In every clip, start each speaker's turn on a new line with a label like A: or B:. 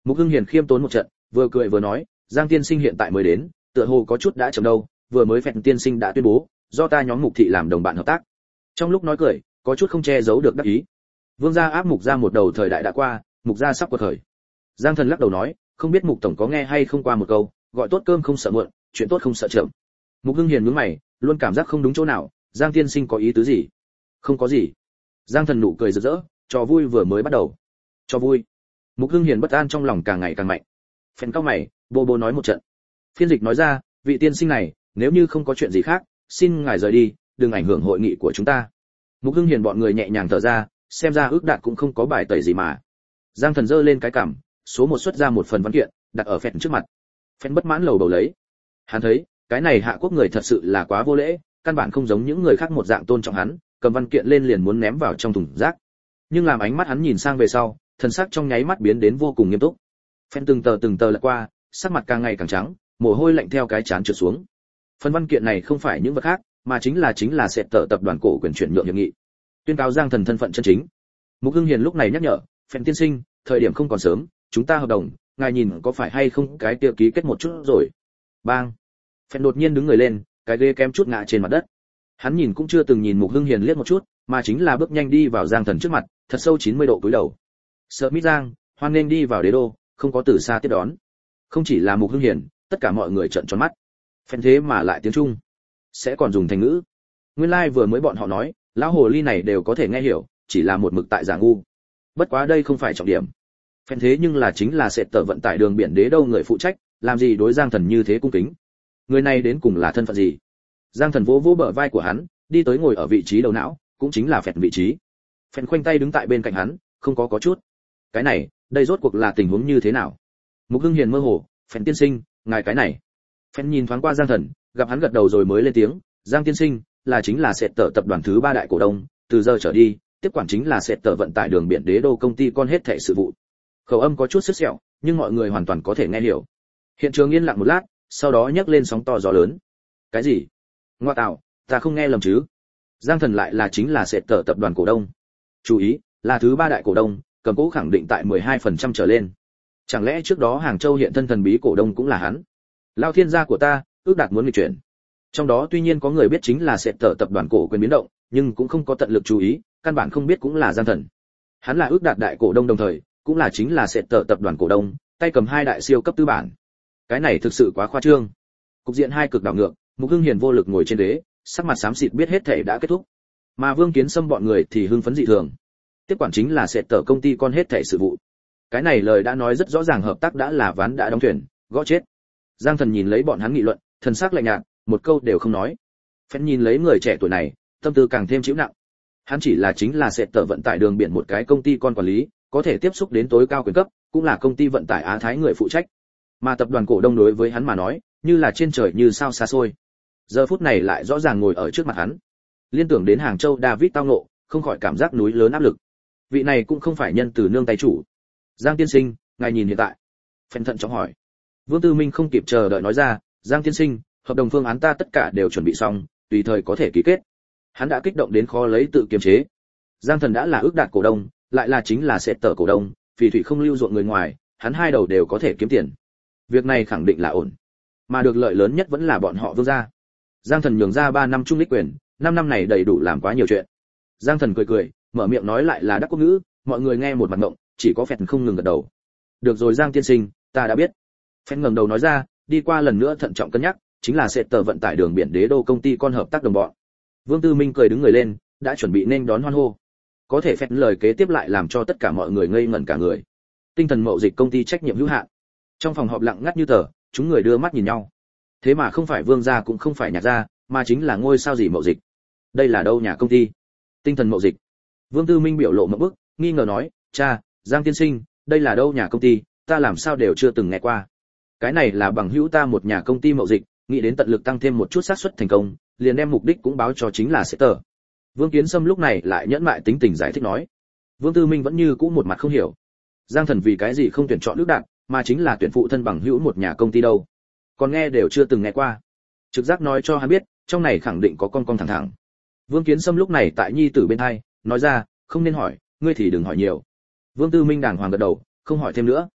A: Mục Hưng Hiền khiêm tốn một trận, vừa cười vừa nói, Giang tiên sinh hiện tại mới đến, tựa hồ có chút đã chậm đâu, vừa mới Phẹn tiên sinh đã tuyên bố, do ta nhóm Mục thị làm đồng bạn hợp tác. Trong lúc nói cười, có chút không che giấu được đắc ý. Vương gia áp Mục gia một đầu thời đại đã qua, Mục gia sắp quật khởi. Giang Thần lắc đầu nói, không biết Mục tổng có nghe hay không qua một câu, gọi tốt cơm không sợ muộn, chuyện tốt không sợ chậm. Mục Hưng Hiền nhướng mày, luôn cảm giác không đúng chỗ nào, Giang tiên sinh có ý tứ gì? Không có gì. Giang Thần nụ cười rực rỡ, trò vui vừa mới bắt đầu. Trò vui. Mục Hưng Hiền bất an trong lòng càng ngày càng mạnh. Phèn cao mày, bô bô nói một trận. Phiên dịch nói ra, vị tiên sinh này, nếu như không có chuyện gì khác, xin ngài rời đi, đừng ảnh hưởng hội nghị của chúng ta. Mục Hưng Hiền bọn người nhẹ nhàng thở ra, xem ra ước đạt cũng không có bài tẩy gì mà. Giang Thần giơ lên cái cằm, số một xuất ra một phần văn kiện, đặt ở Phèn trước mặt. Phèn bất mãn lầu bầu lấy. Hắn thấy, cái này Hạ Quốc người thật sự là quá vô lễ, căn bản không giống những người khác một dạng tôn trọng hắn, cầm văn kiện lên liền muốn ném vào trong thùng rác. Nhưng làm ánh mắt hắn nhìn sang về sau, thần sắc trong nháy mắt biến đến vô cùng nghiêm túc. Phèn từng tờ lật qua, sắc mặt càng ngày càng trắng, mồ hôi lạnh theo cái trán trượt xuống. Phần văn kiện này không phải những vật khác, mà chính là sệt tờ tập đoàn cổ quyền chuyển nhượng hiệp nghị, tuyên cáo Giang Thần thân phận chân chính. Mục Hưng Hiền lúc này nhắc nhở, Phèn tiên sinh, thời điểm không còn sớm, chúng ta hợp đồng, ngài nhìn có phải hay không cái kia ký kết một chút rồi. Bang. Phèn đột nhiên đứng người lên, cái ghế kém chút ngã trên mặt đất. Hắn nhìn cũng chưa từng nhìn Mục Hưng Hiền liếc một chút, mà chính là bước nhanh đi vào Giang Thần trước mặt, thật sâu 90 độ cúi đầu. Sợ Mít Giang, hoan nên đi vào đế đô, không có từ xa tiếp đón. Không chỉ là Mục Hưng Hiền, tất cả mọi người trợn tròn mắt. Phèn thế mà lại tiếng Trung, sẽ còn dùng thành ngữ. Nguyên lai vừa mới bọn họ nói, lão hồ ly này đều có thể nghe hiểu, chỉ là một mực tại giả ngu. Bất quá đây không phải trọng điểm. Phèn thế nhưng là chính là sệt tờ vận tải đường biển đế đô người phụ trách, làm gì đối Giang Thần như thế cung kính. Người này đến cùng là thân phận gì? Giang Thần vỗ vỗ bờ vai của hắn, đi tới ngồi ở vị trí đầu não, cũng chính là Phèn vị trí. Phèn khoanh tay đứng tại bên cạnh hắn, không có chút. Cái này, đây rốt cuộc là tình huống như thế nào? Mục Hưng Hiền mơ hồ, Phèn tiên sinh, ngài cái này. Phèn nhìn thoáng qua Giang Thần, gặp hắn gật đầu rồi mới lên tiếng, Giang tiên sinh, là chính là sệt tờ tập đoàn thứ 3 đại cổ đông, từ giờ trở đi, tiếp quản chính là sệt tờ vận tải đường biển đế đô công ty con hết thảy sự vụ. Khẩu âm có chút sứt sẹo, nhưng mọi người hoàn toàn có thể nghe hiểu. Hiện trường yên lặng một lát, sau đó nhấc lên sóng to gió lớn. Cái gì? Ngoa tạo, ta không nghe lầm chứ? Giang Thần lại là chính là sệt tờ tập đoàn cổ đông. Chú ý, là thứ 3 đại cổ đông, cầm cố khẳng định tại 12% trở lên. Chẳng lẽ trước đó Hàng Châu hiện thân thần bí cổ đông cũng là hắn? Lao thiên gia của ta, ước đạt muốn nghịch chuyển. Trong đó tuy nhiên có người biết chính là sệt tờ tập đoàn cổ quyền biến động, nhưng cũng không có tận lực chú ý, căn bản không biết cũng là Giang Thần. Hắn là ước đạt đại cổ đông đồng thời, cũng là chính là sệt tờ tập đoàn cổ đông, tay cầm 2 đại siêu cấp tư bản. Cái này thực sự quá khoa trương. Cục diện hai cực đảo ngược, Mục Hưng Hiền vô lực ngồi trên ghế, sắc mặt xám xịt biết hết thảy đã kết thúc. Mà Vương Kiến Sâm bọn người thì hưng phấn dị thường. Tiếp quản chính là sệt tờ công ty con hết thảy sự vụ. Cái này lời đã nói rất rõ ràng, hợp tác đã là ván đã đóng thuyền, gõ chết. Giang Thần nhìn lấy bọn hắn nghị luận, thần sắc lạnh nhạt, một câu đều không nói. Phèn nhìn lấy người trẻ tuổi này, tâm tư càng thêm chịu nặng. Hắn chỉ là chính là sệt tờ vận tải đường biển một cái công ty con quản lý, có thể tiếp xúc đến tối cao quyền cấp, cũng là công ty vận tải Á Thái người phụ trách. Mà tập đoàn cổ đông đối với hắn mà nói, như là trên trời như sao xa xôi. Giờ phút này lại rõ ràng ngồi ở trước mặt hắn. Liên tưởng đến Hàng Châu David tao ngộ, không khỏi cảm giác núi lớn áp lực. Vị này cũng không phải nhân từ nương tay chủ. Giang tiên sinh, ngài nhìn hiện tại. Phèn thận trọng hỏi. Vương Tư Minh không kịp chờ đợi nói ra, Giang tiên sinh, hợp đồng phương án ta tất cả đều chuẩn bị xong, tùy thời có thể ký kết. Hắn đã kích động đến khó lấy tự kiềm chế. Giang Thần đã là ước đạt cổ đông, lại là chính là sệt tờ cổ đông, phỉ thủy không lưu ruộng người ngoài, hắn hai đầu đều có thể kiếm tiền. Việc này khẳng định là ổn. Mà được lợi lớn nhất vẫn là bọn họ Vương gia. Giang Thần nhường ra 3 năm trung lích quyền, 5 năm này đầy đủ làm quá nhiều chuyện. Giang Thần cười cười, mở miệng nói lại là đắc quốc ngữ, mọi người nghe một mặt ngộng, chỉ có Phèn không ngừng gật đầu. Được rồi Giang tiên sinh, ta đã biết. Phèn ngẩng đầu nói ra, đi qua lần nữa thận trọng cân nhắc, chính là sệt tờ vận tải đường biển đế đô công ty con hợp tác đồng bọn. Vương Tư Minh cười đứng người lên, đã chuẩn bị nên đón hoan hô. Có thể Phèn lời kế tiếp lại làm cho tất cả mọi người ngây ngẩn cả người. Tinh thần mậu dịch công ty trách nhiệm hữu hạn. Trong phòng họp lặng ngắt như tờ, chúng người đưa mắt nhìn nhau. Thế mà không phải Vương gia cũng không phải Nhạc gia, mà chính là ngôi sao gì mậu dịch. Đây là đâu nhà công ty? Tinh thần mậu dịch. Vương Tư Minh biểu lộ một bức, nghi ngờ nói, cha, Giang tiên sinh, đây là đâu nhà công ty, ta làm sao đều chưa từng nghe qua. Cái này là bằng hữu ta một nhà công ty mậu dịch, nghĩ đến tận lực tăng thêm một chút xác suất thành công, liền đem mục đích cũng báo cho chính là sệt tờ. Vương Kiến Sâm lúc này lại nhẫn mại tính tình giải thích nói. Vương Tư Minh vẫn như cũ một mặt không hiểu. Giang Thần vì cái gì không tuyển chọn Đức Đạt, mà chính là tuyển phụ thân bằng hữu một nhà công ty đâu? Còn nghe đều chưa từng nghe qua. Trực giác nói cho hắn biết, trong này khẳng định có con thẳng thẳng. Vương Kiến Sâm lúc này tại nhi tử bên hai, nói ra, không nên hỏi, ngươi thì đừng hỏi nhiều. Vương Tư Minh đàng hoàng gật đầu, không hỏi thêm nữa.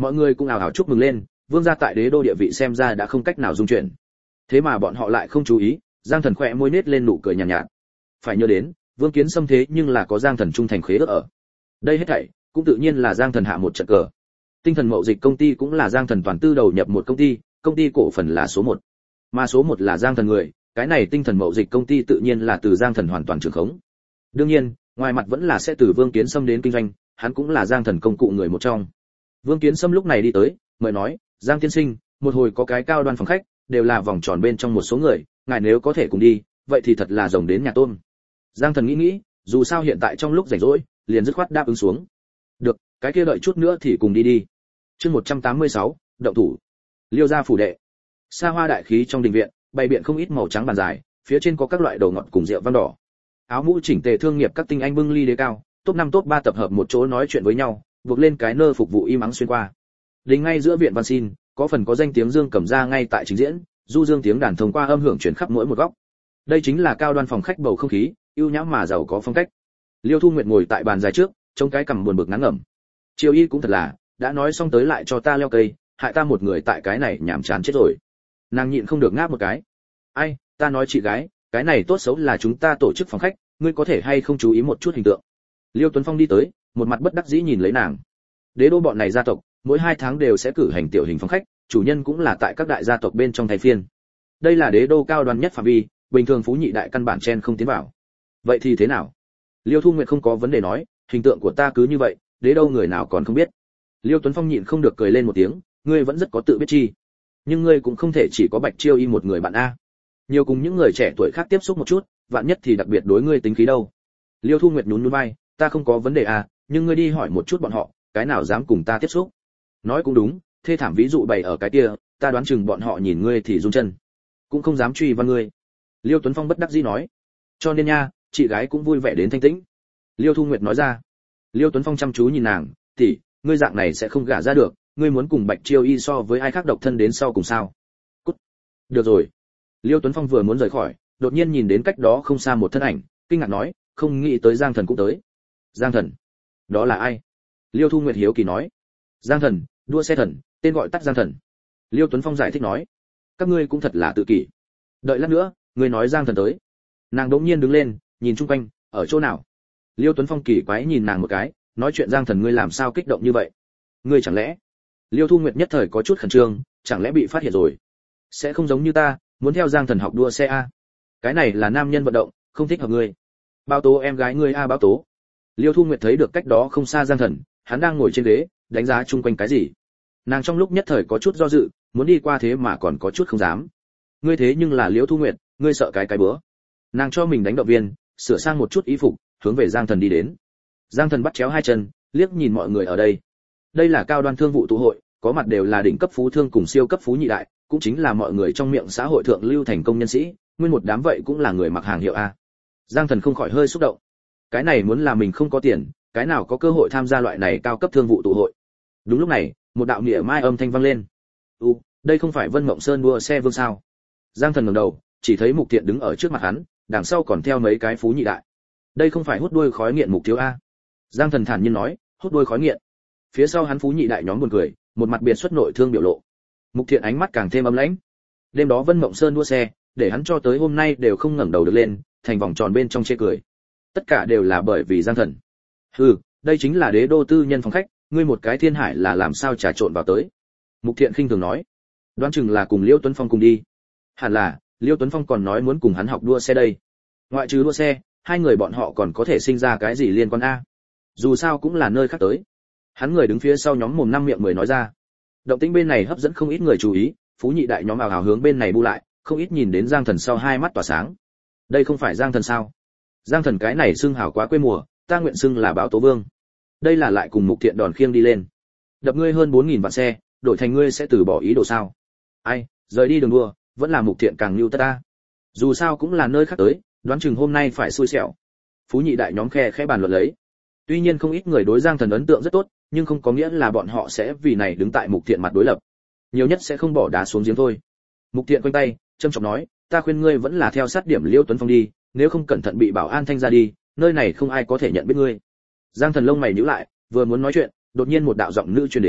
A: Mọi người cũng ào ào chúc mừng lên, vương gia tại đế đô địa vị xem ra đã không cách nào dung chuyển. Thế mà bọn họ lại không chú ý, Giang Thần khẽ môi nết lên nụ cười nhàn nhạt. Phải nhớ đến, Vương Kiến Sâm thế nhưng là có Giang Thần trung thành khế ước ở. Đây hết thảy cũng tự nhiên là Giang Thần hạ một trận cờ. Tinh thần mậu dịch công ty cũng là Giang Thần toàn tư đầu nhập một công ty cổ phần là số 1. Mà số 1 là Giang Thần người, cái này tinh thần mậu dịch công ty tự nhiên là từ Giang Thần hoàn toàn trưởng khống. Đương nhiên, ngoài mặt vẫn là sẽ từ Vương Kiến Sâm đến kinh doanh, hắn cũng là Giang Thần công cụ người một trong. Vương Kiến Sâm lúc này đi tới, mời nói, Giang tiên sinh, một hồi có cái cao đoan phòng khách, đều là vòng tròn bên trong một số người, ngài nếu có thể cùng đi, vậy thì thật là rồng đến nhà tôm. Giang Thần nghĩ, dù sao hiện tại trong lúc rảnh rỗi, liền dứt khoát đáp ứng xuống. Được, cái kia đợi chút nữa thì cùng đi. Chương 186, động thủ. Liêu gia phủ đệ. Xa hoa đại khí trong đình viện, bày biện không ít màu trắng bàn dài, phía trên có các loại đồ ngọt cùng rượu vang đỏ. Áo mũ chỉnh tề thương nghiệp các tinh anh bưng ly đế cao, top 5 top 3 tập hợp một chỗ nói chuyện với nhau, buộc lên cái nơ phục vụ im ắng xuyên qua. Đình ngay giữa viện văn xin, có phần có danh tiếng Dương Cẩm Gia ngay tại trình diễn, du dương tiếng đàn thông qua âm hưởng truyền khắp mỗi một góc. Đây chính là cao đoan phòng khách bầu không khí, ưu nhã mà giàu có phong cách. Liêu Thu Nguyệt ngồi tại bàn dài trước, trông cái cằm buồn bực ngán ngẩm. Triều Y cũng thật là, đã nói xong tới lại cho ta leo cây, hại ta một người tại cái này nhảm chán chết rồi. Nàng nhịn không được ngáp một cái. Ai, ta nói chị gái, cái này tốt xấu là chúng ta tổ chức phòng khách, ngươi có thể hay không chú ý một chút hình tượng. Liêu Tuấn Phong đi tới, một mặt bất đắc dĩ nhìn lấy nàng. Đế đô bọn này gia tộc, mỗi 2 tháng đều sẽ cử hành tiểu hình phòng khách, chủ nhân cũng là tại các đại gia tộc bên trong thay phiên. Đây là đế đô cao đoan nhất phạm vi, bình thường phú nhị đại căn bản chen không tiến vào. Vậy thì thế nào? Liêu Thu Nguyệt không có vấn đề nói, hình tượng của ta cứ như vậy, đế đô người nào còn không biết. Liêu Tuấn Phong nhịn không được cười lên một tiếng, ngươi vẫn rất có tự biết chi. Nhưng ngươi cũng không thể chỉ có Bạch Chiêu Y một người bạn a. Nhiều cùng những người trẻ tuổi khác tiếp xúc một chút, vạn nhất thì đặc biệt đối ngươi tính khí đâu. Liêu Thu Nguyệt nhún nhún vai, ta không có vấn đề à, nhưng ngươi đi hỏi một chút bọn họ, cái nào dám cùng ta tiếp xúc. Nói cũng đúng, thê thảm ví dụ bày ở cái kia, ta đoán chừng bọn họ nhìn ngươi thì run chân, cũng không dám truy văn ngươi. Liêu Tuấn Phong bất đắc dĩ nói, cho nên nha, chị gái cũng vui vẻ đến thanh tĩnh. Liêu Thu Nguyệt nói ra. Liêu Tuấn Phong chăm chú nhìn nàng, tỷ, ngươi dạng này sẽ không gả ra được, ngươi muốn cùng Bạch Chiêu Y so với ai khác độc thân đến sau cùng sao? Cút. Được rồi. Liêu Tuấn Phong vừa muốn rời khỏi, đột nhiên nhìn đến cách đó không xa một thân ảnh, kinh ngạc nói, không nghĩ tới Giang Thần cũng tới. Giang Thần? Đó là ai? Liêu Thu Nguyệt hiếu kỳ nói. Giang Thần, đua xe thần, tên gọi tắt Giang Thần. Liêu Tuấn Phong giải thích nói. Các ngươi cũng thật là tự kỷ. Đợi lát nữa, ngươi nói Giang Thần tới. Nàng đột nhiên đứng lên, nhìn chung quanh, ở chỗ nào? Liêu Tuấn Phong kỳ quái nhìn nàng một cái, nói chuyện Giang Thần ngươi làm sao kích động như vậy? Ngươi chẳng lẽ? Liêu Thu Nguyệt nhất thời có chút khẩn trương, chẳng lẽ bị phát hiện rồi? Sẽ không giống như ta, muốn theo Giang Thần học đua xe a. Cái này là nam nhân vận động, không thích hợp ngươi. Báo tố em gái ngươi a báo tố. Liêu Thu Nguyệt thấy được cách đó không xa Giang Thần, hắn đang ngồi trên ghế, đánh giá chung quanh cái gì. Nàng trong lúc nhất thời có chút do dự, muốn đi qua thế mà còn có chút không dám. Ngươi thế nhưng là Liêu Thu Nguyệt, ngươi sợ cái bữa. Nàng cho mình đánh động viên, sửa sang một chút y phục, hướng về Giang Thần đi đến. Giang Thần bắt chéo hai chân, liếc nhìn mọi người ở đây. Đây là cao đoan thương vụ tụ hội, có mặt đều là đỉnh cấp phú thương cùng siêu cấp phú nhị đại, cũng chính là mọi người trong miệng xã hội thượng lưu thành công nhân sĩ, nguyên một đám vậy cũng là người mặc hàng hiệu a. Giang Thần không khỏi hơi xúc động. Cái này muốn là mình không có tiền, cái nào có cơ hội tham gia loại này cao cấp thương vụ tụ hội. Đúng lúc này, một đạo nghĩa mai âm thanh vang lên. Đây không phải Vân Mộng Sơn đua xe vương sao? Giang Thần ngẩng đầu, chỉ thấy Mục Thiện đứng ở trước mặt hắn, đằng sau còn theo mấy cái phú nhị đại. Đây không phải hút đuôi khói nghiện Mục thiếu a? Giang Thần thản nhiên nói, hút đuôi khói nghiện. Phía sau hắn phú nhị đại nhóm buồn cười, một mặt biệt xuất nội thương biểu lộ. Mục Thiện ánh mắt càng thêm âm lãnh. Đêm đó Vân Mộng Sơn đua xe, để hắn cho tới hôm nay đều không ngẩng đầu được lên, thành vòng tròn bên trong chê cười. Tất cả đều là bởi vì Giang Thần. Đây chính là đế đô tư nhân phòng khách, ngươi một cái Thiên Hải là làm sao trà trộn vào tới? Mục Thiện khinh thường nói. Đoán chừng là cùng Liêu Tuấn Phong cùng đi. Hẳn là, Liêu Tuấn Phong còn nói muốn cùng hắn học đua xe đây. Ngoại trừ đua xe, hai người bọn họ còn có thể sinh ra cái gì liên quan a? Dù sao cũng là nơi khác tới. Hắn người đứng phía sau nhóm mồm năm miệng mười nói ra. Động tĩnh bên này hấp dẫn không ít người chú ý, phú nhị đại nhóm ào ào hướng bên này bu lại, không ít nhìn đến Giang Thần sau hai mắt tỏa sáng. Đây không phải Giang Thần sao? Giang Thần cái này xưng hào quá quê mùa, ta nguyện xưng là báo tố vương. Đây là lại cùng Mục Thiện đòn khiêng đi lên. Đập ngươi hơn 4000 vạn xe, đổi thành ngươi sẽ từ bỏ ý đồ sao? Ai, rời đi đường đua, vẫn là Mục Thiện càng lưu tất ta. Dù sao cũng là nơi khác tới, đoán chừng hôm nay phải xui xẻo. Phú nhị đại nhóm khẽ bàn luận lấy. Tuy nhiên không ít người đối Giang Thần ấn tượng rất tốt, nhưng không có nghĩa là bọn họ sẽ vì này đứng tại Mục Thiện mặt đối lập. Nhiều nhất sẽ không bỏ đá xuống giếng thôi. Mục Thiện quanh tay, trầm trọng nói, ta khuyên ngươi vẫn là theo sát điểm Liêu Tuấn Phong đi, nếu không cẩn thận bị bảo an thanh ra đi, nơi này không ai có thể nhận biết ngươi. Giang Thần lông mày nhíu lại, vừa muốn nói chuyện, đột nhiên một đạo giọng nữ truyền đến,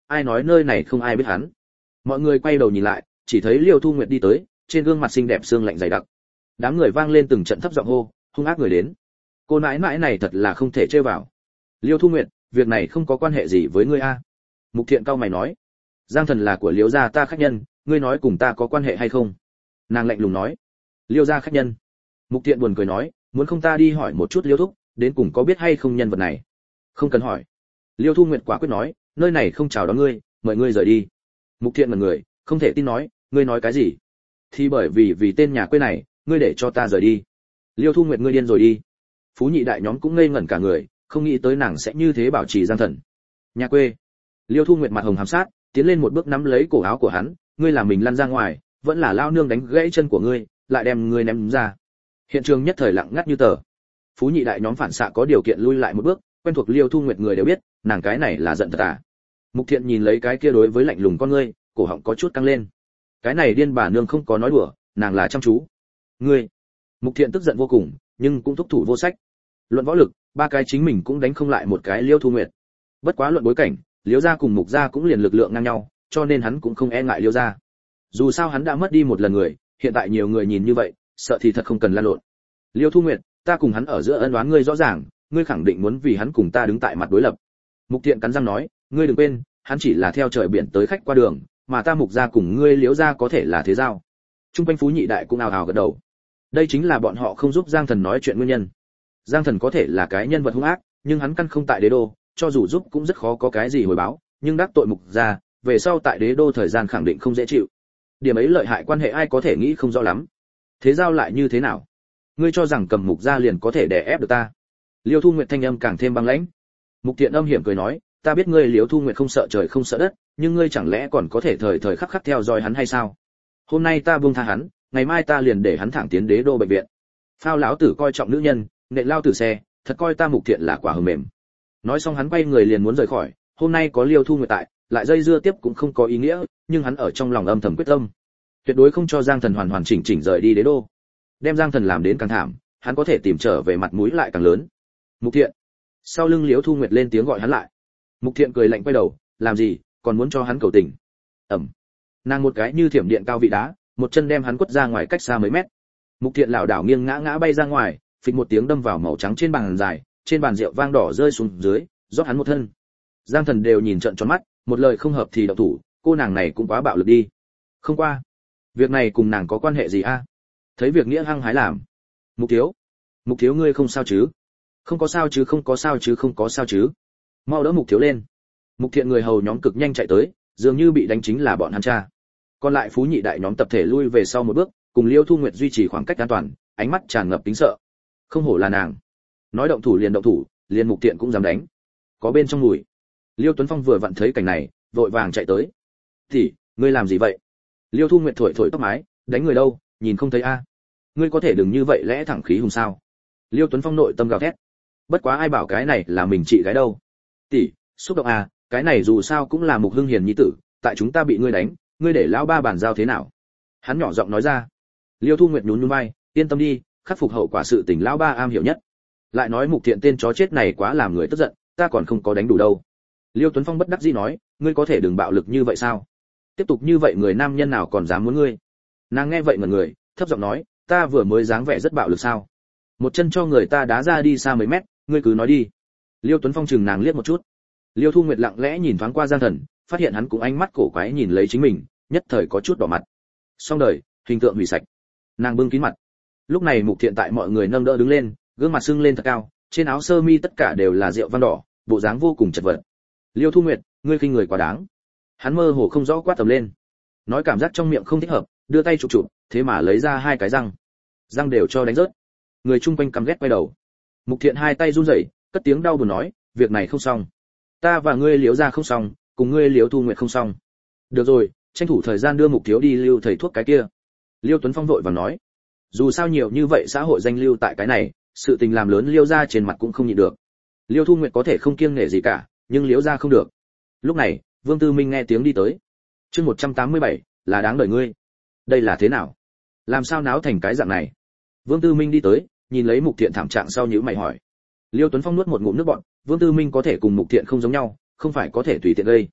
A: ai nói nơi này không ai biết hắn. Mọi người quay đầu nhìn lại, chỉ thấy Liêu Thu Nguyệt đi tới, trên gương mặt xinh đẹp xương lạnh dày đặc. Đám người vang lên từng trận thấp giọng hô, hung ác người đến. Cô nãi nãi này thật là không thể chơi vào. Liêu Thu Nguyệt, việc này không có quan hệ gì với ngươi a. Mục Thiện cao mày nói, Giang Thần là của Liêu gia ta khách nhân, ngươi nói cùng ta có quan hệ hay không? Nàng lạnh lùng nói, Liêu gia khách nhân. Mục Thiện buồn cười nói, muốn không ta đi hỏi một chút Liêu thúc, đến cùng có biết hay không nhân vật này? Không cần hỏi. Liêu Thu Nguyệt quả quyết nói, nơi này không chào đón ngươi, mời ngươi rời đi. Mục Thiện ngẩn người, không thể tin nói, ngươi nói cái gì? Thì bởi vì tên nhà quê này, ngươi để cho ta rời đi. Liêu Thu Nguyệt, ngươi điên rồi đi. Phú nhị đại nhóm cũng ngây ngẩn cả người, không nghĩ tới nàng sẽ như thế bảo trì Giang Thần. Nhà quê. Liêu Thu Nguyệt mặt hồng hàm sát, tiến lên một bước nắm lấy cổ áo của hắn, ngươi làm mình lăn ra ngoài, vẫn là lao nương đánh gãy chân của ngươi, lại đem ngươi ném ra. Hiện trường nhất thời lặng ngắt như tờ. Phú nhị đại nhóm phản xạ có điều kiện lui lại một bước, quen thuộc Liêu Thu Nguyệt người đều biết, nàng cái này là giận thật à. Mục Thiện nhìn lấy cái kia đối với lạnh lùng con ngươi, cổ họng có chút căng lên. Cái này điên bà nương không có nói đùa, nàng là chăm chú. Ngươi. Mục Thiện tức giận vô cùng, nhưng cũng thúc thủ vô sách. Luận võ lực, ba cái chính mình cũng đánh không lại một cái Liêu Thu Nguyệt. Bất quá luận bối cảnh, Liêu gia cùng Mục gia cũng liền lực lượng ngang nhau, cho nên hắn cũng không e ngại Liêu gia. Dù sao hắn đã mất đi một lần người, hiện tại nhiều người nhìn như vậy, sợ thì thật không cần lan lộn. Liêu Thu Nguyệt, ta cùng hắn ở giữa ân oán ngươi rõ ràng, ngươi khẳng định muốn vì hắn cùng ta đứng tại mặt đối lập. Mục Thiện cắn răng nói, ngươi đừng quên, hắn chỉ là theo trời biển tới khách qua đường, mà ta Mục gia cùng ngươi Liễu gia có thể là thế giao. Trung quanh Phú nhị đại cũng ào ào gật đầu. Đây chính là bọn họ không giúp Giang Thần nói chuyện nguyên nhân. Giang Thần có thể là cái nhân vật hung ác, nhưng hắn căn không tại đế đô, cho dù giúp cũng rất khó có cái gì hồi báo, nhưng đắc tội Mục gia, về sau tại đế đô thời gian khẳng định không dễ chịu. Điểm ấy lợi hại quan hệ ai có thể nghĩ không rõ lắm. Thế giao lại như thế nào? Ngươi cho rằng cầm Mục gia liền có thể đè ép được ta? Liêu Thu Nguyệt thanh âm càng thêm băng lãnh. Mục Thiện âm hiểm cười nói, ta biết ngươi Liêu Thu Nguyệt không sợ trời không sợ đất, nhưng ngươi chẳng lẽ còn có thể thời thời khắc khắc theo dõi hắn hay sao? Hôm nay ta buông tha hắn, ngày mai ta liền để hắn thẳng tiến đế đô bệnh viện. Phao lão tử coi trọng nữ nhân, nệ lao tử xe, thật coi ta Mục Thiện là quả hờ mềm. Nói xong hắn quay người liền muốn rời khỏi, hôm nay có Liêu Thu Nguyệt tại, lại dây dưa tiếp cũng không có ý nghĩa, nhưng hắn ở trong lòng âm thầm quyết tâm, tuyệt đối không cho Giang Thần hoàn hoàn chỉnh chỉnh rời đi đế đô. Đem Giang Thần làm đến càng thảm, hắn có thể tìm trở về mặt mũi lại càng lớn. Mục Thiện. Sau lưng Liễu Thu Nguyệt lên tiếng gọi hắn lại. Mục Thiện cười lạnh quay đầu, làm gì, còn muốn cho hắn cầu tình. Ẩm. Nàng một cái như thiểm điện cao vị đá, một chân đem hắn quất ra ngoài cách xa mấy mét. Mục Thiện lảo đảo nghiêng ngã ngã bay ra ngoài, phịch một tiếng đâm vào màu trắng trên bàn dài, trên bàn rượu vang đỏ rơi xuống dưới, rót hắn một thân. Giang Thần đều nhìn trợn tròn mắt, một lời không hợp thì động thủ, cô nàng này cũng quá bạo lực đi. Không qua, việc này cùng nàng có quan hệ gì a? Thấy việc nghĩa hăng hái làm. Mục Thiếu ngươi không sao chứ? Không có sao chứ, không có sao chứ, không có sao chứ. Mau đỡ Mục Thiếu lên. Mục Thiện người hầu nhóm cực nhanh chạy tới, dường như bị đánh chính là bọn hắn cha. Còn lại Phú nhị đại nhóm tập thể lui về sau một bước, cùng Liêu Thu Nguyệt duy trì khoảng cách an toàn, ánh mắt tràn ngập kính sợ. Không hổ là nàng. Nói động thủ liền động thủ, liền Mục Thiện cũng dám đánh. Có bên trong mùi. Liêu Tuấn Phong vừa vặn thấy cảnh này, vội vàng chạy tới. "Thì, ngươi làm gì vậy?" Liêu Thu Nguyệt thổi thổi tóc mái, "Đánh người đâu, nhìn không thấy a? Ngươi có thể đừng như vậy lẽ thẳng khí hùng sao?" Liêu Tuấn Phong nội tâm gào thét. Bất quá ai bảo cái này là mình chị gái đâu. "Tỷ, xúc động à, cái này dù sao cũng là Mục Hưng Hiền nhi tử, tại chúng ta bị ngươi đánh, ngươi để lão ba bàn giao thế nào?" Hắn nhỏ giọng nói ra. Liêu Thu Nguyệt nhún nhún vai, "Yên tâm đi, khắc phục hậu quả sự tình lão ba am hiểu nhất. Lại nói Mục Thiện tên chó chết này quá làm người tức giận, ta còn không có đánh đủ đâu." Liêu Tuấn Phong bất đắc dĩ nói, "Ngươi có thể đừng bạo lực như vậy sao? Tiếp tục như vậy người nam nhân nào còn dám muốn ngươi?" Nàng nghe vậy mà người, thấp giọng nói, "Ta vừa mới dáng vẻ rất bạo lực sao? Một chân cho người ta đá ra đi xa mấy mét, ngươi cứ nói đi." Liêu Tuấn Phong chừng nàng liếc một chút. Liêu Thu Nguyệt lặng lẽ nhìn thoáng qua Giang Thần, phát hiện hắn cũng ánh mắt cổ quái nhìn lấy chính mình, nhất thời có chút đỏ mặt. Xong đời, hình tượng hủy sạch. Nàng bưng kín mặt. Lúc này Mục Thiện tại mọi người nâng đỡ đứng lên, gương mặt sưng lên thật cao, trên áo sơ mi tất cả đều là rượu vang đỏ, bộ dáng vô cùng chật vật. Liêu Thu Nguyệt, ngươi khinh người quá đáng. Hắn mơ hồ không rõ quát tầm lên. Nói cảm giác trong miệng không thích hợp, đưa tay chụp chụp, thế mà lấy ra hai cái răng. Răng đều cho đánh rớt. Người chung quanh căm ghét quay đầu. Mục Thiện hai tay run rẩy, cất tiếng đau buồn nói, việc này không xong. Ta và ngươi Liễu gia không xong, cùng ngươi Liễu Thu Nguyệt không xong. Được rồi, tranh thủ thời gian đưa Mục Thiếu đi lưu thầy thuốc cái kia. Liêu Tuấn Phong vội vàng nói. Dù sao nhiều như vậy xã hội danh lưu tại cái này, sự tình làm lớn Liêu gia trên mặt cũng không nhịn được. Liêu Thu Nguyệt có thể không kiêng nể gì cả, nhưng Liễu gia không được. Lúc này, Vương Tư Minh nghe tiếng đi tới. Chương 187, là đáng đời ngươi. Đây là thế nào? Làm sao náo thành cái dạng này? Vương Tư Minh đi tới, nhìn lấy Mục Thiện thảm trạng sau nhíu mày hỏi. Liêu Tuấn Phong nuốt một ngụm nước bọt, Vương Tư Minh có thể cùng Mục Thiện không giống nhau, không phải có thể tùy tiện gây.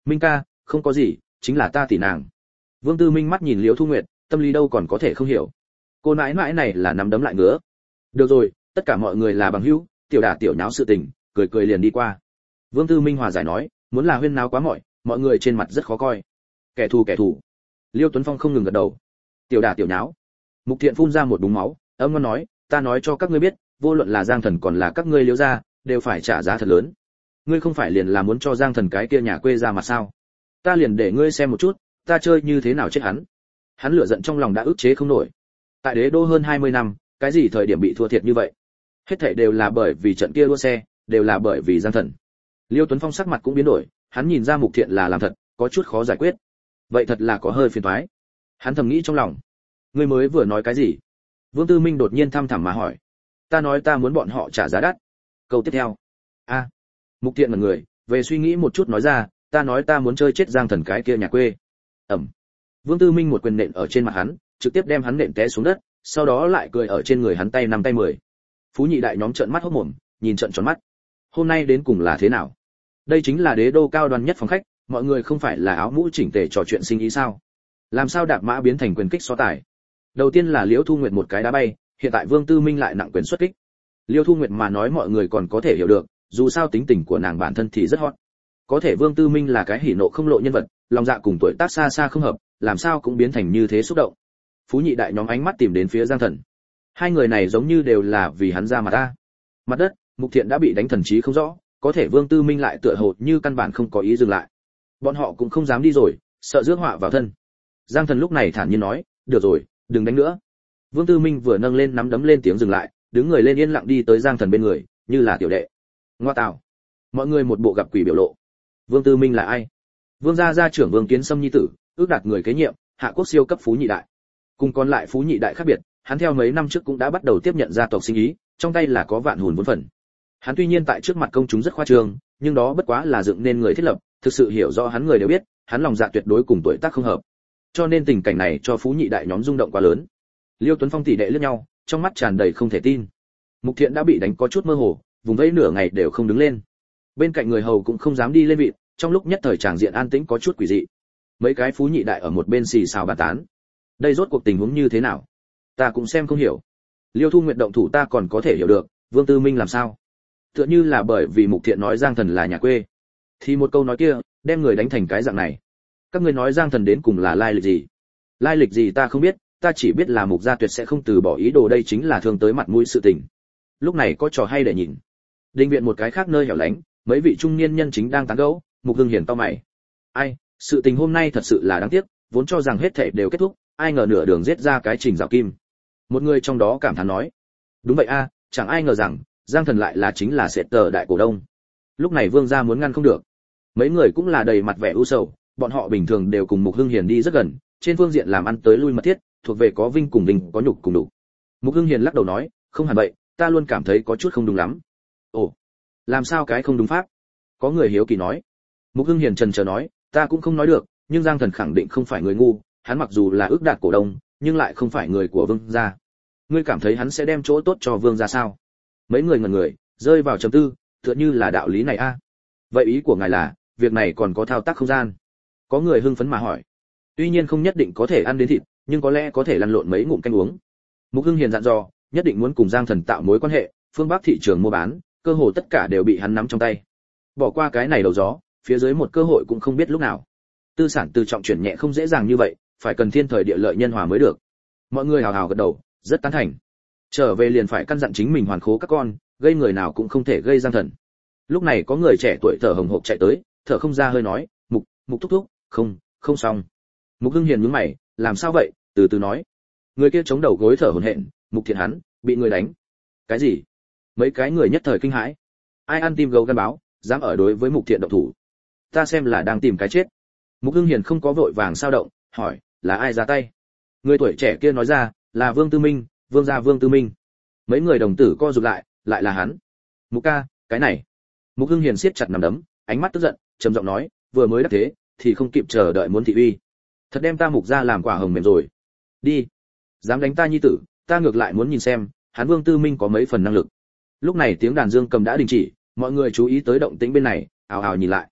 A: Minh ca, không có gì, chính là ta tỷ nàng. Vương Tư Minh mắt nhìn Liễu Thu Nguyệt, tâm lý đâu còn có thể không hiểu. Cô nãi nãi này là nắm đấm lại ngứa. Được rồi, tất cả mọi người là bằng hữu, tiểu đả tiểu nháo sự tình, cười cười liền đi qua. Vương Tư Minh hòa giải nói, muốn là huyên náo quá mọi người trên mặt rất khó coi. Kẻ thù. Liêu Tuấn Phong không ngừng gật đầu. Tiểu đả tiểu nháo. Mục Thiện phun ra một búng máu, âm ngon nói, ta nói cho các ngươi biết, vô luận là Giang Thần còn là các ngươi Liễu gia, đều phải trả giá thật lớn. Ngươi không phải liền là muốn cho Giang Thần cái kia nhà quê ra mà sao? Ta liền để ngươi xem một chút, ta chơi như thế nào chết hắn. Hắn lửa giận trong lòng đã ức chế không nổi. Tại Đế Đô hơn 20 năm, cái gì thời điểm bị thua thiệt như vậy? Hết thảy đều là bởi vì trận kia đua xe, đều là bởi vì Giang Thần. Liêu Tuấn Phong sắc mặt cũng biến đổi, hắn nhìn ra Mục Thiện là làm thật, có chút khó giải quyết. Vậy thật là có hơi phiền toái. Hắn thầm nghĩ trong lòng. Ngươi mới vừa nói cái gì? Vương Tư Minh đột nhiên thăm thẳm mà hỏi. Ta nói ta muốn bọn họ trả giá đắt. Câu tiếp theo. A. Mục Thiện ngẩn người, về suy nghĩ một chút nói ra, ta nói ta muốn chơi chết Giang Thần cái kia nhà quê. Ẩm. Vương Tư Minh một quyền nện ở trên mặt hắn, trực tiếp đem hắn nện té xuống đất, sau đó lại cười ở trên người hắn tay 5 tay 10. Phú nhị đại nhóm trợn mắt hốt mồm, nhìn trợn tròn mắt. Hôm nay đến cùng là thế nào? Đây chính là Đế Đô cao đoan nhất phòng khách, mọi người không phải là áo mũ chỉnh tề trò chuyện sinh ý sao? Làm sao đạp mã biến thành quyền kích so tài? Đầu tiên là Liễu Thu Nguyệt một cái đá bay, hiện tại Vương Tư Minh lại nặng quyền xuất kích. Liễu Thu Nguyệt mà nói mọi người còn có thể hiểu được, dù sao tính tình của nàng bản thân thì rất hot. Có thể Vương Tư Minh là cái hỉ nộ không lộ nhân vật, lòng dạ cùng tuổi tác xa xa không hợp, làm sao cũng biến thành như thế xúc động. Phú nhị đại nhóm ánh mắt tìm đến phía Giang Thần. Hai người này giống như đều là vì hắn ra mà ta. Mặt đất, Mục Thiện đã bị đánh thần trí không rõ, có thể Vương Tư Minh lại tựa hồ như căn bản không có ý dừng lại. Bọn họ cũng không dám đi rồi, sợ rước họa vào thân. Giang Thần lúc này thản nhiên nói, được rồi, đừng đánh nữa. Vương Tư Minh vừa nâng lên nắm đấm lên tiếng dừng lại, đứng người lên yên lặng đi tới Giang Thần bên người, như là tiểu đệ. Ngoa tạo. Mọi người một bộ gặp quỷ biểu lộ. Vương Tư Minh là ai? Vương gia gia trưởng Vương Kiến Sâm nhi tử, ước đạt người kế nhiệm, hạ quốc siêu cấp phú nhị đại. Cùng còn lại phú nhị đại khác biệt, hắn theo mấy năm trước cũng đã bắt đầu tiếp nhận gia tộc sinh ý, trong tay là có vạn hồn vốn phần. Hắn tuy nhiên tại trước mặt công chúng rất khoa trương, nhưng đó bất quá là dựng nên người thiết lập, thực sự hiểu rõ hắn người đều biết, hắn lòng dạ tuyệt đối cùng tuổi tác không hợp. Cho nên tình cảnh này cho phú nhị đại nhóm rung động quá lớn. Liêu Tuấn Phong tỷ đệ liếc nhau, trong mắt tràn đầy không thể tin. Mục Thiện đã bị đánh có chút mơ hồ, vùng vẫy nửa ngày đều không đứng lên. Bên cạnh người hầu cũng không dám đi lên vị, trong lúc nhất thời tràng diện an tĩnh có chút quỷ dị. Mấy cái phú nhị đại ở một bên xì xào bàn tán. Đây rốt cuộc tình huống như thế nào? Ta cũng xem không hiểu. Liêu Thu Nguyệt động thủ ta còn có thể hiểu được, Vương Tư Minh làm sao? Tựa như là bởi vì Mục Thiện nói Giang Thần là nhà quê. Thì một câu nói kia, đem người đánh thành cái dạng này. Các ngươi nói Giang Thần đến cùng là lai lịch gì? Lai lịch gì ta không biết, ta chỉ biết là Mục gia tuyệt sẽ không từ bỏ ý đồ, đây chính là thương tới mặt mũi sự tình. Lúc này có trò hay để nhìn. Đình viện một cái khác nơi hẻo lánh, mấy vị trung niên nhân chính đang tán gẫu, Mục Hưng Hiển to mày. Ai, sự tình hôm nay thật sự là đáng tiếc, vốn cho rằng hết thảy đều kết thúc, ai ngờ nửa đường giết ra cái Trình Dạo Kim. Một người trong đó cảm thán nói. Đúng vậy a, chẳng ai ngờ rằng Giang Thần lại là chính là sệt tờ đại cổ đông. Lúc này Vương gia muốn ngăn không được. Mấy người cũng là đầy mặt vẻ u sầu, bọn họ bình thường đều cùng Mục Hưng Hiền đi rất gần, trên phương diện làm ăn tới lui mật thiết, thuộc về có vinh cùng vinh, có nhục cùng đủ. Mục Hưng Hiền lắc đầu nói, không hẳn vậy, ta luôn cảm thấy có chút không đúng lắm. Ồ, làm sao cái không đúng pháp? Có người hiếu kỳ nói. Mục Hưng Hiền trần chờ nói, ta cũng không nói được, nhưng Giang Thần khẳng định không phải người ngu, hắn mặc dù là ước đạt cổ đông, nhưng lại không phải người của Vương gia. Ngươi cảm thấy hắn sẽ đem chỗ tốt cho Vương gia sao? Mấy người ngẩn người, rơi vào trầm tư, tựa như là đạo lý này a. Vậy ý của ngài là, việc này còn có thao tác không gian? Có người hưng phấn mà hỏi. Tuy nhiên không nhất định có thể ăn đến thịt, nhưng có lẽ có thể lăn lộn mấy ngụm canh uống. Mục Hưng Hiền dặn dò, nhất định muốn cùng Giang Thần tạo mối quan hệ, phương Bắc thị trường mua bán, cơ hội tất cả đều bị hắn nắm trong tay. Bỏ qua cái này đầu gió, phía dưới một cơ hội cũng không biết lúc nào. Tư sản từ trọng chuyển nhẹ không dễ dàng như vậy, phải cần thiên thời địa lợi nhân hòa mới được. Mọi người hào hào gật đầu, rất tán thành. Trở về liền phải căn dặn chính mình hoàn khố các con, gây người nào cũng không thể gây Giang Thần. Lúc này có người trẻ tuổi thở hồng hộc chạy tới, thở không ra hơi nói, Mục thúc thúc, không xong. Mục Hưng Hiền nhướng mày, làm sao vậy? Từ từ nói. Người kia chống đầu gối thở hổn hển, Mục Thiện hắn bị người đánh. Cái gì? Mấy cái người nhất thời kinh hãi. Ai ăn tim gấu gan báo, dám ở đối với Mục Thiện động thủ? Ta xem là đang tìm cái chết. Mục Hưng Hiền không có vội vàng sao động, hỏi, là ai ra tay? Người tuổi trẻ kia nói ra, là Vương Tư Minh, Vương gia Vương Tư Minh. Mấy người đồng tử co rụt lại là hắn. Mục ca, cái này. Mục Hưng Hiền siết chặt nắm đấm, ánh mắt tức giận, trầm giọng nói, vừa mới đắc thế, thì không kịp chờ đợi muốn thị uy. Thật đem ta Mục gia làm quả hồng mềm rồi. Đi, dám đánh ta nhi tử, ta ngược lại muốn nhìn xem, hắn Vương Tư Minh có mấy phần năng lực. Lúc này tiếng đàn dương cầm đã đình chỉ, mọi người chú ý tới động tĩnh bên này, ào ào nhìn lại.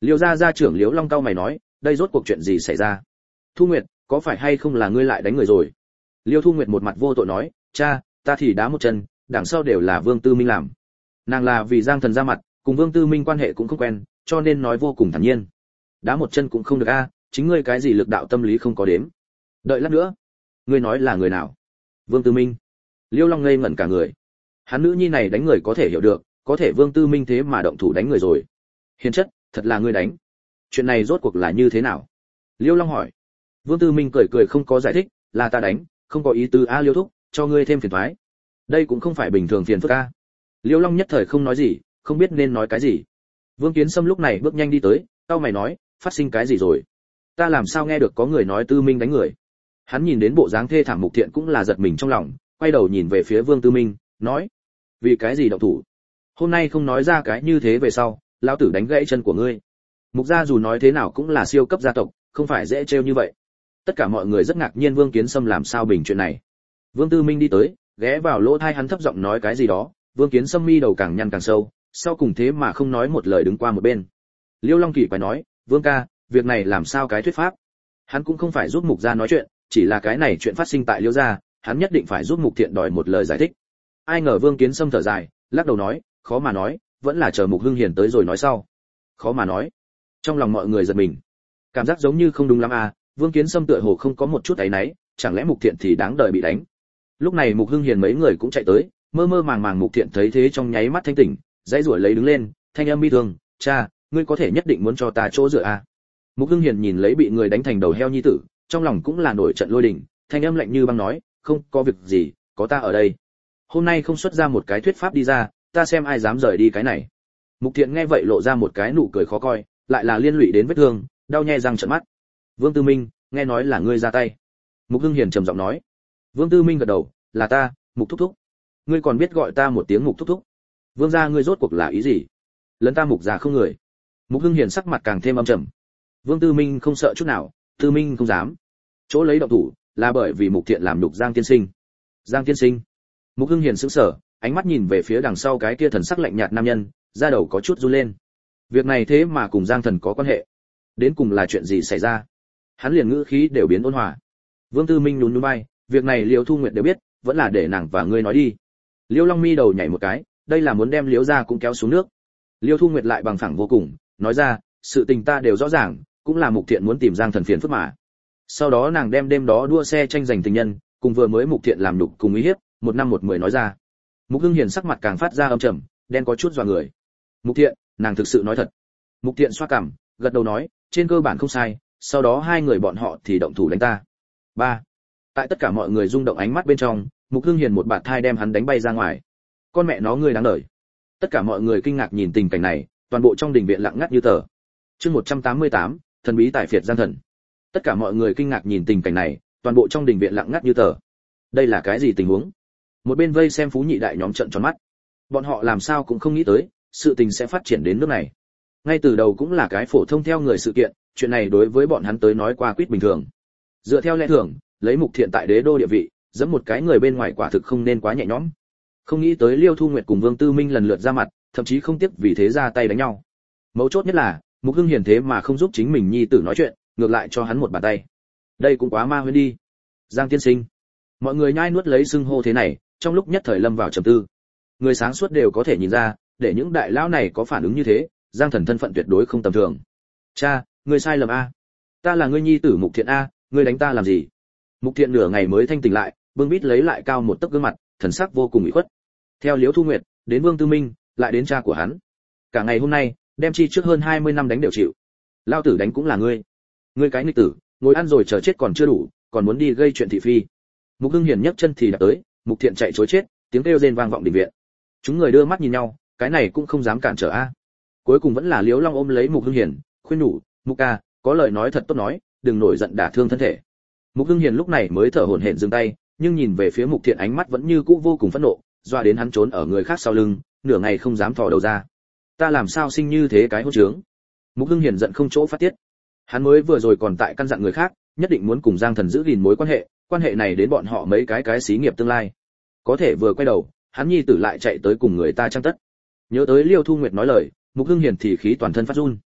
A: Liêu gia trưởng Liễu Long cao mày nói, đây rốt cuộc chuyện gì xảy ra? Thu Nguyệt, có phải hay không là ngươi lại đánh người rồi? Liêu Thu Nguyệt một mặt vô tội nói, cha, ta thì đá một chân, đằng sau đều là Vương Tư Minh làm. Nàng là vì Giang Thần ra mặt, cùng Vương Tư Minh quan hệ cũng không quen, cho nên nói vô cùng thản nhiên. Đá một chân cũng không được a, chính ngươi cái gì lực đạo tâm lý không có đếm. Đợi lát nữa, ngươi nói là người nào? Vương Tư Minh. Liêu Long ngây ngẩn cả người. Hắn nữ nhi này đánh người có thể hiểu được, có thể Vương Tư Minh thế mà động thủ đánh người rồi. Hiền chất, thật là ngươi đánh. Chuyện này rốt cuộc là như thế nào? Liêu Long hỏi. Vương Tư Minh cười cười không có giải thích, là ta đánh, không có ý tứ a Liêu thúc, cho ngươi thêm phiền toái. Đây cũng không phải bình thường phiền phức a. Liêu Long nhất thời không nói gì, không biết nên nói cái gì. Vương Kiến Sâm lúc này bước nhanh đi tới, cau mày nói, phát sinh cái gì rồi? Ta làm sao nghe được có người nói Tư Minh đánh người? Hắn nhìn đến bộ dáng thê thảm Mục Thiện cũng là giật mình trong lòng, quay đầu nhìn về phía Vương Tư Minh, nói, vì cái gì động thủ? Hôm nay không nói ra cái như thế về sau, lão tử đánh gãy chân của ngươi. Mục gia dù nói thế nào cũng là siêu cấp gia tộc, không phải dễ trêu như vậy. Tất cả mọi người rất ngạc nhiên Vương Kiến Sâm làm sao bình chuyện này. Vương Tư Minh đi tới, ghé vào lỗ tai hắn thấp giọng nói cái gì đó, Vương Kiến Sâm mi đầu càng nhăn càng sâu, sau cùng thế mà không nói một lời đứng qua một bên. Liêu Long Kỳ quái nói, Vương ca, việc này làm sao cái thuyết pháp? Hắn cũng không phải giúp Mục gia nói chuyện, chỉ là cái này chuyện phát sinh tại Liêu gia, hắn nhất định phải giúp Mục Thiện đòi một lời giải thích. Ai ngờ Vương Kiến Sâm thở dài, lắc đầu nói, khó mà nói, vẫn là chờ Mục Hưng Hiền tới rồi nói sau. Khó mà nói. Trong lòng mọi người giật mình, cảm giác giống như không đúng lắm à, Vương Kiến Sâm tựa hồ không có một chút áy náy, chẳng lẽ Mục Thiện thì đáng đời bị đánh. Lúc này Mục Hưng Hiền mấy người cũng chạy tới, mơ mơ màng màng Mục Thiện thấy thế trong nháy mắt thanh tỉnh, dãy rủa lấy đứng lên, thanh âm bi thương, cha, ngươi có thể nhất định muốn cho ta chỗ dựa à? Mục Hưng Hiền nhìn lấy bị người đánh thành đầu heo nhi tử, trong lòng cũng là nổi trận lôi đình, thanh âm lạnh như băng nói, không có việc gì, có ta ở đây. Hôm nay không xuất ra một cái thuyết pháp đi ra, ta xem ai dám rời đi cái này. Mục Thiện nghe vậy lộ ra một cái nụ cười khó coi, lại là liên lụy đến vết thương, đau nhè răng trợn mắt. Vương Tư Minh, nghe nói là ngươi ra tay. Mục Hưng Hiền trầm giọng nói. Vương Tư Minh gật đầu, là ta, Mục thúc thúc. Ngươi còn biết gọi ta một tiếng Mục thúc thúc? Vương gia ngươi rốt cuộc là ý gì? Lấn ta Mục gia không người. Mục Hưng Hiền sắc mặt càng thêm âm trầm. Vương Tư Minh không sợ chút nào, Tư Minh không dám. Chỗ lấy động thủ là bởi vì Mục Thiện làm nhục Giang tiên sinh. Giang tiên sinh? Mục Hưng Hiền sững sờ, ánh mắt nhìn về phía đằng sau cái kia thần sắc lạnh nhạt nam nhân, da đầu có chút run lên. Việc này thế mà cùng Giang Thần có quan hệ. Đến cùng là chuyện gì xảy ra? Hắn liền ngữ khí đều biến ôn hòa. Vương Tư Minh nhún nhún vai, việc này Liêu Thu Nguyệt đều biết, vẫn là để nàng và ngươi nói đi. Liêu Long mi đầu nhảy một cái, đây là muốn đem Liêu gia cũng kéo xuống nước. Liêu Thu Nguyệt lại bằng phẳng vô cùng, nói ra, sự tình ta đều rõ ràng, cũng là Mục Thiện muốn tìm Giang Thần phiền phức mà. Sau đó nàng đem đêm đó đua xe tranh giành tình nhân, cùng vừa mới Mục Thiện làm nhục cùng ý hiếp, 1 năm 1 10 nói ra. Mục Hưng Hiền sắc mặt càng phát ra âm trầm, đen có chút dọa người. Mục Thiện, nàng thực sự nói thật. Mục Thiện xoa cằm, gật đầu nói, trên cơ bản không sai, sau đó hai người bọn họ thì động thủ đánh ta. 3. Tại tất cả mọi người rung động ánh mắt bên trong, Mục Hưng Hiền một bạt thai đem hắn đánh bay ra ngoài. Con mẹ nó ngươi đáng đời. Tất cả mọi người kinh ngạc nhìn tình cảnh này, toàn bộ trong đình viện lặng ngắt như tờ. Chương 188, thần bí tại phiệt Giang Thần. Tất cả mọi người kinh ngạc nhìn tình cảnh này, toàn bộ trong đình viện lặng ngắt như tờ. Đây là cái gì tình huống? Một bên vây xem phú nhị đại nhóm trợn tròn mắt. Bọn họ làm sao cũng không nghĩ tới, sự tình sẽ phát triển đến nước này. Ngay từ đầu cũng là cái phổ thông theo người sự kiện, chuyện này đối với bọn hắn tới nói qua quýt bình thường. Dựa theo lẽ thường, lấy Mục Thiện tại đế đô địa vị, giẫm một cái người bên ngoài quả thực không nên quá nhẹ nhõm. Không nghĩ tới Liêu Thu Nguyệt cùng Vương Tư Minh lần lượt ra mặt, thậm chí không tiếc vì thế ra tay đánh nhau. Mấu chốt nhất là, Mục Hưng Hiền thế mà không giúp chính mình nhi tử nói chuyện, ngược lại cho hắn một bàn tay. Đây cũng quá ma huyễn đi. Giang tiên sinh. Mọi người nhai nuốt lấy xưng hô thế này, trong lúc nhất thời lâm vào trầm tư. Người sáng suốt đều có thể nhìn ra, để những đại lão này có phản ứng như thế, Giang Thần thân phận tuyệt đối không tầm thường. Cha, ngươi sai lầm a. Ta là ngươi nhi tử Mục Thiện a, ngươi đánh ta làm gì? Mục Thiện nửa ngày mới thanh tỉnh lại, bưng bít lấy lại cao một tấc gương mặt, thần sắc vô cùng ủy khuất. Theo Liễu Thu Nguyệt, đến Vương Tư Minh, lại đến cha của hắn. Cả ngày hôm nay, đem chi trước hơn 20 năm đánh đều chịu. Lao tử đánh cũng là ngươi. Ngươi cái nghịch tử, ngồi ăn rồi chờ chết còn chưa đủ, còn muốn đi gây chuyện thị phi. Mục Hưng Hiền nhấc chân thì đạp tới, Mục Thiện chạy trối chết, tiếng kêu rên vang vọng đình viện. Chúng người đưa mắt nhìn nhau, cái này cũng không dám cản trở a. Cuối cùng vẫn là Liễu Long ôm lấy Mục Hưng Hiền, khuyên nhủ, Mục ca, có lời nói thật tốt nói, đừng nổi giận đả thương thân thể. Mục Hưng Hiền lúc này mới thở hổn hển dừng tay, nhưng nhìn về phía Mục Thiện ánh mắt vẫn như cũ vô cùng phẫn nộ, doa đến hắn trốn ở người khác sau lưng, nửa ngày không dám thò đầu ra. Ta làm sao sinh như thế cái hỗn trướng? Mục Hưng Hiền giận không chỗ phát tiết. Hắn mới vừa rồi còn tại căn dặn người khác, nhất định muốn cùng Giang Thần giữ gìn mối quan hệ này đến bọn họ mấy cái xí nghiệp tương lai. Có thể vừa quay đầu, hắn nhi tử lại chạy tới cùng người ta trang tất. Nhớ tới Liêu Thu Nguyệt nói lời, Mục Hưng Hiền thì khí toàn thân phát run.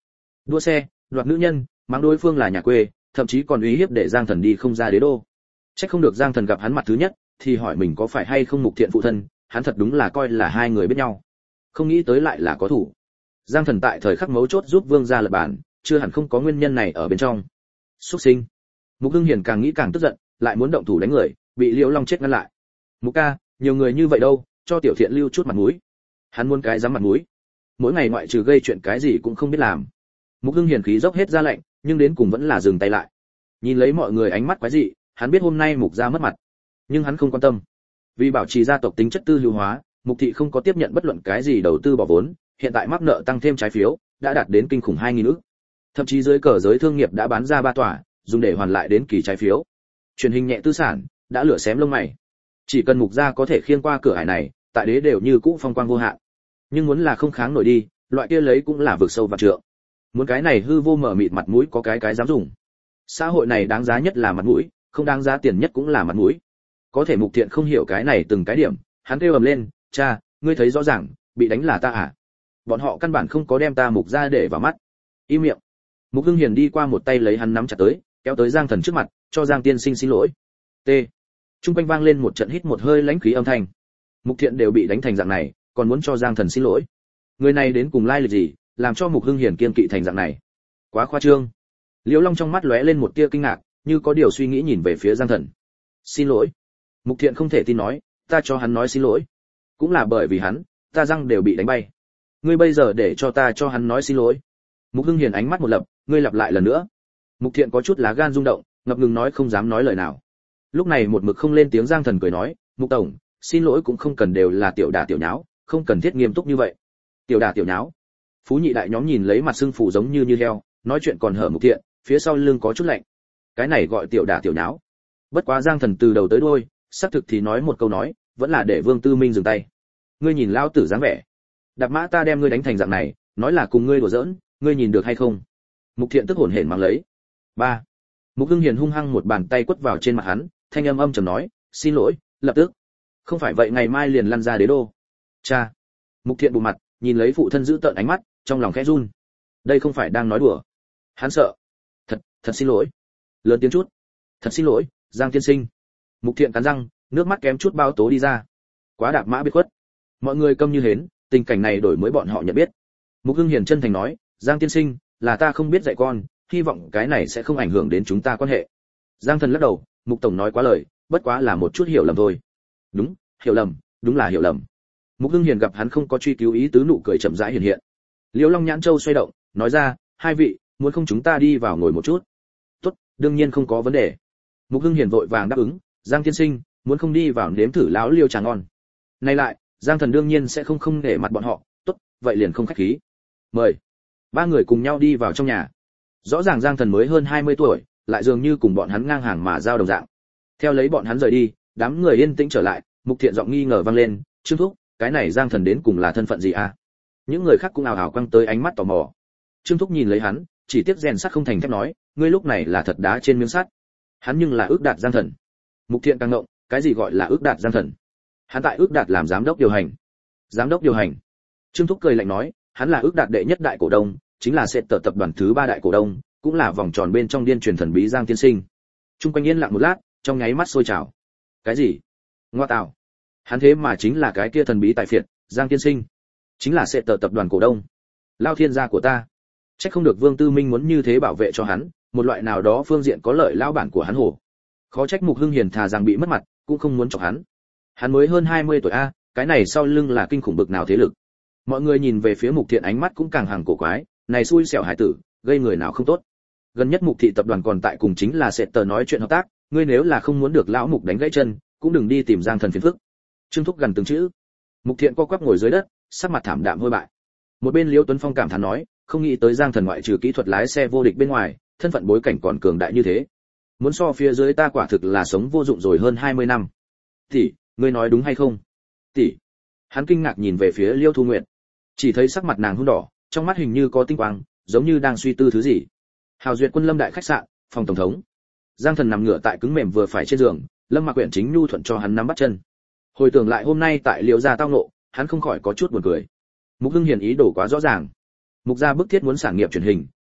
A: đua xe, đoạt nữ nhân, mắng đối phương là nhà quê, thậm chí còn uy hiếp để Giang Thần đi không ra đế đô. Chắc không được Giang Thần gặp hắn mặt thứ nhất thì hỏi mình có phải hay không Mục Thiện phụ thân, hắn thật đúng là coi là hai người biết nhau. Không nghĩ tới lại là có thủ. Giang Thần tại thời khắc mấu chốt giúp Vương gia lập bản, chưa hẳn không có nguyên nhân này ở bên trong. Súc sinh. Mục Hưng Hiền càng nghĩ càng tức giận, lại muốn động thủ đánh người, bị Liễu Long chết ngăn lại. Mục ca, nhiều người như vậy đâu, cho tiểu thiện lưu chút mặt mũi. Hắn muốn cái dám mặt mũi. Mỗi ngày ngoại trừ gây chuyện cái gì cũng không biết làm. Mục Hưng Hiền khí dốc hết ra lệnh, nhưng đến cùng vẫn là dừng tay lại. Nhìn lấy mọi người ánh mắt quái dị, hắn biết hôm nay Mục gia mất mặt, nhưng hắn không quan tâm. Vì bảo trì gia tộc tính chất tư hữu hóa, Mục thị không có tiếp nhận bất luận cái gì đầu tư bỏ vốn, hiện tại mắc nợ tăng thêm trái phiếu, đã đạt đến kinh khủng 2000 ức. Thậm chí dưới cờ giới thương nghiệp đã bán ra 3 tòa, dùng để hoàn lại đến kỳ trái phiếu. Truyền hình nhẹ tư sản, đã lửa xém lông mày. Chỉ cần Mục gia có thể khiêng qua cửa ải này, tại đế đều như cũ phong quang vô hạn. Nhưng muốn là không kháng nổi đi, loại kia lấy cũng là vực sâu vạn trượng. Muốn cái này hư vô mở mịt mặt mũi có cái dám dùng. Xã hội này đáng giá nhất là mặt mũi, không đáng giá tiền nhất cũng là mặt mũi. Có thể Mục Thiện không hiểu cái này từng cái điểm, hắn kêu ầm lên, "Cha, ngươi thấy rõ ràng, bị đánh là ta à? Bọn họ căn bản không có đem ta Mục gia để vào mắt." Im miệng. Mục Hưng Hiền đi qua một tay lấy hắn nắm chặt tới, kéo tới Giang Thần trước mặt, cho Giang tiên sinh xin lỗi. T. Trung quanh vang lên một trận hít một hơi lãnh khí âm thanh. Mục Thiện đều bị đánh thành dạng này, còn muốn cho Giang Thần xin lỗi. Người này đến cùng lai lịch gì, làm cho Mục Hưng Hiền kiên kỵ thành dạng này? Quá khoa trương. Liễu Long trong mắt lóe lên một tia kinh ngạc, như có điều suy nghĩ nhìn về phía Giang Thần. Xin lỗi. Mục Thiện không thể tin nói, ta cho hắn nói xin lỗi. Cũng là bởi vì hắn, ta răng đều bị đánh bay. Ngươi bây giờ để cho ta cho hắn nói xin lỗi. Mục Hưng Hiền ánh mắt một lập, ngươi lặp lại lần nữa. Mục Thiện có chút lá gan rung động, ngập ngừng nói không dám nói lời nào. Lúc này một mực không lên tiếng Giang Thần cười nói, Mục tổng, xin lỗi cũng không cần đều là tiểu đả tiểu nháo, không cần thiết nghiêm túc như vậy. Tiểu đả tiểu nháo. Phú nhị đại nhóm nhìn lấy mặt sưng phù giống như heo, nói chuyện còn hở Mục Thiện, phía sau lưng có chút lạnh. Cái này gọi tiểu đả tiểu nháo. Bất quá Giang Thần từ đầu tới đuôi, xác thực thì nói một câu nói, vẫn là để Vương Tư Minh dừng tay. Ngươi nhìn lão tử dáng vẻ, đạp mã ta đem ngươi đánh thành dạng này, nói là cùng ngươi đùa giỡn, ngươi nhìn được hay không? Mục Thiện tức hổn hển mang lấy. 3. Mục Hưng Hiền hung hăng một bàn tay quất vào trên mặt hắn, thanh âm âm trầm nói, xin lỗi, lập tức. Không phải vậy ngày mai liền lăn ra đế đô. Cha. Mục Thiện bụng mặt, nhìn lấy phụ thân giữ tợn ánh mắt, trong lòng khẽ run. Đây không phải đang nói đùa. Hắn sợ. Thật xin lỗi. Lớn tiếng chút. Thật xin lỗi, Giang tiên sinh. Mục Thiện cắn răng, nước mắt kém chút bao tố đi ra. Quá đạp mã biết khuất. Mọi người câm như hến, tình cảnh này đổi mới bọn họ nhận biết. Mục Hưng Hiền chân thành nói, Giang tiên sinh, là ta không biết dạy con, hy vọng cái này sẽ không ảnh hưởng đến chúng ta quan hệ. Giang Thần lắc đầu, Mục tổng nói quá lời, bất quá là một chút hiểu lầm thôi. Đúng, hiểu lầm, đúng là hiểu lầm. Mục Hưng Hiền gặp hắn không có truy cứu ý tứ, nụ cười chậm rãi hiện hiện. Liễu Long nhãn châu xoay động, nói ra, hai vị, muốn không chúng ta đi vào ngồi một chút? Tốt, đương nhiên không có vấn đề. Mục Hưng Hiền vội vàng đáp ứng, Giang tiên sinh, muốn không đi vào nếm thử lão liêu trà ngon. Nay lại, Giang Thần đương nhiên sẽ không để mặt bọn họ, tốt, vậy liền không khách khí. Mời. Ba người cùng nhau đi vào trong nhà. Rõ ràng Giang Thần mới hơn 20 tuổi, lại dường như cùng bọn hắn ngang hàng mà giao đồng dạng. Theo lấy bọn hắn rời đi, đám người yên tĩnh trở lại, Mục Thiện giọng nghi ngờ vang lên, "Trương thúc, cái này Giang Thần đến cùng là thân phận gì a?" Những người khác cũng ào ào quăng tới ánh mắt tò mò. Trương thúc nhìn lấy hắn, chỉ tiếc rèn sắt không thành thép nói, "Ngươi lúc này là thật đá trên miếng sắt." Hắn nhưng là ước đạt Giang Thần. Mục Thiện càng ngộng, cái gì gọi là ước đạt Giang Thần? Hắn tại ước đạt làm giám đốc điều hành. Giám đốc điều hành? Trương thúc cười lạnh nói, hắn là ước đạt đệ nhất đại cổ đông, chính là sẽ tờ tập đoàn thứ 3 đại cổ đông, cũng là vòng tròn bên trong điên truyền thần bí Giang tiên sinh. Trung quanh yên lặng một lát, trong nháy mắt sôi trào. Cái gì? Ngoa tạo. Hắn thế mà chính là cái kia thần bí tài phiệt, Giang tiên sinh. Chính là sẽ tờ tập đoàn cổ đông. Lao thiên gia của ta. Chắc không được Vương Tư Minh muốn như thế bảo vệ cho hắn, một loại nào đó phương diện có lợi lao bản của hắn hổ. Khó trách Mục Hưng Hiền thà rằng bị mất mặt, cũng không muốn chọc hắn. Hắn mới hơn 20 tuổi a, cái này sau lưng là kinh khủng bực nào thế lực. Mọi người nhìn về phía Mục Thiện ánh mắt cũng càng hàng cổ quái, này xui xẻo hải tử, gây người nào không tốt. Gần nhất Mục thị tập đoàn còn tại cùng chính là sẽ tờ nói chuyện hợp tác, ngươi nếu là không muốn được lão Mục đánh gãy chân, cũng đừng đi tìm Giang Thần phiền phức. Trương thúc gần từng chữ. Mục Thiện co quắp ngồi dưới đất, sắc mặt thảm đạm hôi bại. Một bên Liễu Tuấn Phong cảm thán nói, không nghĩ tới Giang Thần ngoại trừ kỹ thuật lái xe vô địch bên ngoài, thân phận bối cảnh còn cường đại như thế. Muốn so phía dưới ta quả thực là sống vô dụng rồi hơn 20 năm. Tỷ, ngươi nói đúng hay không? Tỷ. Hắn kinh ngạc nhìn về phía Liêu Thu Nguyệt, chỉ thấy sắc mặt nàng hun đỏ, trong mắt hình như có tinh quang, giống như đang suy tư thứ gì. Hào Duyệt Quân Lâm đại khách sạn, phòng tổng thống. Giang Thần nằm ngửa tại cứng mềm vừa phải trên giường, Lâm Mạc Uyển chính nhu thuận cho hắn nắm bắt chân. Hồi tưởng lại hôm nay tại Liễu gia tao ngộ, hắn không khỏi có chút buồn cười. Mục Hưng Hiền ý đồ quá rõ ràng. Mục gia bức thiết muốn sản nghiệp truyền hình,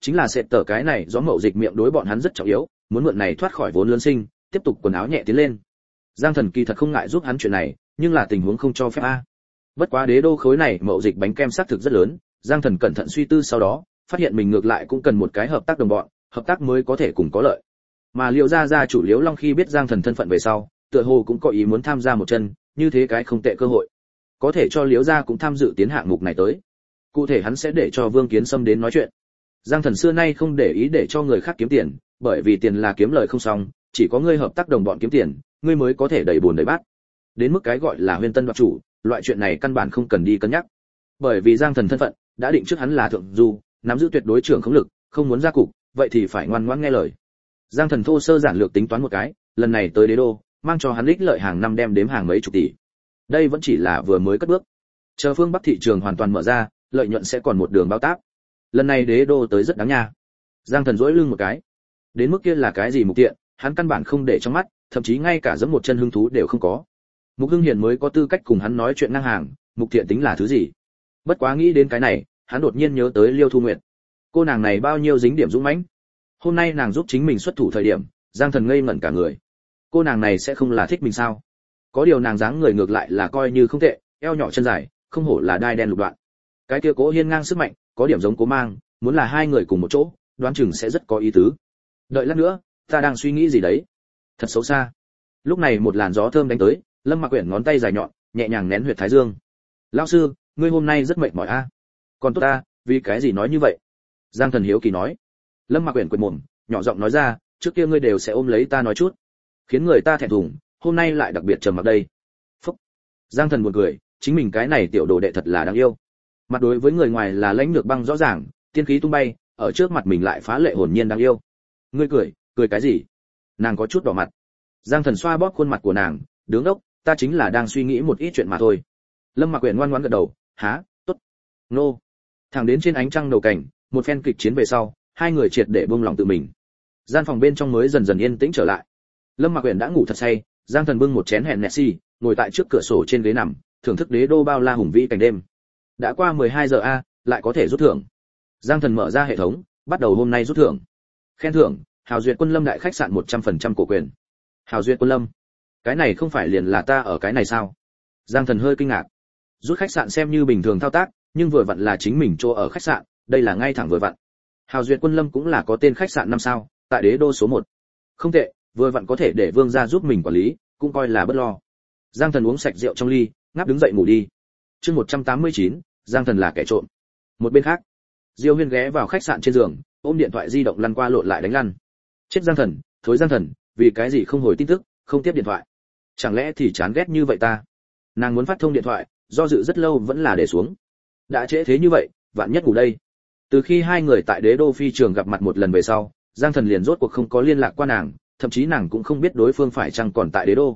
A: chính là sệt tờ cái này gió mậu dịch miệng đối bọn hắn rất trọng yếu, muốn mượn này thoát khỏi vốn lớn sinh, tiếp tục quần áo nhẹ tiến lên. Giang Thần kỳ thật không ngại giúp hắn chuyện này, nhưng là tình huống không cho phép a. Bất quá đế đô khối này mậu dịch bánh kem xác thực rất lớn, Giang Thần cẩn thận suy tư sau đó, phát hiện mình ngược lại cũng cần một cái hợp tác đồng bọn, hợp tác mới có thể cùng có lợi. Mà Liễu gia chủ Liễu Long khi biết Giang Thần thân phận về sau, tựa hồ cũng có ý muốn tham gia một chân, như thế cái không tệ cơ hội. Có thể cho Liễu gia cũng tham dự tiến hạng mục này tới. Cụ thể hắn sẽ để cho Vương Kiến Sâm đến nói chuyện. Giang Thần xưa nay không để ý để cho người khác kiếm tiền, bởi vì tiền là kiếm lời không xong, chỉ có ngươi hợp tác đồng bọn kiếm tiền, ngươi mới có thể đẩy buồn đẩy bát. Đến mức cái gọi là Huyên Tân đoạt chủ, loại chuyện này căn bản không cần đi cân nhắc. Bởi vì Giang Thần thân phận đã định trước hắn là thượng du, nắm giữ tuyệt đối trưởng khống lực, không muốn ra cục, vậy thì phải ngoan ngoãn nghe lời. Giang Thần thô sơ giản lược tính toán một cái, lần này tới đế đô, mang cho hắn ích lợi hàng năm đem đếm hàng mấy chục tỷ. Đây vẫn chỉ là vừa mới cất bước. Chờ phương Bắc thị trường hoàn toàn mở ra, lợi nhuận sẽ còn một đường bao táp. Lần này đế đô tới rất đáng nha. Giang Thần duỗi lưng một cái. Đến mức kia là cái gì mục tiện, hắn căn bản không để trong mắt, thậm chí ngay cả giẫm một chân hứng thú đều không có. Mục Hưng Hiền mới có tư cách cùng hắn nói chuyện ngang hàng, mục thiện tính là thứ gì? Bất quá nghĩ đến cái này, hắn đột nhiên nhớ tới Liêu Thu Nguyệt. Cô nàng này bao nhiêu dính điểm dũng mãnh. Hôm nay nàng giúp chính mình xuất thủ thời điểm, Giang Thần ngây ngẩn cả người. Cô nàng này sẽ không là thích mình sao? Có điều nàng dáng người ngược lại là coi như không tệ, eo nhỏ chân dài, không hổ là đai đen lục đoạn. Cái kia Cố Hiên ngang sức mạnh, có điểm giống Cố Mang, muốn là hai người cùng một chỗ, đoán chừng sẽ rất có ý tứ. Đợi lát nữa, ta đang suy nghĩ gì đấy? Thật xấu xa. Lúc này một làn gió thơm đánh tới, Lâm Mạc Uyển ngón tay dài nhọn, nhẹ nhàng nén huyệt thái dương. "Lão sư, ngươi hôm nay rất mệt mỏi a?" "Còn tốt ta, vì cái gì nói như vậy?" Giang Thần hiếu kỳ nói. Lâm Mạc Uyển quệt mồm, nhỏ giọng nói ra, "Trước kia ngươi đều sẽ ôm lấy ta nói chút, khiến người ta thẹn thùng, hôm nay lại đặc biệt trầm mặc đây." Phúc. Giang Thần buồn cười, chính mình cái này tiểu đồ đệ thật là đáng yêu. Mặt đối với người ngoài là lãnh lược băng rõ ràng, tiên khí tung bay, ở trước mặt mình lại phá lệ hồn nhiên đáng yêu. "Ngươi cười cái gì?" Nàng có chút đỏ mặt. Giang Thần xoa bóp khuôn mặt của nàng, "Đứng đốc, ta chính là đang suy nghĩ một ít chuyện mà thôi." Lâm Mạc Uyển ngoan ngoãn gật đầu, "Hả, tốt." Nô. Thẳng đến trên ánh trăng đầu cảnh, một phen kịch chiến về sau, hai người triệt để buông lòng tự mình. Gian phòng bên trong mới dần dần yên tĩnh trở lại. Lâm Mạc Uyển đã ngủ thật say, Giang Thần bưng một chén Hennessy, ngồi tại trước cửa sổ trên ghế nằm, thưởng thức đế đô bao la hùng vĩ cảnh đêm. Đã qua 12 giờ a, lại có thể rút thưởng. Giang Thần mở ra hệ thống, bắt đầu hôm nay rút thưởng. Khen thưởng, Hào Duyệt Quân Lâm đại khách sạn 100% cổ quyền. Hào Duyệt Quân Lâm, cái này không phải liền là ta ở cái này sao? Giang Thần hơi kinh ngạc. Rút khách sạn xem như bình thường thao tác, nhưng vừa vặn là chính mình chỗ ở khách sạn, đây là ngay thẳng vừa vặn. Hào Duyệt Quân Lâm cũng là có tên khách sạn 5 sao, tại đế đô số 1. Không tệ, vừa vặn có thể để Vương gia giúp mình quản lý, cũng coi là bất lo. Giang Thần uống sạch rượu trong ly, ngáp đứng dậy ngủ đi. Chương 189, Giang Thần là kẻ trộm. Một bên khác, Diêu Huyên ghé vào khách sạn trên giường, ôm điện thoại di động lăn qua lộn lại đánh lăn. Chết Giang Thần, thối Giang Thần, vì cái gì không hồi tin tức, không tiếp điện thoại? Chẳng lẽ thì chán ghét như vậy ta? Nàng muốn phát thông điện thoại, do dự rất lâu vẫn là để xuống. Đã trễ thế như vậy, vạn nhất ngủ đây. Từ khi hai người tại Đế Đô phi trường gặp mặt một lần về sau, Giang Thần liền rốt cuộc không có liên lạc qua nàng, thậm chí nàng cũng không biết đối phương phải chăng còn tại Đế Đô.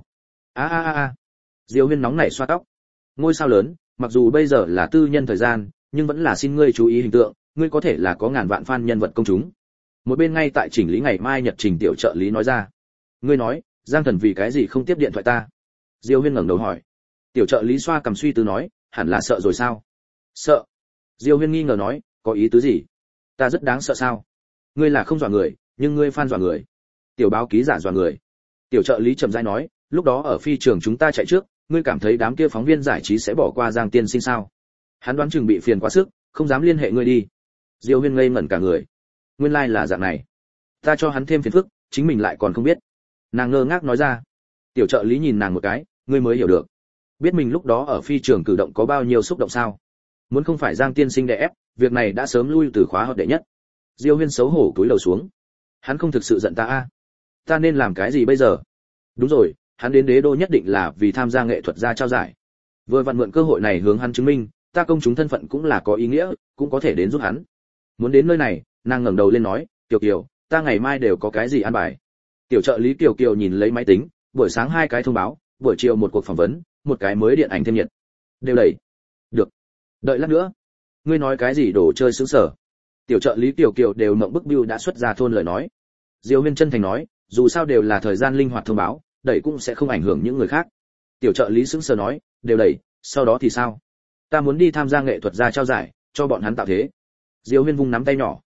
A: Diêu Huyên nóng nảy xoa tóc. Ngôi sao lớn, mặc dù bây giờ là tư nhân thời gian, nhưng vẫn là xin ngươi chú ý hình tượng, ngươi có thể là có ngàn vạn fan nhân vật công chúng. Một bên ngay tại chỉnh lý ngày mai nhật trình tiểu trợ lý nói ra. Ngươi nói, Giang Thần vì cái gì không tiếp điện thoại ta? Diêu Huyên ngẩng đầu hỏi. Tiểu trợ lý xoa cầm suy tư nói, hẳn là sợ rồi sao? Sợ? Diêu Huyên nghi ngờ nói, có ý tứ gì? Ta rất đáng sợ sao? Ngươi là không dọa người, nhưng ngươi fan dọa người. Tiểu báo ký giả dọa người. Tiểu trợ lý chậm rãi nói, lúc đó ở phi trường chúng ta chạy trước, ngươi cảm thấy đám kia phóng viên giải trí sẽ bỏ qua Giang tiên sinh sao? Hắn đoán chừng bị phiền quá sức, không dám liên hệ ngươi đi. Diêu Huyên ngây ngẩn cả người. Nguyên lai là dạng này. Ta cho hắn thêm phiền phức, chính mình lại còn không biết. Nàng ngơ ngác nói ra. Tiểu trợ lý nhìn nàng một cái, ngươi mới hiểu được. Biết mình lúc đó ở phi trường cử động có bao nhiêu xúc động sao? Muốn không phải Giang tiên sinh đè ép, việc này đã sớm lui từ khóa hợp đệ nhất. Diêu Huyên xấu hổ cúi đầu xuống. Hắn không thực sự giận ta a. Ta nên làm cái gì bây giờ? Đúng rồi, hắn đến Đế Đô nhất định là vì tham gia nghệ thuật gia trao giải. Vừa vặn mượn cơ hội này hướng hắn chứng minh, ta công chúng thân phận cũng là có ý nghĩa, cũng có thể đến giúp hắn. Muốn đến nơi này, nàng ngẩng đầu lên nói, Kiều Kiều, ta ngày mai đều có cái gì ăn bài. Tiểu trợ lý Kiều Kiều nhìn lấy máy tính, buổi sáng 2 cái thông báo, buổi chiều một cuộc phỏng vấn, một cái mới điện ảnh thêm nhiệt. Đều đẩy. Được. Đợi lát nữa. Ngươi nói cái gì đồ chơi sướng sở. Tiểu trợ lý Kiều Kiều đều mộng bức bưu đã xuất ra thôn lời nói. Diêu Huyên chân thành nói, dù sao đều là thời gian linh hoạt thông báo, đẩy cũng sẽ không ảnh hưởng những người khác. Tiểu trợ lý sững sờ nói, đều đẩy, sau đó thì sao? Ta muốn đi tham gia nghệ thuật gia trao giải, cho bọn hắn tạo thế. Diêu Huyên vung nắm tay nhỏ.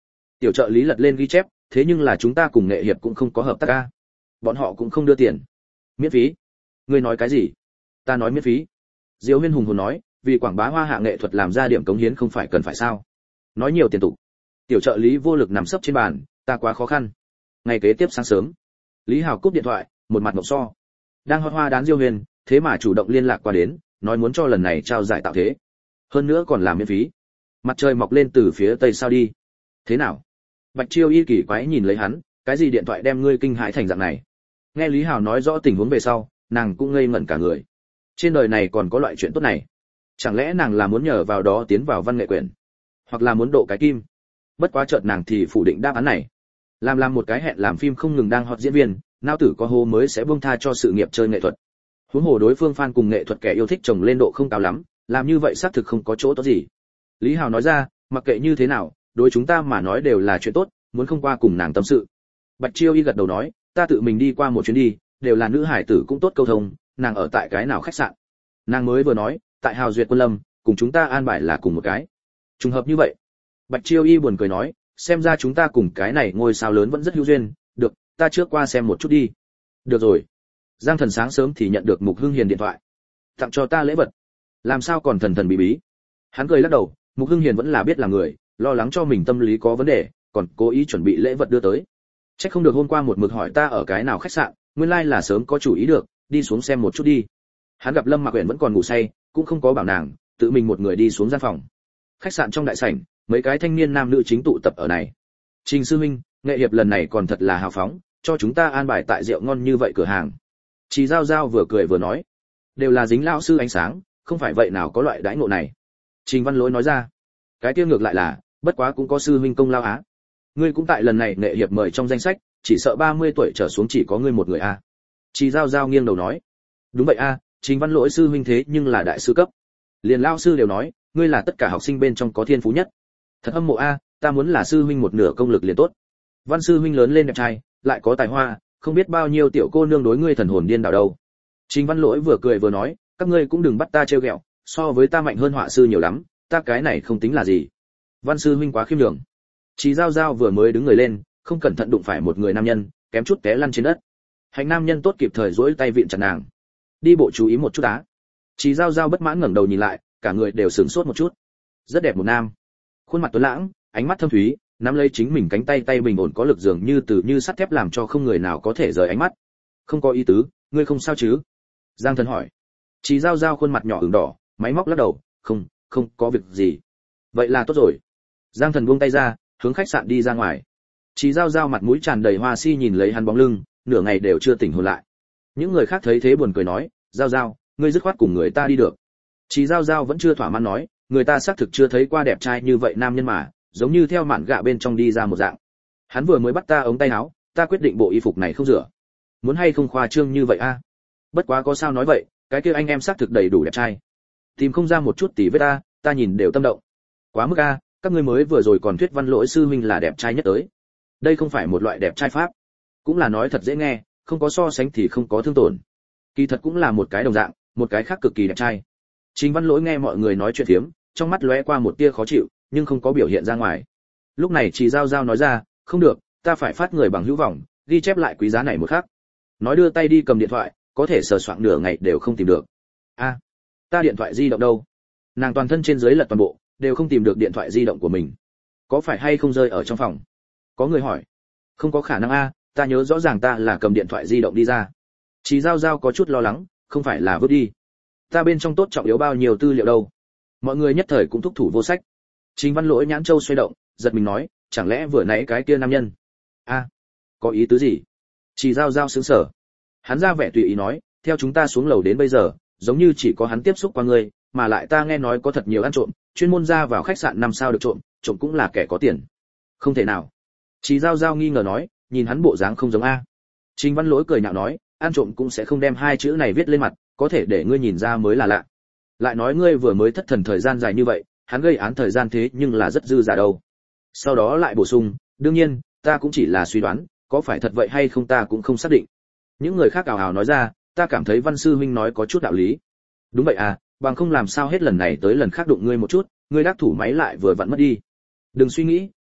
A: Tiểu trợ lý lật lên ghi chép, thế nhưng là chúng ta cùng nghệ hiệp cũng không có hợp tác a. Bọn họ cũng không đưa tiền. Miễn phí? Ngươi nói cái gì? Ta nói miễn phí. Diêu Huyên hùng hồn nói, vì quảng bá hoa hạ nghệ thuật làm ra điểm cống hiến không phải cần phải sao? Nói nhiều tiền tục. Tiểu trợ lý vô lực nằm sấp trên bàn, ta quá khó khăn. Ngày kế tiếp sáng sớm, Lý Hào cúp điện thoại, một mặt ngọc so. Đang hót hoa đán Diêu Huyên, thế mà chủ động liên lạc qua đến, nói muốn cho lần này trao giải tạo thế. Hơn nữa còn làm miễn phí. Mặt trời mọc lên từ phía tây sao đi. Thế nào? Bạch Chiêu Y kỳ quái nhìn lấy hắn, cái gì điện thoại đem ngươi kinh hãi thành dạng này? Nghe Lý Hào nói rõ tình huống về sau, nàng cũng ngây ngẩn cả người. Trên đời này còn có loại chuyện tốt này? Chẳng lẽ nàng là muốn nhờ vào đó tiến vào văn nghệ quyển, hoặc là muốn độ cái kim? Bất quá chợt nàng thì phủ định đáp án này. Làm một cái hẹn làm phim không ngừng đang hot diễn viên, nao tử có hô mới sẽ buông tha cho sự nghiệp chơi nghệ thuật. Huống hồ đối phương fan cùng nghệ thuật kẻ yêu thích chồng lên độ không cao lắm, làm như vậy xác thực không có chỗ tốt gì. Lý Hào nói ra, mặc kệ như thế nào, đối chúng ta mà nói đều là chuyện tốt, muốn không qua cùng nàng tâm sự. Bạch Chiêu Y gật đầu nói, ta tự mình đi qua một chuyến đi, đều là nữ hải tử cũng tốt câu thông, nàng ở tại cái nào khách sạn? Nàng mới vừa nói, tại Hào Duyệt Quân Lâm, cùng chúng ta an bài là cùng một cái. Trùng hợp như vậy. Bạch Chiêu Y buồn cười nói, xem ra chúng ta cùng cái này ngôi sao lớn vẫn rất hữu duyên, được, ta trước qua xem một chút đi. Được rồi. Giang Thần sáng sớm thì nhận được Mục Hưng Hiền điện thoại. Tặng cho ta lễ vật. Làm sao còn thần thần bí bí? Hắn cười lắc đầu, Mục Hưng Hiền vẫn là biết là người, lo lắng cho mình tâm lý có vấn đề, còn cố ý chuẩn bị lễ vật đưa tới. Chắc không được hôm qua một mực hỏi ta ở cái nào khách sạn, nguyên lai là sớm có chủ ý được, đi xuống xem một chút đi. Hắn gặp Lâm Mạc Uyển vẫn còn ngủ say, cũng không có bảo nàng, tự mình một người đi xuống gian phòng. Khách sạn trong đại sảnh, mấy cái thanh niên nam nữ chính tụ tập ở này. Trình sư huynh, nghệ hiệp lần này còn thật là hào phóng, cho chúng ta an bài tại rượu ngon như vậy cửa hàng. Chị Giao Giao vừa cười vừa nói, đều là dính lão sư ánh sáng, không phải vậy nào có loại đãi ngộ này. Trình Văn Lỗi nói ra, cái kia ngược lại là, bất quá cũng có sư huynh công lao á. Ngươi cũng tại lần này nghệ hiệp mời trong danh sách, chỉ sợ 30 tuổi trở xuống chỉ có ngươi một người a. Chị Giao Giao nghiêng đầu nói, đúng vậy a, Trình Văn Lỗi sư huynh thế nhưng là đại sư cấp. Liền lão sư đều nói, ngươi là tất cả học sinh bên trong có thiên phú nhất. Thật hâm mộ a, ta muốn là sư huynh một nửa công lực liền tốt. Văn sư huynh lớn lên đẹp trai, lại có tài hoa, không biết bao nhiêu tiểu cô nương đối ngươi thần hồn điên đảo đâu. Trình Văn Lỗi vừa cười vừa nói, các ngươi cũng đừng bắt ta trêu ghẹo, so với ta mạnh hơn họa sư nhiều lắm, ta cái này không tính là gì. Văn sư huynh quá khiêm nhường. Chị Giao Giao vừa mới đứng người lên, không cẩn thận đụng phải một người nam nhân, kém chút té lăn trên đất. Hành nam nhân tốt kịp thời duỗi tay vịn chặt nàng. Đi bộ chú ý một chút á. Chị Giao Giao bất mãn ngẩng đầu nhìn lại, cả người đều sửng sốt một chút. Rất đẹp một nam. Khuôn mặt tuấn lãng, ánh mắt thâm thúy, nắm lấy chính mình cánh tay tay bình ổn có lực dường như từ như sắt thép làm cho không người nào có thể rời ánh mắt. Không có ý tứ, ngươi không sao chứ? Giang Thần hỏi. Chị Giao Giao khuôn mặt nhỏ ửng đỏ, máy móc lắc đầu, không có việc gì. Vậy là tốt rồi. Giang Thần buông tay ra, hướng khách sạn đi ra ngoài. Chị Giao Giao mặt mũi tràn đầy hoa si nhìn lấy hắn bóng lưng, nửa ngày đều chưa tỉnh hồn lại. Những người khác thấy thế buồn cười nói, Giao Giao, ngươi dứt khoát cùng người ta đi được. Chị Giao Giao vẫn chưa thỏa mãn nói, người ta xác thực chưa thấy qua đẹp trai như vậy nam nhân mà, giống như theo mạn gạ bên trong đi ra một dạng. Hắn vừa mới bắt ta ống tay áo, ta quyết định bộ y phục này không rửa. Muốn hay không khoa trương như vậy a? Bất quá có sao nói vậy, cái kia anh em xác thực đầy đủ đẹp trai. Tìm không ra một chút tỉ vết ta nhìn đều tâm động. Quá mức a, các ngươi mới vừa rồi còn thuyết Văn Lỗi sư huynh là đẹp trai nhất tới. Đây không phải một loại đẹp trai pháp, cũng là nói thật dễ nghe, không có so sánh thì không có thương tổn. Kỳ thật cũng là một cái đồng dạng, một cái khác cực kỳ đẹp trai. Trình Văn Lỗi nghe mọi người nói chuyện phiếm, trong mắt lóe qua một tia khó chịu, nhưng không có biểu hiện ra ngoài. Lúc này chị Giao Giao nói ra, không được, ta phải phát người bằng hữu vọng, ghi chép lại quý giá này một khắc. Nói đưa tay đi cầm điện thoại, có thể sờ soạng nửa ngày đều không tìm được. A, ta điện thoại di động đâu? Nàng toàn thân trên dưới lật toàn bộ, đều không tìm được điện thoại di động của mình. Có phải hay không rơi ở trong phòng? Có người hỏi. Không có khả năng a, ta nhớ rõ ràng ta là cầm điện thoại di động đi ra. Chị Giao Giao có chút lo lắng, không phải là vứt đi. Ta bên trong tốt trọng yếu bao nhiêu tư liệu đâu. Mọi người nhất thời cũng thúc thủ vô sách. Trình Văn Lỗi nhãn châu xoay động, giật mình nói, chẳng lẽ vừa nãy cái kia nam nhân? A, có ý tứ gì? Chị Giao Giao sững sờ. Hắn ra vẻ tùy ý nói, theo chúng ta xuống lầu đến bây giờ, giống như chỉ có hắn tiếp xúc qua ngươi, mà lại ta nghe nói có thật nhiều ăn trộm, chuyên môn ra vào khách sạn 5 sao được trộm, trộm cũng là kẻ có tiền. Không thể nào. Chị Giao Giao nghi ngờ nói, nhìn hắn bộ dáng không giống a. Trình Văn Lỗi cười nhạo nói, ăn trộm cũng sẽ không đem hai chữ này viết lên mặt, có thể để ngươi nhìn ra mới là lạ. Lại nói ngươi vừa mới thất thần thời gian dài như vậy, hắn gây án thời gian thế nhưng là rất dư dả đâu. Sau đó lại bổ sung, đương nhiên, ta cũng chỉ là suy đoán, có phải thật vậy hay không ta cũng không xác định. Những người khác ào ào nói ra, ta cảm thấy Văn sư huynh nói có chút đạo lý. Đúng vậy à, bằng không làm sao hết lần này tới lần khác đụng ngươi một chút, ngươi đắc thủ máy lại vừa vặn mất đi. Đừng suy nghĩ,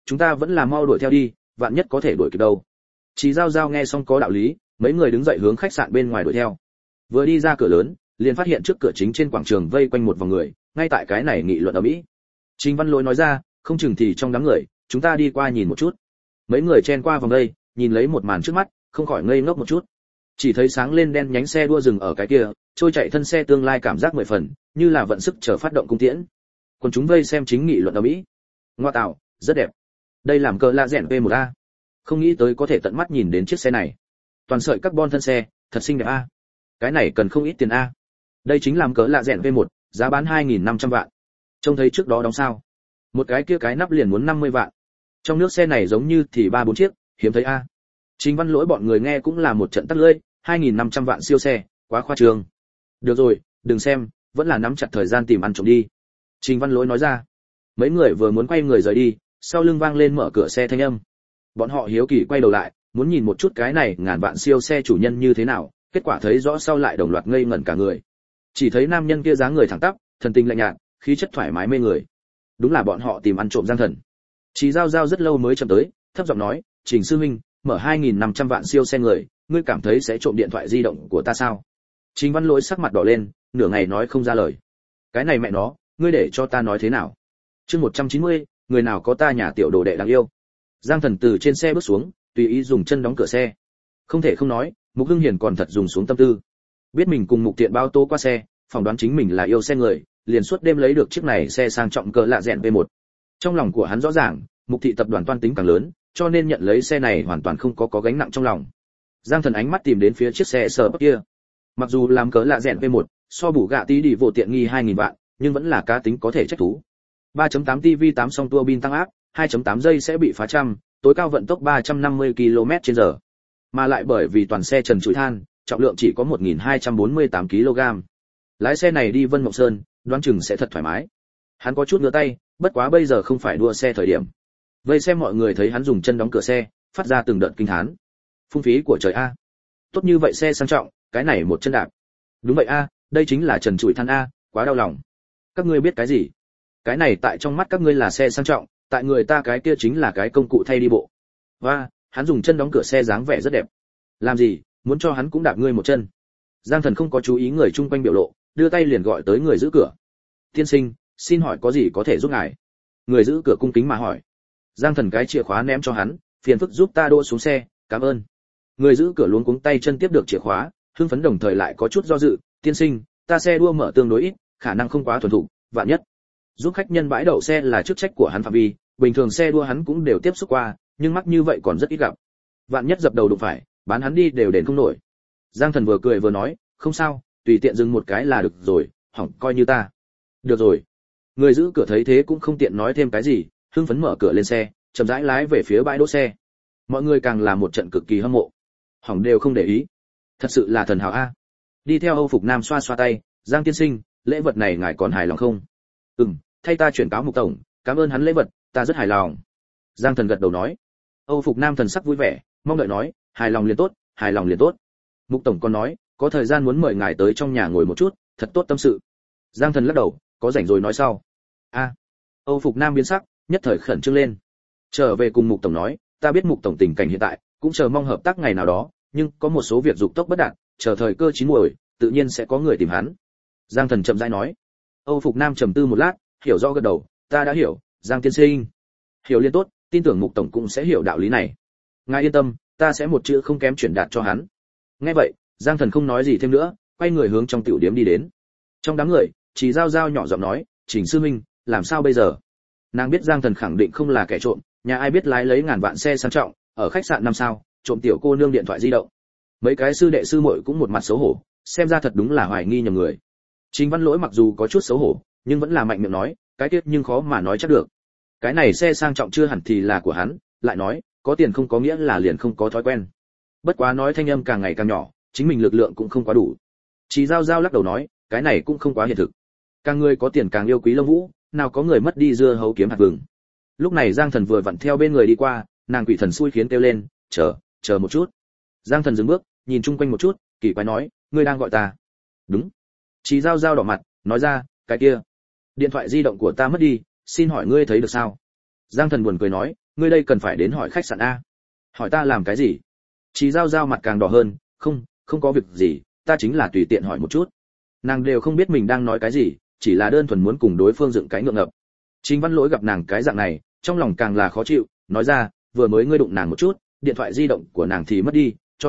A: chúng ta vẫn là mau đuổi theo đi, vạn nhất có thể đuổi kịp đâu. Chỉ Giao Giao nghe xong có đạo lý, mấy người đứng dậy hướng khách sạn bên ngoài đuổi theo. Vừa đi ra cửa lớn, liền phát hiện trước cửa chính trên quảng trường vây quanh một vòng người, ngay tại cái này nghị luận ở mỹ. Trình Văn Lỗi nói ra, không chừng thì trong đám người, chúng ta đi qua nhìn một chút. Mấy người chen qua vòng đây, nhìn lấy một màn trước mắt, không khỏi ngây ngốc một chút. Chỉ thấy sáng lên đen nhánh xe đua dừng ở cái kia, trôi chạy thân xe tương lai cảm giác 10 phần, như là vận sức chờ phát động cung tiễn. Còn chúng vây xem chính nghị luận ở mỹ. Ngoa tạo, rất đẹp. Đây làm cờ lạ rèn P1A. Không nghĩ tới có thể tận mắt nhìn đến chiếc xe này. Toàn sợi carbon thân xe, thật xinh đẹp a. Cái này cần không ít tiền a. Đây chính làm cỡ lạ rèn V1, giá bán 2.500 vạn. Trông thấy trước đó đóng sao? Một cái kia cái nắp liền muốn 50 vạn. Trong nước xe này giống như thì 3-4 chiếc, hiếm thấy a. Trình Văn Lỗi bọn người nghe cũng là một trận tắt lưỡi, 2.500 vạn siêu xe, quá khoa trương. Được rồi, đừng xem, vẫn là nắm chặt thời gian tìm ăn trộm đi. Trình Văn Lỗi nói ra. Mấy người vừa muốn quay người rời đi, sau lưng vang lên mở cửa xe thanh âm. Bọn họ hiếu kỳ quay đầu lại, muốn nhìn một chút cái này ngàn vạn siêu xe chủ nhân như thế nào, kết quả thấy rõ sau lại đồng loạt ngây ngẩn cả người. Chỉ thấy nam nhân kia dáng người thẳng tắp, thần tình lạnh nhạt, khí chất thoải mái mê người. Đúng là bọn họ tìm ăn trộm Giang Thần. Chỉ Giao Giao rất lâu mới chậm tới, thấp giọng nói, "Trình sư huynh, mở 2.500 vạn siêu xe người, ngươi cảm thấy sẽ trộm điện thoại di động của ta sao?" Trình Văn Lỗi sắc mặt đỏ lên, nửa ngày nói không ra lời. Cái này mẹ nó, ngươi để cho ta nói thế nào? Chương 190, người nào có ta nhà tiểu đồ đệ đáng yêu. Giang Thần từ trên xe bước xuống, tùy ý dùng chân đóng cửa xe. Không thể không nói, Mục Hưng Hiền còn thật dùng xuống tâm tư. Biết mình cùng Mục Tiện bao tô qua xe, phỏng đoán chính mình là yêu xe người, liền suốt đêm lấy được chiếc này xe sang trọng cỡ lạ rèn V1. Trong lòng của hắn rõ ràng, Mục thị tập đoàn toan tính càng lớn, cho nên nhận lấy xe này hoàn toàn không có gánh nặng trong lòng. Giang Thần ánh mắt tìm đến phía chiếc xe sở kia. Mặc dù làm cỡ lạ rèn V1, so bù gạ tí đi vô tiện nghi 2.000 vạn, nhưng vẫn là cá tính có thể trách thú. 3.8 TV 8 song tua bin tăng áp, 2.8 giây sẽ bị phá trăm, tối cao vận tốc 350 km/h. Mà lại bởi vì toàn xe trần trụi than, trọng lượng chỉ có 1.248 kg. Lái xe này đi Vân Mộng Sơn, đoán chừng sẽ thật thoải mái. Hắn có chút ngửa tay, bất quá bây giờ không phải đua xe thời điểm. Vây xem mọi người thấy hắn dùng chân đóng cửa xe, phát ra từng đợt kinh thán. Phung phí của trời a. Tốt như vậy xe sang trọng, cái này một chân đạp. Đúng vậy a, đây chính là trần trụi than a, quá đau lòng. Các ngươi biết cái gì? Cái này tại trong mắt các ngươi là xe sang trọng, tại người ta cái kia chính là cái công cụ thay đi bộ. Và, hắn dùng chân đóng cửa xe dáng vẻ rất đẹp. Làm gì, muốn cho hắn cũng đạp ngươi một chân. Giang Thần không có chú ý người chung quanh biểu lộ, đưa tay liền gọi tới người giữ cửa. Tiên sinh, xin hỏi có gì có thể giúp ngài? Người giữ cửa cung kính mà hỏi. Giang Thần cái chìa khóa ném cho hắn, phiền phức giúp ta đỗ xuống xe, cảm ơn. Người giữ cửa luống cuống tay chân tiếp được chìa khóa, hưng phấn đồng thời lại có chút do dự. Tiên sinh, ta xe đua mở tương đối ít, khả năng không quá thuần thục, vạn nhất. Giúp khách nhân bãi đậu xe là chức trách của hắn phạm vi, bình thường xe đua hắn cũng đều tiếp xúc qua, nhưng mắc như vậy còn rất ít gặp. Vạn nhất dập đầu đụng phải, bán hắn đi đều đền không nổi. Giang Thần vừa cười vừa nói, không sao, tùy tiện dừng một cái là được rồi, hỏng coi như ta. Được rồi. Người giữ cửa thấy thế cũng không tiện nói thêm cái gì, hưng phấn mở cửa lên xe, chậm rãi lái về phía bãi đỗ xe. Mọi người càng là một trận cực kỳ hâm mộ. Hỏng đều không để ý. Thật sự là thần hào a. Đi theo Âu Phục Nam xoa xoa tay, Giang tiên sinh, lễ vật này ngài còn hài lòng không? Thay ta chuyển cáo Mục tổng, cảm ơn hắn lễ vật, ta rất hài lòng. Giang Thần gật đầu nói. Âu Phục Nam thần sắc vui vẻ, mong đợi nói, hài lòng liền tốt, hài lòng liền tốt. Mục tổng còn nói, có thời gian muốn mời ngài tới trong nhà ngồi một chút, thật tốt tâm sự. Giang Thần lắc đầu, có rảnh rồi nói sau. Âu Phục Nam biến sắc, nhất thời khẩn trương lên. Trở về cùng Mục tổng nói, ta biết Mục tổng tình cảnh hiện tại, cũng chờ mong hợp tác ngày nào đó, nhưng có một số việc dục tốc bất đạt, chờ thời cơ chín muồi, tự nhiên sẽ có người tìm hắn. Giang Thần chậm rãi nói. Âu Phục Nam trầm tư một lát, hiểu rõ gật đầu, ta đã hiểu, Giang tiên sinh. Hiểu liên tốt, tin tưởng Mục tổng cũng sẽ hiểu đạo lý này. Ngài yên tâm, ta sẽ một chữ không kém chuyển đạt cho hắn. Nghe vậy, Giang Thần không nói gì thêm nữa, quay người hướng trong tiểu điếm đi đến. Trong đám người, Chỉ Giao Giao nhỏ giọng nói, Trình sư huynh, làm sao bây giờ? Nàng biết Giang Thần khẳng định không là kẻ trộm, nhà ai biết lái lấy ngàn vạn xe sang trọng, ở khách sạn 5 sao, trộm tiểu cô nương điện thoại di động. Mấy cái sư đệ sư muội cũng một mặt xấu hổ, xem ra thật đúng là hoài nghi nhầm người. Trình Văn Lỗi mặc dù có chút xấu hổ, nhưng vẫn là mạnh miệng nói, cái tiết nhưng khó mà nói chắc được. Cái này xe sang trọng chưa hẳn thì là của hắn, lại nói, có tiền không có nghĩa là liền không có thói quen. Bất quá nói thanh âm càng ngày càng nhỏ, chính mình lực lượng cũng không quá đủ. Chỉ Giao Giao lắc đầu nói, cái này cũng không quá hiện thực. Càng người có tiền càng yêu quý lông vũ, nào có người mất đi dưa hấu kiếm hạt vừng. Lúc này Giang Thần vừa vặn theo bên người đi qua, nàng quỷ thần xui khiến kêu lên, chờ một chút. Giang Thần dừng bước, nhìn chung quanh một chút, kỳ quái nói, ngươi đang gọi ta? Đúng. Chỉ Giao Giao đỏ mặt, nói ra, cái kia, điện thoại di động của ta mất đi, xin hỏi ngươi thấy được sao? Giang Thần buồn cười nói, ngươi đây cần phải đến hỏi khách sạn a. Hỏi ta làm cái gì? Chị Giao Giao mặt càng đỏ hơn, không có việc gì, ta chính là tùy tiện hỏi một chút. Nàng đều không biết mình đang nói cái gì, chỉ là đơn thuần muốn cùng đối phương dựng cái ngượng ngập. Trình Văn Lỗi gặp nàng cái dạng này, trong lòng càng là khó chịu, nói ra, vừa mới ngươi đụng nàng một chút, điện thoại di động của nàng thì mất đi, cho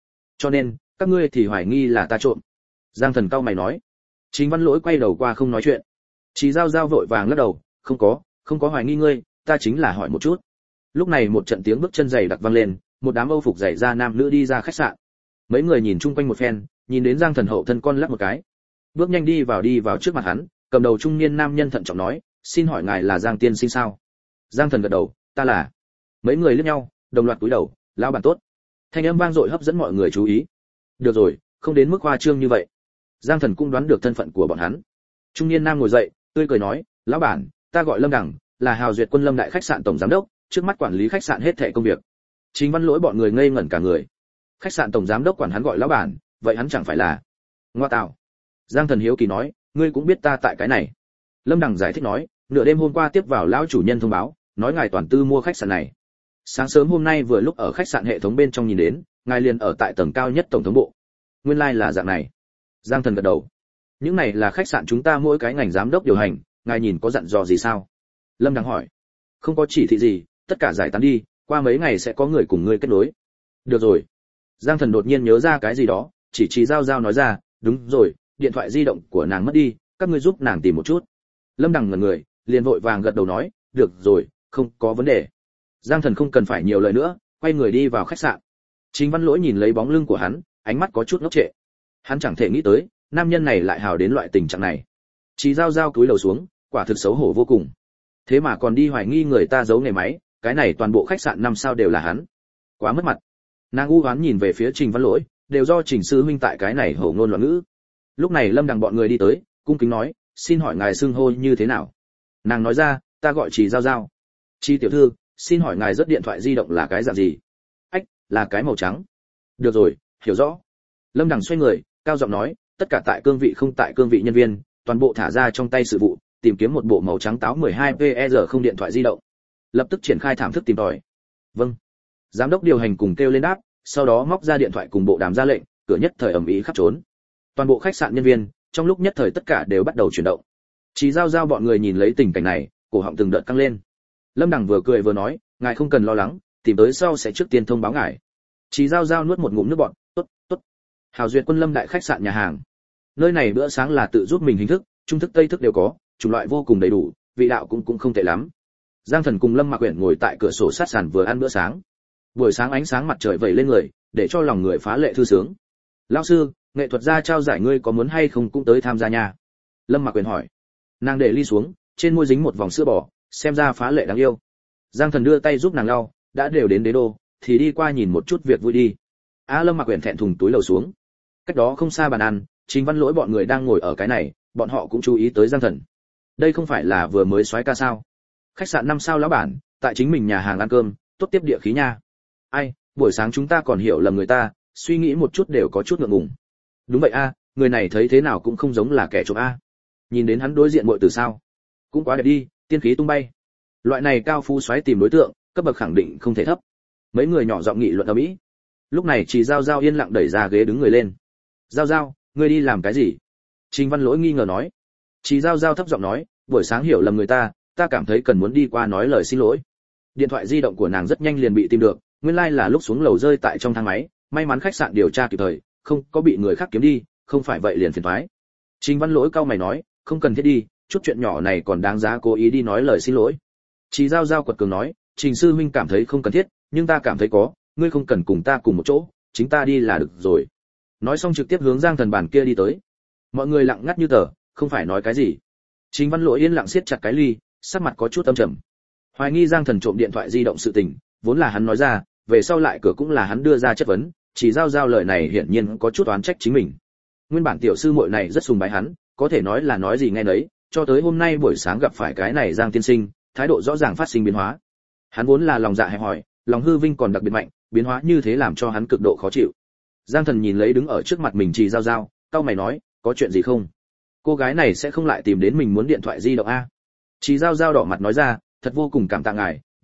A: nên các ngươi thì hoài nghi là ta trộm. Giang Thần cau mày nói. Trình Văn Lỗi quay đầu qua không nói chuyện. Chị Giao Giao vội vàng lắc đầu, không có hoài nghi ngươi, ta chính là hỏi một chút. Lúc này một trận tiếng bước chân giày đặc vang lên, một đám Âu phục giày da nam nữ đi ra khách sạn. Mấy người nhìn chung quanh một phen, nhìn đến Giang Thần hậu thân con lắc một cái. Bước nhanh đi vào trước mặt hắn, cầm đầu trung niên nam nhân thận trọng nói, xin hỏi ngài là Giang tiên sinh sao? Giang Thần gật đầu, ta là. Mấy người liếc nhau, đồng loạt cúi đầu, lão bản tốt. Thanh âm vang dội hấp dẫn mọi người chú ý. Được rồi, không đến mức khoa trương như vậy. Giang Thần cũng đoán được thân phận của bọn hắn. Trung niên nam ngồi dậy, tươi cười nói, lão bản, ta gọi Lâm Đằng, là Hào Duyệt Quân Lâm Đại khách sạn tổng giám đốc, trước mắt quản lý khách sạn hết thảy công việc. Trình Văn Lỗi bọn người ngây ngẩn cả người. Khách sạn tổng giám đốc quản hắn gọi lão bản, vậy hắn chẳng phải là? Ngoa tạo. Giang Thần hiếu kỳ nói, ngươi cũng biết ta tại cái này. Lâm Đằng giải thích nói, nửa đêm hôm qua tiếp vào lão chủ nhân thông báo, nói ngài toàn tư mua khách sạn này. Sáng sớm hôm nay vừa lúc ở khách sạn hệ thống bên trong nhìn đến, ngài liền ở tại tầng cao nhất tổng thống bộ. Nguyên lai là dạng này. Giang Thần gật đầu. Những này là khách sạn chúng ta mỗi cái ngành giám đốc điều hành, ngài nhìn có dặn dò gì sao? Lâm Đằng hỏi. Không có chỉ thị gì, tất cả giải tán đi, qua mấy ngày sẽ có người cùng ngươi kết nối. Được rồi. Giang Thần đột nhiên nhớ ra cái gì đó, chỉ Giao Giao nói ra, đúng rồi, điện thoại di động của nàng mất đi, các ngươi giúp nàng tìm một chút. Lâm Đằng ngẩn người, liền vội vàng gật đầu nói, được rồi, không có vấn đề. Giang Thần không cần phải nhiều lời nữa, quay người đi vào khách sạn. Trình Văn Lỗi nhìn lấy bóng lưng của hắn, ánh mắt có chút ngốc trệ. Hắn chẳng thể nghĩ tới, nam nhân này lại hào đến loại tình trạng này. Chỉ Giao Giao cúi đầu xuống, quả thực xấu hổ vô cùng. Thế mà còn đi hoài nghi người ta giấu nghề máy, cái này toàn bộ khách sạn 5 sao đều là hắn. Quá mất mặt. Nàng u hoán nhìn về phía Trình Văn Lỗi, đều do Trình sư huynh tại cái này hổ ngôn loạn ngữ. Lúc này Lâm Đằng bọn người đi tới, cung kính nói, xin hỏi ngài xưng hô như thế nào? Nàng nói ra, ta gọi Chỉ Giao Giao. Chi tiểu thư, xin hỏi ngài rất điện thoại di động là cái dạng gì? Ách, là cái màu trắng. Được rồi, hiểu rõ. Lâm Đằng xoay người, cao giọng nói, tất cả tại cương vị không tại cương vị nhân viên, toàn bộ thả ra trong tay sự vụ, tìm kiếm một bộ màu trắng táo 12PR không điện thoại di động. Lập tức triển khai thảm thức tìm tòi. Vâng. Giám đốc điều hành cùng kêu lên đáp, sau đó móc ra điện thoại cùng bộ đàm ra lệnh, cửa nhất thời ầm ĩ khắp trốn. Toàn bộ khách sạn nhân viên, trong lúc nhất thời tất cả đều bắt đầu chuyển động. Chỉ Giao Giao bọn người nhìn lấy tình cảnh này, cổ họng từng đợt căng lên. Lâm Đằng vừa cười vừa nói, ngài không cần lo lắng, tìm tới sau sẽ trước tiên thông báo ngài. Chỉ Giao Giao nuốt một ngụm nước bọt, tốt. Hào Duyệt Quân Lâm Đại khách sạn nhà hàng. Nơi này bữa sáng là tự giúp mình hình thức, trung thức tây thức đều có, chủng loại vô cùng đầy đủ, vị đạo cũng không tệ lắm. Giang Thần cùng Lâm Mạc Uyển ngồi tại cửa sổ sát sàn vừa ăn bữa sáng. Buổi sáng ánh sáng mặt trời vẩy lên người, để cho lòng người phá lệ thư sướng. Lão sư, nghệ thuật gia trao giải ngươi có muốn hay không cũng tới tham gia nha? Lâm Mạc Uyển hỏi. Nàng để ly xuống, trên môi dính một vòng sữa bò, xem ra phá lệ đáng yêu. Giang Thần đưa tay giúp nàng lau, đã đều đến đế đô, thì đi qua nhìn một chút việc vui đi. Lâm Mạc Uyển thẹn thùng túi lầu xuống. Cách đó không xa bàn ăn, Trình Văn Lỗi bọn người đang ngồi ở cái này, bọn họ cũng chú ý tới Giang Thần. Đây không phải là vừa mới soái ca sao? Khách sạn 5 sao lão bản, tại chính mình nhà hàng ăn cơm, tốt tiếp địa khí nha. Ai, buổi sáng chúng ta còn hiểu lầm người ta, suy nghĩ một chút đều có chút ngượng ngùng. Đúng vậy người này thấy thế nào cũng không giống là kẻ trộm Nhìn đến hắn đối diện muội tử sao? Cũng quá đẹp đi, tiên khí tung bay. Loại này cao phú soái tìm đối tượng, cấp bậc khẳng định không thể thấp. Mấy người nhỏ giọng nghị luận ầm ĩ. Lúc này Chỉ Giao Giao yên lặng đẩy ra ghế đứng người lên. Giao Giao, ngươi đi làm cái gì? Trình Văn Lỗi nghi ngờ nói. Chỉ Giao Giao thấp giọng nói, buổi sáng hiểu lầm người ta cảm thấy cần muốn đi qua nói lời xin lỗi. Điện thoại di động của nàng rất nhanh liền bị tìm được, nguyên lai là lúc xuống lầu rơi tại trong thang máy, may mắn khách sạn điều tra kịp thời, không có bị người khác kiếm đi, không phải vậy liền phiền toái. Trình Văn Lỗi cau mày nói, không cần thiết đi, chút chuyện nhỏ này còn đáng giá cố ý đi nói lời xin lỗi. Chỉ Giao Giao quật cường nói, Trình sư huynh cảm thấy không cần thiết, nhưng ta cảm thấy có, ngươi không cần cùng ta cùng một chỗ, chính ta đi là được rồi. Nói xong trực tiếp hướng Giang Thần bàn kia đi tới. Mọi người lặng ngắt như tờ, không phải nói cái gì. Trình Văn Lỗi yên lặng siết chặt cái ly, sắc mặt có chút âm trầm. Hoài nghi Giang Thần trộm điện thoại di động sự tình, vốn là hắn nói ra, về sau lại cửa cũng là hắn đưa ra chất vấn, Chỉ Giao Giao lời này hiển nhiên có chút oán trách chính mình. Nguyên bản tiểu sư muội này rất sùng bái hắn, có thể nói là nói gì nghe nấy, cho tới hôm nay buổi sáng gặp phải cái này Giang tiên sinh, thái độ rõ ràng phát sinh biến hóa. Hắn vốn là lòng dạ hẹp hòi, lòng hư vinh còn đặc biệt mạnh, biến hóa như thế làm cho hắn cực độ khó chịu. Giang Thần nhìn lấy đứng ở trước mặt mình Chỉ Giao Giao, cau mày nói, có chuyện gì không? Cô gái này sẽ không lại tìm đến mình muốn điện thoại di động Chỉ Giao Giao đỏ mặt nói ra, thật vô cùng cảm tạ ngài,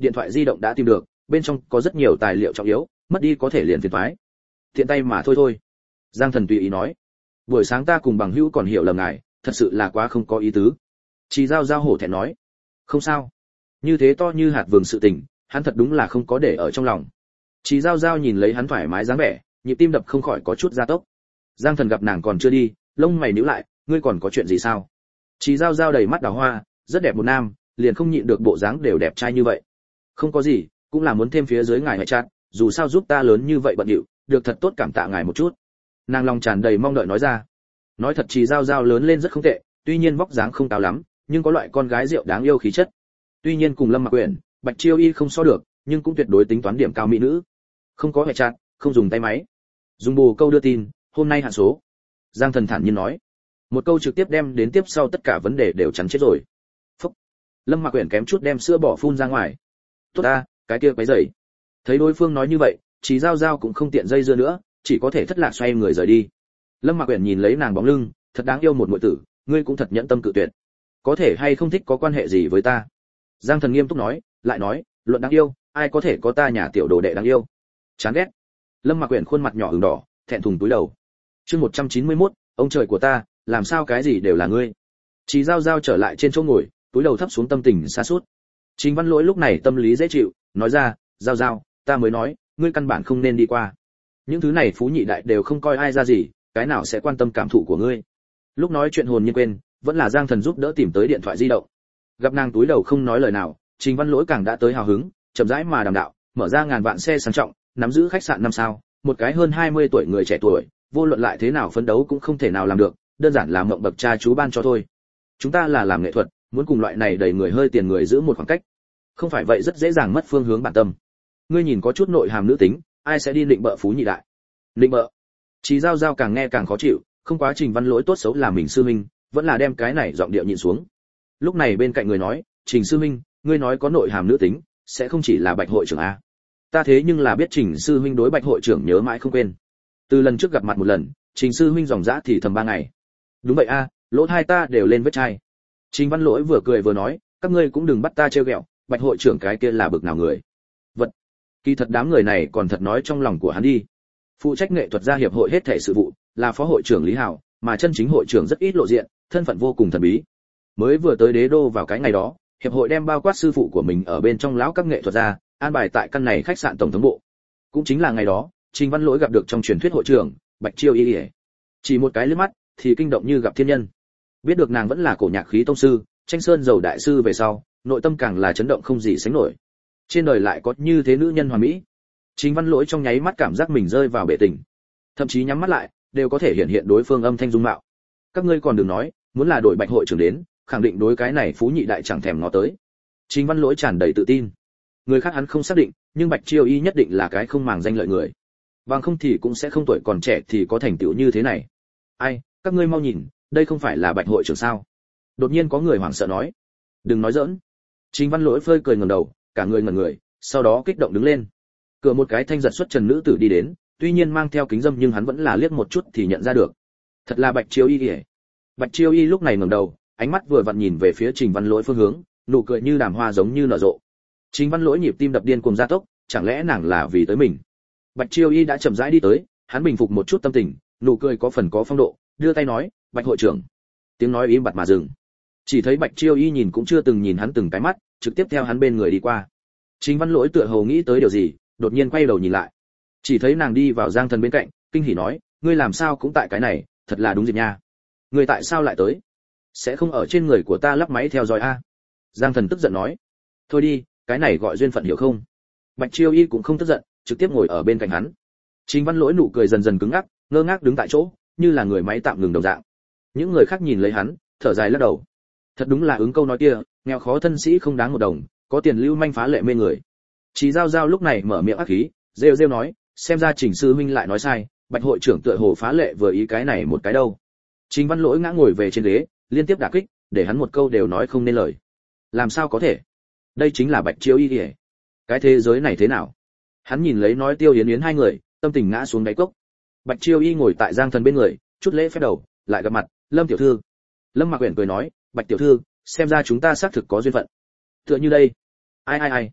A: điện thoại di động đã tìm được, bên trong có rất nhiều tài liệu trọng yếu, mất đi có thể liền phiền toái. Tiện tay mà thôi. Giang Thần tùy ý nói. Buổi sáng ta cùng bằng hữu còn hiểu lầm ngài, thật sự là quá không có ý tứ. Chỉ giao giao hổ thẹn nói. Không sao. Như thế to như hạt vừng sự tình, hắn thật đúng là không có để ở trong lòng. Chỉ giao giao nhìn lấy hắn thoải mái dáng vẻ, nhịp tim đập không khỏi có chút gia tốc. Giang Thần gặp nàng còn chưa đi, lông mày nhíu lại, ngươi còn có chuyện gì sao? Chỉ giao giao đầy mắt đào hoa, rất đẹp một nam, liền không nhịn được bộ dáng đều đẹp trai như vậy. Không có gì, cũng là muốn thêm phía dưới ngài hệ chat, dù sao giúp ta lớn như vậy bận điệu, được thật tốt cảm tạ ngài một chút. Nàng lòng tràn đầy mong đợi nói ra. Nói thật Chỉ giao giao lớn lên rất không tệ, tuy nhiên vóc dáng không cao lắm, nhưng có loại con gái rượu đáng yêu khí chất. Tuy nhiên cùng Lâm Mặc Uyển, Bạch Chiêu Y không so được, nhưng cũng tuyệt đối tính toán điểm cao mỹ nữ. Không có hệ chat, không dùng tay máy, dùng bù câu đưa tin, hôm nay hạn số. Giang Thần thản nhiên nói. Một câu trực tiếp đem đến tiếp sau tất cả vấn đề đều chắn chết rồi. Phúc. Lâm Mặc Uyển kém chút đem sữa bỏ phun ra ngoài. Tốt ta, cái kia quấy rầy. Thấy đối phương nói như vậy, Chỉ giao giao cũng không tiện dây dưa nữa, chỉ có thể thất lạc xoay người rời đi. Lâm Mặc Uyển nhìn lấy nàng bóng lưng, thật đáng yêu một muội tử, ngươi cũng thật nhẫn tâm cự tuyệt. Có thể hay không thích có quan hệ gì với ta? Giang Thần nghiêm túc nói, lại nói, luận đáng yêu, ai có thể có ta nhà tiểu đồ đệ đáng yêu? Chán ghét. Lâm Mặc Uyển khuôn mặt nhỏ ửng đỏ, thẹn thùng cúi đầu. Chương 191, ông trời của ta, làm sao cái gì đều là ngươi. Chỉ giao giao trở lại trên chỗ ngồi, cúi đầu thấp xuống tâm tình xa sút. Trình Văn Lỗi lúc này tâm lý dễ chịu, nói ra, giao giao, ta mới nói, ngươi căn bản không nên đi qua. Những thứ này phú nhị đại đều không coi ai ra gì, cái nào sẽ quan tâm cảm thụ của ngươi. Lúc nói chuyện hồn nhiên quên, vẫn là Giang Thần giúp đỡ tìm tới điện thoại di động. Gặp nàng túi đầu không nói lời nào, Trình Văn Lỗi càng đã tới hào hứng, chậm rãi mà đàm đạo, mở ra ngàn vạn xe sang trọng, nắm giữ khách sạn 5 sao, một cái hơn 20 tuổi người trẻ tuổi, vô luận lại thế nào phấn đấu cũng không thể nào làm được, đơn giản là mộng bậc cha chú ban cho thôi. Chúng ta là làm nghệ thuật, muốn cùng loại này đầy người hơi tiền người giữ một khoảng cách. Không phải vậy rất dễ dàng mất phương hướng bản tâm. Ngươi nhìn có chút nội hàm nữ tính, ai sẽ đi định bợ phú nhị đại? Định bợ? Chỉ giao giao càng nghe càng khó chịu, không quá Trình Văn Lỗi tốt xấu là mình sư huynh, vẫn là đem cái này giọng điệu nhịn xuống. Lúc này bên cạnh người nói, Trình sư huynh, ngươi nói có nội hàm nữ tính, sẽ không chỉ là Bạch hội trưởng a? Ta thế nhưng là biết Trình sư huynh đối Bạch hội trưởng nhớ mãi không quên. Từ lần trước gặp mặt một lần, Trình sư huynh dòng dã thì thầm 3 ngày. Đúng vậy a, lỗ hai ta đều lên vết chai. Trình Văn Lỗi vừa cười vừa nói, các ngươi cũng đừng bắt ta trêu ghẹo, Bạch hội trưởng cái kia là bực nào người. Vật. Kỳ thật đám người này còn thật nói trong lòng của hắn đi. Phụ trách nghệ thuật gia hiệp hội hết thảy sự vụ, là phó hội trưởng Lý Hảo, mà chân chính hội trưởng rất ít lộ diện, thân phận vô cùng thần bí. Mới vừa tới Đế Đô vào cái ngày đó, hiệp hội đem bao quát sư phụ của mình ở bên trong lão các nghệ thuật gia, an bài tại căn này khách sạn tổng thống bộ. Cũng chính là ngày đó, Trình Văn Lỗi gặp được trong truyền thuyết hội trưởng, Bạch Chiêu Y. Chỉ một cái liếc mắt, thì kinh động như gặp thiên nhân. Biết được nàng vẫn là cổ nhạc khí tông sư, tranh sơn dầu đại sư về sau, nội tâm càng là chấn động không gì sánh nổi. Trên đời lại có như thế nữ nhân hoàn mỹ. Trình Văn Lỗi trong nháy mắt cảm giác mình rơi vào bể tình. Thậm chí nhắm mắt lại, đều có thể hiện đối phương âm thanh dung mạo. Các ngươi còn đừng nói, muốn là đội Bạch hội trưởng đến, khẳng định đối cái này phú nhị đại chẳng thèm ngó tới. Trình Văn Lỗi tràn đầy tự tin. Người khác hắn không xác định, nhưng Bạch Chiêu Y nhất định là cái không màng danh lợi người. Bằng không thì cũng sẽ không tuổi còn trẻ thì có thành tựu như thế này. Ai, các ngươi mau nhìn, đây không phải là Bạch hội trưởng sao? Đột nhiên có người hoảng sợ nói. Đừng nói giỡn. Trình Văn Lỗi phơi cười ngẩng đầu, cả người ngẩn người, sau đó kích động đứng lên. Cửa một cái thanh giật xuất trần nữ tử đi đến, tuy nhiên mang theo kính dâm nhưng hắn vẫn là liếc một chút thì nhận ra được. Thật là Bạch Chiêu Y kìa. Bạch Chiêu Y lúc này ngẩng đầu, ánh mắt vừa vặn nhìn về phía Trình Văn Lỗi phương hướng, nụ cười như đàm hoa giống như nở rộ. Trình Văn Lỗi nhịp tim đập điên cuồng gia tốc, chẳng lẽ nàng là vì tới mình? Bạch Chiêu Y đã chậm rãi đi tới, hắn bình phục một chút tâm tình, nụ cười có phần có phong độ, đưa tay nói, "Bạch hội trưởng." Tiếng nói im bặt mà dừng. Chỉ thấy Bạch Chiêu Y nhìn cũng chưa từng nhìn hắn từng cái mắt, trực tiếp theo hắn bên người đi qua. Trình Văn Lỗi tựa hồ nghĩ tới điều gì, đột nhiên quay đầu nhìn lại. Chỉ thấy nàng đi vào Giang Thần bên cạnh, kinh hỉ nói, "Ngươi làm sao cũng tại cái này, thật là đúng dịp nha. Ngươi tại sao lại tới? Sẽ không ở trên người của ta lắp máy theo dõi a?" Giang Thần tức giận nói, "Thôi đi, cái này gọi duyên phận hiểu không?" Bạch Chiêu Y cũng không tức giận, trực tiếp ngồi ở bên cạnh hắn. Trình Văn Lỗi nụ cười dần dần cứng ngắc, ngơ ngác đứng tại chỗ, như là người máy tạm ngừng đồng dạng. Những người khác nhìn lấy hắn, thở dài lắc đầu. Thật đúng là ứng câu nói kia, nghèo khó thân sĩ không đáng một đồng, có tiền lưu manh phá lệ mê người. Chỉ giao giao lúc này mở miệng ác khí, rêu rêu nói, xem ra Trình sư huynh lại nói sai, Bạch hội trưởng tựa hồ phá lệ vừa ý cái này một cái đâu. Trình Văn Lỗi ngã ngồi về trên ghế, liên tiếp đả kích, để hắn một câu đều nói không nên lời. Làm sao có thể? Đây chính là Bạch Chiêu Y kìa. Cái thế giới này thế nào? Hắn nhìn lấy nói Tiêu Yến Yến hai người, tâm tình ngã xuống đáy cốc. Bạch Chiêu Y ngồi tại Giang Thần bên người, chút lễ phép đầu, lại gặp mặt, Lâm tiểu thư. Lâm Mạc Uyển cười nói, Bạch tiểu thư, xem ra chúng ta xác thực có duyên phận. Tựa như đây. Ai.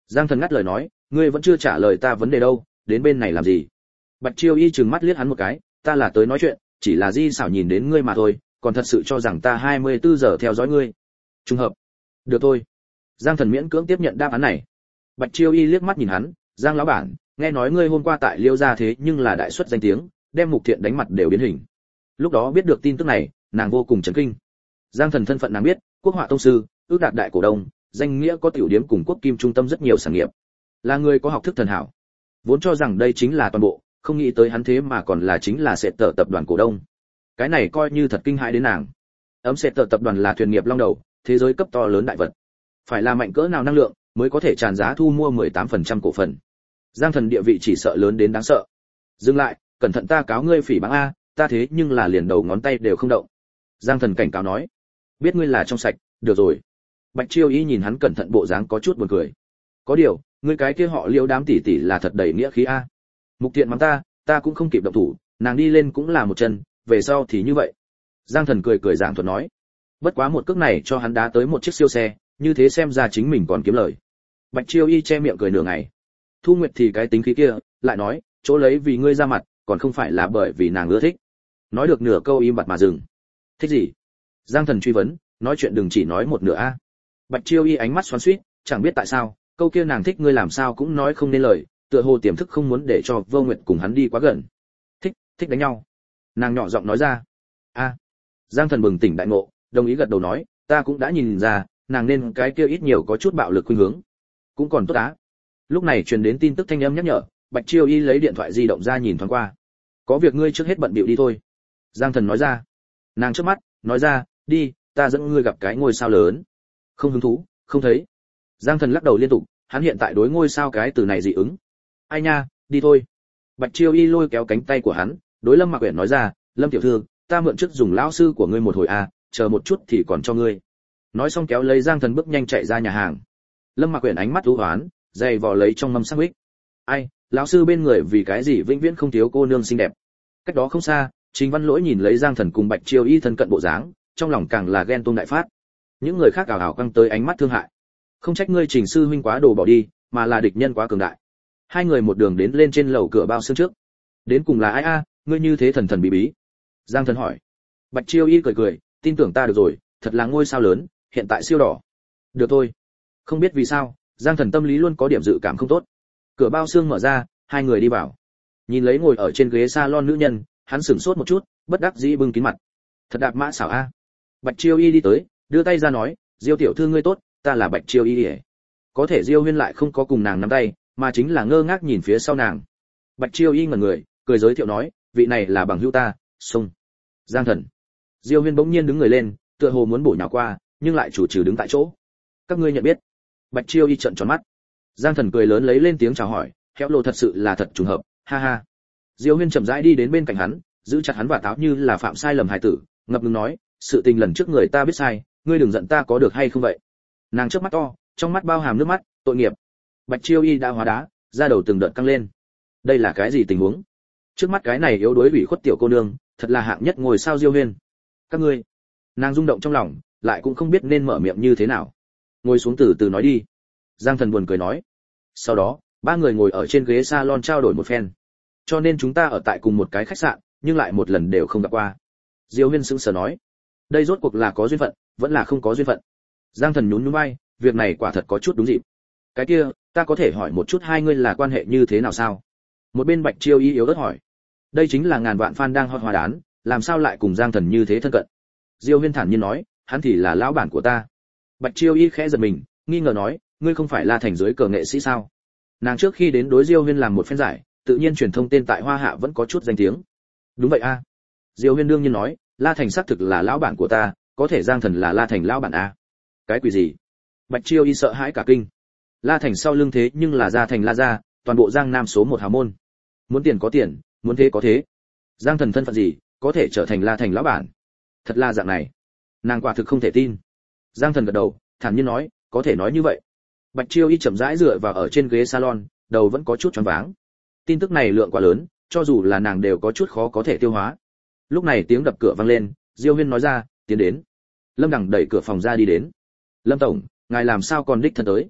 A: Giang Thần ngắt lời nói, ngươi vẫn chưa trả lời ta vấn đề đâu, đến bên này làm gì? Bạch Chiêu Y trừng mắt liếc hắn một cái, ta là tới nói chuyện, chỉ là Di xảo nhìn đến ngươi mà thôi, còn thật sự cho rằng ta 24 giờ theo dõi ngươi. Trùng hợp. Được thôi. Giang Thần miễn cưỡng tiếp nhận đáp án này. Bạch Chiêu Y liếc mắt nhìn hắn, Giang lão bản, nghe nói ngươi hôm qua tại Liêu gia thế nhưng là đại xuất danh tiếng, đem Mục Thiện đánh mặt đều biến hình. Lúc đó biết được tin tức này, nàng vô cùng chấn kinh. Giang Thần thân phận nàng biết, quốc họa tông sư, ước đạt đại cổ đông, danh nghĩa có tiểu điếm cùng quốc kim trung tâm rất nhiều sản nghiệp, là người có học thức thần hảo. Vốn cho rằng đây chính là toàn bộ, không nghĩ tới hắn thế mà còn là chính là Sệt Tở tập đoàn cổ đông. Cái này coi như thật kinh hãi đến nàng. Sệt Tở tập đoàn là thuyền nghiệp long đầu, thế giới cấp to lớn đại vật. Phải là mạnh cỡ nào năng lượng mới có thể tràn giá thu mua 18% cổ phần. Giang Thần địa vị chỉ sợ lớn đến đáng sợ. Dừng lại, cẩn thận ta cáo ngươi phỉ báng a, ta thế nhưng là liền đầu ngón tay đều không động. Giang Thần cảnh cáo nói, biết ngươi là trong sạch, được rồi. Bạch Chiêu Y nhìn hắn cẩn thận bộ dáng có chút buồn cười. Có điều, ngươi cái kia họ Liêu đám tỷ tỷ là thật đầy nghĩa khí a. Mục Thiện mắng ta cũng không kịp động thủ, nàng đi lên cũng là một chân, về sau thì như vậy. Giang Thần cười cười giảng thuật nói, bất quá một cước này cho hắn đá tới một chiếc siêu xe, như thế xem ra chính mình còn kiếm lời. Bạch Chiêu Y che miệng cười nửa ngày. Thu Nguyệt thì cái tính khí kia, lại nói, chỗ lấy vì ngươi ra mặt, còn không phải là bởi vì nàng ưa thích. Nói được nửa câu im bặt mà dừng. Thích gì? Giang Thần truy vấn, nói chuyện đừng chỉ nói một nửa a. Bạch Chiêu Y ánh mắt xoắn xuýt, chẳng biết tại sao, câu kia nàng thích ngươi làm sao cũng nói không nên lời, tựa hồ tiềm thức không muốn để cho Vô Nguyệt cùng hắn đi quá gần. Thích đánh nhau. Nàng nhỏ giọng nói ra. A. Giang Thần bừng tỉnh đại ngộ, đồng ý gật đầu nói, ta cũng đã nhìn ra, nàng nên cái kia ít nhiều có chút bạo lực khuynh hướng. Cũng còn tốt á. Lúc này truyền đến tin tức thanh âm nhắc nhở, Bạch Chiêu Y lấy điện thoại di động ra nhìn thoáng qua. Có việc ngươi trước hết bận bịu đi thôi. Giang Thần nói ra. Nàng trước mắt, nói ra, đi, ta dẫn ngươi gặp cái ngôi sao lớn. Không hứng thú, không thấy. Giang Thần lắc đầu liên tục, hắn hiện tại đối ngôi sao cái từ này dị ứng. Ai nha, đi thôi. Bạch Chiêu Y lôi kéo cánh tay của hắn, đối Lâm Mạc Uyển nói ra, Lâm tiểu thư, ta mượn trước dùng lão sư của ngươi một hồi a, chờ một chút thì còn cho ngươi. Nói xong kéo lấy Giang Thần bước nhanh chạy ra nhà hàng. Lâm Mạc Uyển ánh mắt u hoán, dày vò lấy trong mâm sandwich. Ai, lão sư bên người vì cái gì vĩnh viễn không thiếu cô nương xinh đẹp. Cách đó không xa, Trình Văn Lỗi nhìn lấy Giang Thần cùng Bạch Chiêu Y thân cận bộ dáng, trong lòng càng là ghen tuông đại phát. Những người khác ảo ảo căng tới ánh mắt thương hại. Không trách ngươi Trình sư huynh quá đồ bỏ đi, mà là địch nhân quá cường đại. Hai người một đường đến lên trên lầu cửa bao xương trước. Đến cùng là ai a, ngươi như thế thần thần bí bí? Giang Thần hỏi. Bạch Chiêu Y cười cười, tin tưởng ta được rồi, thật là ngôi sao lớn, hiện tại siêu đỏ. Được thôi. Không biết vì sao, Giang Thần tâm lý luôn có điểm dự cảm không tốt. Cửa bao xương mở ra, hai người đi vào. Nhìn lấy ngồi ở trên ghế salon nữ nhân, hắn sửng sốt một chút, bất đắc dĩ bưng kín mặt. Thật đạp mã xảo a. Bạch Chiêu Y đi tới, đưa tay ra nói, Diêu tiểu thư ngươi tốt, ta là Bạch Chiêu Y. Có thể Diêu Huyên lại không có cùng nàng nắm tay, mà chính là ngơ ngác nhìn phía sau nàng. Bạch Chiêu Y ngẩn người, cười giới thiệu nói, vị này là bằng hữu ta, Sông. Giang Thần. Diêu Huyên bỗng nhiên đứng người lên, tựa hồ muốn bổ nhào qua, nhưng lại chủ trừ đứng tại chỗ. Các ngươi nhận biết? Bạch Chiêu Y trợn tròn mắt. Giang Thần cười lớn lấy lên tiếng chào hỏi, khéo lộ thật sự là thật trùng hợp, ha ha. Diêu Huyên chậm rãi đi đến bên cạnh hắn, giữ chặt hắn và táo như là phạm sai lầm hài tử, ngập ngừng nói, sự tình lần trước người ta biết sai, ngươi đừng giận ta có được hay không vậy? Nàng trước mắt to, trong mắt bao hàm nước mắt, tội nghiệp. Bạch Chiêu Y đã hóa đá, da đầu từng đợt căng lên. Đây là cái gì tình huống? Trước mắt cái này yếu đuối ủy khuất tiểu cô nương, thật là hạng nhất ngồi sao Diêu Huyên. Các ngươi. Nàng rung động trong lòng, lại cũng không biết nên mở miệng như thế nào. Ngồi xuống từ từ nói đi. Giang Thần buồn cười nói. Sau đó, ba người ngồi ở trên ghế salon trao đổi một phen. Cho nên chúng ta ở tại cùng một cái khách sạn, nhưng lại một lần đều không gặp qua. Diêu Huyên sững sờ nói. Đây rốt cuộc là có duyên phận, vẫn là không có duyên phận. Giang Thần nhún nhún vai, việc này quả thật có chút đúng dịp. Cái kia, ta có thể hỏi một chút hai ngươi là quan hệ như thế nào sao? Một bên Bạch Chiêu Y yếu ớt hỏi. Đây chính là ngàn vạn fan đang hot hoa đán, làm sao lại cùng Giang Thần như thế thân cận? Diêu Huyên thản nhiên nói, hắn thì là lão bản của ta. Bạch Chiêu Y khẽ giật mình, nghi ngờ nói, ngươi không phải là thành giới cờ nghệ sĩ sao? Nàng trước khi đến đối Diêu Huyên làm một phen giải, tự nhiên truyền thông tên tại Hoa Hạ vẫn có chút danh tiếng. Đúng vậy a. Diêu Huyên đương nhiên nói, La Thành xác thực là lão bản của ta, có thể Giang Thần là La Thành lão bản a. Cái quỷ gì? Bạch Chiêu Y sợ hãi cả kinh. La Thành sau lưng thế nhưng là gia thành La gia, toàn bộ Giang Nam số một hào môn. Muốn tiền có tiền, muốn thế có thế. Giang Thần thân phận gì, có thể trở thành La Thành lão bản? Thật là dạng này. Nàng quả thực không thể tin. Giang Thần gật đầu, thản nhiên nói, có thể nói như vậy. Bạch Chiêu Y chậm rãi dựa vào ở trên ghế salon, đầu vẫn có chút choáng váng. Tin tức này lượng quá lớn, cho dù là nàng đều có chút khó có thể tiêu hóa. Lúc này tiếng đập cửa vang lên, Diêu Huyên nói ra, tiến đến. Lâm Đằng đẩy cửa phòng ra đi đến. Lâm tổng, ngài làm sao còn đích thân tới?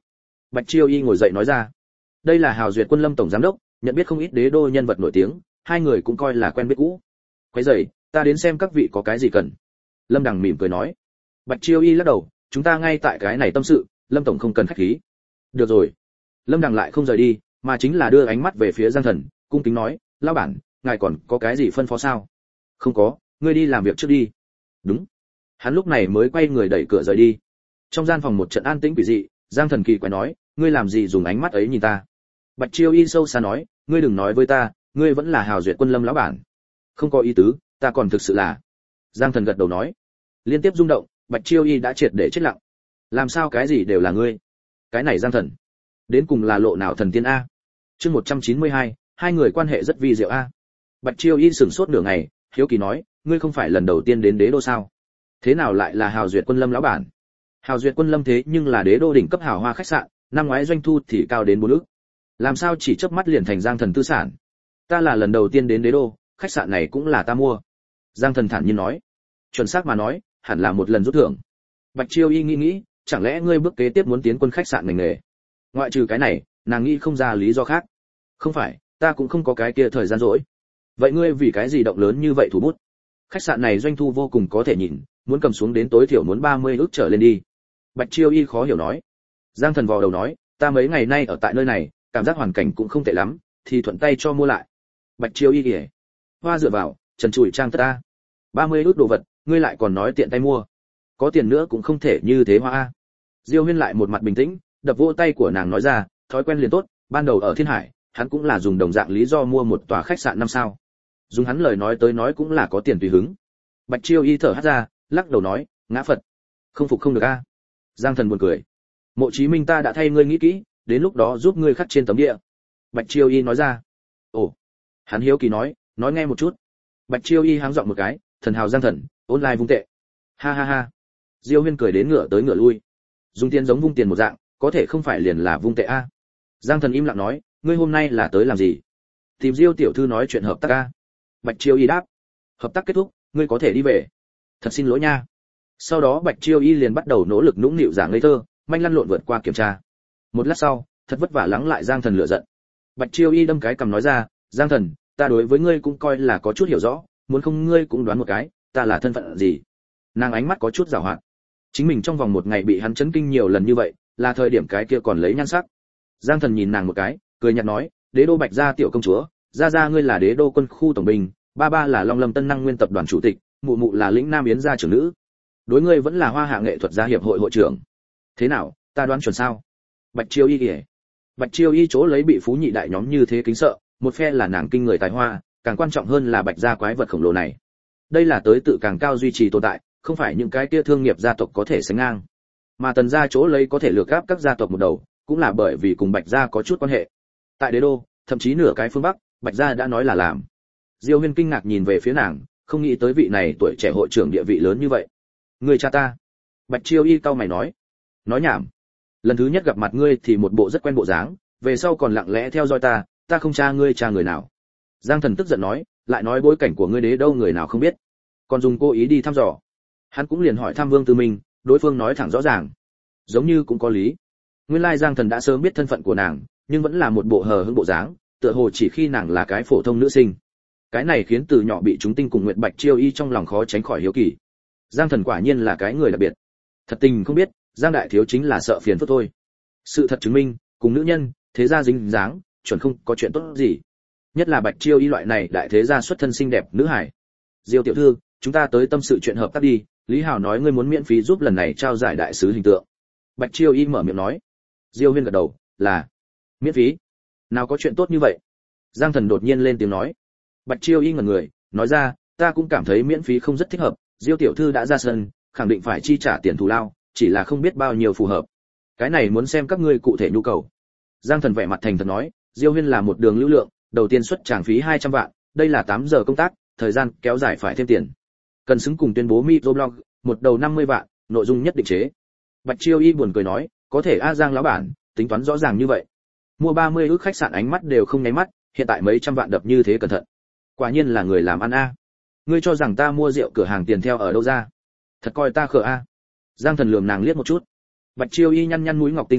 A: Bạch Chiêu Y ngồi dậy nói ra. Đây là Hào Duyệt Quân Lâm tổng giám đốc, nhận biết không ít đế đô nhân vật nổi tiếng, hai người cũng coi là quen biết cũ. Quấy rầy, ta đến xem các vị có cái gì cần. Lâm Đằng mỉm cười nói. Bạch Chiêu Y lắc đầu, chúng ta ngay tại cái này tâm sự, Lâm tổng không cần khách khí. Được rồi. Lâm Đằng lại không rời đi, mà chính là đưa ánh mắt về phía Giang Thần, cung kính nói, lão bản, ngài còn có cái gì phân phó sao? Không có, ngươi đi làm việc trước đi. Đúng. Hắn lúc này mới quay người đẩy cửa rời đi. Trong gian phòng một trận an tĩnh quỷ dị, Giang Thần kỳ quái nói, ngươi làm gì dùng ánh mắt ấy nhìn ta? Bạch Chiêu Y sâu xa nói, ngươi đừng nói với ta, ngươi vẫn là Hào Duyệt Quân Lâm lão bản. Không có ý tứ, ta còn thực sự là. Giang Thần gật đầu nói. Liên tiếp rung động, Bạch Chiêu Y đã triệt để chết lặng. Làm sao cái gì đều là ngươi? Cái này Giang Thần, đến cùng là lộ nào thần tiên a? Chương 192, hai người quan hệ rất vi diệu a. Bạch Chiêu Y sửng sốt nửa ngày, hiếu kỳ nói, ngươi không phải lần đầu tiên đến đế đô sao? Thế nào lại là Hào Duyệt Quân Lâm lão bản? Hào Duyệt Quân Lâm thế nhưng là đế đô đỉnh cấp hào hoa khách sạn, năm ngoái doanh thu thì cao đến 4 ức. Làm sao chỉ chớp mắt liền thành Giang Thần tư sản? Ta là lần đầu tiên đến đế đô, khách sạn này cũng là ta mua. Giang Thần thản nhiên nói. Chuẩn xác mà nói, hẳn là một lần rút thưởng. Bạch Chiêu Y nghĩ, chẳng lẽ ngươi bước kế tiếp muốn tiến quân khách sạn ngành nghề? Ngoại trừ cái này, nàng nghĩ không ra lý do khác. Không phải, ta cũng không có cái kia thời gian rỗi. Vậy ngươi vì cái gì động lớn như vậy thủ bút? Khách sạn này doanh thu vô cùng có thể nhìn, muốn cầm xuống đến tối thiểu muốn 30 ức trở lên đi. Bạch Chiêu Y khó hiểu nói. Giang Thần vò đầu nói, ta mấy ngày nay ở tại nơi này, cảm giác hoàn cảnh cũng không tệ lắm, thì thuận tay cho mua lại. Bạch Chiêu Y kể, hoa dựa vào, trần trụi trang tất ta. 30 ức đồ vật, ngươi lại còn nói tiện tay mua. Có tiền nữa cũng không thể như thế hoa a. Diêu Huyên lại một mặt bình tĩnh, đập vỗ tay của nàng nói ra, thói quen liền tốt, ban đầu ở Thiên Hải, hắn cũng là dùng đồng dạng lý do mua một tòa khách sạn 5 sao. Dùng hắn lời nói tới nói cũng là có tiền tùy hứng. Bạch Chiêu Y thở hắt ra, lắc đầu nói, ngã Phật, không phục không được a. Giang Thần buồn cười. Mộ Chí Minh ta đã thay ngươi nghĩ kỹ, đến lúc đó giúp ngươi khắc trên tấm địa. Bạch Chiêu Y nói ra. Ồ. Hắn hiếu kỳ nói nghe một chút. Bạch Chiêu Y háng giọng một cái, thần hào Giang Thần, online vung tệ. Ha ha ha. Diêu Huyên cười đến ngửa tới ngửa lui. Dùng tiền giống vung tiền một dạng, có thể không phải liền là vung tệ a. Giang Thần im lặng nói, ngươi hôm nay là tới làm gì? Tìm Diêu tiểu thư nói chuyện hợp tác a. Bạch Chiêu Y đáp. Hợp tác kết thúc, ngươi có thể đi về. Thật xin lỗi nha. Sau đó Bạch Chiêu Y liền bắt đầu nỗ lực nũng nịu giảng ngây thơ, manh lăn lộn vượt qua kiểm tra. Một lát sau, thật vất vả lắng lại Giang Thần lửa giận. Bạch Chiêu Y đâm cái cằm nói ra, Giang Thần, ta đối với ngươi cũng coi là có chút hiểu rõ, muốn không ngươi cũng đoán một cái, ta là thân phận gì? Nàng ánh mắt có chút giảo hoạt. Chính mình trong vòng một ngày bị hắn chấn kinh nhiều lần như vậy, là thời điểm cái kia còn lấy nhan sắc. Giang Thần nhìn nàng một cái, cười nhạt nói, đế đô Bạch gia tiểu công chúa, gia ngươi là đế đô quân khu tổng binh, ba là Long Lâm Tân Năng Nguyên tập đoàn chủ tịch, mụ là lĩnh Nam Yến gia trưởng nữ. Đối ngươi vẫn là Hoa Hạ nghệ thuật gia hiệp hội hội trưởng. Thế nào, ta đoán chuẩn sao? Bạch Chiêu Y kể. Bạch Chiêu Y chỗ lấy bị phú nhị đại nhóm như thế kính sợ, một phe là nàng kinh người tài hoa, càng quan trọng hơn là Bạch gia quái vật khổng lồ này. Đây là tới tự càng cao duy trì tồn tại, không phải những cái kia thương nghiệp gia tộc có thể sánh ngang. Mà Tần gia chỗ lấy có thể lược gáp các gia tộc một đầu, cũng là bởi vì cùng Bạch gia có chút quan hệ. Tại đế đô, thậm chí nửa cái phương Bắc, Bạch gia đã nói là làm. Diêu Huyên kinh ngạc nhìn về phía nàng, không nghĩ tới vị này tuổi trẻ hội trưởng địa vị lớn như vậy. Người cha ta. Bạch Chiêu Y cau mày nói nhảm. Lần thứ nhất gặp mặt ngươi thì một bộ rất quen bộ dáng, về sau còn lặng lẽ theo dõi ta không cha ngươi cha người nào. Giang Thần tức giận nói, lại nói bối cảnh của ngươi đế đâu người nào không biết, còn dùng cố ý đi thăm dò. Hắn cũng liền hỏi thăm Vương Tư Minh, đối phương nói thẳng rõ ràng, giống như cũng có lý. Nguyên lai Giang Thần đã sớm biết thân phận của nàng, nhưng vẫn là một bộ hờ hững bộ dáng, tựa hồ chỉ khi nàng là cái phổ thông nữ sinh. Cái này khiến từ nhỏ bị chúng tinh cùng nguyện Bạch Chiêu Y trong lòng khó tránh khỏi hiếu kỳ. Giang Thần quả nhiên là cái người đặc biệt. Thật tình không biết, Giang đại thiếu chính là sợ phiền phức thôi. Sự thật chứng minh, cùng nữ nhân, thế gia dính dáng, chuẩn không có chuyện tốt gì. Nhất là Bạch Chiêu Y loại này đại thế gia xuất thân xinh đẹp nữ hải. Diêu tiểu thư, chúng ta tới tâm sự chuyện hợp tác đi, Lý Hào nói ngươi muốn miễn phí giúp lần này trao giải đại sứ hình tượng. Bạch Chiêu Y mở miệng nói. Diêu Huyên gật đầu, là miễn phí? Nào có chuyện tốt như vậy? Giang Thần đột nhiên lên tiếng nói. Bạch Chiêu Y ngẩn người, nói ra, ta cũng cảm thấy miễn phí không rất thích hợp, Diêu tiểu thư đã ra sân, khẳng định phải chi trả tiền thù lao, chỉ là không biết bao nhiêu phù hợp. Cái này muốn xem các ngươi cụ thể nhu cầu. Giang Thần vẻ mặt thành thật nói, Diêu Huyên là một đường lưu lượng, đầu tiên xuất tràng phí 200 vạn, đây là 8 giờ công tác, thời gian kéo dài phải thêm tiền. Cần xứng cùng tuyên bố microblog, một đầu 50 vạn, nội dung nhất định chế. Bạch Chiêu Y buồn cười nói, có thể a Giang lão bản, tính toán rõ ràng như vậy. Mua 30 ức khách sạn ánh mắt đều không nháy mắt, hiện tại mấy trăm vạn đập như thế cẩn thận. Quả nhiên là người làm ăn a. Ngươi cho rằng ta mua rượu cửa hàng tiền theo ở đâu ra? Thật coi ta khờ a. Giang Thần lườm nàng liếc một chút. Bạch Chiêu Y nhăn nhăn mũi ngọc tinh xảo,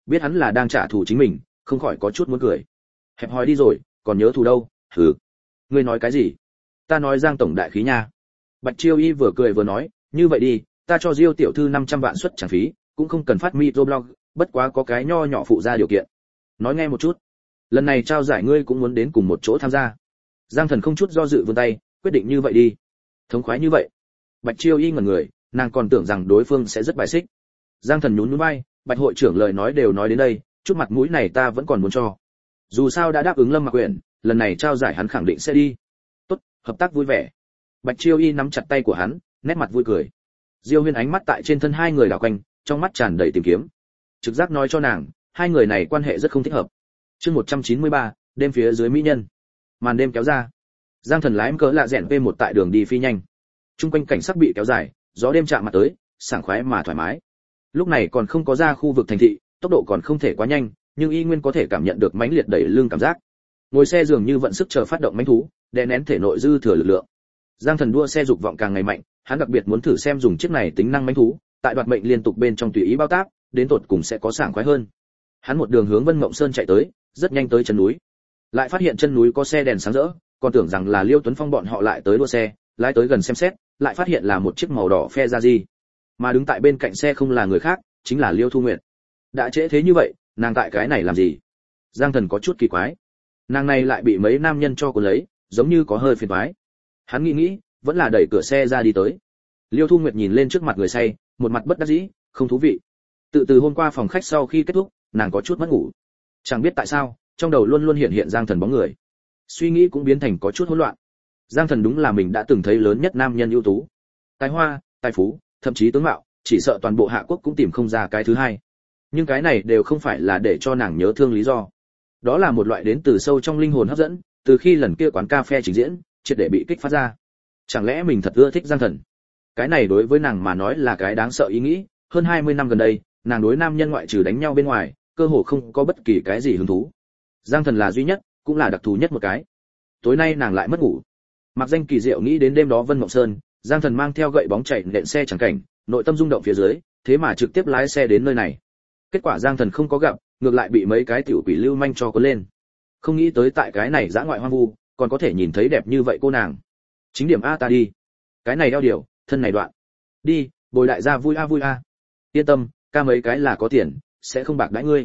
A: biết hắn là đang trả thù chính mình, không khỏi có chút muốn cười. Hẹp hòi đi rồi, còn nhớ thù đâu? Hừ. Ngươi nói cái gì? Ta nói Giang tổng đại khí nha. Bạch Chiêu Y vừa cười vừa nói, như vậy đi, ta cho Diêu tiểu thư 500 vạn suất trả phí, cũng không cần phát microblog, bất quá có cái nho nhỏ phụ ra điều kiện. Nói nghe một chút. Lần này trao giải ngươi cũng muốn đến cùng một chỗ tham gia. Giang Thần không chút do dự vươn tay, quyết định như vậy đi. Thống khoái như vậy. Bạch Chiêu Y ngẩn người, nàng còn tưởng rằng đối phương sẽ rất bài xích. Giang Thần nhún nhún vai, Bạch hội trưởng lời nói đều nói đến đây, chút mặt mũi này ta vẫn còn muốn cho. Dù sao đã đáp ứng Lâm Mặc Uyển, lần này trao giải hắn khẳng định sẽ đi. Tốt, hợp tác vui vẻ. Bạch Chiêu Y nắm chặt tay của hắn, nét mặt vui cười. Diêu Huyên ánh mắt tại trên thân hai người đảo quanh, trong mắt tràn đầy tìm kiếm. Trực giác nói cho nàng, hai người này quan hệ rất không thích hợp. Chương 193, đêm phía dưới mỹ nhân. Màn đêm kéo ra. Giang Thần lái cỡ lạ rèn P1 tại đường đi phi nhanh. Trung quanh cảnh sắc bị kéo dài, gió đêm chạm mặt tới, sảng khoái mà thoải mái. Lúc này còn không có ra khu vực thành thị, tốc độ còn không thể quá nhanh, nhưng y nguyên có thể cảm nhận được mãnh liệt đẩy lưng cảm giác. Ngồi xe dường như vận sức chờ phát động mãnh thú, đè nén thể nội dư thừa lực lượng. Giang Thần đua xe dục vọng càng ngày mạnh, hắn đặc biệt muốn thử xem dùng chiếc này tính năng mãnh thú, tại đoạt mệnh liên tục bên trong tùy ý bao tác, đến tột cùng sẽ có sảng khoái hơn. Hắn một đường hướng Vân Mộng Sơn chạy tới, rất nhanh tới chân núi. Lại phát hiện chân núi có xe đèn sáng rỡ, còn tưởng rằng là Liêu Tuấn Phong bọn họ lại tới đua xe, lái tới gần xem xét, lại phát hiện là một chiếc màu đỏ phe ra gì. Mà đứng tại bên cạnh xe không là người khác, chính là Liêu Thu Nguyệt. Đã trễ thế như vậy, nàng tại cái này làm gì? Giang Thần có chút kỳ quái. Nàng này lại bị mấy nam nhân cho cuốn lấy, giống như có hơi phiền toái. Hắn nghĩ, vẫn là đẩy cửa xe ra đi tới. Liêu Thu Nguyệt nhìn lên trước mặt người say, một mặt bất đắc dĩ, không thú vị. Từ hôm qua phòng khách sau khi kết thúc, nàng có chút mất ngủ. Chẳng biết tại sao, trong đầu luôn luôn hiện Giang Thần bóng người. Suy nghĩ cũng biến thành có chút hỗn loạn. Giang Thần đúng là mình đã từng thấy lớn nhất nam nhân ưu tú. Tài hoa, tài phú, thậm chí tướng mạo, chỉ sợ toàn bộ Hạ Quốc cũng tìm không ra cái thứ hai. Nhưng cái này đều không phải là để cho nàng nhớ thương lý do. Đó là một loại đến từ sâu trong linh hồn hấp dẫn, từ khi lần kia quán cà phê trình diễn, triệt để bị kích phát ra. Chẳng lẽ mình thật ưa thích Giang Thần? Cái này đối với nàng mà nói là cái đáng sợ ý nghĩ, hơn 20 năm gần đây, nàng đối nam nhân ngoại trừ đánh nhau bên ngoài, cơ hồ không có bất kỳ cái gì hứng thú. Giang Thần là duy nhất, cũng là đặc thù nhất một cái. Tối nay nàng lại mất ngủ. Mặc danh kỳ diệu nghĩ đến đêm đó Vân Mộng Sơn, Giang Thần mang theo gậy bóng chạy nện xe chẳng cảnh, nội tâm rung động phía dưới, thế mà trực tiếp lái xe đến nơi này. Kết quả Giang Thần không có gặp, ngược lại bị mấy cái tiểu quỷ lưu manh cho cuốn lên. Không nghĩ tới tại cái này dã ngoại hoang vu, còn có thể nhìn thấy đẹp như vậy cô nàng. Chính điểm a ta đi. Cái này đeo điều, thân này đoạn. Đi, bồi đại gia vui a vui a. Yên tâm, ca mấy cái là có tiền, sẽ không bạc đãi ngươi.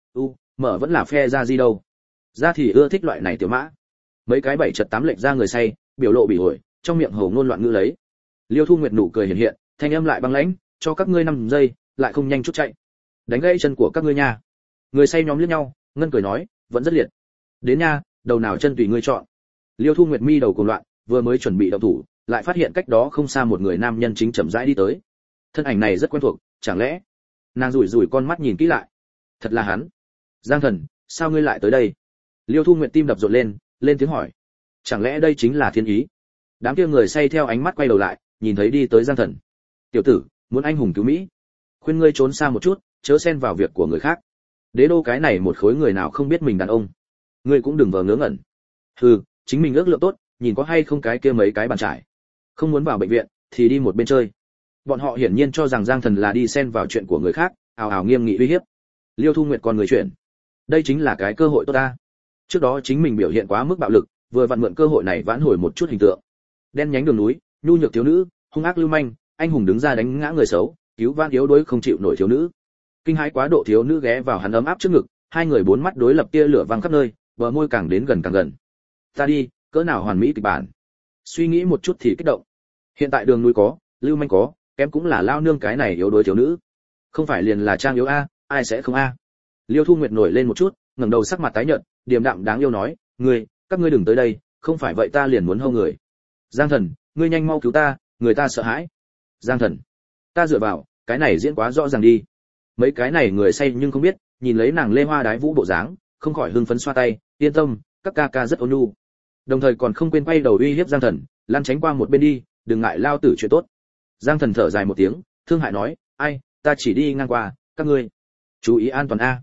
A: Mở vẫn là phe ra gì đâu. Ra thì ưa thích loại này tiểu mã. Mấy cái bảy chật tám lệch ra người say, biểu lộ bị ổi, trong miệng hổ ngôn loạn ngữ lấy. Liêu Thu Nguyệt nụ cười hiện hiện, thanh âm lại băng lãnh, cho các ngươi 5 giây, lại không nhanh chút chạy. Đánh gãy chân của các ngươi nha. Người say nhóm liếc nhau, ngân cười nói, vẫn rất liệt. Đến nha, đầu nào chân tùy ngươi chọn. Liêu Thu Nguyệt mi đầu cuồng loạn, vừa mới chuẩn bị động thủ, lại phát hiện cách đó không xa một người nam nhân chính chậm rãi đi tới. Thân ảnh này rất quen thuộc, chẳng lẽ? Nàng rủi rủi con mắt nhìn kỹ lại. Thật là hắn. Giang Thần, sao ngươi lại tới đây? Liêu Thu Nguyệt tim đập rộn lên, lên tiếng hỏi. Chẳng lẽ đây chính là thiên ý? Đám kia người say theo ánh mắt quay đầu lại, nhìn thấy đi tới Giang Thần. Tiểu tử, muốn anh hùng cứu mỹ, khuyên ngươi trốn xa một chút, chớ xen vào việc của người khác. Đế đô cái này một khối người nào không biết mình đàn ông, ngươi cũng đừng vờ ngớ ngẩn. Hừ, chính mình ước lượng tốt, nhìn có hay không cái kia mấy cái bàn trải. Không muốn vào bệnh viện thì đi một bên chơi. Bọn họ hiển nhiên cho rằng Giang Thần là đi xen vào chuyện của người khác, ào ào nghiêm nghị uy hiếp. Liêu Thu Nguyệt còn người chuyện, đây chính là cái cơ hội tốt ta. Trước đó chính mình biểu hiện quá mức bạo lực, vừa vặn mượn cơ hội này vãn hồi một chút hình tượng. Đen nhánh đường núi, nhu nhược thiếu nữ, hung ác lưu manh, anh hùng đứng ra đánh ngã người xấu, cứu vãn yếu đuối không chịu nổi thiếu nữ. Kinh hãi quá độ thiếu nữ ghé vào hắn ấm áp trước ngực, hai người bốn mắt đối lập tia lửa văng khắp nơi, bờ môi càng đến gần càng gần. Ta đi, cỡ nào hoàn mỹ kịch bản. Suy nghĩ một chút thì kích động. Hiện tại đường núi có, lưu manh có, kém cũng là lao nương cái này yếu đuối thiếu nữ. Không phải liền là trang yếu a, ai sẽ không a. Liêu Thu Nguyệt nổi lên một chút, ngẩng đầu sắc mặt tái nhợt, điềm đạm đáng yêu nói, các ngươi đừng tới đây, không phải vậy ta liền muốn hâu người. Giang Thần, ngươi nhanh mau cứu ta, người ta sợ hãi. Giang Thần, ta dựa vào, cái này diễn quá rõ ràng đi. Mấy cái này người say nhưng không biết, nhìn lấy nàng lê hoa đái vũ bộ dáng, không khỏi hưng phấn xoa tay, yên tâm, các ca ca rất ôn nhu. Đồng thời còn không quên quay đầu uy hiếp Giang Thần, lăn tránh qua một bên đi, đừng ngại lao tử chuyện tốt. Giang Thần thở dài một tiếng, thương hại nói, ai, ta chỉ đi ngang qua, các ngươi chú ý an toàn a.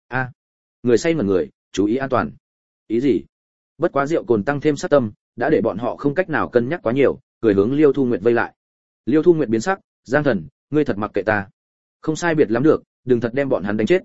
A: Người say ngẩn người, chú ý an toàn. Ý gì? Bất quá rượu cồn tăng thêm sát tâm, đã để bọn họ không cách nào cân nhắc quá nhiều, cười hướng Liêu Thu Nguyệt vây lại. Liêu Thu Nguyệt biến sắc, Giang Thần, ngươi thật mặc kệ ta. Không sai biệt lắm được, đừng thật đem bọn hắn đánh chết.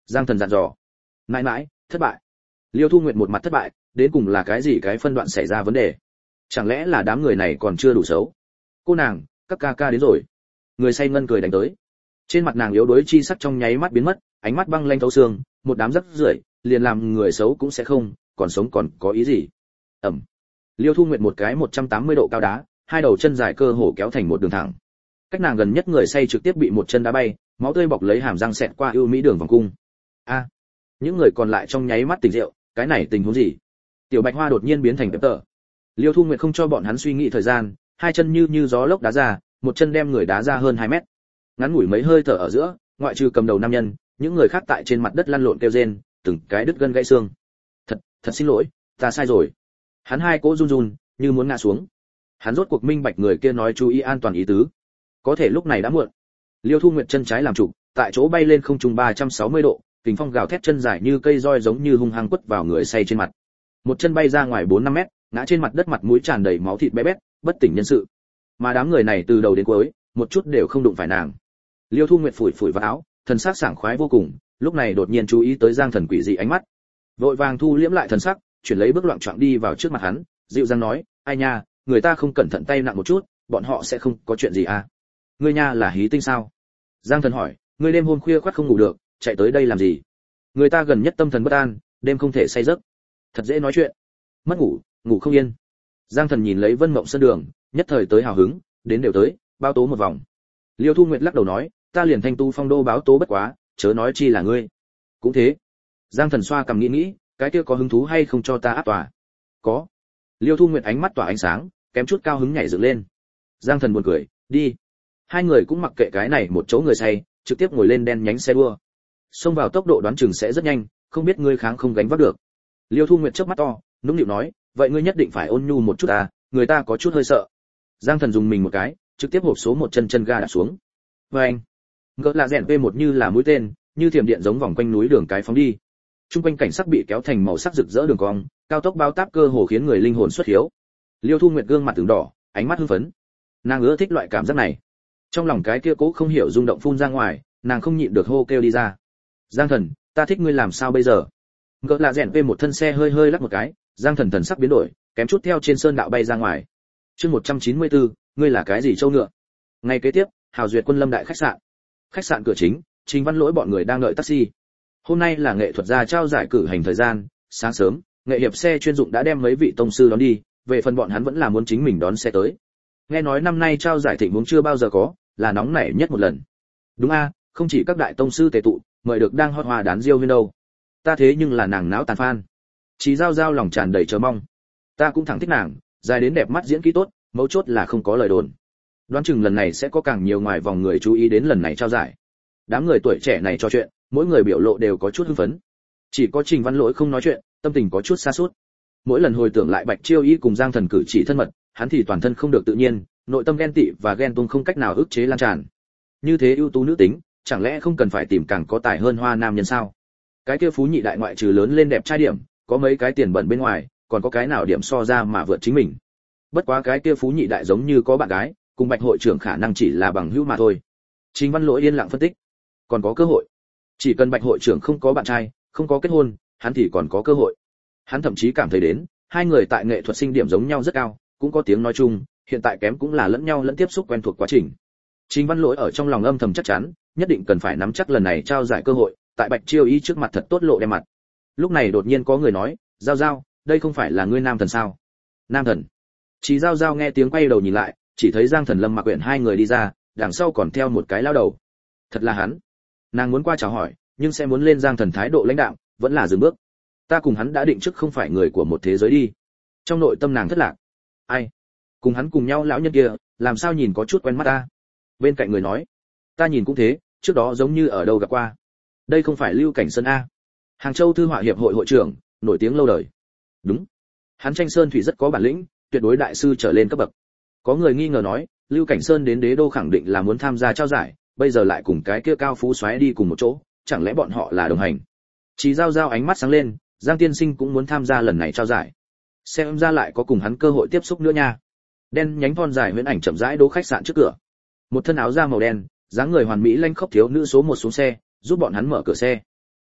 A: Giang Thần dặn dò. Mãi mãi, thất bại. Liêu Thu Nguyệt một mặt thất bại, đến cùng là cái gì cái phân đoạn xảy ra vấn đề? Chẳng lẽ là đám người này còn chưa đủ xấu? Cô nàng, các ca ca đến rồi. Người say ngân cười đánh tới. Trên mặt nàng yếu đuối chi sắc trong nháy mắt biến mất, ánh mắt băng lanh thấu xương, một đám rắc rưởi, liền làm người xấu cũng sẽ không, còn sống còn có ý gì? Ẩm. Liêu Thu Nguyệt một cái 180 độ cao đá, hai đầu chân dài cơ hồ kéo thành một đường thẳng. Cách nàng gần nhất người say trực tiếp bị một chân đá bay, máu tươi bọc lấy hàm răng xẹt qua ưu mỹ đường vòng cung. A. Những người còn lại trong nháy mắt tỉnh rượu, cái này tình huống gì? Tiểu Bạch Hoa đột nhiên biến thành tờ. Liêu Thu Nguyệt không cho bọn hắn suy nghĩ thời gian, hai chân như gió lốc đá ra, một chân đem người đá ra hơn 2 mét. Ngắn ngủi mấy hơi thở ở giữa, ngoại trừ cầm đầu nam nhân, những người khác tại trên mặt đất lăn lộn kêu rên, từng cái đứt gân gãy xương. Thật xin lỗi, ta sai rồi. Hắn hai cỗ run run, như muốn ngã xuống. Hắn rốt cuộc minh bạch người kia nói chú ý an toàn ý tứ. Có thể lúc này đã muộn. Liêu Thu Nguyệt chân trái làm trụ, tại chỗ bay lên không trung 360 độ, kình phong gào thét chân dài như cây roi giống như hung hăng quất vào người say trên mặt. Một chân bay ra ngoài 4-5 mét, ngã trên mặt đất mặt mũi tràn đầy máu thịt bé bét, bất tỉnh nhân sự. Mà đám người này từ đầu đến cuối, một chút đều không đụng phải nàng. Liêu Thu Nguyệt phủi phủi vào áo, thần sắc sảng khoái vô cùng, lúc này đột nhiên chú ý tới Giang Thần quỷ dị ánh mắt. Vội vàng thu liễm lại thần sắc, chuyển lấy bước loạn choạng đi vào trước mặt hắn, dịu dàng nói, ai nha, người ta không cẩn thận tay nặng một chút, bọn họ sẽ không có chuyện gì à? Ngươi nha là hí tinh sao? Giang Thần hỏi, ngươi đêm hôm khuya khoắt không ngủ được, chạy tới đây làm gì? Người ta gần nhất tâm thần bất an, đêm không thể say giấc. Thật dễ nói chuyện. Mất ngủ, ngủ không yên. Giang Thần nhìn lấy Vân Mộng Sơn đường, nhất thời tới hào hứng, đến đều tới, báo tố một vòng. Liêu Thu Nguyệt lắc đầu nói, ta liền Thanh Tu Phong đô báo tố bất quá, chớ nói chi là ngươi. Cũng thế. Giang Thần xoa cằm nghĩ, cái kia có hứng thú hay không cho ta áp tòa? Có. Liêu Thu Nguyệt ánh mắt tỏa ánh sáng, kém chút cao hứng nhảy dựng lên. Giang Thần buồn cười, đi. Hai người cũng mặc kệ cái này một chỗ người say, trực tiếp ngồi lên đen nhánh xe đua. Xông vào tốc độ đoán chừng sẽ rất nhanh, không biết ngươi kháng không gánh vác được. Liêu Thu Nguyệt chớp mắt to, nũng nịu nói, vậy ngươi nhất định phải ôn nhu một chút à, người ta có chút hơi sợ. Giang Thần dùng mình một cái, trực tiếp hộp số một chân ga đạp xuống. Và anh, ngỡ là rèn V1 như là mũi tên, như thiểm điện giống vòng quanh núi đường cái phóng đi. Trung quanh cảnh sắc bị kéo thành màu sắc rực rỡ đường cong, cao tốc bao táp cơ hồ khiến người linh hồn xuất hiếu. Liêu Thu Nguyệt gương mặt từng đỏ, ánh mắt hưng phấn. Nàng ưa thích loại cảm giác này. Trong lòng cái kia cố không hiểu rung động phun ra ngoài, nàng không nhịn được hô kêu đi ra. Giang Thần, ta thích ngươi làm sao bây giờ? Ngỡ là rèn V1 thân xe hơi hơi lắc một cái, Giang Thần thần sắc biến đổi, kém chút theo trên sơn đạo bay ra ngoài. Chương 194, ngươi là cái gì châu ngựa? Ngày kế tiếp, Hào Duyệt Quân Lâm đại khách sạn. Khách sạn cửa chính, Trình Văn Lỗi bọn người đang đợi taxi. Hôm nay là nghệ thuật gia trao giải cử hành thời gian, sáng sớm, nghệ hiệp xe chuyên dụng đã đem mấy vị tông sư đón đi, về phần bọn hắn vẫn là muốn chính mình đón xe tới. Nghe nói năm nay trao giải thịnh vốn chưa bao giờ có, là nóng nảy nhất một lần. Đúng a, không chỉ các đại tông sư tề tụ, mời được đang hot hoa đán diêu viên đâu. Ta thế nhưng là nàng não tàn fan. Chí Giao Giao lòng tràn đầy chờ mong. Ta cũng thẳng thích nàng, dài đến đẹp mắt diễn kỹ tốt, mấu chốt là không có lời đồn. Đoán chừng lần này sẽ có càng nhiều ngoài vòng người chú ý đến lần này trao giải. Đám người tuổi trẻ này trò chuyện, mỗi người biểu lộ đều có chút hưng phấn. Chỉ có Trình Văn Lỗi không nói chuyện, tâm tình có chút sa sút. Mỗi lần hồi tưởng lại Bạch Chiêu Y cùng Giang Thần cử chỉ thân mật, hắn thì toàn thân không được tự nhiên, nội tâm ghen tị và ghen tuông không cách nào ức chế lan tràn. Như thế ưu tú nữ tính, chẳng lẽ không cần phải tìm càng có tài hơn hoa nam nhân sao? Cái kia phú nhị đại ngoại trừ lớn lên đẹp trai điểm, có mấy cái tiền bẩn bên ngoài, còn có cái nào điểm so ra mà vượt chính mình. Bất quá cái kia phú nhị đại giống như có bạn gái, cùng Bạch hội trưởng khả năng chỉ là bằng hữu mà thôi. Trình Văn Lỗi yên lặng phân tích, còn có cơ hội. Chỉ cần Bạch hội trưởng không có bạn trai, không có kết hôn, hắn thì còn có cơ hội. Hắn thậm chí cảm thấy đến, hai người tại nghệ thuật sinh điểm giống nhau rất cao, cũng có tiếng nói chung, hiện tại kém cũng là lẫn nhau lẫn tiếp xúc quen thuộc quá trình. Trình Văn Lỗi ở trong lòng âm thầm chắc chắn, nhất định cần phải nắm chắc lần này trao giải cơ hội, tại Bạch Chiêu Y trước mặt thật tốt lộ đem mặt. Lúc này đột nhiên có người nói, Giao Giao, đây không phải là ngươi nam thần sao? Nam thần? Chí Giao Giao nghe tiếng quay đầu nhìn lại, chỉ thấy Giang Thần Lâm Mạc Uyển hai người đi ra, đằng sau còn theo một cái lao đầu. Thật là hắn. Nàng muốn qua chào hỏi, nhưng sẽ muốn lên Giang Thần thái độ lãnh đạm, vẫn là dừng bước. Ta cùng hắn đã định trước không phải người của một thế giới đi. Trong nội tâm nàng thất lạc. Ai? Cùng hắn cùng nhau lão nhân kia, làm sao nhìn có chút quen mắt ta? Bên cạnh người nói, ta nhìn cũng thế, trước đó giống như ở đâu gặp qua. Đây không phải Lưu Cảnh Sơn a? Hàng Châu Thư họa hiệp hội hội trưởng, nổi tiếng lâu đời. Đúng. Hắn tranh sơn thủy rất có bản lĩnh, tuyệt đối đại sư trở lên cấp bậc. Có người nghi ngờ nói, Lưu Cảnh Sơn đến Đế đô khẳng định là muốn tham gia trao giải, bây giờ lại cùng cái kia cao phú soái đi cùng một chỗ, chẳng lẽ bọn họ là đồng hành? Chí Giao Giao ánh mắt sáng lên, Giang tiên sinh cũng muốn tham gia lần này trao giải. Xem ra lại có cùng hắn cơ hội tiếp xúc nữa nha. Đen nhánh thon dài huyễn ảnh chậm rãi đỗ khách sạn trước cửa. Một thân áo da màu đen, dáng người hoàn mỹ lanh khốc thiếu nữ số 1 xuống xe, giúp bọn hắn mở cửa xe.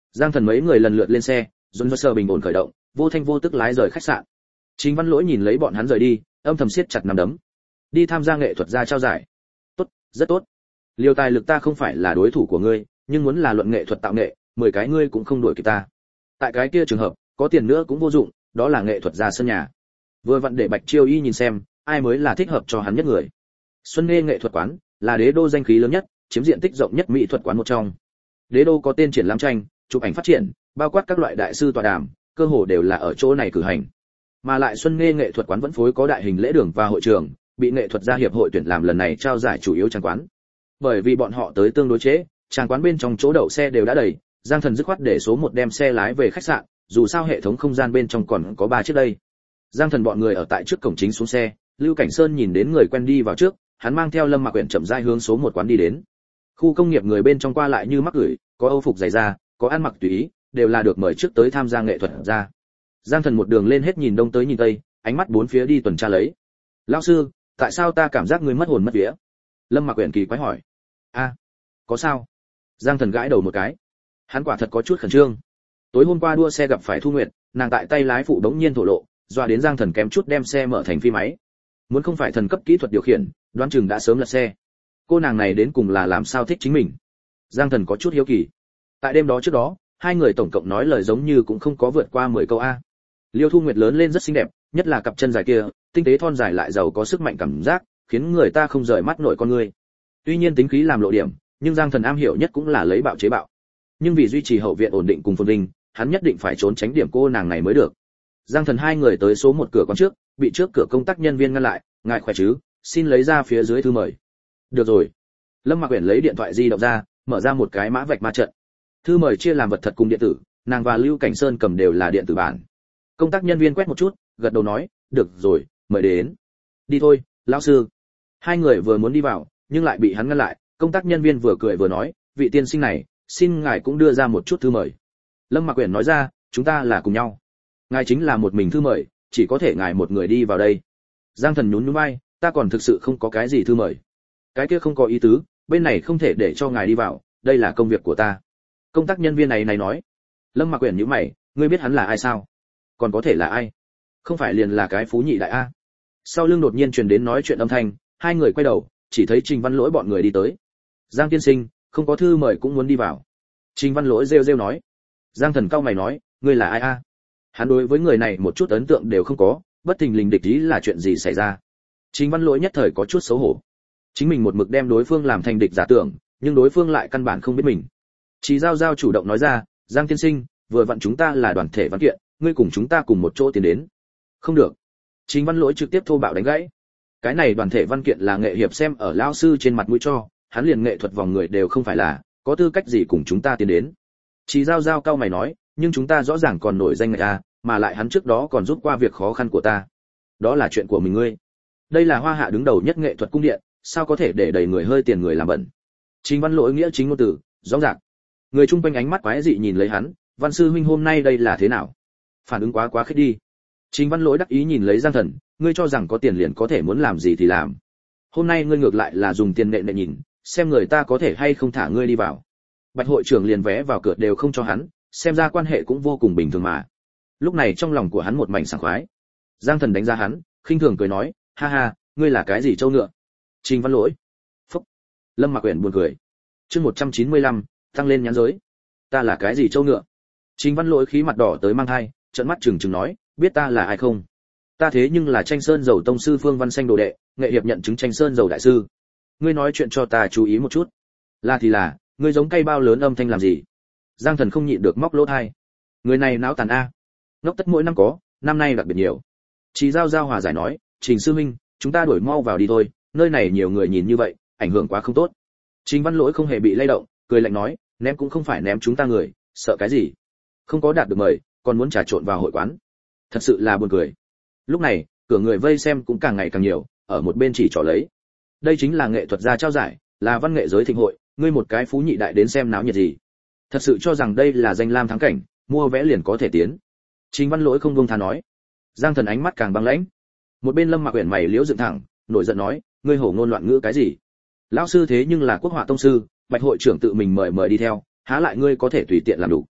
A: Giang Thần mấy người lần lượt lên xe, dồn dơ sờ bình ổn khởi động, vô thanh vô tức lái rời khách sạn. Trình Văn Lỗi nhìn lấy bọn hắn rời đi, âm thầm siết chặt nắm đấm. Đi tham gia nghệ thuật gia trao giải. Tốt, rất tốt. Liều tài lực ta không phải là đối thủ của ngươi, nhưng muốn là luận nghệ thuật tạo nghệ, 10 cái ngươi cũng không đuổi kịp ta. Tại cái kia trường hợp, có tiền nữa cũng vô dụng, đó là nghệ thuật gia sân nhà. Vừa vặn để Bạch Chiêu Y nhìn xem, ai mới là thích hợp cho hắn nhất người. Xuân Nghê nghệ thuật quán là đế đô danh khí lớn nhất, chiếm diện tích rộng nhất mỹ thuật quán một trong. Đế đô có tên triển lãm tranh, chụp ảnh phát triển, bao quát các loại đại sư tọa đàm, cơ hồ đều là ở chỗ này cử hành. Mà lại Xuân Nghê nghệ thuật quán vẫn phối có đại hình lễ đường và hội trường, bị nghệ thuật gia hiệp hội tuyển làm lần này trao giải chủ yếu trang quán. Bởi vì bọn họ tới tương đối chế, trang quán bên trong chỗ đậu xe đều đã đầy, Giang Thần dứt khoát để số 1 đem xe lái về khách sạn, dù sao hệ thống không gian bên trong còn có 3 chiếc đây. Giang Thần bọn người ở tại trước cổng chính xuống xe, Lưu Cảnh Sơn nhìn đến người quen đi vào trước, hắn mang theo Lâm Mạc Uyển chậm rãi hướng số 1 quán đi đến. Khu công nghiệp người bên trong qua lại như mắc gửi, có âu phục dày da, có ăn mặc tùy ý, đều là được mời trước tới tham gia nghệ thuật ra. Giang Thần một đường lên hết nhìn đông tới nhìn tây, ánh mắt bốn phía đi tuần tra lấy. "Lão sư, tại sao ta cảm giác ngươi mất hồn mất vía?" Lâm Mạc Uyển kỳ quái hỏi. "A, có sao?" Giang Thần gãi đầu một cái. Hắn quả thật có chút khẩn trương. Tối hôm qua đua xe gặp phải Thu Nguyệt, nàng tại tay lái phụ đống nhiên thổ lộ, dọa đến Giang Thần kém chút đem xe mở thành phi máy. Muốn không phải thần cấp kỹ thuật điều khiển, đoán chừng đã sớm lật xe. Cô nàng này đến cùng là làm sao thích chính mình? Giang Thần có chút hiếu kỳ. Tại đêm đó trước đó, hai người tổng cộng nói lời giống như cũng không có vượt qua 10 câu a. Liêu Thu Nguyệt lớn lên rất xinh đẹp, nhất là cặp chân dài kia, tinh tế thon dài lại giàu có sức mạnh cảm giác, khiến người ta không rời mắt nổi con người. Tuy nhiên tính khí làm lộ điểm, nhưng Giang Thần am hiểu nhất cũng là lấy bạo chế bạo. Nhưng vì duy trì hậu viện ổn định cùng phồn vinh, hắn nhất định phải trốn tránh điểm cô nàng này mới được. Giang Thần hai người tới số 1 cửa quán trước, bị trước cửa công tác nhân viên ngăn lại, "Ngài khỏe chứ, xin lấy ra phía dưới thư mời." "Được rồi." Lâm Mạc Uyển lấy điện thoại di động ra, mở ra một cái mã vạch ma trận. Thư mời chia làm vật thật cùng điện tử, nàng và Lưu Cảnh Sơn cầm đều là điện tử bản. Công tác nhân viên quét một chút, gật đầu nói, "Được rồi, mời đến." "Đi thôi, lão sư." Hai người vừa muốn đi vào, nhưng lại bị hắn ngăn lại, công tác nhân viên vừa cười vừa nói, "Vị tiên sinh này, xin ngài cũng đưa ra một chút thư mời." Lâm Mạc Uyển nói ra, "Chúng ta là cùng nhau. Ngài chính là một mình thư mời, chỉ có thể ngài một người đi vào đây." Giang Thần nhún nhún vai, "Ta còn thực sự không có cái gì thư mời." "Cái kia không có ý tứ, bên này không thể để cho ngài đi vào, đây là công việc của ta." Công tác nhân viên này nói. Lâm Mạc Uyển nhíu mày, "Ngươi biết hắn là ai sao?" "Còn có thể là ai? Không phải liền là cái phú nhị đại a?" Sau lưng đột nhiên truyền đến nói chuyện âm thanh, hai người quay đầu, chỉ thấy Trình Văn Lỗi bọn người đi tới. "Giang tiên sinh, không có thư mời cũng muốn đi vào." Trình Văn Lỗi rêu rêu nói. Giang Thần cau mày nói, "Ngươi là ai a?" Hắn đối với người này một chút ấn tượng đều không có, bất thình lình địch ý là chuyện gì xảy ra. Trình Văn Lỗi nhất thời có chút xấu hổ. Chính mình một mực đem đối phương làm thành địch giả tưởng, nhưng đối phương lại căn bản không biết mình. Chỉ Giao Giao chủ động nói ra, "Giang tiên sinh, vừa vặn chúng ta là đoàn thể văn kiện, ngươi cùng chúng ta cùng một chỗ tiến đến." "Không được." Trình Văn Lỗi trực tiếp thô bạo đánh gãy. Cái này đoàn thể văn kiện là nghệ hiệp xem ở lão sư trên mặt mũi cho, hắn liền nghệ thuật vòng người đều không phải là, có tư cách gì cùng chúng ta tiến đến. Chỉ Giao Giao cau mày nói, "Nhưng chúng ta rõ ràng còn nổi danh người a, mà lại hắn trước đó còn giúp qua việc khó khăn của ta." "Đó là chuyện của mình ngươi. Đây là Hoa Hạ đứng đầu nhất nghệ thuật cung điện, sao có thể để đầy người hơi tiền người làm bẩn." Trình Văn Lỗi nghĩa chính ngôn từ, rõ ràng. Người chung quanh ánh mắt quái dị nhìn lấy hắn, "Văn sư huynh hôm nay đây là thế nào? Phản ứng quá khích đi." Trình Văn Lỗi đắc ý nhìn lấy Giang Thần, "Ngươi cho rằng có tiền liền có thể muốn làm gì thì làm. Hôm nay ngươi ngược lại là dùng tiền nện nhìn, xem người ta có thể hay không thả ngươi đi vào." Bạch hội trưởng liền vé vào cửa đều không cho hắn, xem ra quan hệ cũng vô cùng bình thường mà. Lúc này trong lòng của hắn một mảnh sảng khoái. Giang Thần đánh giá hắn, khinh thường cười nói, "Ha ha, ngươi là cái gì trâu ngựa?" Trình Văn Lỗi. Phúc. Lâm Mạc Uyển buồn cười. Chương 195, tăng lên nhãn giới. "Ta là cái gì trâu ngựa?" Trình Văn Lỗi khí mặt đỏ tới mang hai, trợn mắt trừng trừng nói, "Biết ta là ai không? Ta thế nhưng là Tranh Sơn Dầu tông sư Phương Văn Xanh đồ đệ, nghệ hiệp nhận chứng Tranh Sơn Dầu đại sư. Ngươi nói chuyện cho ta chú ý một chút." "Là thì là, ngươi giống cây bao lớn âm thanh làm gì?" Giang Thần không nhịn được móc lỗ tai. Người này não tàn a. Ngốc tất mỗi năm có, năm nay đặc biệt nhiều. Chỉ Giao Giao hòa giải nói, "Trình sư huynh, chúng ta đuổi mau vào đi thôi, nơi này nhiều người nhìn như vậy, ảnh hưởng quá không tốt." Trình Văn Lỗi không hề bị lay động, cười lạnh nói, "Ném cũng không phải ném chúng ta người, sợ cái gì? Không có đạt được mời, còn muốn trà trộn vào hội quán. Thật sự là buồn cười." Lúc này, cửa người vây xem cũng càng ngày càng nhiều, ở một bên chỉ trỏ lấy. Đây chính là nghệ thuật gia trao giải, là văn nghệ giới thịnh hội, ngươi một cái phú nhị đại đến xem náo nhiệt gì? Thật sự cho rằng đây là danh lam thắng cảnh, mua vé liền có thể tiến. Trình Văn Lỗi không buông tha nói. Giang Thần ánh mắt càng băng lãnh. Một bên Lâm Mạc Uyển mày liễu dựng thẳng, nổi giận nói, "Ngươi hổ ngôn loạn ngữ cái gì? Lão sư thế nhưng là quốc họa tông sư, Bạch hội trưởng tự mình mời đi theo, há lại ngươi có thể tùy tiện làm đủ."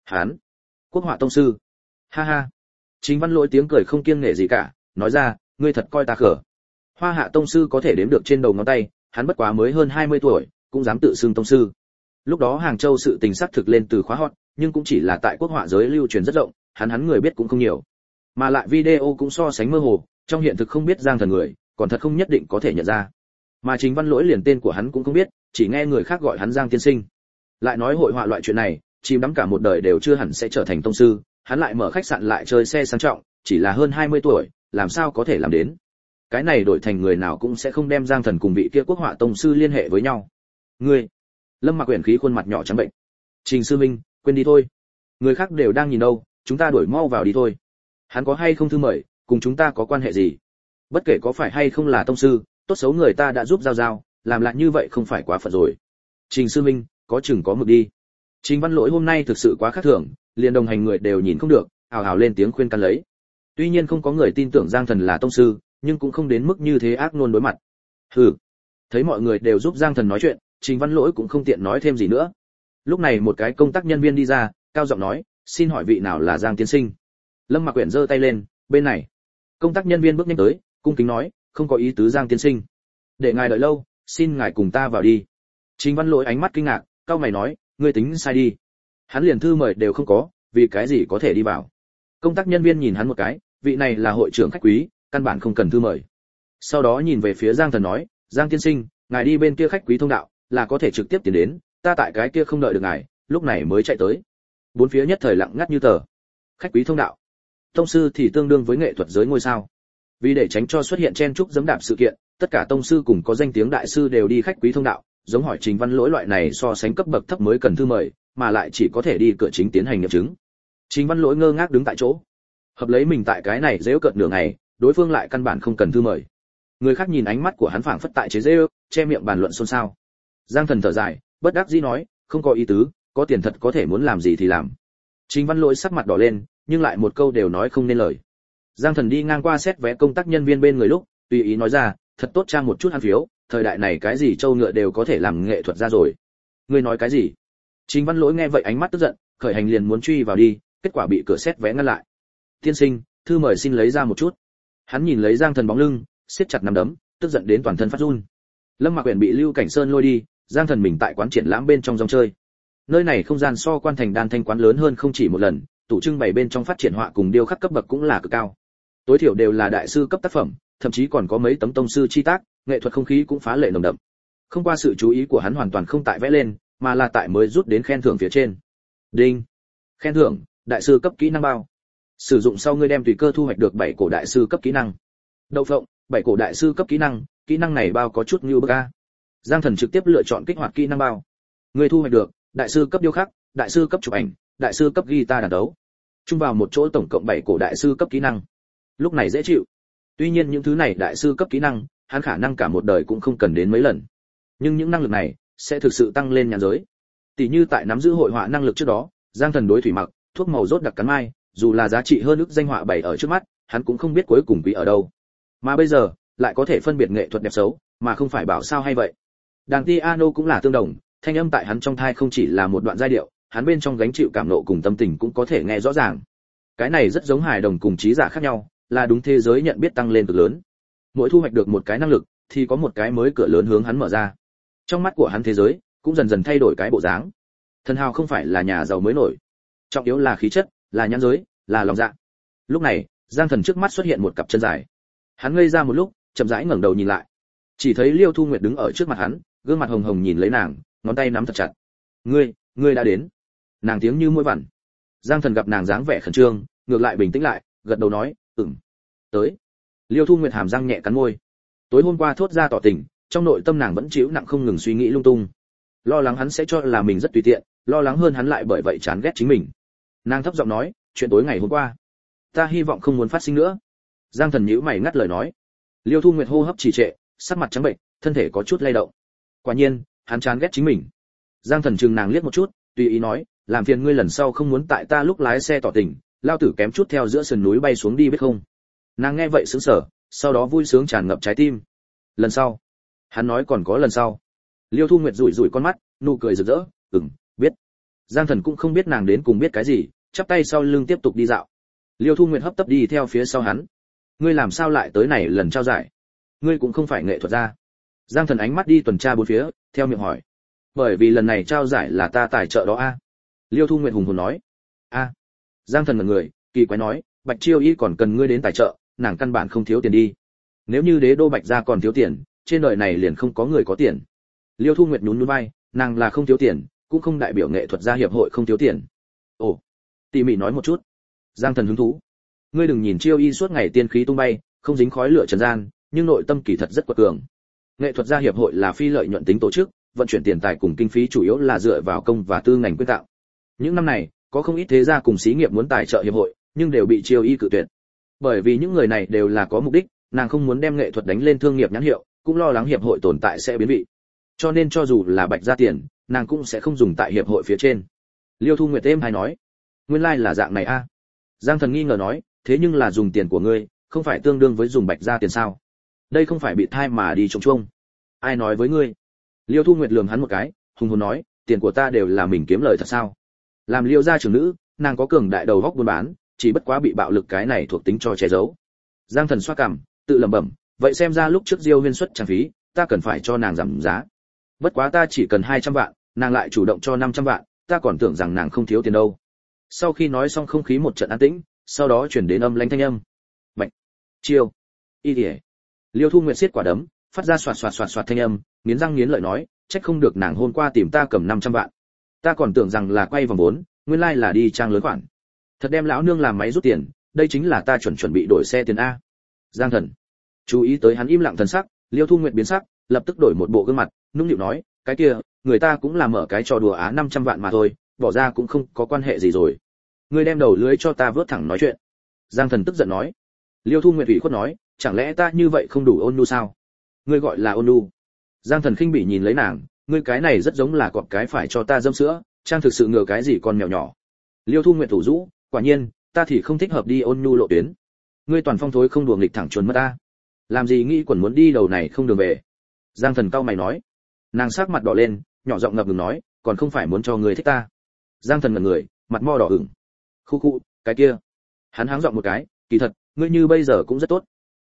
A: Hán, quốc họa tông sư. Ha ha. Trình Văn Lỗi tiếng cười không kiêng nể gì cả, nói ra, ngươi thật coi ta khờ. Hoa hạ tông sư có thể đếm được trên đầu ngón tay, hắn bất quá mới hơn 20 tuổi, cũng dám tự xưng tông sư. Lúc đó Hàng Châu sự tình sắc thực lên từ khóa hot, nhưng cũng chỉ là tại quốc họa giới lưu truyền rất rộng, hắn người biết cũng không nhiều. Mà lại video cũng so sánh mơ hồ, trong hiện thực không biết Giang Thần người, còn thật không nhất định có thể nhận ra. Mà Trình Văn Lỗi liền tên của hắn cũng không biết, chỉ nghe người khác gọi hắn Giang tiên sinh. Lại nói hội họa loại chuyện này, chìm đắm cả một đời đều chưa hẳn sẽ trở thành tông sư, hắn lại mở khách sạn lại chơi xe sang trọng, chỉ là hơn 20 tuổi, làm sao có thể làm đến. Cái này đổi thành người nào cũng sẽ không đem Giang Thần cùng vị kia quốc họa tông sư liên hệ với nhau. Ngươi, Lâm Mặc Uyển khí khuôn mặt nhỏ trắng bệnh. Trình sư minh, quên đi thôi. Người khác đều đang nhìn đâu, chúng ta đuổi mau vào đi thôi. Hắn có hay không thư mời, cùng chúng ta có quan hệ gì? Bất kể có phải hay không là tông sư, tốt xấu người ta đã giúp giao giao, làm lại như vậy không phải quá phận rồi. Trình sư minh, có chừng có mực đi. Trình Văn Lỗi hôm nay thực sự quá khác thường, liền đồng hành người đều nhìn không được, ào ào lên tiếng khuyên can lấy. Tuy nhiên không có người tin tưởng Giang Thần là tông sư, nhưng cũng không đến mức như thế ác nôn đối mặt. Hừ. Thấy mọi người đều giúp Giang Thần nói chuyện, Trình Văn Lỗi cũng không tiện nói thêm gì nữa. Lúc này một cái công tác nhân viên đi ra, cao giọng nói, xin hỏi vị nào là Giang tiên sinh? Lâm Mặc Uyển giơ tay lên, bên này. Công tác nhân viên bước nhanh tới, cung kính nói, không có ý tứ Giang tiên sinh. Để ngài đợi lâu, xin ngài cùng ta vào đi. Trình Văn Lỗi ánh mắt kinh ngạc, cao mày nói, ngươi tính sai đi. Hắn liền thư mời đều không có, vì cái gì có thể đi vào? Công tác nhân viên nhìn hắn một cái, vị này là hội trưởng khách quý, căn bản không cần thư mời. Sau đó nhìn về phía Giang Thần nói, Giang tiên sinh, ngài đi bên kia khách quý thông đạo, là có thể trực tiếp tiến đến, ta tại cái kia không đợi được ngài, lúc này mới chạy tới. Bốn phía nhất thời lặng ngắt như tờ. Khách quý thông đạo. Tông sư thì tương đương với nghệ thuật giới ngôi sao. Vì để tránh cho xuất hiện chen chúc giẫm đạp sự kiện, tất cả tông sư cùng có danh tiếng đại sư đều đi khách quý thông đạo, giống hỏi Trình Văn Lỗi loại này so sánh cấp bậc thấp mới cần thư mời, mà lại chỉ có thể đi cửa chính tiến hành nghiệm chứng. Trình Văn Lỗi ngơ ngác đứng tại chỗ. Hợp lấy mình tại cái này giễu cợt nửa ngày, đối phương lại căn bản không cần thư mời. Người khác nhìn ánh mắt của hắn phảng phất tại chế giễu, che miệng bàn luận xôn xao. Giang Thần thở dài, bất đắc dĩ nói, không có ý tứ, có tiền thật có thể muốn làm gì thì làm. Trình Văn Lỗi sắc mặt đỏ lên, nhưng lại một câu đều nói không nên lời. Giang Thần đi ngang qua xét vé công tác nhân viên bên người lúc, tùy ý nói ra, thật tốt trang một chút ăn phiếu, thời đại này cái gì trâu ngựa đều có thể làm nghệ thuật ra rồi. Ngươi nói cái gì? Trình Văn Lỗi nghe vậy ánh mắt tức giận, khởi hành liền muốn truy vào đi, kết quả bị cửa xét vé ngăn lại. Tiên sinh, thư mời xin lấy ra một chút. Hắn nhìn lấy Giang Thần bóng lưng, siết chặt nắm đấm, tức giận đến toàn thân phát run. Lâm Mặc Uyển bị Lưu Cảnh Sơn lôi đi, Giang Thần mình tại quán triển lãm bên trong rong chơi. Nơi này không gian so Quan Thành Đan Thanh quán lớn hơn không chỉ một lần, tủ trưng bày bên trong phát triển họa cùng điêu khắc cấp bậc cũng là cực cao. Tối thiểu đều là đại sư cấp tác phẩm, thậm chí còn có mấy tấm tông sư chi tác, nghệ thuật không khí cũng phá lệ nồng đậm. Không qua sự chú ý của hắn hoàn toàn không tại vẽ lên, mà là tại mới rút đến khen thưởng phía trên. Đinh. Khen thưởng, đại sư cấp kỹ năng bao. Sử dụng sau ngươi đem tùy cơ thu hoạch được 7 cổ đại sư cấp kỹ năng. Đậu phộng, 7 cổ đại sư cấp kỹ năng này bao có chút như bức a. Giang Thần trực tiếp lựa chọn kích hoạt kỹ năng bao. Ngươi thu hoạch được đại sư cấp điêu khắc, đại sư cấp chụp ảnh, đại sư cấp guitar đàn đấu. Chung vào một chỗ tổng cộng 7 cổ đại sư cấp kỹ năng. Lúc này dễ chịu. Tuy nhiên những thứ này đại sư cấp kỹ năng, hắn khả năng cả một đời cũng không cần đến mấy lần. Nhưng những năng lực này sẽ thực sự tăng lên nhãn giới. Tỷ như tại nắm giữ hội họa năng lực trước đó, Giang Thần đối thủy mặc, thuốc màu rốt đặc cắn mai, dù là giá trị hơn ức danh họa bày ở trước mắt, hắn cũng không biết cuối cùng quý ở đâu. Mà bây giờ, lại có thể phân biệt nghệ thuật đẹp xấu, mà không phải bảo sao hay vậy. Đàn piano cũng là tương đồng, thanh âm tại hắn trong thai không chỉ là một đoạn giai điệu, hắn bên trong gánh chịu cảm nộ cùng tâm tình cũng có thể nghe rõ ràng. Cái này rất giống hài đồng cùng trí giả khác nhau, là đúng thế giới nhận biết tăng lên cực lớn. Mỗi thu hoạch được một cái năng lực, thì có một cái mới cửa lớn hướng hắn mở ra. Trong mắt của hắn thế giới cũng dần dần thay đổi cái bộ dáng. Thần hào không phải là nhà giàu mới nổi, trọng yếu là khí chất, là nhãn giới, là lòng dạ. Lúc này, Giang Thần trước mắt xuất hiện một cặp chân dài. Hắn ngây ra một lúc, chậm rãi ngẩng đầu nhìn lại. Chỉ thấy Liêu Thu Nguyệt đứng ở trước mặt hắn, gương mặt hồng hồng nhìn lấy nàng, ngón tay nắm thật chặt. Ngươi đã đến." Nàng tiếng như mũi vằn. Giang Thần gặp nàng dáng vẻ khẩn trương, ngược lại bình tĩnh lại, gật đầu nói, tới." Liêu Thu Nguyệt hàm răng nhẹ cắn môi. Tối hôm qua thốt ra tỏ tình, trong nội tâm nàng vẫn chịu nặng không ngừng suy nghĩ lung tung. Lo lắng hắn sẽ cho là mình rất tùy tiện, lo lắng hơn hắn lại bởi vậy chán ghét chính mình. Nàng thấp giọng nói, "Chuyện tối ngày hôm qua, ta hy vọng không muốn phát sinh nữa." Giang Thần nhíu mày ngắt lời nói. Liêu Thu Nguyệt hô hấp trì trệ, sắc mặt trắng bệch, thân thể có chút lay động. Quả nhiên, hắn chán ghét chính mình. Giang Thần chừng nàng liếc một chút, tùy ý nói, "Làm phiền ngươi lần sau không muốn tại ta lúc lái xe tỏ tình, lao tử kém chút theo giữa sườn núi bay xuống đi biết không?" Nàng nghe vậy sững sờ, sau đó vui sướng tràn ngập trái tim. "Lần sau?" Hắn nói còn có lần sau. Liêu Thu Nguyệt rủi rủi con mắt, nụ cười rực rỡ, biết." Giang Thần cũng không biết nàng đến cùng biết cái gì, chắp tay sau lưng tiếp tục đi dạo. Liêu Thu Nguyệt hấp tấp đi theo phía sau hắn. Ngươi làm sao lại tới này lần trao giải? Ngươi cũng không phải nghệ thuật gia. Giang Thần ánh mắt đi tuần tra bốn phía, theo miệng hỏi. Bởi vì lần này trao giải là ta tài trợ đó a. Liêu Thu Nguyệt hùng hồn nói. A. Giang Thần ngẩn người, kỳ quái nói, Bạch Chiêu Y còn cần ngươi đến tài trợ, nàng căn bản không thiếu tiền đi. Nếu như đế đô Bạch gia còn thiếu tiền, trên đời này liền không có người có tiền. Liêu Thu Nguyệt nhún nhún vai, nàng là không thiếu tiền, cũng không đại biểu nghệ thuật gia hiệp hội không thiếu tiền. Ồ, tỉ mỉ nói một chút. Giang Thần hứng thú. Ngươi đừng nhìn Chiêu Y suốt ngày tiên khí tung bay, không dính khói lửa trần gian, nhưng nội tâm kỳ thật rất quật cường. Nghệ thuật gia hiệp hội là phi lợi nhuận tính tổ chức, vận chuyển tiền tài cùng kinh phí chủ yếu là dựa vào công và tư ngành quyên tạo. Những năm này, có không ít thế gia cùng xí nghiệp muốn tài trợ hiệp hội, nhưng đều bị Chiêu Y cự tuyệt. Bởi vì những người này đều là có mục đích, nàng không muốn đem nghệ thuật đánh lên thương nghiệp nhãn hiệu, cũng lo lắng hiệp hội tồn tại sẽ biến vị. Cho nên cho dù là Bạch gia tiền, nàng cũng sẽ không dùng tại hiệp hội phía trên. Liêu Thu Nguyệt êm hay nói, nguyên lai là dạng này a. Giang Thần nghi ngờ nói, thế nhưng là dùng tiền của ngươi, không phải tương đương với dùng Bạch gia tiền sao? Đây không phải bị thai mà đi trống chuông. Ai nói với ngươi? Liêu Thu Nguyệt lườm hắn một cái, hùng hồn nói, tiền của ta đều là mình kiếm lời thật sao? Làm Liêu gia trưởng nữ, nàng có cường đại đầu góc buôn bán, chỉ bất quá bị bạo lực cái này thuộc tính cho che giấu. Giang Thần xoa cằm, tự lẩm bẩm, vậy xem ra lúc trước Diêu Huyên xuất trang phí, ta cần phải cho nàng giảm giá. Bất quá ta chỉ cần 200 vạn, nàng lại chủ động cho 500 vạn, ta còn tưởng rằng nàng không thiếu tiền đâu. Sau khi nói xong không khí một trận an tĩnh, sau đó chuyển đến âm lãnh thanh âm. Bạch, Chiêu, Y Điệp. Liêu Thu Nguyệt siết quả đấm, phát ra xoạt thanh âm, nghiến răng nghiến lợi nói, trách không được nàng hôm qua tìm ta cầm 500 vạn. Ta còn tưởng rằng là quay vòng vốn, nguyên lai là đi trang lớn khoản. Thật đem lão nương làm máy rút tiền, đây chính là ta chuẩn bị đổi xe tiền a. Giang Thần chú ý tới hắn im lặng thần sắc, Liêu Thu Nguyệt biến sắc, lập tức đổi một bộ gương mặt, nũng nịu nói, cái kia, người ta cũng là mở cái trò đùa á 500 vạn mà thôi, bỏ ra cũng không có quan hệ gì rồi. Ngươi đem đầu lưới cho ta vớt thẳng nói chuyện. Giang Thần tức giận nói. Liêu Thu Nguyệt ủy khuất nói, chẳng lẽ ta như vậy không đủ ôn nhu sao? Ngươi gọi là ôn nhu? Giang Thần khinh bỉ nhìn lấy nàng, ngươi cái này rất giống là cọp cái phải cho ta dâm sữa, trang thực sự ngừa cái gì con mèo nhỏ. Liêu Thu Nguyệt thủ rũ, quả nhiên, ta thì không thích hợp đi ôn nhu lộ tuyến. Ngươi toàn phong thối không đùa nghịch thẳng chuồn mất ta. Làm gì nghĩ quẩn muốn đi đầu này không đường về. Giang Thần cau mày nói. Nàng sắc mặt đỏ lên, nhỏ giọng ngập ngừng nói, còn không phải muốn cho ngươi thích ta. Giang Thần ngẩn người, mặt mo đỏ ửng. Khu khu, cái kia. Hắn háng giọng một cái, kỳ thật, ngươi như bây giờ cũng rất tốt.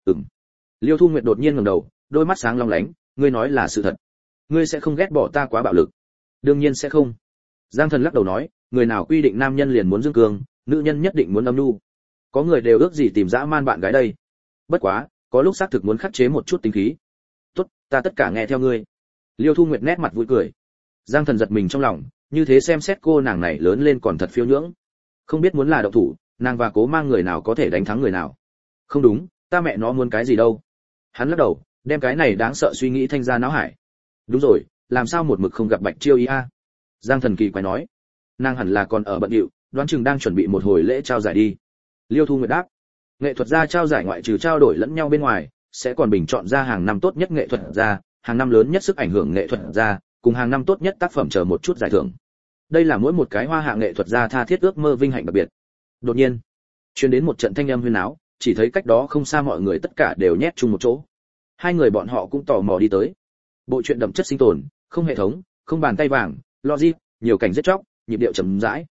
A: Liêu Thu Nguyệt đột nhiên ngẩng đầu, đôi mắt sáng long lánh, ngươi nói là sự thật. Ngươi sẽ không ghét bỏ ta quá bạo lực. Đương nhiên sẽ không. Giang Thần lắc đầu nói, người nào quy định nam nhân liền muốn dương cường, nữ nhân nhất định muốn âm nhu. Có người đều ước gì tìm dã man bạn gái đây. Bất quá, có lúc xác thực muốn khắc chế một chút tính khí. Tốt, ta tất cả nghe theo ngươi. Liêu Thu Nguyệt nét mặt vui cười. Giang Thần giật mình trong lòng, như thế xem xét cô nàng này lớn lên còn thật phiêu nhưỡng. Không biết muốn là động thủ, nàng và Cố Mang người nào có thể đánh thắng người nào. Không đúng, ta mẹ nó muốn cái gì đâu. Hắn lắc đầu, đem cái này đáng sợ suy nghĩ thanh ra não hải. Đúng rồi, làm sao một mực không gặp Bạch Chiêu Y a? Giang Thần kỳ quái nói. Nàng hẳn là còn ở bận rộn, đoán chừng đang chuẩn bị một hồi lễ trao giải đi. Liêu Thu Nguyệt đáp. Nghệ thuật gia trao giải ngoại trừ trao đổi lẫn nhau bên ngoài, sẽ còn bình chọn ra hàng năm tốt nhất nghệ thuật gia, hàng năm lớn nhất sức ảnh hưởng nghệ thuật gia, cùng hàng năm tốt nhất tác phẩm chờ một chút giải thưởng. Đây là mỗi một cái hoa hạ nghệ thuật gia tha thiết ước mơ vinh hạnh đặc biệt. Đột nhiên, truyền đến một trận thanh âm huyên náo, chỉ thấy cách đó không xa mọi người tất cả đều nhét chung một chỗ. Hai người bọn họ cũng tò mò đi tới. Bộ truyện đậm chất sinh tồn, không hệ thống, không bàn tay vàng, logic, nhiều cảnh giết chóc, nhịp điệu chậm rãi.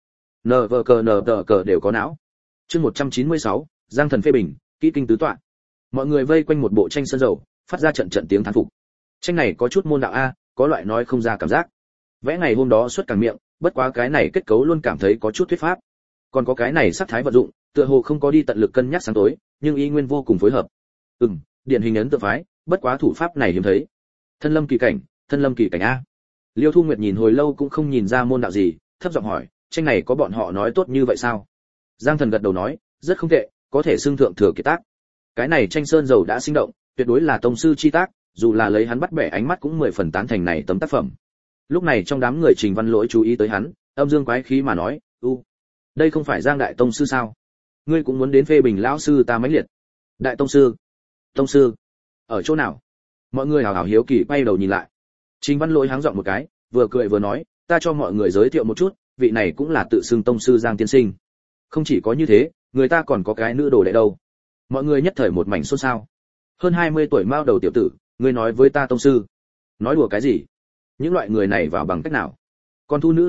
A: NVCNTC đều có não. Chương 196, Giang Thần phê bình, kỹ kinh tứ tọa. Mọi người vây quanh một bộ tranh sơn dầu, phát ra trận trận tiếng thán phục. Tranh này có chút môn đạo a, có loại nói không ra cảm giác. Vẽ ngày hôm đó xuất càng miệng, bất quá cái này kết cấu luôn cảm thấy có chút thuyết pháp. Còn có cái này sắc thái vận dụng, tựa hồ không có đi tận lực cân nhắc sáng tối, nhưng y nguyên vô cùng phối hợp. Điển hình ấn tượng phái, bất quá thủ pháp này hiếm thấy. Thân lâm kỳ cảnh a. Liêu Thu Nguyệt nhìn hồi lâu cũng không nhìn ra môn đạo gì, thấp giọng hỏi, tranh này có bọn họ nói tốt như vậy sao? Giang Thần gật đầu nói, rất không tệ, có thể xưng thượng thừa kiệt tác. Cái này tranh sơn dầu đã sinh động, tuyệt đối là tông sư chi tác, dù là lấy hắn bắt bẻ ánh mắt cũng 10 phần tán thành này tấm tác phẩm. Lúc này trong đám người Trình Văn Lỗi chú ý tới hắn, âm dương quái khí mà nói, đây không phải Giang đại tông sư sao? Ngươi cũng muốn đến phê bình lão sư ta mãnh liệt. Đại tông sư, ở chỗ nào? Mọi người hào hào hiếu kỳ quay đầu nhìn lại. Trình Văn Lỗi háng giọng một cái, vừa cười vừa nói, ta cho mọi người giới thiệu một chút, vị này cũng là tự xưng tông sư Giang tiên sinh. Không chỉ có như thế, người ta còn có cái nữ đồ đệ đâu. Mọi người nhất thời một mảnh xôn xao. Hơn 20 tuổi mao đầu tiểu tử, ngươi nói với ta tông sư? Nói đùa cái gì? Những loại người này vào bằng cách nào? Còn thu nữ đồ đệ,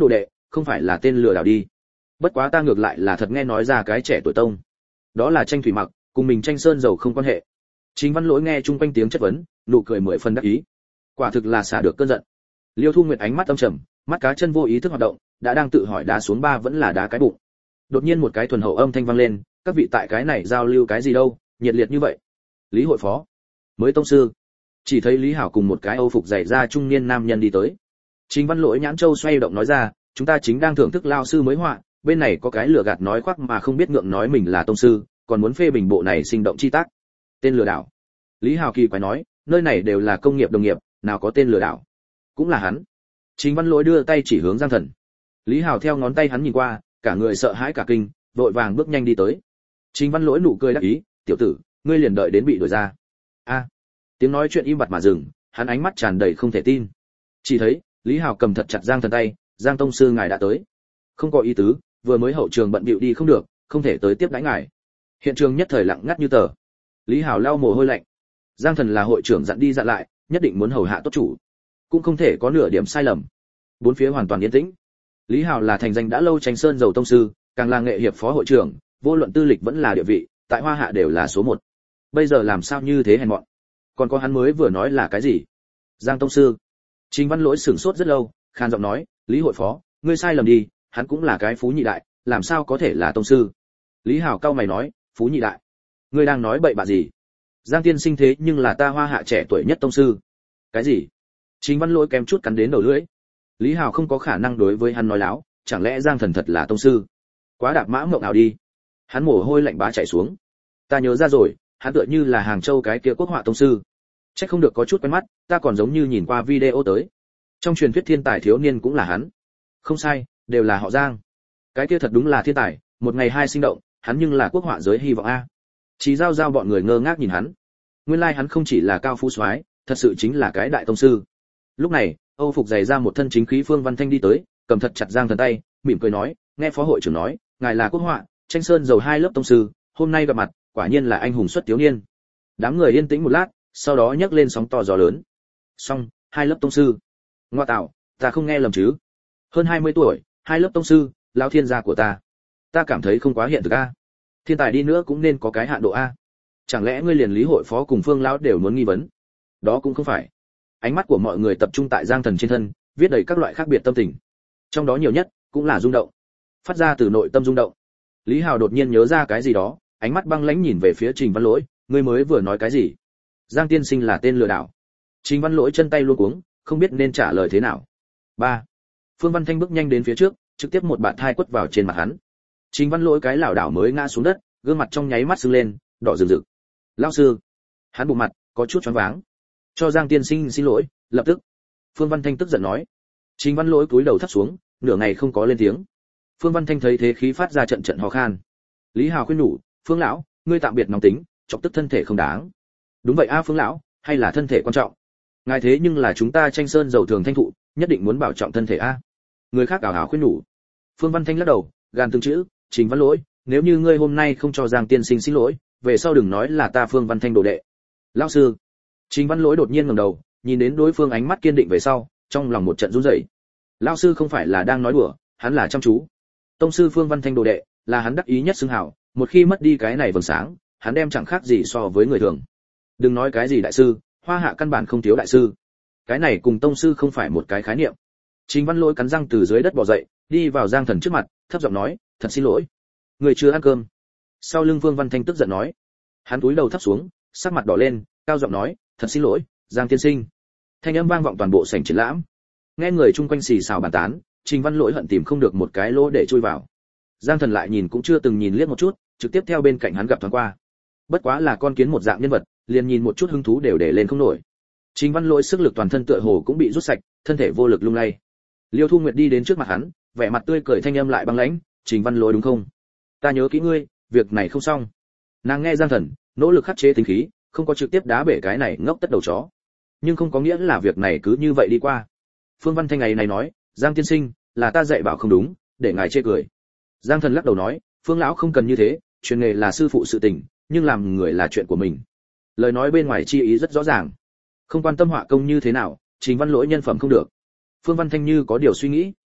A: không phải là tên lừa đảo đi. Bất quá ta ngược lại là thật nghe nói ra cái trẻ tuổi tông. Đó là Tranh Thủy Mặc, cùng mình Tranh Sơn Dầu không quan hệ. Trình Văn Lỗi nghe chung quanh tiếng chất vấn, nụ cười mười phần đắc ý. Quả thực là xả được cơn giận. Liêu Thu Nguyệt ánh mắt âm trầm, mắt cá chân vô ý thức hoạt động, đã đang tự hỏi đá xuống ba vẫn là đá cái bụng. Đột nhiên một cái thuần hậu âm thanh vang lên, các vị tại cái này giao lưu cái gì đâu, nhiệt liệt như vậy. Lý hội phó, mới tông sư. Chỉ thấy Lý Hảo cùng một cái Âu phục dày da trung niên nam nhân đi tới. Trình Văn Lỗi nhãn châu xoay động nói ra, chúng ta chính đang thưởng thức lao sư mới họa, bên này có cái lừa gạt nói khoác mà không biết ngượng nói mình là tông sư, còn muốn phê bình bộ này sinh động chi tác. Tên lừa đảo. Lý Hào kỳ quái nói, nơi này đều là công nghiệp đồng nghiệp, nào có tên lừa đảo. Cũng là hắn. Trình Văn Lỗi đưa tay chỉ hướng Giang Thần. Lý Hào theo ngón tay hắn nhìn qua, cả người sợ hãi cả kinh, vội vàng bước nhanh đi tới. Trình Văn Lỗi nụ cười đắc ý, tiểu tử, ngươi liền đợi đến bị đuổi ra. A. Tiếng nói chuyện im bặt mà dừng, hắn ánh mắt tràn đầy không thể tin. Chỉ thấy, Lý Hào cầm thật chặt Giang Thần tay, Giang tông sư ngài đã tới. Không có ý tứ, vừa mới hậu trường bận bịu đi không được, không thể tới tiếp đãi ngài. Hiện trường nhất thời lặng ngắt như tờ. Lý Hào lau mồ hôi lạnh. Giang Thần là hội trưởng dặn đi dặn lại, nhất định muốn hầu hạ tốt chủ, cũng không thể có nửa điểm sai lầm. Bốn phía hoàn toàn yên tĩnh. Lý Hào là thành danh đã lâu Tranh Sơn Dầu tông sư, càng là nghệ hiệp phó hội trưởng, vô luận tư lịch vẫn là địa vị, tại Hoa Hạ đều là số một. Bây giờ làm sao như thế hèn mọn? Còn có hắn mới vừa nói là cái gì? Giang tông sư. Trình Văn Lỗi sửng sốt rất lâu, khan giọng nói, Lý hội phó, ngươi sai lầm đi, hắn cũng là cái phú nhị đại, làm sao có thể là tông sư? Lý Hào cau mày nói, phú nhị đại, ngươi đang nói bậy bạ gì? Giang tiên sinh thế nhưng là ta Hoa Hạ trẻ tuổi nhất tông sư. Cái gì? Trình Văn Lỗi kém chút cắn đến đầu lưỡi. Lý Hào không có khả năng đối với hắn nói láo, chẳng lẽ Giang Thần thật là tông sư? Quá đạp mã mộng nào đi. Hắn mồ hôi lạnh bá chảy xuống. Ta nhớ ra rồi, hắn tựa như là Hàng Châu cái kia quốc họa tông sư. Chắc không được có chút quen mắt, ta còn giống như nhìn qua video tới. Trong truyền thuyết thiên tài thiếu niên cũng là hắn. Không sai, đều là họ Giang. Cái kia thật đúng là thiên tài, một ngày hai sinh động, hắn nhưng là quốc họa giới hy vọng a. Chỉ giao giao bọn người ngơ ngác nhìn hắn. Nguyên lai hắn không chỉ là cao phú soái, thật sự chính là cái đại tông sư. Lúc này, Âu phục giày ra một thân chính khí Phương Văn Thanh đi tới, cầm thật chặt Giang Thần tay, mỉm cười nói, nghe phó hội trưởng nói, ngài là quốc họa, Tranh Sơn Dầu hai lớp tông sư, hôm nay gặp mặt, quả nhiên là anh hùng xuất thiếu niên. Đám người yên tĩnh một lát, sau đó nhấc lên sóng to gió lớn. Xong, hai lớp tông sư. Ngoa tạo, ta không nghe lầm chứ? Hơn 20 tuổi, hai lớp tông sư, lão thiên gia của ta. Ta cảm thấy không quá hiện thực a. Thiên tài đi nữa cũng nên có cái hạn độ a. Chẳng lẽ ngươi liền Lý hội phó cùng Phương lão đều muốn nghi vấn? Đó cũng không phải. Ánh mắt của mọi người tập trung tại Giang Thần trên thân, viết đầy các loại khác biệt tâm tình. Trong đó nhiều nhất cũng là rung động, phát ra từ nội tâm rung động. Lý Hào đột nhiên nhớ ra cái gì đó, ánh mắt băng lãnh nhìn về phía Trình Văn Lỗi, ngươi mới vừa nói cái gì? Giang tiên sinh là tên lừa đảo. Trình Văn Lỗi chân tay luống cuống, không biết nên trả lời thế nào. 3. Phương Văn Thanh bước nhanh đến phía trước, trực tiếp một bạt thai quất vào trên mặt hắn. Trình Văn Lỗi cái lảo đảo mới ngã xuống đất, gương mặt trong nháy mắt sưng lên, đỏ rực rực. Lão sư. Hắn bụng mặt, có chút choáng váng. Cho Giang tiên sinh xin lỗi, lập tức. Phương Văn Thanh tức giận nói. Trình Văn Lỗi cúi đầu thấp xuống, nửa ngày không có lên tiếng. Phương Văn Thanh thấy thế khí phát ra trận trận ho khan. Lý Hào khuyên nhủ, Phương lão, ngươi tạm biệt nóng tính, chọc tức thân thể không đáng. Đúng vậy a Phương lão, hay là thân thể quan trọng. Ngài thế nhưng là chúng ta Tranh Sơn Dầu thường thanh thụ, nhất định muốn bảo trọng thân thể a. Người khác ảo ảo khuyên nhủ. Phương Văn Thanh lắc đầu, gàn từng chữ, Trình Văn Lỗi, nếu như ngươi hôm nay không cho Giang tiên sinh xin lỗi, về sau đừng nói là ta Phương Văn Thanh đồ đệ. Lão sư. Trình Văn Lỗi đột nhiên ngẩng đầu, nhìn đến đối phương ánh mắt kiên định về sau, trong lòng một trận run rẩy. Lão sư không phải là đang nói đùa, hắn là chăm chú. Tông sư Phương Văn Thanh đồ đệ, là hắn đắc ý nhất xưng hào, một khi mất đi cái này vầng sáng, hắn đem chẳng khác gì so với người thường. Đừng nói cái gì đại sư, Hoa Hạ căn bản không thiếu đại sư. Cái này cùng tông sư không phải một cái khái niệm. Trình Văn Lỗi cắn răng từ dưới đất bò dậy, đi vào Giang Thần trước mặt, thấp giọng nói, thật xin lỗi, người chưa ăn cơm. Sau lưng Phương Văn Thanh tức giận nói. Hắn cúi đầu thấp xuống, sắc mặt đỏ lên, cao giọng nói, thật xin lỗi, Giang tiên sinh. Thanh âm vang vọng toàn bộ sảnh triển lãm. Nghe người chung quanh xì xào bàn tán, Trình Văn Lỗi hận tìm không được một cái lỗ để chui vào. Giang Thần lại nhìn cũng chưa từng nhìn liếc một chút, trực tiếp theo bên cạnh hắn gặp thoáng qua. Bất quá là con kiến một dạng nhân vật, liền nhìn một chút hứng thú đều để lên không nổi. Trình Văn Lỗi sức lực toàn thân tựa hồ cũng bị rút sạch, thân thể vô lực lung lay. Liêu Thu Nguyệt đi đến trước mặt hắn, vẻ mặt tươi cười thanh âm lại băng lãnh, "Trình Văn Lỗi đúng không? Ta nhớ kỹ ngươi, việc này không xong." Nàng nghe Giang Thần, nỗ lực khắc chế tính khí, không có trực tiếp đá bể cái này ngốc tất đầu chó. Nhưng không có nghĩa là việc này cứ như vậy đi qua. Phương Văn Thanh ngày này nói, "Giang tiên sinh, là ta dạy bảo không đúng, để ngài chê cười." Giang Thần lắc đầu nói, "Phương lão không cần như thế, truyền nghề là sư phụ sự tình, nhưng làm người là chuyện của mình." Lời nói bên ngoài chi ý rất rõ ràng. Không quan tâm họa công như thế nào, Trình Văn Lỗi nhân phẩm không được. Phương Văn Thanh như có điều suy nghĩ.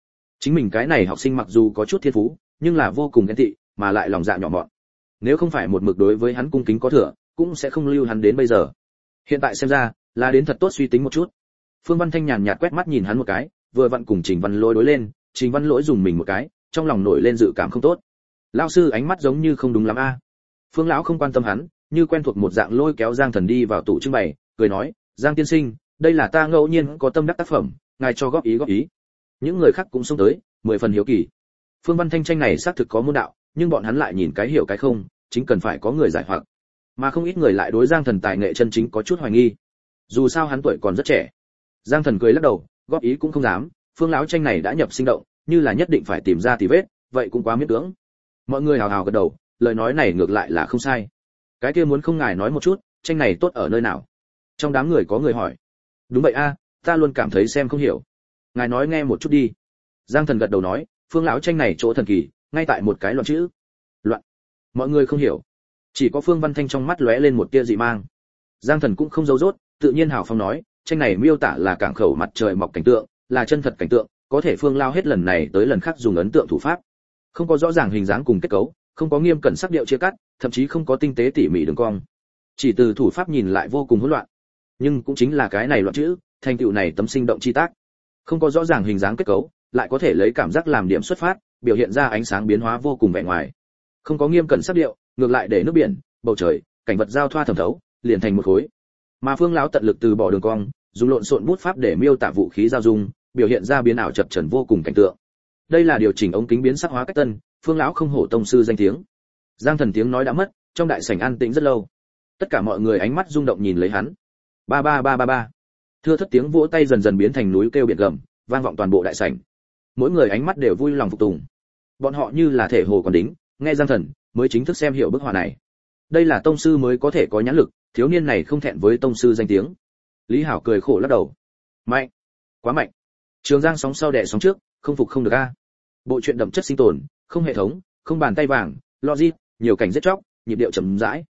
A: Chính mình cái này học sinh mặc dù có chút thiên phú, nhưng là vô cùng ghen tị, mà lại lòng dạ nhỏ mọn. Nếu không phải một mực đối với hắn cung kính có thừa, cũng sẽ không lưu hắn đến bây giờ. Hiện tại xem ra, là đến thật tốt suy tính một chút. Phương Văn Thanh nhàn nhạt quét mắt nhìn hắn một cái, vừa vặn cùng Trình Văn Lỗi đối lên, Trình Văn Lỗi dùng mình một cái, trong lòng nổi lên dự cảm không tốt. Lão sư ánh mắt giống như không đúng lắm a. Phương lão không quan tâm hắn, như quen thuộc một dạng lôi kéo Giang Thần đi vào tủ trưng bày, cười nói, "Giang tiên sinh, đây là ta ngẫu nhiên có tâm đắc tác phẩm, ngài cho góp ý góp ý." Những người khác cũng xông tới, 10 phần hiếu kỳ. Phương Văn Thanh tranh này xác thực có môn đạo, nhưng bọn hắn lại nhìn cái hiểu cái không, chính cần phải có người giải hoặc. Mà không ít người lại đối Giang Thần tài nghệ chân chính có chút hoài nghi. Dù sao hắn tuổi còn rất trẻ. Giang Thần cười lắc đầu, góp ý cũng không dám, Phương lão tranh này đã nhập sinh động, như là nhất định phải tìm ra tì vết, vậy cũng quá miễn cưỡng. Mọi người hào hào gật đầu, lời nói này ngược lại là không sai. Cái kia muốn không ngài nói một chút, tranh này tốt ở nơi nào? Trong đám người có người hỏi. Đúng vậy a, ta luôn cảm thấy xem không hiểu. Ngài nói nghe một chút đi. Giang Thần gật đầu nói, Phương lão tranh này chỗ thần kỳ, ngay tại một cái loạn chữ. Loạn. Mọi người không hiểu. Chỉ có Phương Văn Thanh trong mắt lóe lên một tia dị mang. Giang Thần cũng không giấu dốt, tự nhiên hào phong nói, tranh này miêu tả là cảng khẩu mặt trời mọc cảnh tượng, là chân thật cảnh tượng, có thể Phương lão hết lần này tới lần khác dùng ấn tượng thủ pháp. Không có rõ ràng hình dáng cùng kết cấu, không có nghiêm cẩn sắc điệu chia cắt, thậm chí không có tinh tế tỉ mỉ đường cong. Chỉ từ thủ pháp nhìn lại vô cùng hỗn loạn. Nhưng cũng chính là cái này loạn chữ, thành tựu này tấm sinh động chi tác. Không có rõ ràng hình dáng kết cấu, lại có thể lấy cảm giác làm điểm xuất phát, biểu hiện ra ánh sáng biến hóa vô cùng vẻ ngoài. Không có nghiêm cẩn sắc điệu, ngược lại để nước biển, bầu trời, cảnh vật giao thoa thẩm thấu, liền thành một khối. Mà Phương lão tận lực từ bỏ đường cong, dùng lộn xộn bút pháp để miêu tả vũ khí giao dung, biểu hiện ra biến ảo chập chờn vô cùng cảnh tượng. Đây là điều chỉnh ống kính biến sắc hóa cách tân, Phương lão không hổ tông sư danh tiếng. Giang Thần tiếng nói đã mất, trong đại sảnh an tĩnh rất lâu. Tất cả mọi người ánh mắt rung động nhìn lấy hắn. Ba ba ba ba ba. Thưa thất tiếng vỗ tay dần dần biến thành núi kêu biển gầm, vang vọng toàn bộ đại sảnh. Mỗi người ánh mắt đều vui lòng phục tùng. Bọn họ như là thể hồ còn đính, nghe Giang Thần mới chính thức xem hiểu bức họa này. Đây là tông sư mới có thể có nhãn lực, thiếu niên này không thẹn với tông sư danh tiếng. Lý Hảo cười khổ lắc đầu. Mạnh, quá mạnh. Trường Giang sóng sau đè sóng trước, không phục không được a. Bộ truyện đậm chất sinh tồn, không hệ thống, không bàn tay vàng, logic, nhiều cảnh giết chóc, nhịp điệu chậm rãi.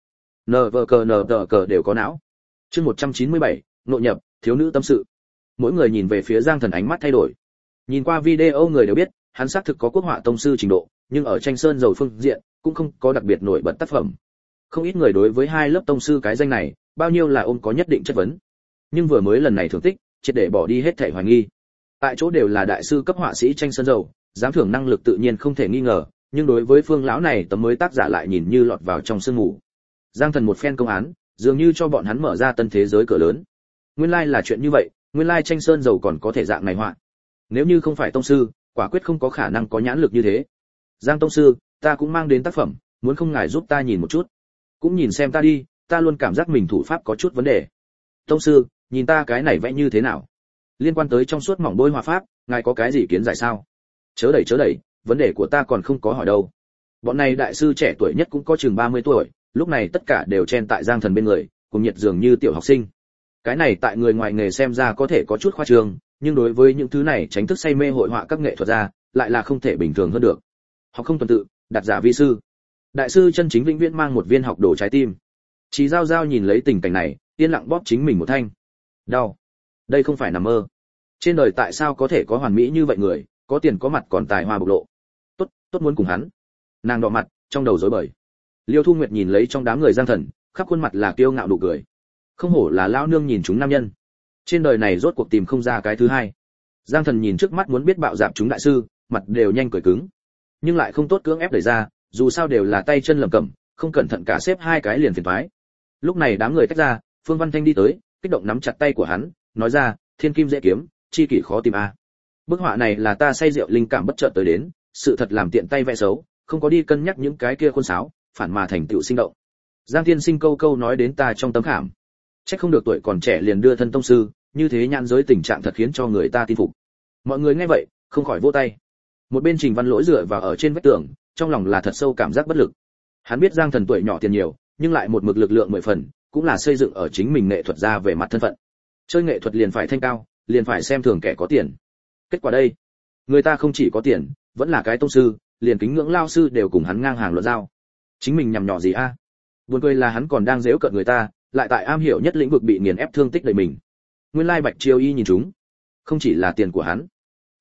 A: NVCNVC đều có não. Chương 197, nội nhập, thiếu nữ tâm sự. Mỗi người nhìn về phía Giang Thần ánh mắt thay đổi. Nhìn qua video người đều biết, hắn xác thực có quốc họa tông sư trình độ, nhưng ở tranh sơn dầu phương diện cũng không có đặc biệt nổi bật tác phẩm. Không ít người đối với hai lớp tông sư cái danh này, bao nhiêu là ôm có nhất định chất vấn. Nhưng vừa mới lần này thưởng tích, triệt để bỏ đi hết thảy hoài nghi. Tại chỗ đều là đại sư cấp họa sĩ tranh sơn dầu, dám thưởng năng lực tự nhiên không thể nghi ngờ, nhưng đối với Phương lão này tấm mới tác giả lại nhìn như lọt vào trong sương mù. Giang Thần một phen công án, dường như cho bọn hắn mở ra tân thế giới cửa lớn. Nguyên lai là chuyện như vậy, nguyên lai tranh sơn dầu còn có thể dạng này họa. Nếu như không phải tông sư, quả quyết không có khả năng có nhãn lực như thế. Giang tông sư, ta cũng mang đến tác phẩm, muốn không ngài giúp ta nhìn một chút. Cũng nhìn xem ta đi, ta luôn cảm giác mình thủ pháp có chút vấn đề. Tông sư, nhìn ta cái này vẽ như thế nào? Liên quan tới trong suốt mỏng bôi họa pháp, ngài có cái gì kiến giải sao? Chớ đẩy, vấn đề của ta còn không có hỏi đâu. Bọn này đại sư trẻ tuổi nhất cũng có chừng 30 tuổi, lúc này tất cả đều chen tại Giang Thần bên người, cùng nhiệt dường như tiểu học sinh. Cái này tại người ngoài nghề xem ra có thể có chút khoa trương, nhưng đối với những thứ này tránh thức say mê hội họa các nghệ thuật gia, lại là không thể bình thường hơn được. Học không tuần tự, đặt giả vi sư. Đại sư chân chính vĩnh viễn mang một viên học đồ trái tim. Chí Giao Giao nhìn lấy tình cảnh này, yên lặng bóp chính mình một thanh. Đau. Đây không phải nằm mơ. Trên đời tại sao có thể có hoàn mỹ như vậy người, có tiền có mặt còn tài hoa bộc lộ. Tốt muốn cùng hắn. Nàng đỏ mặt, trong đầu rối bời. Liêu Thu Nguyệt nhìn lấy trong đám người Giang Thần, khắp khuôn mặt là kiêu ngạo nụ cười. Không hổ là lão nương nhìn chúng nam nhân. Trên đời này rốt cuộc tìm không ra cái thứ hai. Giang Thần nhìn trước mắt muốn biết bạo dạp chúng đại sư, mặt đều nhanh cười cứng. Nhưng lại không tốt cưỡng ép đẩy ra, dù sao đều là tay chân lầm cẩm, không cẩn thận cả xếp hai cái liền phiền toái. Lúc này đám người tách ra, Phương Văn Thanh đi tới, kích động nắm chặt tay của hắn, nói ra, thiên kim dễ kiếm, chi kỷ khó tìm a. Bức họa này là ta say rượu linh cảm bất chợt tới đến, sự thật làm tiện tay vẽ xấu, không có đi cân nhắc những cái kia khuôn sáo, phản mà thành tựu sinh động. Giang Thiên Sinh câu câu nói đến ta trong tấm khảm. Chắc không được tuổi còn trẻ liền đưa thân tông sư, như thế nhãn giới tình trạng thật khiến cho người ta tin phục. Mọi người nghe vậy, không khỏi vỗ tay. Một bên Trình Văn Lỗi dựa vào ở trên vách tường, trong lòng là thật sâu cảm giác bất lực. Hắn biết Giang Thần tuổi nhỏ tiền nhiều, nhưng lại một mực lực lượng 10 phần, cũng là xây dựng ở chính mình nghệ thuật ra về mặt thân phận. Chơi nghệ thuật liền phải thanh cao, liền phải xem thường kẻ có tiền. Kết quả đây, người ta không chỉ có tiền, vẫn là cái tông sư, liền kính ngưỡng lao sư đều cùng hắn ngang hàng luận giao. Chính mình nhằm nhỏ gì a? Buồn cười là hắn còn đang giễu cợt người ta, lại tại am hiểu nhất lĩnh vực bị nghiền ép thương tích đầy mình. Nguyên lai Bạch Chiêu Y nhìn chúng, không chỉ là tiền của hắn.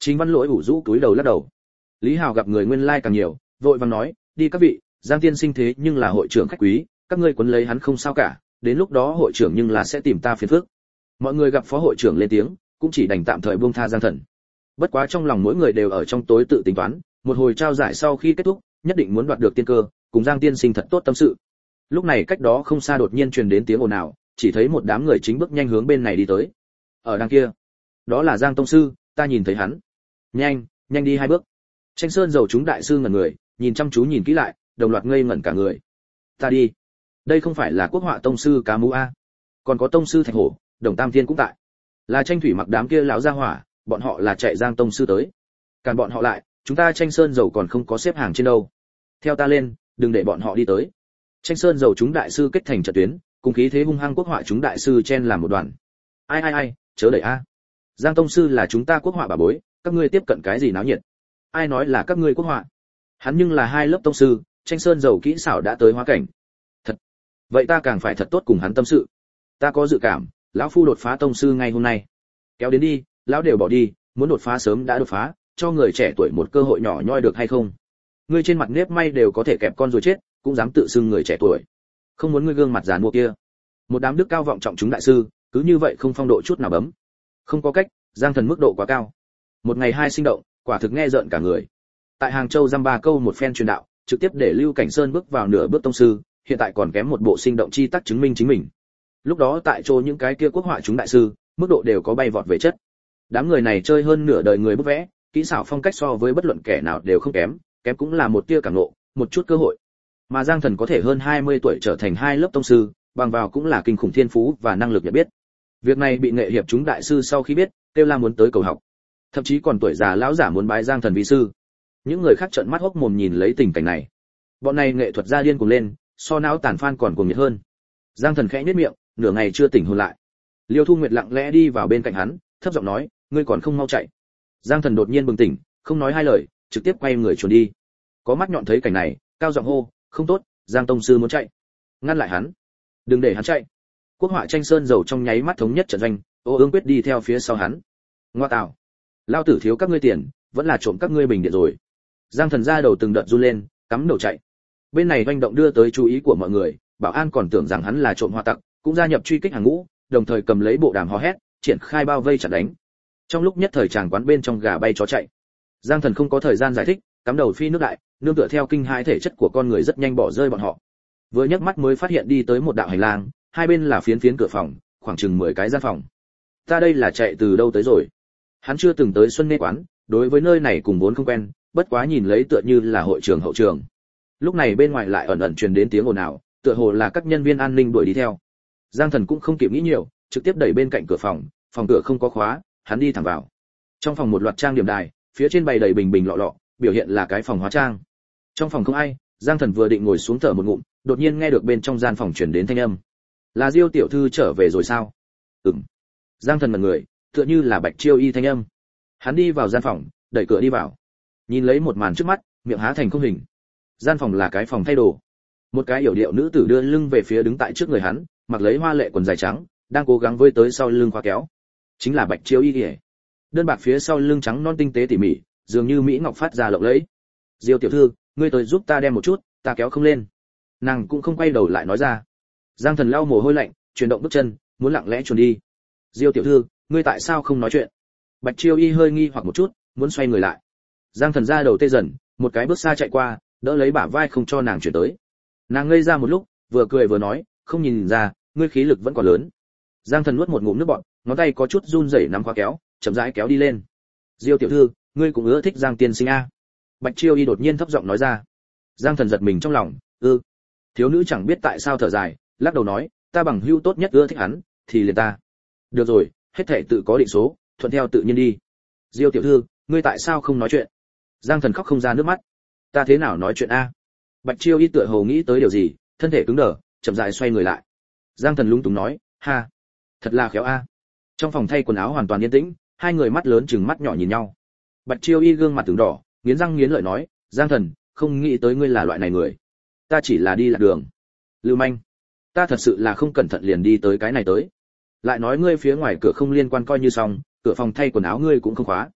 A: Trình Văn Lỗi ủ rũ túi đầu lắc đầu. Lý Hào gặp người nguyên lai càng nhiều, vội vàng nói, đi các vị, Giang tiên sinh thế nhưng là hội trưởng khách quý, các ngươi quấn lấy hắn không sao cả, đến lúc đó hội trưởng nhưng là sẽ tìm ta phiền phức. Mọi người gặp phó hội trưởng lên tiếng, cũng chỉ đành tạm thời buông tha Giang Thần. Bất quá trong lòng mỗi người đều ở trong tối tự tính toán, một hồi trao giải sau khi kết thúc, nhất định muốn đoạt được tiên cơ, cùng Giang tiên sinh thật tốt tâm sự. Lúc này cách đó không xa đột nhiên truyền đến tiếng ồn ào, chỉ thấy một đám người chính bước nhanh hướng bên này đi tới. Ở đằng kia, đó là Giang tông sư, ta nhìn thấy hắn. Nhanh, nhanh đi 2 bước. Tranh Sơn Dầu chúng đại sư ngẩn người, nhìn chăm chú nhìn kỹ lại, đồng loạt ngây ngẩn cả người. Ta đi. Đây không phải là Quốc Họa tông sư Cá Mú a? Còn có tông sư Thạch Hổ, Đồng Tam Thiên cũng tại. Là Tranh Thủy mặc đám kia lão gia hỏa, bọn họ là chạy Giang tông sư tới. Càn bọn họ lại, chúng ta Tranh Sơn Dầu còn không có xếp hàng trên đâu. Theo ta lên, đừng để bọn họ đi tới. Tranh Sơn Dầu chúng đại sư kết thành trận tuyến, cùng khí thế hung hăng Quốc Họa chúng đại sư chen làm một đoàn. Ai, chớ đẩy a. Giang tông sư là chúng ta Quốc Họa bà bối, các ngươi tiếp cận cái gì náo nhiệt? Ai nói là các ngươi Quốc Họa? Hắn nhưng là 2 lớp tông sư, Tranh Sơn Dầu kỹ xảo đã tới hóa cảnh. Thật. Vậy ta càng phải thật tốt cùng hắn tâm sự. Ta có dự cảm, lão phu đột phá tông sư ngay hôm nay. Kéo đến đi, lão đều bỏ đi, muốn đột phá sớm đã đột phá, cho người trẻ tuổi một cơ hội nhỏ nhoi được hay không? Ngươi trên mặt nếp may đều có thể kẹp con rồi chết, cũng dám tự xưng người trẻ tuổi. Không muốn ngươi gương mặt già mua kia. Một đám đức cao vọng trọng chúng đại sư, cứ như vậy không phong độ chút nào bấm. Không có cách, Giang Thần mức độ quá cao. Một ngày 2 sinh động, quả thực nghe rợn cả người. Tại Hàng Châu dăm 3 câu một phen truyền đạo, trực tiếp để Lưu Cảnh Sơn bước vào nửa bước tông sư, hiện tại còn kém một bộ sinh động chi tắc chứng minh chính mình. Lúc đó tại chỗ những cái kia Quốc Họa chúng đại sư, mức độ đều có bay vọt về chất. Đám người này chơi hơn nửa đời người bút vẽ, kỹ xảo phong cách so với bất luận kẻ nào đều không kém, kém cũng là một tia cảm ngộ, một chút cơ hội. Mà Giang Thần có thể hơn 20 tuổi trở thành 2 lớp tông sư, bằng vào cũng là kinh khủng thiên phú và năng lực nhận biết. Việc này bị nghệ hiệp chúng đại sư sau khi biết, kêu la muốn tới cầu học. Thậm chí còn tuổi già lão giả muốn bái Giang Thần vi sư. Những người khác trợn mắt hốc mồm nhìn lấy tình cảnh này. Bọn này nghệ thuật gia điên cuồng lên, so não tàn phan còn cuồng nhiệt hơn. Giang Thần khẽ nhếch miệng, nửa ngày chưa tỉnh hồn lại. Liêu Thu Nguyệt lặng lẽ đi vào bên cạnh hắn, thấp giọng nói, ngươi còn không mau chạy. Giang Thần đột nhiên bừng tỉnh, không nói hai lời, trực tiếp quay người chuồn đi. Có mắt nhọn thấy cảnh này, cao giọng hô, không tốt, Giang tông sư muốn chạy. Ngăn lại hắn, đừng để hắn chạy. Quốc Họa Tranh Sơn Dầu trong nháy mắt thống nhất trận doanh, Ô Ương quyết đi theo phía sau hắn. Ngoa tạo, lao tử thiếu các ngươi tiền, vẫn là trộm các ngươi bình điện rồi. Giang Thần ra đầu từng đợt run lên, cắm đầu chạy. Bên này doanh động đưa tới chú ý của mọi người, bảo an còn tưởng rằng hắn là trộm hoa tặc, cũng gia nhập truy kích hàng ngũ, đồng thời cầm lấy bộ đàm hò hét, triển khai bao vây chặn đánh. Trong lúc nhất thời tràng quán bên trong gà bay chó chạy. Giang Thần không có thời gian giải thích, cắm đầu phi nước đại, nương tựa theo kinh hãi thể chất của con người rất nhanh bỏ rơi bọn họ. Vừa nhấc mắt mới phát hiện đi tới một đạo hành lang, hai bên là phiến phiến cửa phòng, khoảng chừng 10 cái gian phòng. Ta đây là chạy từ đâu tới rồi? Hắn chưa từng tới Xuân Nê quán, đối với nơi này cùng vốn không quen, bất quá nhìn lấy tựa như là hội trường hậu trường. Lúc này bên ngoài lại ẩn ẩn truyền đến tiếng ồn ào, tựa hồ là các nhân viên an ninh đuổi đi theo. Giang Thần cũng không kịp nghĩ nhiều, trực tiếp đẩy bên cạnh cửa phòng, phòng cửa không có khóa, hắn đi thẳng vào. Trong phòng một loạt trang điểm đài, phía trên bày đầy bình bình lọ lọ, biểu hiện là cái phòng hóa trang. Trong phòng không ai, Giang Thần vừa định ngồi xuống thở một ngụm, đột nhiên nghe được bên trong gian phòng truyền đến thanh âm. Là Diêu tiểu thư trở về rồi sao? Ừm. Giang Thần ngẩn người, tựa như là Bạch Chiêu Y thanh âm. Hắn đi vào gian phòng, đẩy cửa đi vào. Nhìn lấy một màn trước mắt, miệng há thành không hình. Gian phòng là cái phòng thay đồ. Một cái yểu điệu nữ tử đưa lưng về phía đứng tại trước người hắn, mặc lấy hoa lệ quần dài trắng, đang cố gắng vơi tới sau lưng khóa kéo. Chính là Bạch Chiêu Y kìa. Đơn bạc phía sau lưng trắng non tinh tế tỉ mỉ, dường như mỹ ngọc phát ra lộng lẫy. Diêu tiểu thư, ngươi tới giúp ta đem một chút, ta kéo không lên. Nàng cũng không quay đầu lại nói ra. Giang Thần lau mồ hôi lạnh, chuyển động bước chân, muốn lặng lẽ chuồn đi. Diêu tiểu thư, ngươi tại sao không nói chuyện? Bạch Chiêu Y hơi nghi hoặc một chút, muốn xoay người lại. Giang Thần ra đầu tê dần, một cái bước xa chạy qua, đỡ lấy bả vai không cho nàng chuyển tới. Nàng ngây ra một lúc, vừa cười vừa nói, không nhìn ra, ngươi khí lực vẫn còn lớn. Giang Thần nuốt một ngụm nước bọt, ngón tay có chút run rẩy nắm khóa kéo, chậm rãi kéo đi lên. Diêu tiểu thư, ngươi cũng ưa thích Giang tiên sinh a? Bạch Chiêu Y đột nhiên thấp giọng nói ra. Giang Thần giật mình trong lòng, Thiếu nữ chẳng biết tại sao thở dài, lắc đầu nói, ta bằng hữu tốt nhất ưa thích hắn, thì liền ta. Được rồi, hết thảy tự có định số, thuận theo tự nhiên đi. Diêu tiểu thư, ngươi tại sao không nói chuyện? Giang Thần khóc không ra nước mắt. Ta thế nào nói chuyện a? Bạch Chiêu Y tựa hồ nghĩ tới điều gì, thân thể cứng đờ, chậm rãi xoay người lại. Giang Thần lúng túng nói, ha, thật là khéo a. Trong phòng thay quần áo hoàn toàn yên tĩnh, hai người mắt lớn chừng mắt nhỏ nhìn nhau. Bạch Chiêu Y gương mặt từng đỏ, nghiến răng nghiến lợi nói, Giang Thần, không nghĩ tới ngươi là loại này người. Ta chỉ là đi lạc đường. Lưu manh, ta thật sự là không cẩn thận liền đi tới cái này tới. Lại nói ngươi phía ngoài cửa không liên quan coi như xong, cửa phòng thay quần áo ngươi cũng không khóa.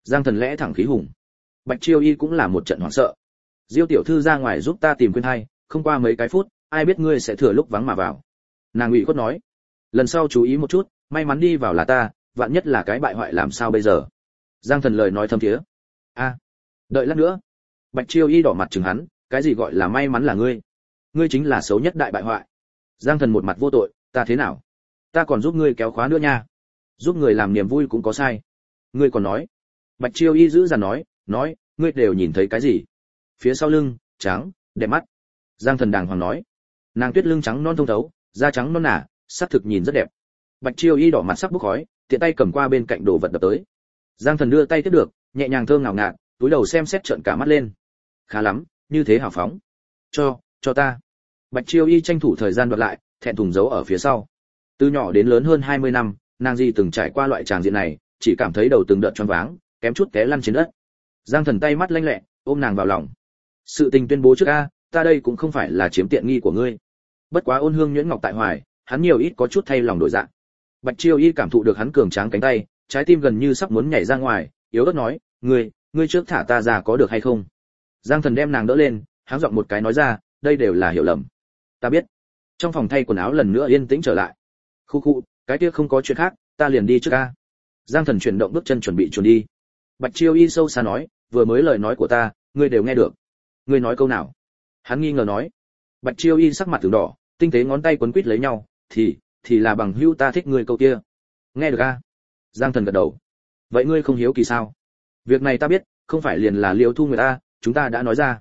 A: Giang Thần lẽ thẳng khí hùng. Bạch Chiêu Y cũng là một trận hoảng sợ. Diêu tiểu thư ra ngoài giúp ta tìm Quyên Hai, không qua mấy cái phút, ai biết ngươi sẽ thừa lúc vắng mà vào. Nàng ủy khuất nói, lần sau chú ý một chút, may mắn đi vào là ta, vạn nhất là cái bại hoại làm sao bây giờ. Giang Thần lời nói thâm thiế. Đợi lát nữa. Bạch Chiêu Y đỏ mặt chừng hắn, cái gì gọi là may mắn là ngươi? Ngươi chính là xấu nhất đại bại hoại. Giang Thần một mặt vô tội, ta thế nào? Ta còn giúp ngươi kéo khóa nữa nha. Giúp người làm niềm vui cũng có sai. Ngươi còn nói. Bạch Chiêu Y giữ dằn nói, ngươi đều nhìn thấy cái gì? Phía sau lưng, trắng, đẹp mắt. Giang Thần đàng hoàng nói. Nàng tuyết lưng trắng non thông thấu, da trắng non nả, sắc thực nhìn rất đẹp. Bạch Chiêu Y đỏ mặt sắc bốc khói, tiện tay cầm qua bên cạnh đồ vật đập tới. Giang Thần đưa tay tiếp được, nhẹ nhàng thơm ngào ngạt, túi đầu xem xét trợn cả mắt lên. Khá lắm, như thế hào phóng. Cho ta. Bạch Chiêu Y tranh thủ thời gian đoạt lại, thẹn thùng giấu ở phía sau. Từ nhỏ đến lớn hơn 20 năm, nàng gì từng trải qua loại tràng diện này, chỉ cảm thấy đầu từng đợt choáng váng, kém chút té lăn trên đất. Giang Thần tay mắt lanh lẹ, ôm nàng vào lòng. Sự tình tuyên bố trước a, ta đây cũng không phải là chiếm tiện nghi của ngươi. Bất quá ôn hương nhuyễn ngọc tại hoài, hắn nhiều ít có chút thay lòng đổi dạ. Bạch Chiêu Y cảm thụ được hắn cường tráng cánh tay, trái tim gần như sắp muốn nhảy ra ngoài, yếu ớt nói, ngươi trước thả ta ra có được hay không? Giang Thần đem nàng đỡ lên, háng giọng một cái nói ra, đây đều là hiểu lầm. Ta biết. Trong phòng thay quần áo lần nữa yên tĩnh trở lại. Khu, cái kia không có chuyện khác, ta liền đi trước a. Giang Thần chuyển động bước chân chuẩn bị chuồn đi. Bạch Chiêu Y sâu xa nói, vừa mới lời nói của ta, ngươi đều nghe được. Ngươi nói câu nào? Hắn nghi ngờ nói. Bạch Chiêu Y sắc mặt từng đỏ, tinh tế ngón tay quấn quít lấy nhau, thì là bằng hữu ta thích ngươi câu kia. Nghe được a? Giang Thần gật đầu. Vậy ngươi không hiếu kỳ sao? Việc này ta biết, không phải liền là Liêu Thu Nguyệt ta, chúng ta đã nói ra.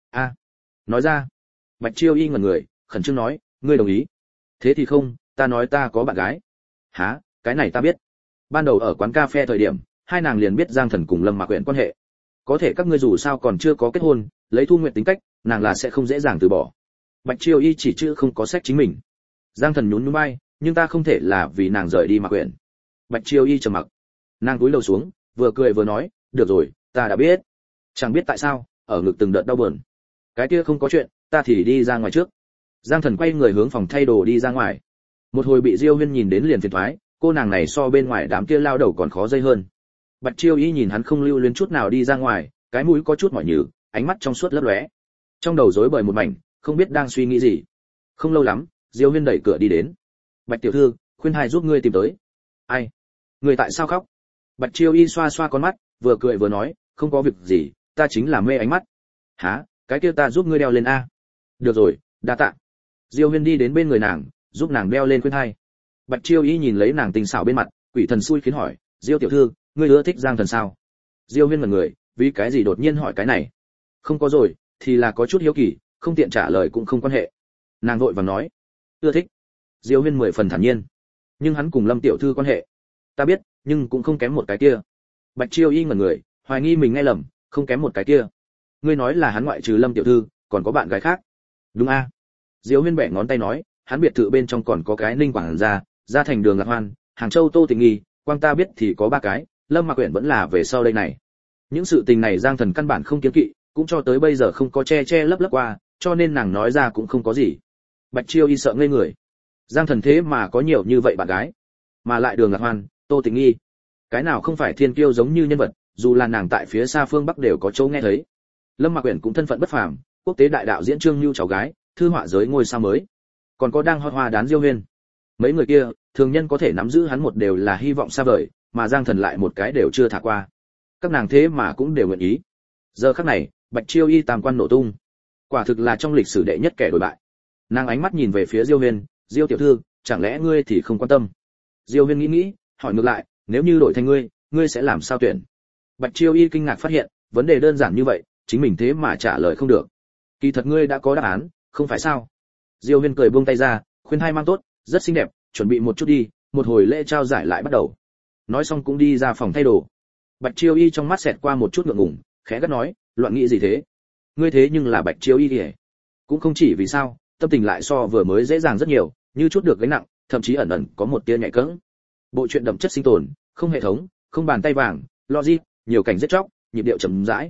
A: Nói ra. Bạch Chiêu Y ngẩn người, khẩn trương nói, ngươi đồng ý? Thế thì không, ta nói ta có bạn gái. Hả? Cái này ta biết. Ban đầu ở quán cà phê thời điểm, hai nàng liền biết Giang Thần cùng Lâm Mạc Uyển quan hệ. Có thể các ngươi dù sao còn chưa có kết hôn, lấy Thu Nguyệt tính cách, nàng là sẽ không dễ dàng từ bỏ. Bạch Chiêu Y chỉ chữ không có sách chính mình. Giang Thần nhún nhún vai, nhưng ta không thể là vì nàng rời đi Mạc Uyển. Bạch Chiêu Y trầm mặc. Nàng cúi đầu xuống, vừa cười vừa nói, được rồi, ta đã biết. Chẳng biết tại sao, ở ngực từng đợt đau buồn. Cái kia không có chuyện, ta thì đi ra ngoài trước. Giang Thần quay người hướng phòng thay đồ đi ra ngoài. Một hồi bị Diêu Huyên nhìn đến liền phiền toái, cô nàng này so bên ngoài đám kia lao đầu còn khó dây hơn. Bạch Chiêu Y nhìn hắn không lưu luyến chút nào đi ra ngoài, cái mũi có chút mỏi nhừ, ánh mắt trong suốt lấp lóe. Trong đầu rối bời một mảnh, không biết đang suy nghĩ gì. Không lâu lắm, Diêu Huyên đẩy cửa đi đến. Bạch tiểu thư, Khuyên Hai giúp ngươi tìm tới. Ai? Ngươi tại sao khóc? Bạch Chiêu Y xoa xoa con mắt, vừa cười vừa nói, không có việc gì, ta chính là mê ánh mắt. Hả? Cái kia ta giúp ngươi đeo lên a. Được rồi, đa tạ. Diêu Huyên đi đến bên người nàng, giúp nàng đeo lên Khuyên Hai. Bạch Chiêu Y nhìn lấy nàng tình xảo bên mặt, quỷ thần xui khiến hỏi, Diêu tiểu thư, ngươi ưa thích Giang Thần sao? Diêu Huyên ngẩn người, vì cái gì đột nhiên hỏi cái này? Không có rồi, thì là có chút hiếu kỳ, không tiện trả lời cũng không quan hệ. Nàng vội vàng nói, ưa thích. Diêu Huyên 10 phần thản nhiên. Nhưng hắn cùng Lâm tiểu thư quan hệ, ta biết, nhưng cũng không kém một cái kia. Bạch Chiêu Y ngẩn người, hoài nghi mình nghe lầm, không kém một cái kia. Ngươi nói là hắn ngoại trừ Lâm tiểu thư, còn có bạn gái khác? Đúng a. Diêu Huyên bẻ ngón tay nói, hắn biệt thự bên trong còn có cái Ninh quảng gia thành Đường Lạc Hoan, Hàng Châu Tô Tình Nghi, quang ta biết thì có 3 cái, Lâm Mạc Uyển vẫn là về sau đây này. Những sự tình này Giang Thần căn bản không kiến kỵ, cũng cho tới bây giờ không có che lấp qua, cho nên nàng nói ra cũng không có gì. Bạch Chiêu Y sợ ngây người. Giang Thần thế mà có nhiều như vậy bạn gái, mà lại Đường Lạc Hoan, Tô Tình Nghi, cái nào không phải thiên kiêu giống như nhân vật, dù là nàng tại phía xa phương Bắc đều có chỗ nghe thấy. Lâm Mạc Uyển cũng thân phận bất phàm, quốc tế đại đạo diễn Trương Nưu cháu gái, thư họa giới ngôi sao mới. Còn có đang hot hoa đán Diêu Huyên. Mấy người kia, thường nhân có thể nắm giữ hắn một đều là hy vọng xa vời, mà Giang Thần lại một cái đều chưa thả qua. Các nàng thế mà cũng đều nguyện ý. Giờ khắc này, Bạch Chiêu Y tam quan nổ tung. Quả thực là trong lịch sử đệ nhất kẻ đổi bại. Nàng ánh mắt nhìn về phía Diêu Huyên, Diêu tiểu thư, chẳng lẽ ngươi thì không quan tâm? Diêu Huyên nghĩ, hỏi ngược lại, nếu như đổi thành ngươi sẽ làm sao tuyển? Bạch Chiêu Y kinh ngạc phát hiện, vấn đề đơn giản như vậy, chính mình thế mà trả lời không được. Kỳ thật ngươi đã có đáp án, không phải sao? Diêu Huyên cười buông tay ra, Khuyên Hai mang tốt, rất xinh đẹp, chuẩn bị một chút đi, một hồi lễ trao giải lại bắt đầu. Nói xong cũng đi ra phòng thay đồ. Bạch Chiêu Y trong mắt xẹt qua một chút ngượng ngùng, khẽ gắt nói, loạn nghĩ gì thế? Ngươi thế nhưng là Bạch Chiêu Y kìa. Cũng không chỉ vì sao, tâm tình lại so vừa mới dễ dàng rất nhiều, như chút được gánh nặng, thậm chí ẩn ẩn có một tia nhạy cẫng. Bộ truyện đậm chất sinh tồn, không hệ thống, không bàn tay vàng, logic, nhiều cảnh giết chóc, nhịp điệu chậm rãi.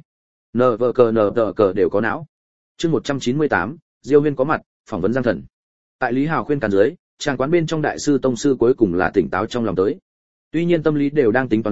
A: NVCNVC đều có não. Chương 198, Diêu Huyên có mặt, phỏng vấn Giang Thần. Tại Lý Hào khuyên can dưới, tràng quán bên trong đại sư tông sư cuối cùng là tỉnh táo trong lòng tới. Tuy nhiên tâm lý đều đang tính toán lấy,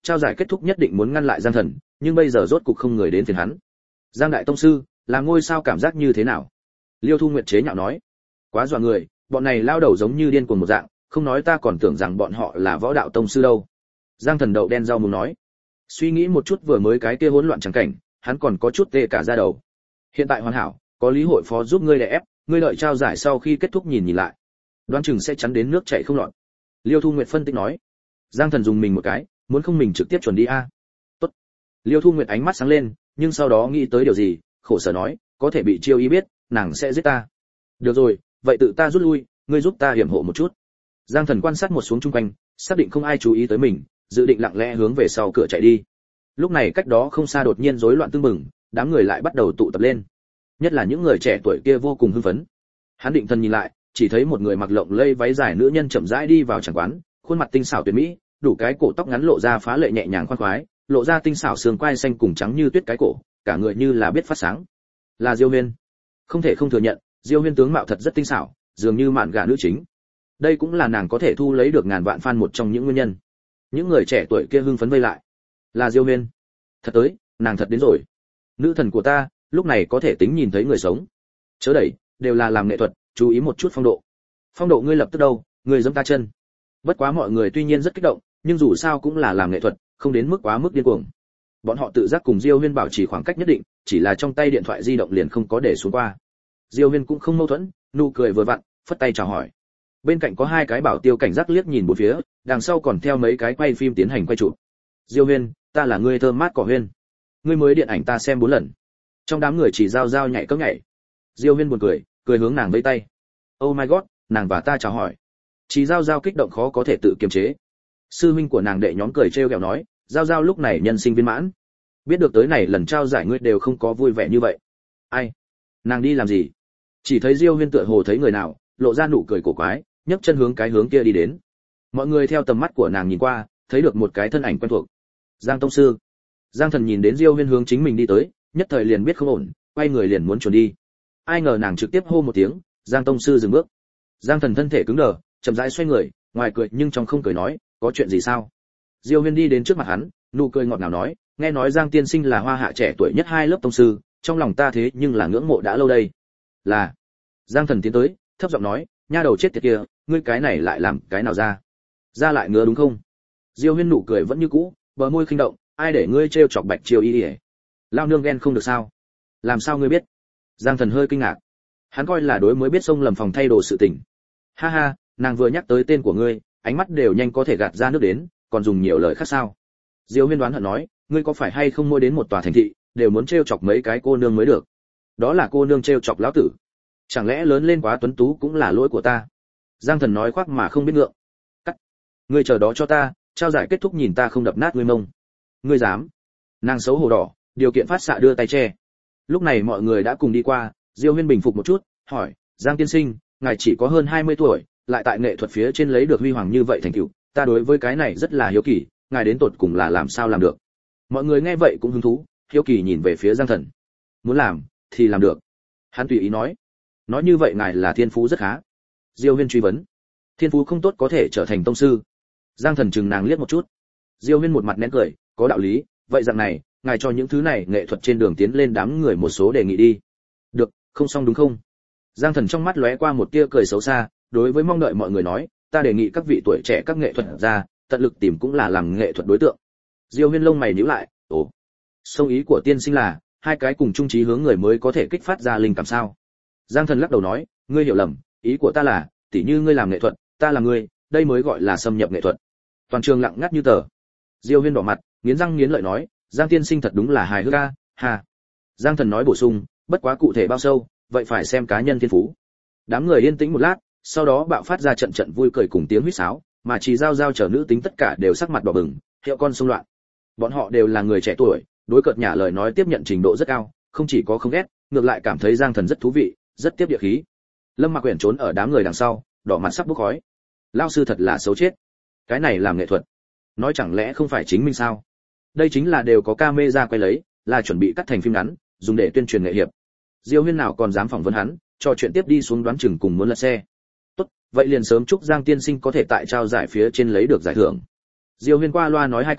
A: trao giải kết thúc nhất định muốn ngăn lại Giang Thần, nhưng bây giờ rốt cục không người đến phiền hắn. Giang đại tông sư, là ngôi sao cảm giác như thế nào? Liêu Thu Nguyệt chế nhạo nói. Quá dọa người, bọn này lao đầu giống như điên cuồng một dạng, không nói ta còn tưởng rằng bọn họ là võ đạo tông sư đâu. Giang Thần đậu đen rau muống nói. Suy nghĩ một chút vừa mới cái kia hỗn loạn chẳng cảnh, hắn còn có chút tê cả da đầu. Hiện tại hoàn hảo, có lý hội phó giúp ngươi đè ép, ngươi đợi trao giải sau khi kết thúc nhìn lại. Đoán chừng sẽ chắn đến nước chảy không lọt. Liêu Thu Nguyệt phân tích nói. Giang Thần dùng mình một cái, muốn không mình trực tiếp chuẩn đi a. Tốt. Liêu Thu Nguyệt ánh mắt sáng lên, nhưng sau đó nghĩ tới điều gì, khổ sở nói, có thể bị Chiêu Y biết, nàng sẽ giết ta. Được rồi, vậy tự ta rút lui, ngươi giúp ta hiểm hộ một chút. Giang Thần quan sát một xuống chung quanh, xác định không ai chú ý tới mình, dự định lặng lẽ hướng về sau cửa chạy đi. Lúc này cách đó không xa đột nhiên rối loạn tương mừng, đám người lại bắt đầu tụ tập lên. Nhất là những người trẻ tuổi kia vô cùng hưng phấn. Hắn định thần nhìn lại, chỉ thấy một người mặc lộng lẫy váy dài nữ nhân chậm rãi đi vào tràng quán, khuôn mặt tinh xảo tuyệt mỹ, đủ cái cổ tóc ngắn lộ ra phá lệ nhẹ nhàng khoan khoái, lộ ra tinh xảo xương quai xanh cùng trắng như tuyết cái cổ, cả người như là biết phát sáng. Là Diêu Huyên. Không thể không thừa nhận, Diêu Huyên tướng mạo thật rất tinh xảo, dường như mạn gà nữ chính. Đây cũng là nàng có thể thu lấy được ngàn vạn fan một trong những nguyên nhân. Những người trẻ tuổi kia hưng phấn vây lại. Là Diêu Huyên. Thật tới, nàng thật đến rồi. Nữ thần của ta, lúc này có thể tính nhìn thấy người sống. Chớ đẩy, đều là làm nghệ thuật, chú ý một chút phong độ. Phong độ ngươi lập tức đâu, ngươi giẫm ta chân. Bất quá mọi người tuy nhiên rất kích động, nhưng dù sao cũng là làm nghệ thuật, không đến mức quá mức điên cuồng. Bọn họ tự giác cùng Diêu Huyên bảo trì khoảng cách nhất định, chỉ là trong tay điện thoại di động liền không có để xuống qua. Diêu Huyên cũng không mâu thuẫn, nụ cười vừa vặn, phất tay chào hỏi. Bên cạnh có hai cái bảo tiêu cảnh giác liếc nhìn bốn phía, đằng sau còn theo mấy cái quay phim tiến hành quay chụp. Diêu Huyên, ta là người thơm mát cỏ Huyên. Ngươi mới điện ảnh ta xem 4 lần. Trong đám người chỉ giao giao nhảy cẫng nhảy. Diêu Huyên buồn cười, cười hướng nàng vẫy tay. Oh my god, nàng và ta chào hỏi. Chỉ giao giao kích động khó có thể tự kiềm chế. Sư huynh của nàng đệ nhóm cười trêu ghẹo nói, giao giao lúc này nhân sinh viên mãn. Biết được tới này lần trao giải ngươi đều không có vui vẻ như vậy. Ai? Nàng đi làm gì? Chỉ thấy Diêu Huyên tựa hồ thấy người nào, lộ ra nụ cười cổ quái, nhấc chân hướng cái hướng kia đi đến. Mọi người theo tầm mắt của nàng nhìn qua, thấy được một cái thân ảnh quen thuộc. Giang tông sư. Giang Thần nhìn đến Diêu Huyên hướng chính mình đi tới, nhất thời liền biết không ổn, quay người liền muốn chuẩn đi. Ai ngờ nàng trực tiếp hô một tiếng, Giang tông sư dừng bước. Giang Thần thân thể cứng đờ, chậm rãi xoay người, ngoài cười nhưng trong không cười nói, có chuyện gì sao? Diêu Huyên đi đến trước mặt hắn, nụ cười ngọt ngào nói, nghe nói Giang tiên sinh là hoa hạ trẻ tuổi nhất 2 lớp tông sư, trong lòng ta thế nhưng là ngưỡng mộ đã lâu đây. Là. Giang Thần tiến tới, thấp giọng nói, nha đầu chết tiệt kia, ngươi cái này lại làm cái nào ra? Ra lại ngứa đúng không? Diêu Huyên nụ cười vẫn như cũ, bờ môi khinh động, ai để ngươi trêu chọc Bạch Triều Y? Lao nương ghen không được sao? Làm sao ngươi biết? Giang Thần hơi kinh ngạc. Hắn coi là đối mới biết xông lầm phòng thay đồ sự tình. Ha ha, nàng vừa nhắc tới tên của ngươi, ánh mắt đều nhanh có thể gạt ra nước đến, còn dùng nhiều lời khác sao? Diêu Huyên đoán hận nói, ngươi có phải hay không mua đến một tòa thành thị, đều muốn trêu chọc mấy cái cô nương mới được. Đó là cô nương trêu chọc lão tử. Chẳng lẽ lớn lên quá tuấn tú cũng là lỗi của ta? Giang Thần nói khoác mà không biết ngượng. Cắt. Ngươi chờ đó cho ta, trao giải kết thúc nhìn ta không đập nát ngươi mông. Ngươi dám? Nàng xấu hổ đỏ, điều kiện phát xạ đưa tay che. Lúc này mọi người đã cùng đi qua, Diêu Huyên bình phục một chút, hỏi, Giang tiên sinh, ngài chỉ có hơn 20 tuổi, lại tại nghệ thuật phía trên lấy được huy hoàng như vậy thành tựu, ta đối với cái này rất là hiếu kỳ, ngài đến tột cùng là làm sao làm được? Mọi người nghe vậy cũng hứng thú, hiếu kỳ nhìn về phía Giang Thần. Muốn làm thì làm được. Hắn tùy ý nói. Nói như vậy ngài là thiên phú rất khá. Diêu Huyên truy vấn. Thiên phú không tốt có thể trở thành tông sư. Giang Thần chừng nàng liếc một chút. Diêu Huyên một mặt nén cười, có đạo lý, vậy rằng này, ngài cho những thứ này nghệ thuật trên đường tiến lên đám người một số đề nghị đi. Được, không xong đúng không? Giang Thần trong mắt lóe qua một tia cười xấu xa, đối với mong đợi mọi người nói, ta đề nghị các vị tuổi trẻ các nghệ thuật ra, tận lực tìm cũng là làm nghệ thuật đối tượng. Diêu Huyên lông mày nhíu lại, ồ, sông ý của tiên sinh là hai cái cùng chung chí hướng người mới có thể kích phát ra linh cảm sao? Giang Thần lắc đầu nói, ngươi hiểu lầm, ý của ta là, tỉ như ngươi làm nghệ thuật, ta là ngươi, đây mới gọi là xâm nhập nghệ thuật. Toàn trường lặng ngắt như tờ. Diêu Huyên đỏ mặt, nghiến răng nghiến lợi nói, Giang tiên sinh thật đúng là hài hước a, ha. Giang Thần nói bổ sung, bất quá cụ thể bao sâu, vậy phải xem cá nhân thiên phú. Đám người yên tĩnh một lát, sau đó bạo phát ra trận trận vui cười cùng tiếng huýt sáo, mà chỉ giao giao chờ nữ tính tất cả đều sắc mặt đỏ bừng, hiệu con xung loạn. Bọn họ đều là người trẻ tuổi, đối cợt nhả lời nói tiếp nhận trình độ rất cao, không chỉ có không ghét, ngược lại cảm thấy Giang Thần rất thú vị, rất tiếp địa khí. Lâm Mặc Uyển trốn ở đám người đằng sau, đỏ mặt sắp bốc khói. Lão sư thật là xấu chết. Cái này làm nghệ thuật, nói chẳng lẽ không phải chính mình sao? Đây chính là đều có camera quay lấy, là chuẩn bị cắt thành phim ngắn, dùng để tuyên truyền nghệ hiệp. Diêu Huyên nào còn dám phỏng vấn hắn, trò chuyện tiếp đi xuống đoán chừng cùng muốn lật xe. Tốt, vậy liền sớm chúc Giang tiên sinh có thể tại trao giải phía trên lấy được giải thưởng. Diêu Huyên qua loa nói 2 câu,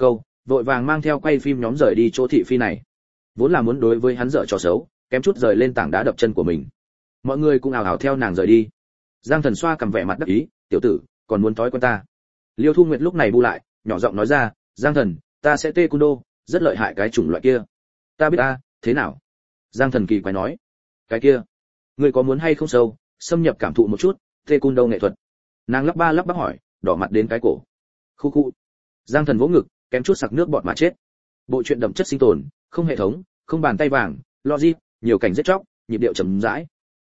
A: vội vàng mang theo quay phim nhóm rời đi chỗ thị phi này. Vốn là muốn đối với hắn dở trò xấu, kém chút rời lên tảng đá đập chân của mình. Mọi người cũng ào ào theo nàng rời đi. Giang Thần xoa cầm vẻ mặt đắc ý, tiểu tử, còn muốn thói quen ta. Liêu Thu Nguyệt lúc này bu lại, nhỏ giọng nói ra, Giang Thần, ta sẽ taekwondo, rất lợi hại cái chủng loại kia. Ta biết a, thế nào? Giang Thần kỳ quái nói, cái kia, ngươi có muốn hay không sâu, xâm nhập cảm thụ một chút, taekwondo nghệ thuật. Nàng lắp ba lắp bắp hỏi, đỏ mặt đến cái cổ. Khu khu. Giang Thần vỗ ngực, kém chút sặc nước bọt mà chết. Bộ truyện đậm chất sinh tồn, không hệ thống, không bàn tay vàng, logic, nhiều cảnh giết chóc, nhịp điệu chậm rãi.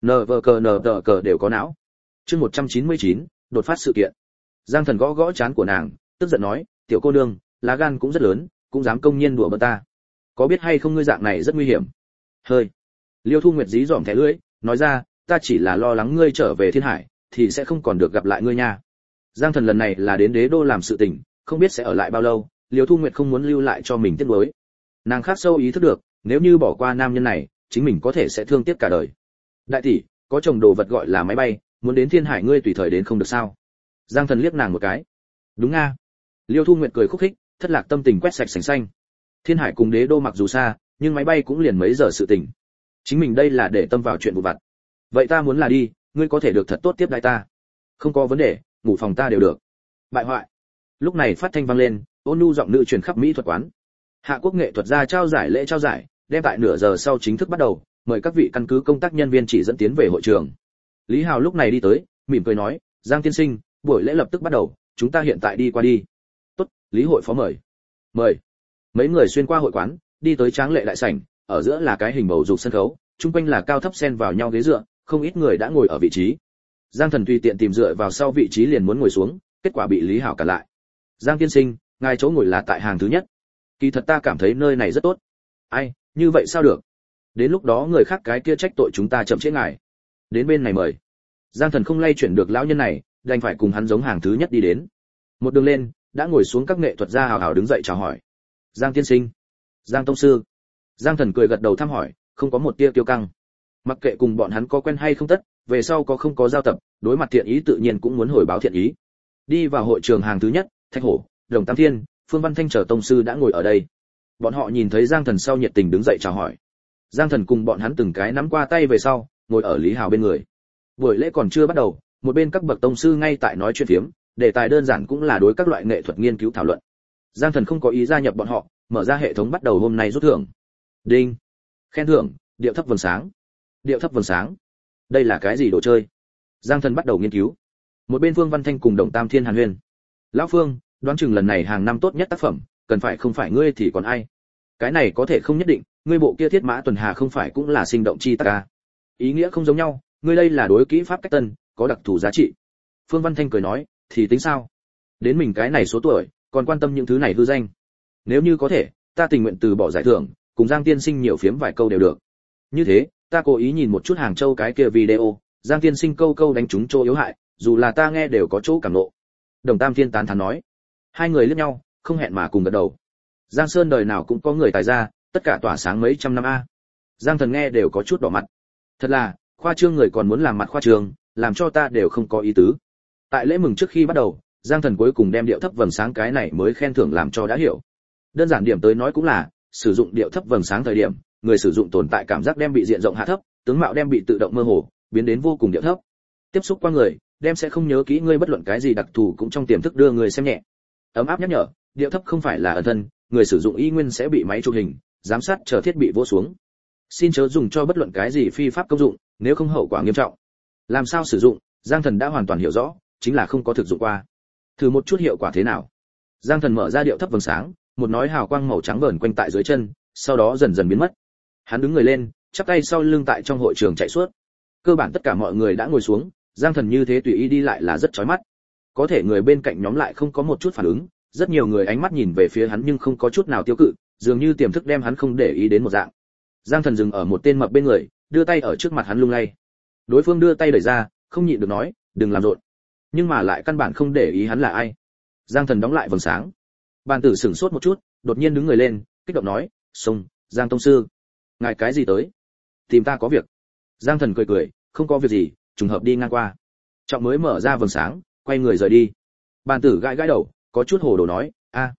A: Nờ cờ đều có não. Chương 199, đột phát sự kiện. Giang Thần gõ gõ trán của nàng, tức giận nói, tiểu cô nương, lá gan cũng rất lớn, cũng dám công nhiên đùa bỡn ta. Có biết hay không ngươi dạng này rất nguy hiểm. Hơi. Liêu Thu Nguyệt dí dỏm thẻ lưỡi, nói ra, ta chỉ là lo lắng ngươi trở về Thiên Hải, thì sẽ không còn được gặp lại ngươi nha. Giang Thần lần này là đến đế đô làm sự tình, không biết sẽ ở lại bao lâu, Liêu Thu Nguyệt không muốn lưu lại cho mình tiếc nuối. Nàng khắc sâu ý thức được, nếu như bỏ qua nam nhân này, chính mình có thể sẽ thương tiếc cả đời. Đại tỷ, có chồng đồ vật gọi là máy bay, muốn đến Thiên Hải ngươi tùy thời đến không được sao? Giang Thần liếc nàng một cái. Đúng nga. Liêu Thu Nguyệt cười khúc khích, thất lạc tâm tình quét sạch sành xanh. Thiên Hải cùng đế đô mặc dù xa, nhưng máy bay cũng liền mấy giờ sự tình. Chính mình đây là để tâm vào chuyện vụ vặt. Vậy ta muốn là đi, ngươi có thể được thật tốt tiếp đãi ta. Không có vấn đề, ngủ phòng ta đều được. Bại hoại. Lúc này phát thanh vang lên, ôn nhu giọng nữ truyền khắp mỹ thuật quán. Hạ Quốc nghệ thuật gia trao giải lễ trao giải, đem tại nửa giờ sau chính thức bắt đầu, mời các vị căn cứ công tác nhân viên chỉ dẫn tiến về hội trường. Lý Hào lúc này đi tới, mỉm cười nói, Giang tiên sinh, buổi lễ lập tức bắt đầu, chúng ta hiện tại đi qua đi. Tốt, Lý hội phó mời. Mời. Mấy người xuyên qua hội quán, đi tới tráng lệ đại sảnh, ở giữa là cái hình bầu dục sân khấu, chung quanh là cao thấp xen vào nhau ghế dựa, không ít người đã ngồi ở vị trí. Giang Thần tùy tiện tìm dựa vào sau vị trí liền muốn ngồi xuống, kết quả bị Lý Hảo cản lại. Giang tiên sinh, ngài chỗ ngồi là tại hàng thứ nhất. Kỳ thật ta cảm thấy nơi này rất tốt. Ai, như vậy sao được? Đến lúc đó người khác cái kia trách tội chúng ta chậm trễ ngài. Đến bên này mời. Giang Thần không lay chuyển được lão nhân này, đành phải cùng hắn giống hàng thứ nhất đi đến. Một đường lên, đã ngồi xuống các nghệ thuật gia hào hào đứng dậy chào hỏi. Giang tiên sinh, Giang tông sư. Giang Thần cười gật đầu thăm hỏi, không có một tia kiêu căng. Mặc kệ cùng bọn hắn có quen hay không tất, về sau có không có giao tập, đối mặt thiện ý tự nhiên cũng muốn hồi báo thiện ý. Đi vào hội trường hàng thứ nhất, Thạch Hổ, Đồng Tam Thiên, Phương Văn Thanh chờ tông sư đã ngồi ở đây. Bọn họ nhìn thấy Giang Thần sau nhiệt tình đứng dậy chào hỏi. Giang Thần cùng bọn hắn từng cái nắm qua tay về sau, ngồi ở Lý Hào bên người. Buổi lễ còn chưa bắt đầu, một bên các bậc tông sư ngay tại nói chuyện phiếm, đề tài đơn giản cũng là đối các loại nghệ thuật nghiên cứu thảo luận. Giang Thần không có ý gia nhập bọn họ, mở ra hệ thống bắt đầu hôm nay rút thưởng. Đinh. Khen thưởng, điệu thấp vầng sáng. Điệu thấp vầng sáng. Đây là cái gì đồ chơi? Giang Thần bắt đầu nghiên cứu. Một bên Phương Văn Thanh cùng Đồng Tam Thiên hàn huyên. Lão Phương, đoán chừng lần này hàng năm tốt nhất tác phẩm, cần phải không phải ngươi thì còn ai? Cái này có thể không nhất định, ngươi bộ kia Thiết Mã Tuần Hà không phải cũng là sinh động chi tác à? Ý nghĩa không giống nhau, ngươi đây là đối kỹ pháp cách tân, có đặc thù giá trị. Phương Văn Thanh cười nói, thì tính sao? Đến mình cái này số tuổi, còn quan tâm những thứ này hư danh. Nếu như có thể, ta tình nguyện từ bỏ giải thưởng, cùng Giang tiên sinh nhiều phiếm vài câu đều được. Như thế, ta cố ý nhìn một chút Hàng Châu cái kia video, Giang tiên sinh câu câu đánh trúng chỗ yếu hại, dù là ta nghe đều có chỗ cảm nộ. Đồng Tam Thiên tán thán nói. Hai người liếc nhau, không hẹn mà cùng gật đầu. Giang Sơn đời nào cũng có người tài ra, tất cả tỏa sáng mấy trăm năm a. Giang Thần nghe đều có chút đỏ mặt. Thật là, khoa trương người còn muốn làm mặt khoa trương, làm cho ta đều không có ý tứ. Tại lễ mừng trước khi bắt đầu, Giang Thần cuối cùng đem điệu thấp vầng sáng cái này mới khen thưởng làm cho đã hiểu. Đơn giản điểm tới nói cũng là, sử dụng điệu thấp vầng sáng thời điểm, người sử dụng tồn tại cảm giác đem bị diện rộng hạ thấp, tướng mạo đem bị tự động mơ hồ, biến đến vô cùng điệu thấp. Tiếp xúc qua người, đem sẽ không nhớ kỹ ngươi bất luận cái gì đặc thù cũng trong tiềm thức đưa người xem nhẹ. Ấm áp nhắc nhở, điệu thấp không phải là ẩn thân, người sử dụng y nguyên sẽ bị máy chụp hình, giám sát chờ thiết bị vỗ xuống. Xin chớ dùng cho bất luận cái gì phi pháp công dụng, nếu không hậu quả nghiêm trọng. Làm sao sử dụng, Giang Thần đã hoàn toàn hiểu rõ, chính là không có thực dụng qua. Thử một chút hiệu quả thế nào. Giang Thần mở ra điệu thấp vầng sáng, một nói hào quang màu trắng vờn quanh tại dưới chân, sau đó dần dần biến mất. Hắn đứng người lên, chắp tay sau lưng tại trong hội trường chạy suốt. Cơ bản tất cả mọi người đã ngồi xuống, Giang Thần như thế tùy ý đi lại là rất chói mắt. Có thể người bên cạnh nhóm lại không có một chút phản ứng, rất nhiều người ánh mắt nhìn về phía hắn nhưng không có chút nào tiêu cự, dường như tiềm thức đem hắn không để ý đến một dạng. Giang Thần dừng ở một tên mập bên người, đưa tay ở trước mặt hắn lung lay. Đối phương đưa tay đẩy ra, không nhịn được nói, đừng làm rộn. Nhưng mà lại căn bản không để ý hắn là ai. Giang Thần đóng lại vầng sáng. Bàn tử sửng sốt một chút, đột nhiên đứng người lên, kích động nói, "Xông, Giang tông sư, ngài cái gì tới? Tìm ta có việc." Giang Thần cười cười, "Không có việc gì, trùng hợp đi ngang qua." Trọng mới mở ra vầng sáng, quay người rời đi. Bàn tử gãi gãi đầu, có chút hồ đồ nói, "A."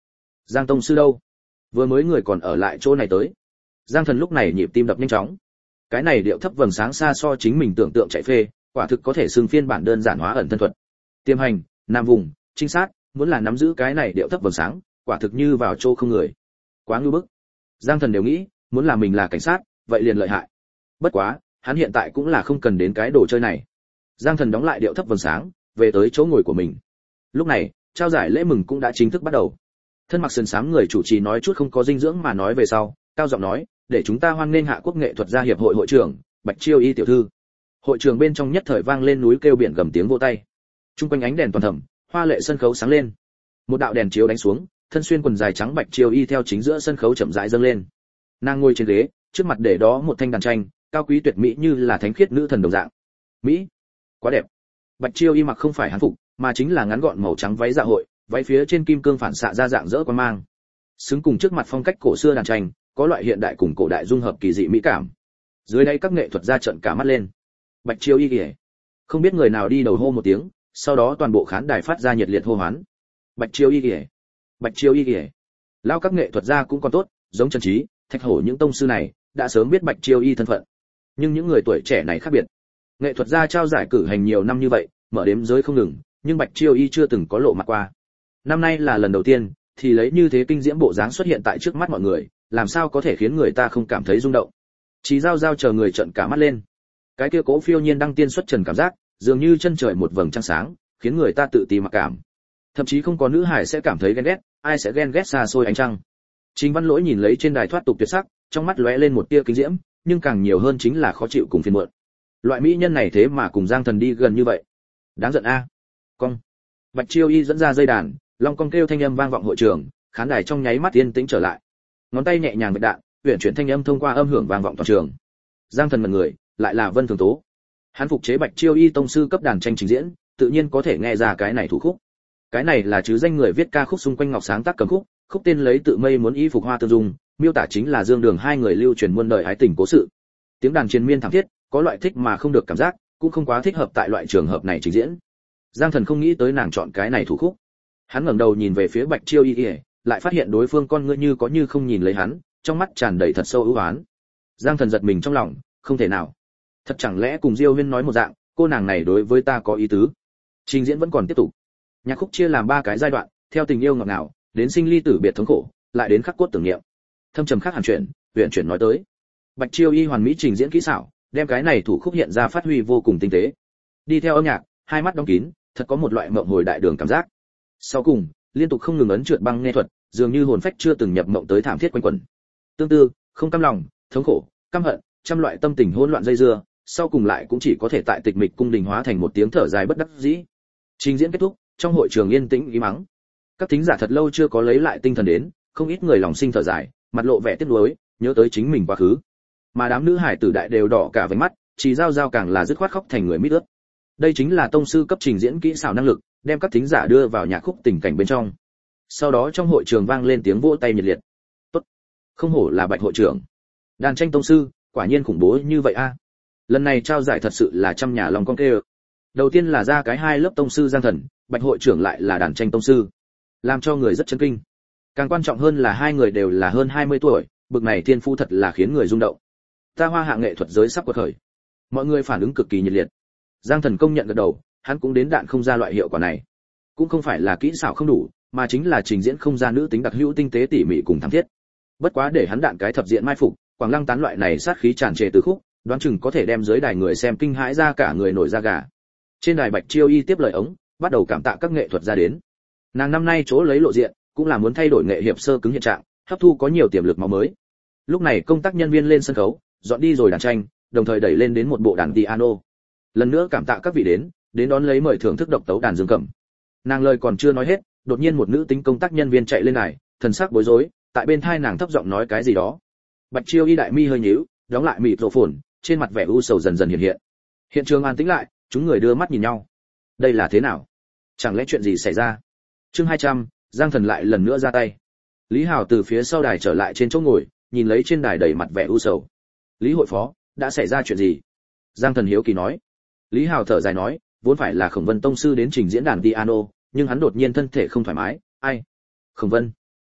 A: Giang tông sư đâu? Vừa mới người còn ở lại chỗ này tới. Giang Thần lúc này nhịp tim đập nhanh chóng. Cái này điệu thấp vầng sáng xa so chính mình tưởng tượng chạy phê, quả thực có thể xưng phiên bản đơn giản hóa ẩn thân thuật. Tiềm hành, nam vùng, trinh sát, muốn là nắm giữ cái này điệu thấp vầng sáng, quả thực như vào chỗ không người. Quá ngưu bức. Giang Thần đều nghĩ, muốn là mình là cảnh sát, vậy liền lợi hại. Bất quá, hắn hiện tại cũng là không cần đến cái đồ chơi này. Giang Thần đóng lại điệu thấp vầng sáng, về tới chỗ ngồi của mình. Lúc này, trao giải lễ mừng cũng đã chính thức bắt đầu. Thân mặc sườn xám người chủ trì nói chút không có dinh dưỡng mà nói về sau, cao giọng nói, để chúng ta hoan nghênh Hạ Quốc nghệ thuật gia hiệp hội hội trưởng Bạch Chiêu Y tiểu thư. Hội trường bên trong nhất thời vang lên núi kêu biển gầm tiếng vỗ tay. Trung quanh ánh đèn toàn thẫm, hoa lệ sân khấu sáng lên. Một đạo đèn chiếu đánh xuống, thân xuyên quần dài trắng Bạch Chiêu Y theo chính giữa sân khấu chậm rãi dâng lên. Nàng ngồi trên ghế, trước mặt để đó một thanh đàn tranh, cao quý tuyệt mỹ như là thánh khiết nữ thần đồng dạng. Mỹ, quá đẹp. Bạch Chiêu Y mặc không phải hán phục, mà chính là ngắn gọn màu trắng váy dạ hội, váy phía trên kim cương phản xạ ra dạng dỡ quan mang. Xứng cùng trước mặt phong cách cổ xưa đàn tranh, có loại hiện đại cùng cổ đại dung hợp kỳ dị mỹ cảm. Dưới đây các nghệ thuật gia trợn cả mắt lên. Bạch Chiêu Y kìa. Không biết người nào đi đầu hô một tiếng, sau đó toàn bộ khán đài phát ra nhiệt liệt hô hoán. Bạch Chiêu Y kìa. Bạch Chiêu Y kìa. Lao các nghệ thuật gia cũng còn tốt, giống Trần Trí, Thạch Hổ những tông sư này, đã sớm biết Bạch Chiêu Y thân phận. Nhưng những người tuổi trẻ này khác biệt. Nghệ thuật gia trao giải cử hành nhiều năm như vậy, mở đếm giới không ngừng, nhưng Bạch Chiêu Y chưa từng có lộ mặt qua. Năm nay là lần đầu tiên, thì lấy như thế kinh diễm bộ dáng xuất hiện tại trước mắt mọi người, làm sao có thể khiến người ta không cảm thấy rung động. Chí giao giao chờ người trợn cả mắt lên. Cái kia cố phiêu nhiên đăng tiên xuất trần cảm giác, dường như chân trời một vầng trăng sáng, khiến người ta tự ti mặc cảm. Thậm chí không có nữ hải sẽ cảm thấy ghen ghét, ai sẽ ghen ghét xa xôi ánh trăng. Trình Văn Lỗi nhìn lấy trên đài thoát tục tuyệt sắc, trong mắt lóe lên một tia kinh diễm, nhưng càng nhiều hơn chính là khó chịu cùng phiền muộn. Loại mỹ nhân này thế mà cùng Giang Thần đi gần như vậy, đáng giận a. Cong. Bạch Chiêu Y dẫn ra dây đàn, long cong kêu thanh âm vang vọng hội trường, khán đài trong nháy mắt yên tĩnh trở lại. Ngón tay nhẹ nhàng vạch đạn, uyển chuyển thanh âm thông qua âm hưởng vang vọng toàn trường. Giang Thần mật người, lại là Vân Thường Tố. Hắn phục chế Bạch Chiêu Y tông sư cấp đàn tranh trình diễn, tự nhiên có thể nghe ra cái này thủ khúc. Cái này là chứ danh người viết ca khúc xung quanh ngọc sáng tác cầm khúc, khúc tên lấy tự mây muốn y phục hoa tương dung, miêu tả chính là Dương Đường hai người lưu truyền muôn đời ái tình cố sự. Tiếng đàn triền miên thảm thiết, có loại thích mà không được cảm giác, cũng không quá thích hợp tại loại trường hợp này trình diễn. Giang Thần không nghĩ tới nàng chọn cái này thủ khúc. Hắn ngẩng đầu nhìn về phía Bạch Chiêu Y, lại phát hiện đối phương con ngươi như có như không nhìn lấy hắn, trong mắt tràn đầy thật sâu ưu ái. Giang Thần giật mình trong lòng, không thể nào. Thật chẳng lẽ cùng Diêu Huyên nói một dạng, cô nàng này đối với ta có ý tứ. Trình diễn vẫn còn tiếp tục. Nhạc khúc chia làm 3 cái giai đoạn, theo tình yêu ngọt ngào, đến sinh ly tử biệt thống khổ, lại đến khắc cốt tưởng niệm. Thâm trầm khác hẳn chuyện, huyền chuyển nói tới. Bạch Chiêu Y hoàn mỹ trình diễn kỹ xảo, đem cái này thủ khúc hiện ra phát huy vô cùng tinh tế. Đi theo âm nhạc, hai mắt đóng kín, thật có một loại mộng hồi đại đường cảm giác. Sau cùng, liên tục không ngừng ấn trượt băng nghe thuật, dường như hồn phách chưa từng nhập mộng tới thảm thiết quanh quẩn. Tương tư, không cam lòng, thống khổ, căm hận, trăm loại tâm tình hỗn loạn dây dưa, sau cùng lại cũng chỉ có thể tại tịch mịch cung đình hóa thành một tiếng thở dài bất đắc dĩ. Trình diễn kết thúc, trong hội trường yên tĩnh ý mắng. Các thính giả thật lâu chưa có lấy lại tinh thần đến, không ít người lòng sinh thở dài, mặt lộ vẻ tiếc nuối, nhớ tới chính mình quá khứ. Mà đám nữ hải tử đại đều đỏ cả vành mắt, chỉ giao giao càng là dứt khoát khóc thành người mít ướt. Đây chính là tông sư cấp trình diễn kỹ xảo năng lực, đem các thính giả đưa vào nhạc khúc tình cảnh bên trong. Sau đó trong hội trường vang lên tiếng vỗ tay nhiệt liệt. Tốt, không hổ là Bạch hội trưởng, đàn tranh tông sư, quả nhiên khủng bố như vậy a. Lần này trao giải thật sự là trăm nhà lòng con kê. Đầu tiên là ra cái 2 lớp tông sư Giang Thần, Bạch hội trưởng lại là đàn tranh tông sư, làm cho người rất chấn kinh. Càng quan trọng hơn là hai người đều là hơn 20 tuổi, bực này thiên phú thật là khiến người rung động. Ta Hoa hạ nghệ thuật giới sắp quật khởi. Mọi người phản ứng cực kỳ nhiệt liệt. Giang Thần công nhận gật đầu, hắn cũng đến đạn không ra loại hiệu quả này. Cũng không phải là kỹ xảo không đủ, mà chính là trình diễn không ra nữ tính đặc hữu tinh tế tỉ mỉ cùng thắm thiết. Bất quá để hắn đạn cái thập diện mai phục, Quảng Lăng tán loại này sát khí tràn trề từ khúc, đoán chừng có thể đem dưới đài người xem kinh hãi ra cả người nổi da gà. Trên đài Bạch Chiêu Y tiếp lời ống, bắt đầu cảm tạ các nghệ thuật ra đến. Nàng năm nay chỗ lấy lộ diện, cũng là muốn thay đổi nghệ hiệp sơ cứng hiện trạng, hấp thu có nhiều tiềm lực máu mới. Lúc này công tác nhân viên lên sân khấu, dọn đi rồi đàn tranh, đồng thời đẩy lên đến một bộ đàn piano. Lần nữa cảm tạ các vị đến đón lấy mời thưởng thức độc tấu đàn dương cầm. Nàng lời còn chưa nói hết, đột nhiên một nữ tính công tác nhân viên chạy lên đài, thần sắc bối rối, tại bên tai nàng thấp giọng nói cái gì đó. Bạch Chiêu Y đại mi hơi nhíu, đóng lại mịt rộ phồn, trên mặt vẻ u sầu dần dần hiện hiện. Hiện trường an tĩnh lại, chúng người đưa mắt nhìn nhau. Đây là thế nào? Chẳng lẽ chuyện gì xảy ra? Chương 200, Giang Thần lại lần nữa ra tay. Lý Hào từ phía sau đài trở lại trên chỗ ngồi, nhìn lấy trên đài đầy mặt vẻ u sầu. Lý hội phó, đã xảy ra chuyện gì? Giang Thần hiếu kỳ nói. Lý Hào thở dài nói, vốn phải là Khổng Vân tông sư đến trình diễn đàn piano, nhưng hắn đột nhiên thân thể không thoải mái. Ai? Khổng Vân?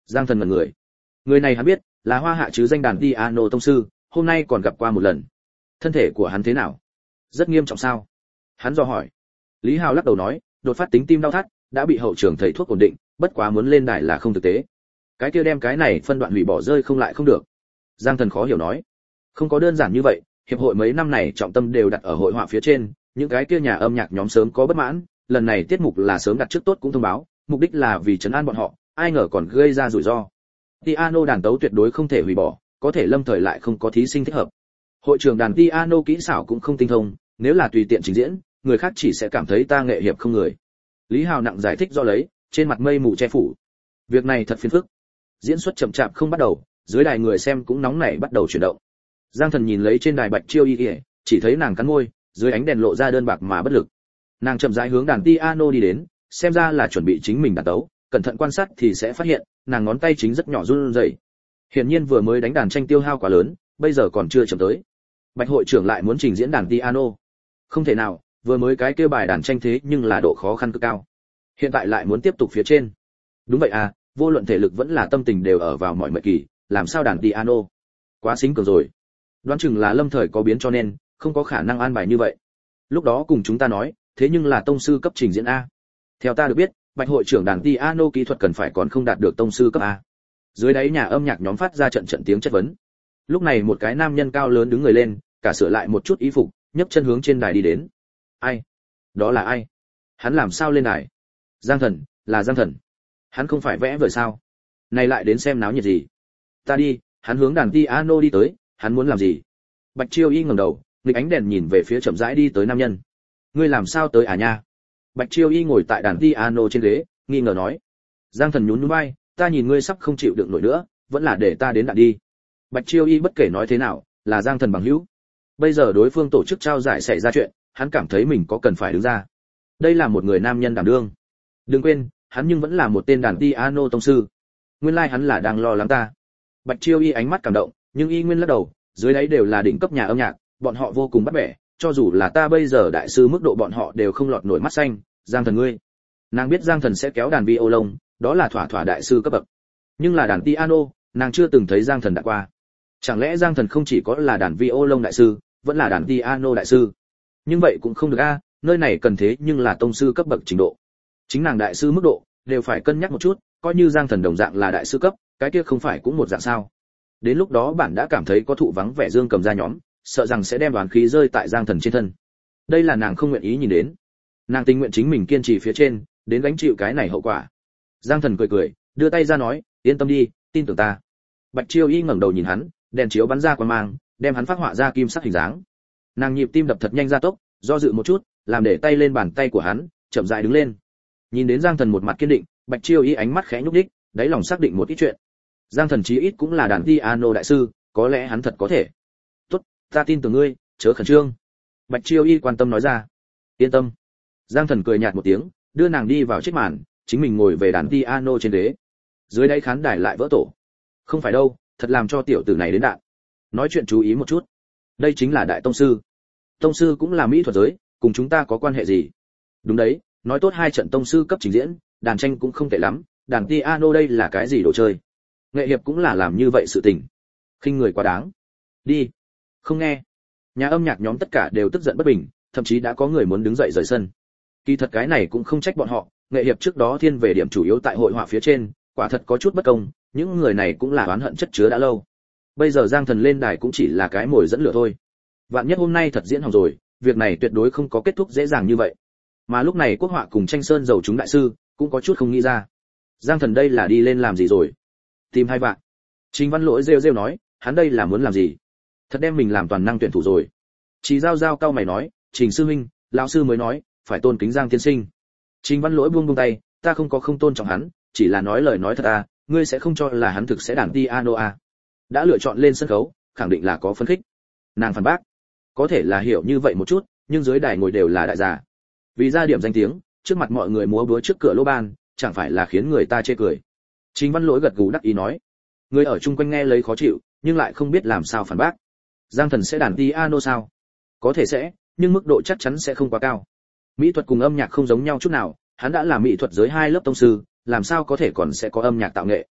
A: Giang Thần ngẩn người. Người này hắn biết, là Hoa Hạ chứ danh đàn piano tông sư, hôm nay còn gặp qua một lần. Thân thể của hắn thế nào? Rất nghiêm trọng sao? Hắn dò hỏi. Lý Hào lắc đầu nói, đột phát tính tim đau thắt, đã bị hậu trường thầy thuốc ổn định, bất quá muốn lên đài là không thực tế. Cái kia đem cái này phân đoạn hủy bỏ rơi không lại không được. Giang Thần khó hiểu nói. Không có đơn giản như vậy, hiệp hội mấy năm này trọng tâm đều đặt ở hội họa phía trên, những cái kia nhà âm nhạc nhóm sớm có bất mãn, lần này tiết mục là sớm đặt trước tốt cũng thông báo, mục đích là vì trấn an bọn họ, ai ngờ còn gây ra rủi ro. Piano đàn tấu tuyệt đối không thể hủy bỏ, có thể lâm thời lại không có thí sinh thích hợp. Hội trưởng đàn piano kỹ xảo cũng không tinh thông, nếu là tùy tiện trình diễn, người khác chỉ sẽ cảm thấy ta nghệ hiệp không người. Lý Hào nặng giải thích do lấy, trên mặt mây mù che phủ. Việc này thật phiền phức. Diễn xuất chậm chạp không bắt đầu, dưới đài người xem cũng nóng nảy bắt đầu chuyển động. Giang Thần nhìn lấy trên đài Bạch Chiêu Y, chỉ thấy nàng cắn môi, dưới ánh đèn lộ ra đơn bạc mà bất lực. Nàng chậm rãi hướng đàn piano đi đến, xem ra là chuẩn bị chính mình đàn tấu, cẩn thận quan sát thì sẽ phát hiện, nàng ngón tay chính rất nhỏ run rẩy. Hiển nhiên vừa mới đánh đàn tranh tiêu hao quá lớn, bây giờ còn chưa chậm tới. Bạch hội trưởng lại muốn trình diễn đàn piano. Không thể nào, vừa mới cái kia bài đàn tranh thế nhưng là độ khó khăn cực cao. Hiện tại lại muốn tiếp tục phía trên. Đúng vậy à, vô luận thể lực vẫn là tâm tình đều ở vào mọi mệt kỳ, làm sao đàn piano? Quá xính cường rồi. Đoán chừng là lâm thời có biến cho nên không có khả năng an bài như vậy. Lúc đó cùng chúng ta nói, thế nhưng là tông sư cấp trình diễn a. Theo ta được biết, Bạch hội trưởng đàn piano kỹ thuật cần phải còn không đạt được tông sư cấp a. Dưới đáy nhà âm nhạc nhóm phát ra trận trận tiếng chất vấn. Lúc này một cái nam nhân cao lớn đứng người lên, cả sửa lại một chút y phục, nhấc chân hướng trên đài đi đến. Ai? Đó là ai? Hắn làm sao lên đài? Giang Thần, là Giang Thần. Hắn không phải vẽ vời sao? Này lại đến xem náo nhiệt gì? Ta đi, hắn hướng đàn piano đi tới, hắn muốn làm gì? Bạch Chiêu Y ngẩng đầu, nghịch ánh đèn nhìn về phía chậm rãi đi tới nam nhân. Ngươi làm sao tới à nha? Bạch Chiêu Y ngồi tại đàn piano trên ghế, nghi ngờ nói. Giang Thần nhún nhún vai, ta nhìn ngươi sắp không chịu đựng nổi nữa, vẫn là để ta đến đạn đi. Bạch Chiêu Y bất kể nói thế nào, là Giang Thần bằng hữu. Bây giờ đối phương tổ chức trao giải xảy ra chuyện, hắn cảm thấy mình có cần phải đứng ra. Đây là một người nam nhân đảm đương. Đừng quên, hắn nhưng vẫn là một tên đàn piano tông sư. Nguyên lai hắn là đang lo lắng ta. Bạch Chiêu Y ánh mắt cảm động, nhưng y nguyên lắc đầu, dưới đấy đều là đỉnh cấp nhà âm nhạc, bọn họ vô cùng bắt bẻ, cho dù là ta bây giờ đại sư mức độ bọn họ đều không lọt nổi mắt xanh. Giang Thần ngươi. Nàng biết Giang Thần sẽ kéo đàn violon, đó là thỏa thỏa đại sư cấp bậc. Nhưng là đàn piano, nàng chưa từng thấy Giang Thần đã qua. Chẳng lẽ Giang Thần không chỉ có là đàn violon đại sư, vẫn là đàn piano đại sư? Nhưng vậy cũng không được a, nơi này cần thế nhưng là tông sư cấp bậc trình độ. Chính nàng đại sư mức độ đều phải cân nhắc một chút, coi như Giang Thần đồng dạng là đại sư cấp, cái kia không phải cũng một dạng sao? Đến lúc đó bạn đã cảm thấy có thụ vắng vẻ Dương Cầm ra nhóm, sợ rằng sẽ đem đoán khí rơi tại Giang Thần trên thân. Đây là nàng không nguyện ý nhìn đến. Nàng tình nguyện chính mình kiên trì phía trên, đến gánh chịu cái này hậu quả. Giang Thần cười cười, đưa tay ra nói, yên tâm đi, tin tưởng ta. Bạch Chiêu Y ngẩng đầu nhìn hắn, đèn chiếu bắn ra quang mang, đem hắn phát họa ra kim sắc hình dáng. Nàng nhịp tim đập thật nhanh gia tốc, do dự một chút, làm để tay lên bàn tay của hắn, chậm rãi đứng lên. Nhìn đến Giang Thần một mặt kiên định, Bạch Chiêu Y ánh mắt khẽ nhúc nhích, đáy lòng xác định một ít chuyện. Giang Thần chí ít cũng là đàn piano đại sư, có lẽ hắn thật có thể. Tốt, ta tin tưởng ngươi, chớ khẩn trương. Bạch Chiêu Y quan tâm nói ra. Yên tâm. Giang Thần cười nhạt một tiếng, đưa nàng đi vào chiếc màn, chính mình ngồi về đàn piano trên ghế. Dưới đáy khán đài lại vỡ tổ. Không phải đâu, thật làm cho tiểu tử này đến đạn. Nói chuyện chú ý một chút. Đây chính là đại tông sư. Tông sư cũng là mỹ thuật giới, cùng chúng ta có quan hệ gì? Đúng đấy, nói tốt hai trận tông sư cấp trình diễn, đàn tranh cũng không tệ lắm, đàn piano đây là cái gì đồ chơi? Nghệ hiệp cũng là làm như vậy sự tình. Khinh người quá đáng. Đi. Không nghe. Nhà âm nhạc nhóm tất cả đều tức giận bất bình, thậm chí đã có người muốn đứng dậy rời sân. Kỳ thật cái này cũng không trách bọn họ, nghệ hiệp trước đó thiên về điểm chủ yếu tại hội họa phía trên, quả thật có chút bất công, những người này cũng là oán hận chất chứa đã lâu. Bây giờ Giang Thần lên đài cũng chỉ là cái mồi dẫn lửa thôi. Vạn nhất hôm nay thật diễn hỏng rồi, việc này tuyệt đối không có kết thúc dễ dàng như vậy. Mà lúc này Quốc họa cùng Tranh Sơn giàu chúng đại sư cũng có chút không nghĩ ra. Giang Thần đây là đi lên làm gì rồi? Tìm hai bạn. Trình Văn Lỗi rêu rêu nói, hắn đây là muốn làm gì? Thật đem mình làm toàn năng tuyển thủ rồi. Chỉ giao giao cao mày nói, Trình sư huynh, lão sư mới nói, phải tôn kính Giang tiên sinh. Trình Văn Lỗi buông buông tay, ta không có không tôn trọng hắn, chỉ là nói lời nói thật à, ngươi sẽ không cho là hắn thực sẽ đàn piano à? Đã lựa chọn lên sân khấu, khẳng định là có phấn khích. Nàng phản bác, có thể là hiểu như vậy một chút, nhưng dưới đài ngồi đều là đại gia. Vì ra điểm danh tiếng, trước mặt mọi người múa búa trước cửa lô ban, chẳng phải là khiến người ta chê cười. Trình Văn Lỗi gật gù đắc ý nói, người ở chung quanh nghe lấy khó chịu, nhưng lại không biết làm sao phản bác. Giang Thần sẽ đàn piano sao? Có thể sẽ, nhưng mức độ chắc chắn sẽ không quá cao. Mỹ thuật cùng âm nhạc không giống nhau chút nào, hắn đã là mỹ thuật giới 2 lớp tông sư, làm sao có thể còn sẽ có âm nhạc tạo nghệ.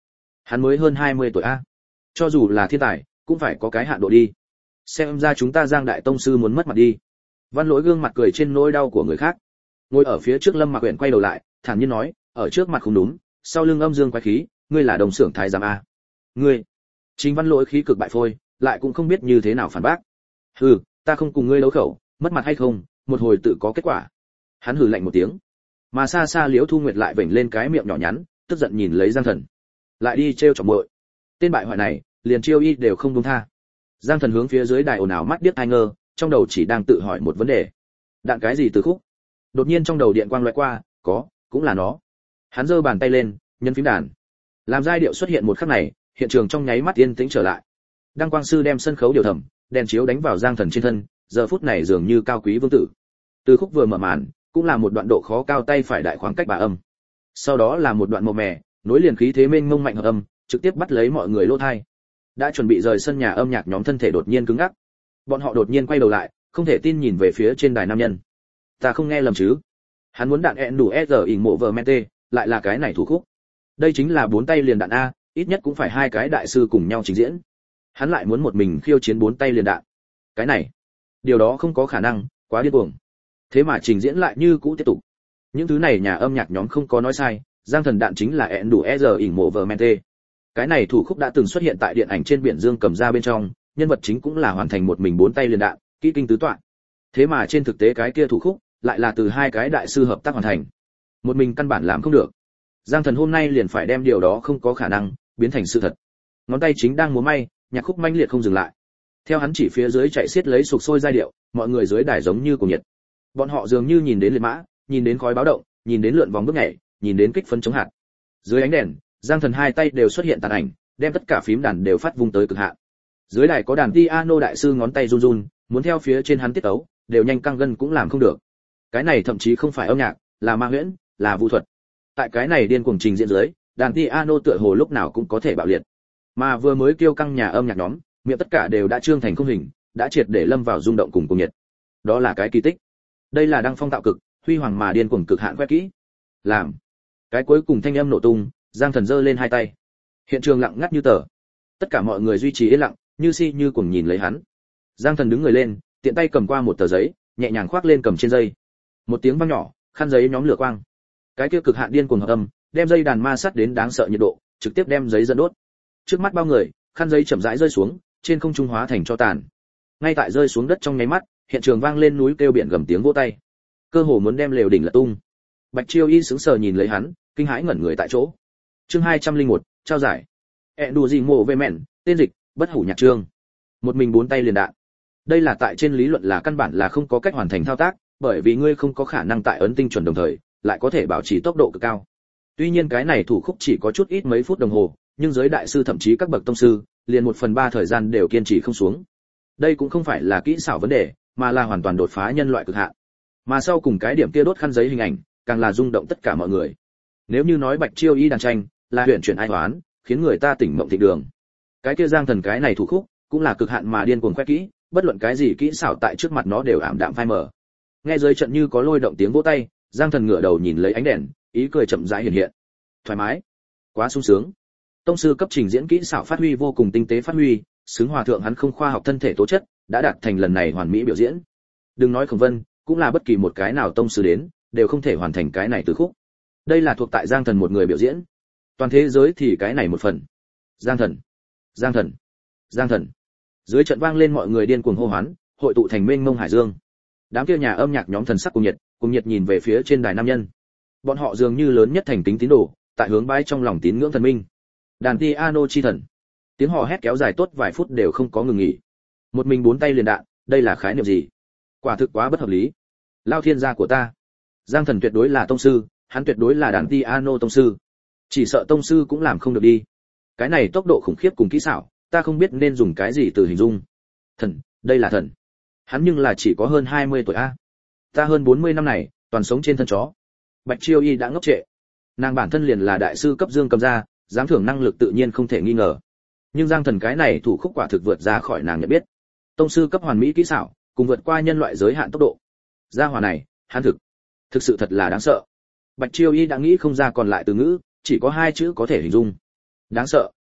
A: Hắn mới hơn 20 tuổi a. Cho dù là thiên tài, cũng phải có cái hạn độ đi. Xem ra chúng ta Giang đại tông sư muốn mất mặt đi. Văn Lỗi gương mặt cười trên nỗi đau của người khác. Ngồi ở phía trước Lâm Mặc Uyển quay đầu lại, thản nhiên nói, ở trước mặt không đúng, sau lưng âm dương quái khí, ngươi là đồng xưởng thái giám a. Ngươi? Chính Văn Lỗi khí cực bại phôi, lại cũng không biết như thế nào phản bác. Hừ, ta không cùng ngươi đấu khẩu, mất mặt hay không, một hồi tự có kết quả. Hắn hừ lạnh một tiếng. Mà xa xa Liễu Thu Nguyệt lại vểnh lên cái miệng nhỏ nhắn, tức giận nhìn lấy Giang Thần. Lại đi trêu chọc muội. Tên bại hoại này, liền chiêu y đều không buông tha. Giang Thần hướng phía dưới đài ồn ào mắt điếc tai ngơ, trong đầu chỉ đang tự hỏi một vấn đề. Đạn cái gì từ khúc? Đột nhiên trong đầu điện quang lóe qua, cũng là nó. Hắn giơ bàn tay lên, nhấn phím đàn. Làm giai điệu xuất hiện một khắc này, hiện trường trong nháy mắt yên tĩnh trở lại. Đăng quang sư đem sân khấu điều thẩm, đèn chiếu đánh vào Giang Thần trên thân, giờ phút này dường như cao quý vương tử. Từ khúc vừa mở màn, cũng là một đoạn độ khó cao tay phải đại khoảng cách bà âm. Sau đó là một đoạn màu mè, nối liền khí thế mênh mông mạnh hợp âm, trực tiếp bắt lấy mọi người lỗ tai. Đã chuẩn bị rời sân nhà âm nhạc nhóm thân thể đột nhiên cứng ngắc. Bọn họ đột nhiên quay đầu lại, không thể tin nhìn về phía trên đài nam nhân. Ta không nghe lầm chứ? Hắn muốn đạn ẹn đủ S ỉn mộ vờ mente, lại là cái này thủ khúc. Đây chính là 4 tay liền đạn a, ít nhất cũng phải 2 cái đại sư cùng nhau trình diễn. Hắn lại muốn một mình khiêu chiến 4 tay liền đạn. Cái này, điều đó không có khả năng, quá điên cuồng. Thế mà trình diễn lại như cũ tiếp tục. Những thứ này nhà âm nhạc nhóm không có nói sai, Giang Thần đạn chính là ẹn đủ S ỉn mộ vờ mente. Cái này thủ khúc đã từng xuất hiện tại điện ảnh trên biển Dương cầm ra bên trong, nhân vật chính cũng là hoàn thành một mình 4 tay liền đạn, kỹ kinh tứ toạn. Thế mà trên thực tế cái kia thủ khúc lại là từ 2 cái đại sư hợp tác hoàn thành. Một mình căn bản làm không được. Giang Thần hôm nay liền phải đem điều đó không có khả năng biến thành sự thật. Ngón tay chính đang múa may, nhạc khúc manh liệt không dừng lại. Theo hắn chỉ phía dưới chạy xiết lấy sục sôi giai điệu, mọi người dưới đài giống như cùng nhiệt. Bọn họ dường như nhìn đến liệt mã, nhìn đến khói báo động, nhìn đến lượn vòng bước nhảy, nhìn đến kích phấn chống hạt. Dưới ánh đèn, Giang Thần 2 tay đều xuất hiện tàn ảnh, đem tất cả phím đàn đều phát vung tới cực hạn. Dưới đài có đàn piano đại sư ngón tay run run, muốn theo phía trên hắn tiết tấu, đều nhanh căng gân cũng làm không được. Cái này thậm chí không phải âm nhạc, là ma huyễn, là vũ thuật. Tại cái này điên cuồng trình diễn dưới, đàn piano tựa hồ lúc nào cũng có thể bạo liệt. Mà vừa mới kêu căng nhà âm nhạc nhóm, miệng tất cả đều đã trương thành không hình, đã triệt để lâm vào rung động cùng nhiệt. Đó là cái kỳ tích. Đây là đăng phong tạo cực, huy hoàng mà điên cuồng cực hạn quét kỹ. Làm. Cái cuối cùng thanh âm nổ tung, Giang Thần giơ lên 2 tay. Hiện trường lặng ngắt như tờ. Tất cả mọi người duy trì yên lặng, như si như cuồng nhìn lấy hắn. Giang Thần đứng người lên, tiện tay cầm qua một tờ giấy, nhẹ nhàng khoác lên cầm trên dây. Một tiếng vang nhỏ, khăn giấy nhóm lửa quang. Cái kia cực hạn điên cuồng hợp âm, đem dây đàn ma sát đến đáng sợ nhiệt độ, trực tiếp đem giấy dẫn đốt. Trước mắt bao người, khăn giấy chậm rãi rơi xuống, trên không trung hóa thành tro tàn. Ngay tại rơi xuống đất trong nháy mắt, hiện trường vang lên núi kêu biển gầm tiếng vỗ tay. Cơ hồ muốn đem lều đỉnh lật tung. Bạch Chiêu Y sững sờ nhìn lấy hắn, kinh hãi ngẩn người tại chỗ. Chương 201, trao giải. Đủ gì mộ về mẹn, tên dịch, bất hủ nhạc chương. Một mình 4 tay liền đạn. Đây là tại trên lý luận là căn bản là không có cách hoàn thành thao tác, bởi vì ngươi không có khả năng tại ấn tinh chuẩn đồng thời, lại có thể bảo trì tốc độ cực cao. Tuy nhiên cái này thủ khúc chỉ có chút ít mấy phút đồng hồ, nhưng giới đại sư thậm chí các bậc tông sư, liền 1/3 thời gian đều kiên trì không xuống. Đây cũng không phải là kỹ xảo vấn đề, mà là hoàn toàn đột phá nhân loại cực hạn. Mà sau cùng cái điểm kia đốt khăn giấy hình ảnh, càng là rung động tất cả mọi người. Nếu như nói Bạch Chiêu Y đàn tranh là huyền chuyển ai hoán, khiến người ta tỉnh mộng thịnh đường. Cái kia Giang Thần cái này thủ khúc, cũng là cực hạn mà điên cuồng khoe kỹ, bất luận cái gì kỹ xảo tại trước mặt nó đều ảm đạm phai mờ. Nghe dưới trận như có lôi động tiếng vỗ tay, Giang Thần ngửa đầu nhìn lấy ánh đèn, ý cười chậm rãi hiện hiện. Thoải mái, quá sung sướng. Tông sư cấp trình diễn kỹ xảo phát huy vô cùng tinh tế phát huy, xứng hòa thượng hắn không khoa học thân thể tố chất, đã đạt thành lần này hoàn mỹ biểu diễn. Đừng nói Khổng Vân, cũng là bất kỳ một cái nào tông sư đến, đều không thể hoàn thành cái này từ khúc. Đây là thuộc tại Giang Thần một người biểu diễn. Toàn thế giới thì cái này một phần. Giang Thần, Giang Thần, Giang Thần. Dưới trận vang lên mọi người điên cuồng hô hoán, hội tụ thành mênh mông hải dương. Đám kia nhà âm nhạc nhóm thần sắc cùng nhiệt nhìn về phía trên đài nam nhân. Bọn họ dường như lớn nhất thành kính tín đồ, tại hướng bái trong lòng tín ngưỡng thần minh. Đàn piano chi thần. Tiếng hò hét kéo dài tốt vài phút đều không có ngừng nghỉ. Một mình 4 tay liền đạn, đây là khái niệm gì? Quả thực quá bất hợp lý. Lao thiên gia của ta. Giang Thần tuyệt đối là tông sư, hắn tuyệt đối là đàn piano tông sư. Chỉ sợ tông sư cũng làm không được đi. Cái này tốc độ khủng khiếp cùng kỹ xảo, ta không biết nên dùng cái gì từ hình dung. Thần, đây là thần. Hắn nhưng là chỉ có hơn 20 tuổi a. Ta hơn 40 năm này, toàn sống trên thân chó. Bạch Chiêu Y đã ngốc trệ. Nàng bản thân liền là đại sư cấp Dương cầm ra, dám thưởng năng lực tự nhiên không thể nghi ngờ. Nhưng Giang Thần cái này thủ khúc quả thực vượt ra khỏi nàng nhận biết. Tông sư cấp hoàn mỹ kỹ xảo, cùng vượt qua nhân loại giới hạn tốc độ. Gia hỏa này, hắn thực sự thật là đáng sợ. Bạch Chiêu Y đã nghĩ không ra còn lại từ ngữ, chỉ có 2 chữ có thể hình dung. Đáng sợ,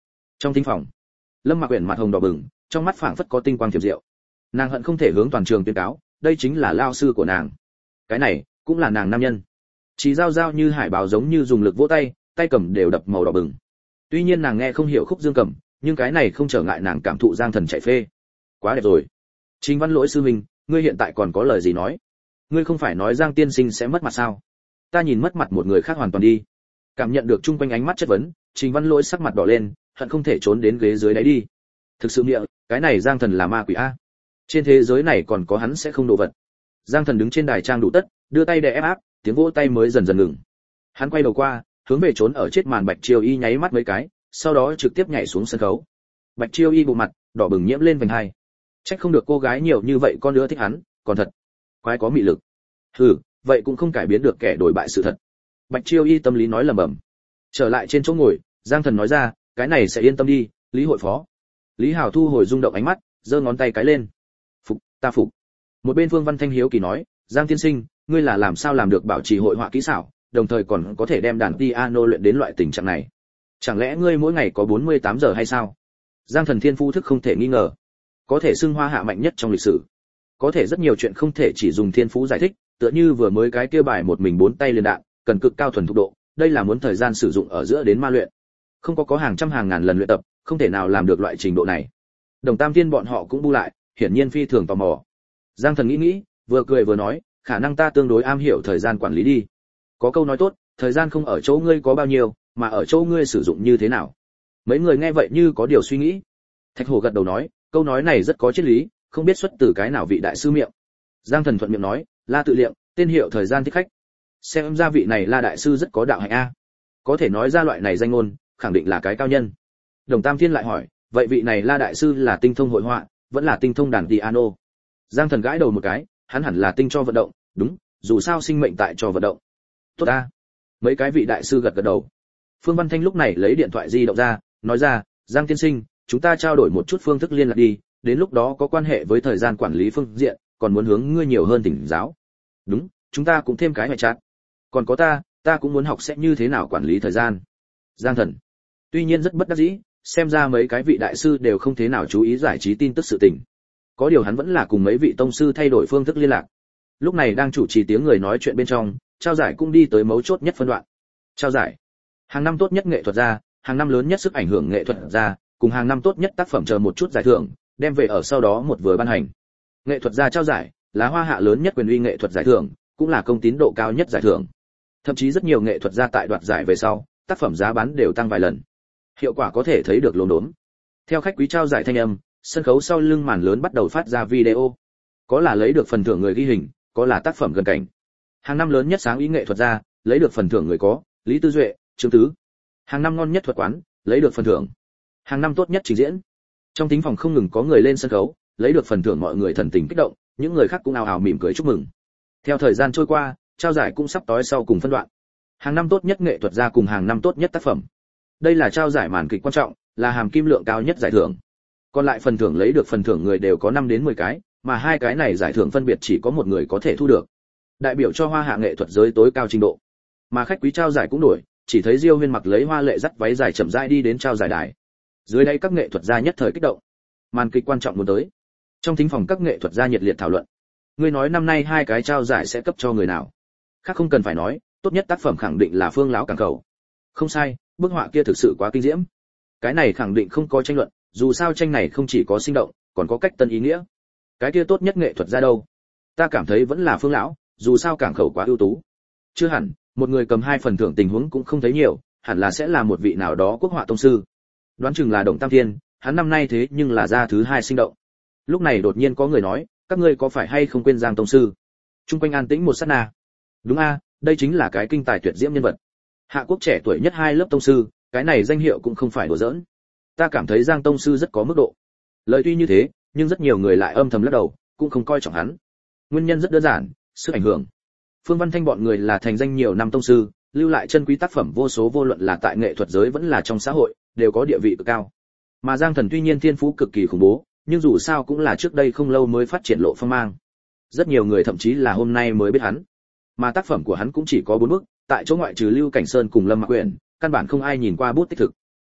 A: Trong thính phòng, Lâm Mạc Uyển mặt hồng đỏ bừng, trong mắt phảng phất có tinh quang thiểm diệu. Nàng hận không thể hướng toàn trường tuyên cáo, đây chính là lao sư của nàng. Cái này cũng là nàng nam nhân. Chỉ giao giao như hải báo giống như dùng lực vỗ tay, tay cầm đều đập màu đỏ bừng. Tuy nhiên nàng nghe không hiểu khúc dương cầm, nhưng cái này không trở ngại nàng cảm thụ Giang Thần chạy phê. Quá đẹp rồi. Trình Văn Lỗi sư huynh, ngươi hiện tại còn có lời gì nói? Ngươi không phải nói Giang tiên sinh sẽ mất mặt sao? Ta nhìn mất mặt một người khác hoàn toàn đi. Cảm nhận được chung quanh ánh mắt chất vấn, Trình Văn Lỗi sắc mặt đỏ lên, hận không thể trốn đến ghế dưới đáy đi. Thực sự miệng, cái này Giang Thần là ma quỷ a. Trên thế giới này còn có hắn sẽ không đồ vật. Giang Thần đứng trên đài trang đủ tất, đưa tay đè ép áp, tiếng vỗ tay mới dần dần ngừng. Hắn quay đầu qua, hướng về trốn ở chết màn Bạch Chiêu Y nháy mắt mấy cái, sau đó trực tiếp nhảy xuống sân khấu. Bạch Chiêu Y bộ mặt đỏ bừng nhiễm lên vành hai. Trách không được cô gái nhiều như vậy con nữa thích hắn, còn thật quái có mị lực. Hừ, vậy cũng không cải biến được kẻ đổi bại sự thật. Bạch Chiêu Y tâm lý nói lẩm bẩm. Trở lại trên chỗ ngồi, Giang Thần nói ra, cái này sẽ yên tâm đi, Lý hội phó. Lý Hào thu hồi rung động ánh mắt, giơ ngón tay cái lên. Phục, ta phục. Một bên Phương Văn Thanh hiếu kỳ nói, Giang tiên sinh, ngươi là làm sao làm được bảo trì hội họa kỹ xảo, đồng thời còn có thể đem đàn piano luyện đến loại tình trạng này? Chẳng lẽ ngươi mỗi ngày có 48 giờ hay sao? Giang Thần thiên phu thức không thể nghi ngờ, có thể xưng hoa hạ mạnh nhất trong lịch sử. Có thể rất nhiều chuyện không thể chỉ dùng thiên phú giải thích, tựa như vừa mới cái kia bài một mình bốn tay liền đạn, cần cực cao thuần thục độ, đây là muốn thời gian sử dụng ở giữa đến ma luyện. Không có hàng trăm hàng ngàn lần luyện tập, không thể nào làm được loại trình độ này. Đồng Tam Thiên bọn họ cũng bu lại, hiển nhiên phi thường tò mò. Giang Thần nghĩ, vừa cười vừa nói, khả năng ta tương đối am hiểu thời gian quản lý đi. Có câu nói tốt, thời gian không ở chỗ ngươi có bao nhiêu, mà ở chỗ ngươi sử dụng như thế nào. Mấy người nghe vậy như có điều suy nghĩ. Thạch Hổ gật đầu nói, câu nói này rất có triết lý, không biết xuất từ cái nào vị đại sư miệng. Giang Thần thuận miệng nói, La Tự Liệm, tên hiệu thời gian thích khách. Xem ra vị này La đại sư rất có đạo hạnh a. Có thể nói ra loại này danh ngôn, khẳng định là cái cao nhân. Đồng Tam Thiên lại hỏi, vậy vị này La đại sư là tinh thông hội họa, vẫn là tinh thông đàn piano? Giang Thần gãi đầu một cái, hắn hẳn là tinh cho vận động, đúng, dù sao sinh mệnh tại cho vận động. Tốt a. Mấy cái vị đại sư gật gật đầu. Phương Văn Thanh lúc này lấy điện thoại di động ra, nói ra, Giang tiên sinh, chúng ta trao đổi một chút phương thức liên lạc đi, đến lúc đó có quan hệ với thời gian quản lý phương diện, còn muốn hướng ngươi nhiều hơn thỉnh giáo. Đúng, chúng ta cũng thêm cái ngoại chat. Còn có ta cũng muốn học sẽ như thế nào quản lý thời gian. Giang Thần tuy nhiên rất bất đắc dĩ, xem ra mấy cái vị đại sư đều không thế nào chú ý giải trí tin tức sự tình. Có điều hắn vẫn là cùng mấy vị tông sư thay đổi phương thức liên lạc. Lúc này đang chủ trì tiếng người nói chuyện bên trong, trao giải cũng đi tới mấu chốt nhất phân đoạn. Trao giải hàng năm tốt nhất nghệ thuật gia, hàng năm lớn nhất sức ảnh hưởng nghệ thuật gia, cùng hàng năm tốt nhất tác phẩm chờ một chút giải thưởng, đem về ở sau đó một vừa ban hành. Nghệ thuật gia trao giải là hoa hạ lớn nhất quyền uy nghệ thuật giải thưởng, cũng là công tín độ cao nhất giải thưởng. Thậm chí rất nhiều nghệ thuật gia tại đoạt giải về sau, tác phẩm giá bán đều tăng vài lần. Hiệu quả có thể thấy được lồn đốn. Theo khách quý trao giải thanh âm, sân khấu sau lưng màn lớn bắt đầu phát ra video. Có là lấy được phần thưởng người ghi hình, có là tác phẩm gần cảnh. Hàng năm lớn nhất sáng ý nghệ thuật gia, lấy được phần thưởng người có Lý Tư Duệ, Trương Tứ. Hàng năm ngon nhất thuật quán, lấy được phần thưởng. Hàng năm tốt nhất trình diễn. Trong thính phòng không ngừng có người lên sân khấu, lấy được phần thưởng, mọi người thần tình kích động, những người khác cũng ào ào mỉm cười chúc mừng. Theo thời gian trôi qua, trao giải cũng sắp tối sau cùng phân đoạn. Hàng năm tốt nhất nghệ thuật gia cùng hàng năm tốt nhất tác phẩm. Đây là trao giải màn kịch quan trọng, là hàm kim lượng cao nhất giải thưởng. Còn lại phần thưởng lấy được phần thưởng người đều có 5 đến 10 cái, mà hai cái này giải thưởng phân biệt chỉ có một người có thể thu được. Đại biểu cho hoa hạ nghệ thuật giới tối cao trình độ. Mà khách quý trao giải cũng đổi, chỉ thấy Diêu Huyên mặc lấy hoa lệ dắt váy dài chậm rãi đi đến trao giải đài. Dưới đây các nghệ thuật gia nhất thời kích động. Màn kịch quan trọng muốn tới. Trong thính phòng các nghệ thuật gia nhiệt liệt thảo luận. Ngươi nói năm nay hai cái trao giải sẽ cấp cho người nào? Khác không cần phải nói, tốt nhất tác phẩm khẳng định là Phương lão Cảng Cầu. Không sai, bức họa kia thực sự quá kinh diễm. Cái này khẳng định không có tranh luận, dù sao tranh này không chỉ có sinh động, còn có cách tân ý nghĩa. Cái kia tốt nhất nghệ thuật gia đâu? Ta cảm thấy vẫn là Phương lão, dù sao Cảng Khẩu quá ưu tú. Chưa hẳn, một người cầm 2 phần thưởng tình huống cũng không thấy nhiều, hẳn là sẽ là một vị nào đó quốc họa tông sư. Đoán chừng là Đồng Tam Thiên, hắn năm nay thế nhưng là ra thứ 2 sinh động. Lúc này đột nhiên có người nói, các ngươi có phải hay không quên Giang tông sư? Trung quanh an tĩnh một sát na. Đúng a, đây chính là cái kinh tài tuyệt diễm nhân vật. Hạ quốc trẻ tuổi nhất 2 lớp tông sư, cái này danh hiệu cũng không phải đùa giỡn. Ta cảm thấy Giang tông sư rất có mức độ. Lời tuy như thế, nhưng rất nhiều người lại âm thầm lắc đầu, cũng không coi trọng hắn. Nguyên nhân rất đơn giản, sức ảnh hưởng. Phương Văn Thanh bọn người là thành danh nhiều năm tông sư, lưu lại chân quý tác phẩm vô số, vô luận là tại nghệ thuật giới vẫn là trong xã hội, đều có địa vị cực cao. Mà Giang Thần tuy nhiên thiên phú cực kỳ khủng bố, nhưng dù sao cũng là trước đây không lâu mới phát triển lộ phong mang. Rất nhiều người thậm chí là hôm nay mới biết hắn. Mà tác phẩm của hắn cũng chỉ có 4 bức, tại chỗ ngoại trừ Lưu Cảnh Sơn cùng Lâm Mạc Uyển, căn bản không ai nhìn qua bút tích thực.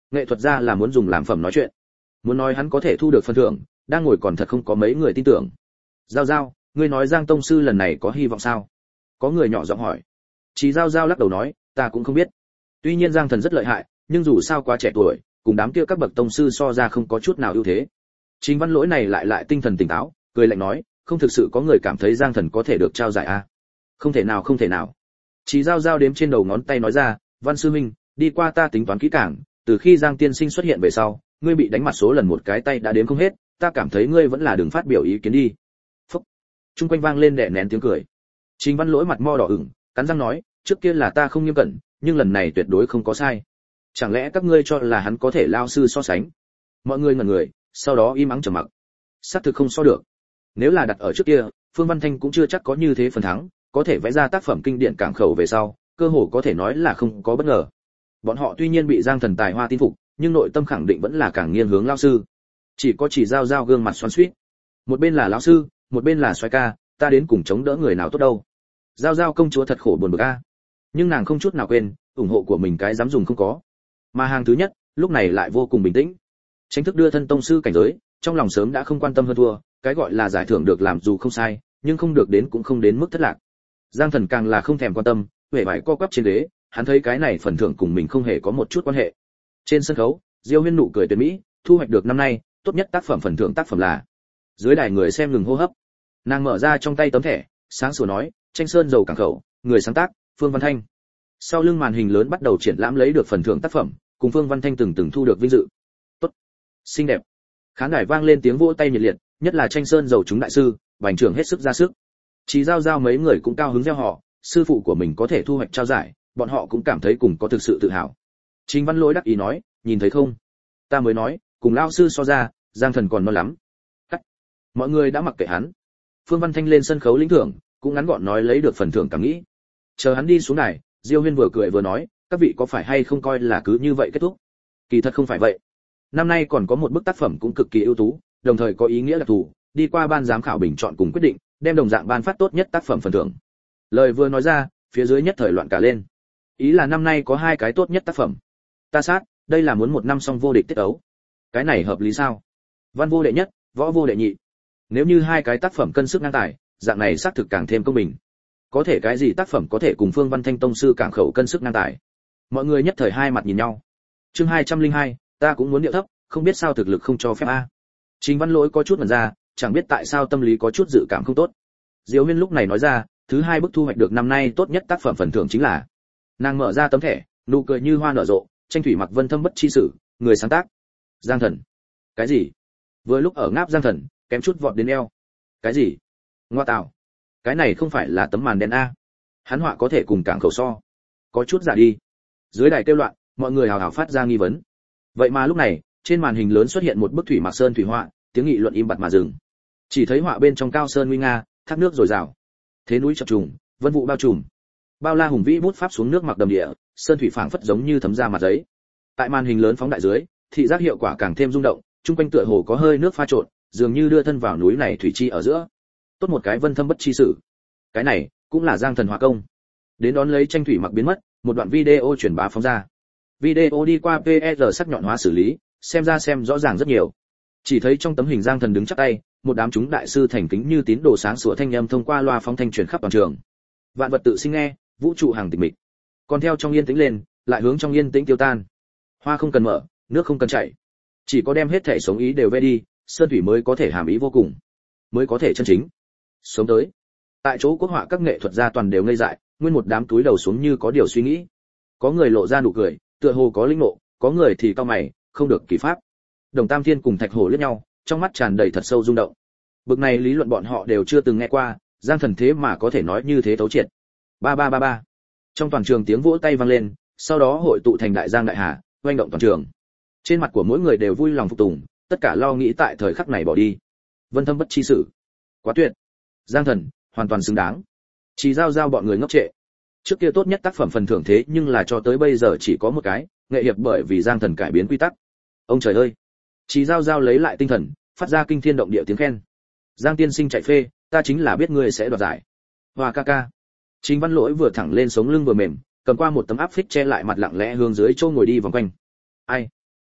A: Nghệ thuật gia là muốn dùng làm phẩm nói chuyện. Muốn nói hắn có thể thu được phần thưởng, đang ngồi còn thật không có mấy người tin tưởng. Giao Giao, ngươi nói Giang tông sư lần này có hy vọng sao? Có người nhỏ giọng hỏi. Chỉ Giao Giao lắc đầu nói, ta cũng không biết. Tuy nhiên Giang Thần rất lợi hại, nhưng dù sao quá trẻ tuổi, cùng đám kia các bậc tông sư so ra không có chút nào ưu thế. Trình Văn Lỗi này lại tinh thần tỉnh táo, cười lạnh nói, không thực sự có người cảm thấy Giang Thần có thể được trao giải a? Không thể nào, không thể nào. Chỉ Giao Giao đếm trên đầu ngón tay nói ra, Văn sư huynh, đi qua ta tính toán kỹ càng, từ khi Giang tiên sinh xuất hiện về sau, ngươi bị đánh mặt số lần một cái tay đã đếm không hết, ta cảm thấy ngươi vẫn là đừng phát biểu ý kiến đi. Phúc. Trung quanh vang lên đè nén tiếng cười. Trình Văn Lỗi mặt mo đỏ ửng, cắn răng nói, trước kia là ta không nghiêm cẩn, nhưng lần này tuyệt đối không có sai. Chẳng lẽ các ngươi cho là hắn có thể lao sư so sánh? Mọi người ngẩn người, sau đó im ắng trầm mặc. Xác thực không so được. Nếu là đặt ở trước kia, Phương Văn Thanh cũng chưa chắc có như thế phần thắng, có thể vẽ ra tác phẩm kinh điển cảng khẩu về sau, cơ hồ có thể nói là không có bất ngờ. Bọn họ tuy nhiên bị Giang Thần tài hoa tin phục, nhưng nội tâm khẳng định vẫn là càng nghiêng hướng lão sư. Chỉ có Chỉ Giao Giao gương mặt xoắn xuýt. Một bên là lão sư, một bên là soái ca, ta đến cùng chống đỡ người nào tốt đâu. Giao Giao công chúa thật khổ buồn bực a. Nhưng nàng không chút nào quên, ủng hộ của mình cái dám dùng không có. Mà hàng thứ nhất, lúc này lại vô cùng bình tĩnh. Tránh thức đưa thân tông sư cảnh giới, trong lòng sớm đã không quan tâm hơn thua, cái gọi là giải thưởng được làm dù không sai, nhưng không được đến cũng không đến mức thất lạc. Giang Thần càng là không thèm quan tâm, huệ vải co quắp trên ghế, hắn thấy cái này phần thưởng cùng mình không hề có một chút quan hệ. Trên sân khấu, Diêu Huyên nụ cười tuyệt mỹ, thu hoạch được năm nay tốt nhất tác phẩm phần thưởng tác phẩm là. Dưới đài người xem ngừng hô hấp. Nàng mở ra trong tay tấm thẻ, sáng sủa nói, tranh sơn dầu cảng khẩu, người sáng tác, Phương Văn Thanh. Sau lưng màn hình lớn bắt đầu triển lãm lấy được phần thưởng tác phẩm, cùng Phương Văn Thanh từng thu được vinh dự. Tốt, xinh đẹp. Khán đài vang lên tiếng vỗ tay nhiệt liệt, nhất là tranh sơn dầu chúng đại sư, Bành trưởng hết sức ra sức. Chỉ Giao Giao mấy người cũng cao hứng reo hò, sư phụ của mình có thể thu hoạch trao giải, bọn họ cũng cảm thấy cùng có thực sự tự hào. Trình Văn Lỗi đắc ý nói, nhìn thấy không? Ta mới nói, cùng lão sư so ra, Giang Thần còn non lắm. Cắt. Mọi người đã mặc kệ hắn. Phương Văn Thanh lên sân khấu lĩnh thưởng, cũng ngắn gọn nói lấy được phần thưởng cảm nghĩ. Chờ hắn đi xuống đài, Diêu Huyên vừa cười vừa nói, các vị có phải hay không coi là cứ như vậy kết thúc? Kỳ thật không phải vậy. Năm nay còn có một bức tác phẩm cũng cực kỳ ưu tú, đồng thời có ý nghĩa đặc thù, đi qua ban giám khảo bình chọn cùng quyết định, đem đồng dạng ban phát tốt nhất tác phẩm phần thưởng. Lời vừa nói ra, phía dưới nhất thời loạn cả lên. Ý là năm nay có hai cái tốt nhất tác phẩm. Ta sát, đây là muốn một năm song vô địch tiết ấu. Cái này hợp lý sao? Văn vô đệ nhất, võ vô đệ nhị. Nếu như hai cái tác phẩm cân sức ngang tài, dạng này xác thực càng thêm công bình. Có thể cái gì tác phẩm có thể cùng Phương Văn Thanh tông sư cảng khẩu cân sức ngang tài? Mọi người nhất thời hai mặt nhìn nhau. Chương 202, ta cũng muốn điệu thấp, không biết sao thực lực không cho phép a. Trình Văn Lỗi có chút ngẩn ra, chẳng biết tại sao tâm lý có chút dự cảm không tốt. Diêu Huyên lúc này nói ra, thứ hai bức thu hoạch được năm nay tốt nhất tác phẩm phần thưởng chính là. Nàng mở ra tấm thẻ, nụ cười như hoa nở rộ, tranh thủy mặc vân thâm bất chi sử, người sáng tác. Giang Thần. Cái gì? Vừa lúc ở ngáp Giang Thần, kém chút vọt đến eo. Cái gì? Ngoa tạo. Cái này không phải là tấm màn đen a? Hắn họa có thể cùng cảng khẩu so. Có chút giả đi. Dưới đài kêu loạn, mọi người hào hào phát ra nghi vấn. Vậy mà lúc này, trên màn hình lớn xuất hiện một bức thủy mặc sơn thủy họa, tiếng nghị luận im bặt mà dừng. Chỉ thấy họa bên trong cao sơn nguy nga, thác nước dồi dào, thế núi chập trùng, vân vụ bao trùm. Bao la hùng vĩ bút pháp xuống nước mặc đầm địa, sơn thủy phảng phất giống như thấm ra mặt giấy. Tại màn hình lớn phóng đại dưới, thị giác hiệu quả càng thêm rung động, chung quanh tựa hồ có hơi nước pha trộn, dường như đưa thân vào núi này thủy chi ở giữa. Tốt một cái vân thâm bất chi sử. Cái này cũng là Giang Thần họa công. Đến đón lấy tranh thủy mặc biến mất, một đoạn video truyền bá phóng ra. Video đi qua PR sắc nhọn hóa xử lý, xem rõ ràng rất nhiều. Chỉ thấy trong tấm hình Giang Thần đứng chắp tay, một đám chúng đại sư thành kính như tín đồ sáng sủa thanh âm thông qua loa phóng thanh truyền khắp toàn trường. Vạn vật tự sinh nghe, vũ trụ hàng tịch mịch. Còn theo trong yên tĩnh lên, lại hướng trong yên tĩnh tiêu tan. Hoa không cần mở, nước không cần chảy. Chỉ có đem hết thể sống ý đều về đi, sơn thủy mới có thể hàm ý vô cùng, mới có thể chân chính. Sống tới. Tại chỗ quốc họa các nghệ thuật gia toàn đều ngây dại, nguyên một đám túi đầu xuống như có điều suy nghĩ. Có người lộ ra nụ cười, tựa hồ có linh ngộ, có người thì cau mày, không được kỳ pháp. Đồng Tam Thiên cùng Thạch Hổ liếc nhau, trong mắt tràn đầy thật sâu rung động. Bực này lý luận bọn họ đều chưa từng nghe qua, Giang Thần thế mà có thể nói như thế thấu triệt. Ba ba ba ba. Trong toàn trường tiếng vỗ tay vang lên, sau đó hội tụ thành đại giang đại hà, oanh động toàn trường. Trên mặt của mỗi người đều vui lòng phục tùng, tất cả lo nghĩ tại thời khắc này bỏ đi. Vân thâm bất chi sử. Quá tuyệt. Giang Thần, hoàn toàn xứng đáng. Chỉ Giao bọn người ngốc trệ. Trước kia tốt nhất tác phẩm phần thưởng thế nhưng là cho tới bây giờ chỉ có một cái, nghệ hiệp bởi vì Giang Thần cải biến quy tắc. Ông trời ơi. Chỉ Giao lấy lại tinh thần, phát ra kinh thiên động địa tiếng khen. Giang tiên sinh chạy phê, ta chính là biết ngươi sẽ đoạt giải. Hoa ca ca. Trình Văn Lỗi vừa thẳng lên sống lưng vừa mềm, cầm qua một tấm áp phích che lại mặt lặng lẽ hướng dưới chỗ ngồi đi vòng quanh. Ai?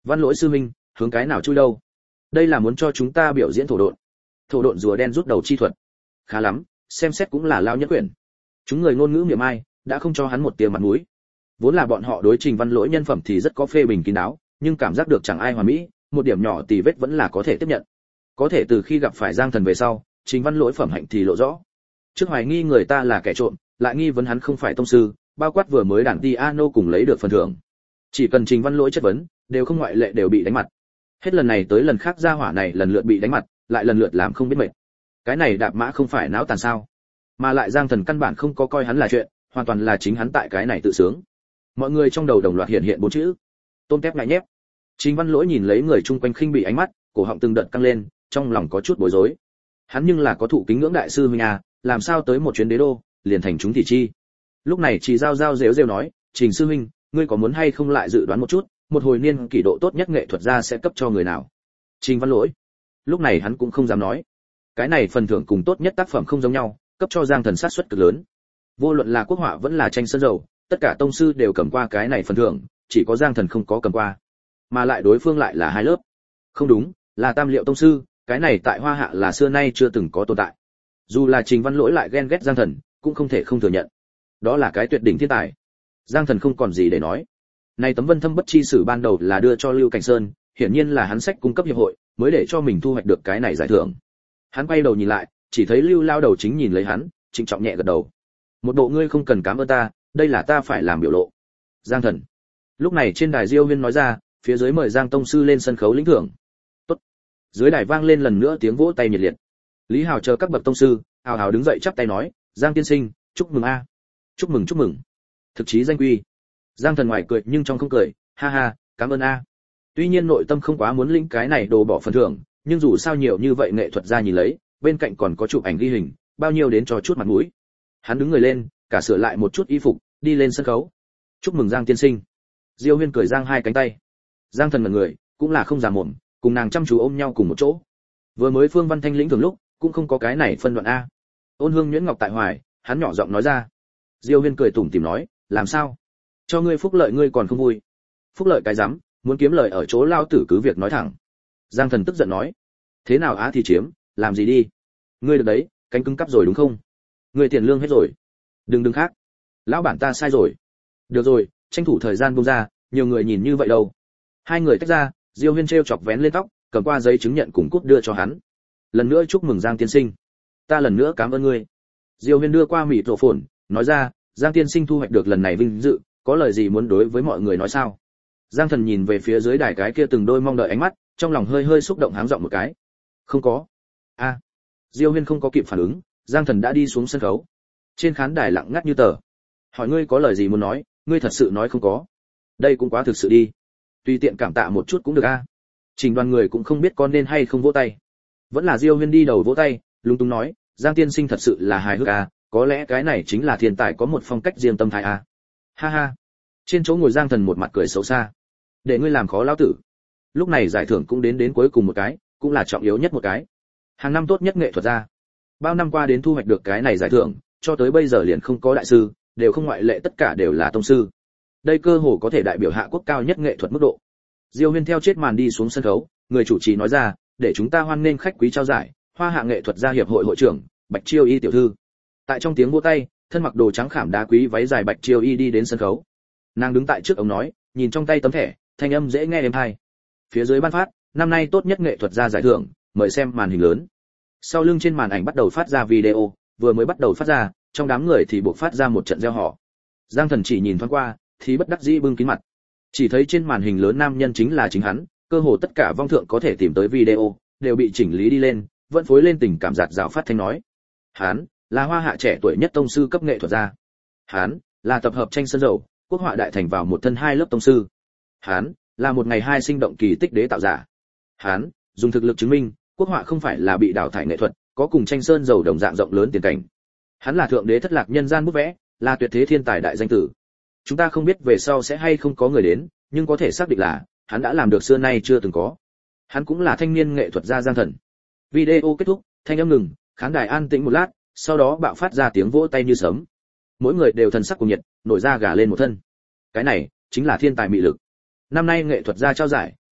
A: Văn Lỗi sư huynh, hướng cái nào chui đâu? Đây là muốn cho chúng ta biểu diễn thổ độn. Thổ độn rùa đen rút đầu chi thuật. Khá lắm, xem xét cũng là lao nhất quyển. Chúng người ngôn ngữ miệng ai, đã không cho hắn một tia mặt mũi. Vốn là bọn họ đối Trình Văn Lỗi nhân phẩm thì rất có phê bình kín đáo, nhưng cảm giác được chẳng ai hoàn mỹ, một điểm nhỏ tì vết vẫn là có thể tiếp nhận. Có thể từ khi gặp phải Giang Thần về sau, Trình Văn Lỗi phẩm hạnh thì lộ rõ. Trước hoài nghi người ta là kẻ trộm, lại nghi vấn hắn không phải tông sư, bao quát vừa mới đàn piano cùng lấy được phần thưởng. Chỉ cần Trình Văn Lỗi chất vấn, đều không ngoại lệ đều bị đánh mặt. Hết lần này tới lần khác gia hỏa này lần lượt bị đánh mặt, lại lần lượt làm không biết mệt. Cái này đạp mã không phải não tàn sao? Mà lại Giang Thần căn bản không có coi hắn là chuyện, hoàn toàn là chính hắn tại cái này tự sướng. Mọi người trong đầu đồng loạt hiện hiện bốn chữ: tôm tép ngại nhép. Trình Văn Lỗi nhìn lấy người chung quanh khinh bị ánh mắt, cổ họng từng đợt căng lên, trong lòng có chút bối rối. Hắn nhưng là có thụ kính ngưỡng đại sư huynh à, làm sao tới một chuyến đế đô, liền thành chúng thị chi. Lúc này Chỉ Giao Giao rêu rêu nói, Trình sư huynh, ngươi có muốn hay không lại dự đoán một chút, một hồi niên kỷ độ tốt nhất nghệ thuật gia sẽ cấp cho người nào? Trình Văn Lỗi. Lúc này hắn cũng không dám nói. Cái này phần thưởng cùng tốt nhất tác phẩm không giống nhau, cấp cho Giang Thần sát suất cực lớn. Vô luận là quốc họa vẫn là tranh sơn dầu, tất cả tông sư đều cầm qua cái này phần thưởng, chỉ có Giang Thần không có cầm qua. Mà lại đối phương lại là hai lớp. Không đúng, là tam liệu tông sư, cái này tại Hoa Hạ là xưa nay chưa từng có tồn tại. Dù là Trình Văn Lỗi lại ghen ghét Giang Thần, cũng không thể không thừa nhận. Đó là cái tuyệt đỉnh thiên tài. Giang Thần không còn gì để nói. Này tấm vân thâm bất chi sử ban đầu là đưa cho Lưu Cảnh Sơn, hiển nhiên là hắn sách cung cấp hiệp hội, mới để cho mình thu hoạch được cái này giải thưởng. Hắn quay đầu nhìn lại, chỉ thấy Lưu lao đầu chính nhìn lấy hắn, trịnh trọng nhẹ gật đầu. Một bộ ngươi không cần cảm ơn ta, đây là ta phải làm biểu lộ. Giang Thần. Lúc này trên đài Diêu Huyên nói ra, phía dưới mời Giang tông sư lên sân khấu lĩnh thưởng. Tốt. Dưới đài vang lên lần nữa tiếng vỗ tay nhiệt liệt. Lý Hào chờ các bậc tông sư, hào hào đứng dậy chắp tay nói, Giang tiên sinh, chúc mừng a. Chúc mừng chúc mừng. Thực chí danh quy. Giang Thần ngoài cười nhưng trong không cười, ha ha, cảm ơn a. Tuy nhiên nội tâm không quá muốn lĩnh cái này đồ bỏ phần thưởng, nhưng dù sao nhiều như vậy nghệ thuật gia nhìn lấy, bên cạnh còn có chụp ảnh ghi hình, bao nhiêu đến cho chút mặt mũi. Hắn đứng người lên, cả sửa lại một chút y phục, đi lên sân khấu. Chúc mừng Giang tiên sinh. Diêu Huyên cười giang hai cánh tay. Giang Thần ngẩn người, cũng là không giả mồm, cùng nàng chăm chú ôm nhau cùng một chỗ. Vừa mới Phương Văn Thanh lĩnh thường lúc, cũng không có cái này phân đoạn a. Ôn Hương nhuyễn ngọc tại hoài, hắn nhỏ giọng nói ra. Diêu Huyên cười tủm tỉm nói, làm sao? Cho ngươi phúc lợi ngươi còn không vui? Phúc lợi cái rắm, muốn kiếm lời ở chỗ lao tử cứ việc nói thẳng. Giang Thần tức giận nói, thế nào á thì chiếm, làm gì đi? Ngươi được đấy, cánh cứng cắp rồi đúng không? Ngươi tiền lương hết rồi. Đừng khác. Lão bản ta sai rồi. Được rồi, tranh thủ thời gian buông ra, nhiều người nhìn như vậy đâu. Hai người tách ra, Diêu Huyên treo chọc vén lên tóc, cầm qua giấy chứng nhận cùng cúp đưa cho hắn. Lần nữa chúc mừng Giang tiên sinh. Ta lần nữa cảm ơn ngươi. Diêu Huyên đưa qua mịt rộ phồn, nói ra, Giang tiên sinh thu hoạch được lần này vinh dự, có lời gì muốn đối với mọi người nói sao? Giang Thần nhìn về phía dưới đài cái kia từng đôi mong đợi ánh mắt, trong lòng hơi hơi xúc động háng giọng một cái. Không có. A. Diêu Huyên không có kịp phản ứng, Giang Thần đã đi xuống sân khấu. Trên khán đài lặng ngắt như tờ. Hỏi ngươi có lời gì muốn nói, ngươi thật sự nói không có. Đây cũng quá thực sự đi. Tùy tiện cảm tạ một chút cũng được a. Trình đoàn người cũng không biết có nên hay không vỗ tay. Vẫn là Diêu Huyên đi đầu vỗ tay, lúng túng nói, Giang tiên sinh thật sự là hài hước a, có lẽ cái này chính là thiên tài có một phong cách riêng tâm thái a. Ha ha. Trên chỗ ngồi Giang Thần một mặt cười xấu xa. Để ngươi làm khó lão tử. Lúc này giải thưởng cũng đến cuối cùng một cái, cũng là trọng yếu nhất một cái. Hàng năm tốt nhất nghệ thuật gia. Bao năm qua đến thu hoạch được cái này giải thưởng, cho tới bây giờ liền không có đại sư, đều không ngoại lệ tất cả đều là tông sư. Đây cơ hồ có thể đại biểu hạ quốc cao nhất nghệ thuật mức độ. Diêu Huyên theo chết màn đi xuống sân khấu, người chủ trì nói ra, để chúng ta hoan nghênh khách quý trao giải, Hoa Hạ nghệ thuật gia hiệp hội hội trưởng, Bạch Chiêu Y tiểu thư. Tại trong tiếng vỗ tay, thân mặc đồ trắng khảm đá quý váy dài Bạch Chiêu Y đi đến sân khấu. Nàng đứng tại trước ống nói, nhìn trong tay tấm thẻ, thanh âm dễ nghe êm tai. Phía dưới ban phát, năm nay tốt nhất nghệ thuật gia giải thưởng, mời xem màn hình lớn. Sau lưng trên màn ảnh bắt đầu phát ra video, vừa mới bắt đầu phát ra, trong đám người thì buộc phát ra một trận reo hò. Giang Thần chỉ nhìn thoáng qua, thì bất đắc dĩ bưng kín mặt. Chỉ thấy trên màn hình lớn nam nhân chính là chính hắn, cơ hồ tất cả vong thượng có thể tìm tới video đều bị chỉnh lý đi lên, vẫn phối lên tình cảm giạt rào phát thanh nói. Hắn là Hoa Hạ trẻ tuổi nhất tông sư cấp nghệ thuật gia. Hắn là tập hợp tranh sơn dầu, quốc họa đại thành vào một thân hai lớp tông sư. Hắn là một ngày hai sinh động kỳ tích đế tạo giả. Hắn dùng thực lực chứng minh, quốc họa không phải là bị đào thải nghệ thuật, có cùng tranh sơn dầu đồng dạng rộng lớn tiền cảnh. Hắn là thượng đế thất lạc nhân gian bút vẽ, là tuyệt thế thiên tài đại danh tử. Chúng ta không biết về sau sẽ hay không có người đến, nhưng có thể xác định là hắn đã làm được xưa nay chưa từng có. Hắn cũng là thanh niên nghệ thuật gia Giang Thần. Video kết thúc, thanh âm ngừng, khán đài an tĩnh một lát, sau đó bạo phát ra tiếng vỗ tay như sấm. Mỗi người đều thần sắc cuồng nhiệt, nổi da gà lên một thân. Cái này chính là thiên tài mị lực. Năm nay nghệ thuật gia trao giải,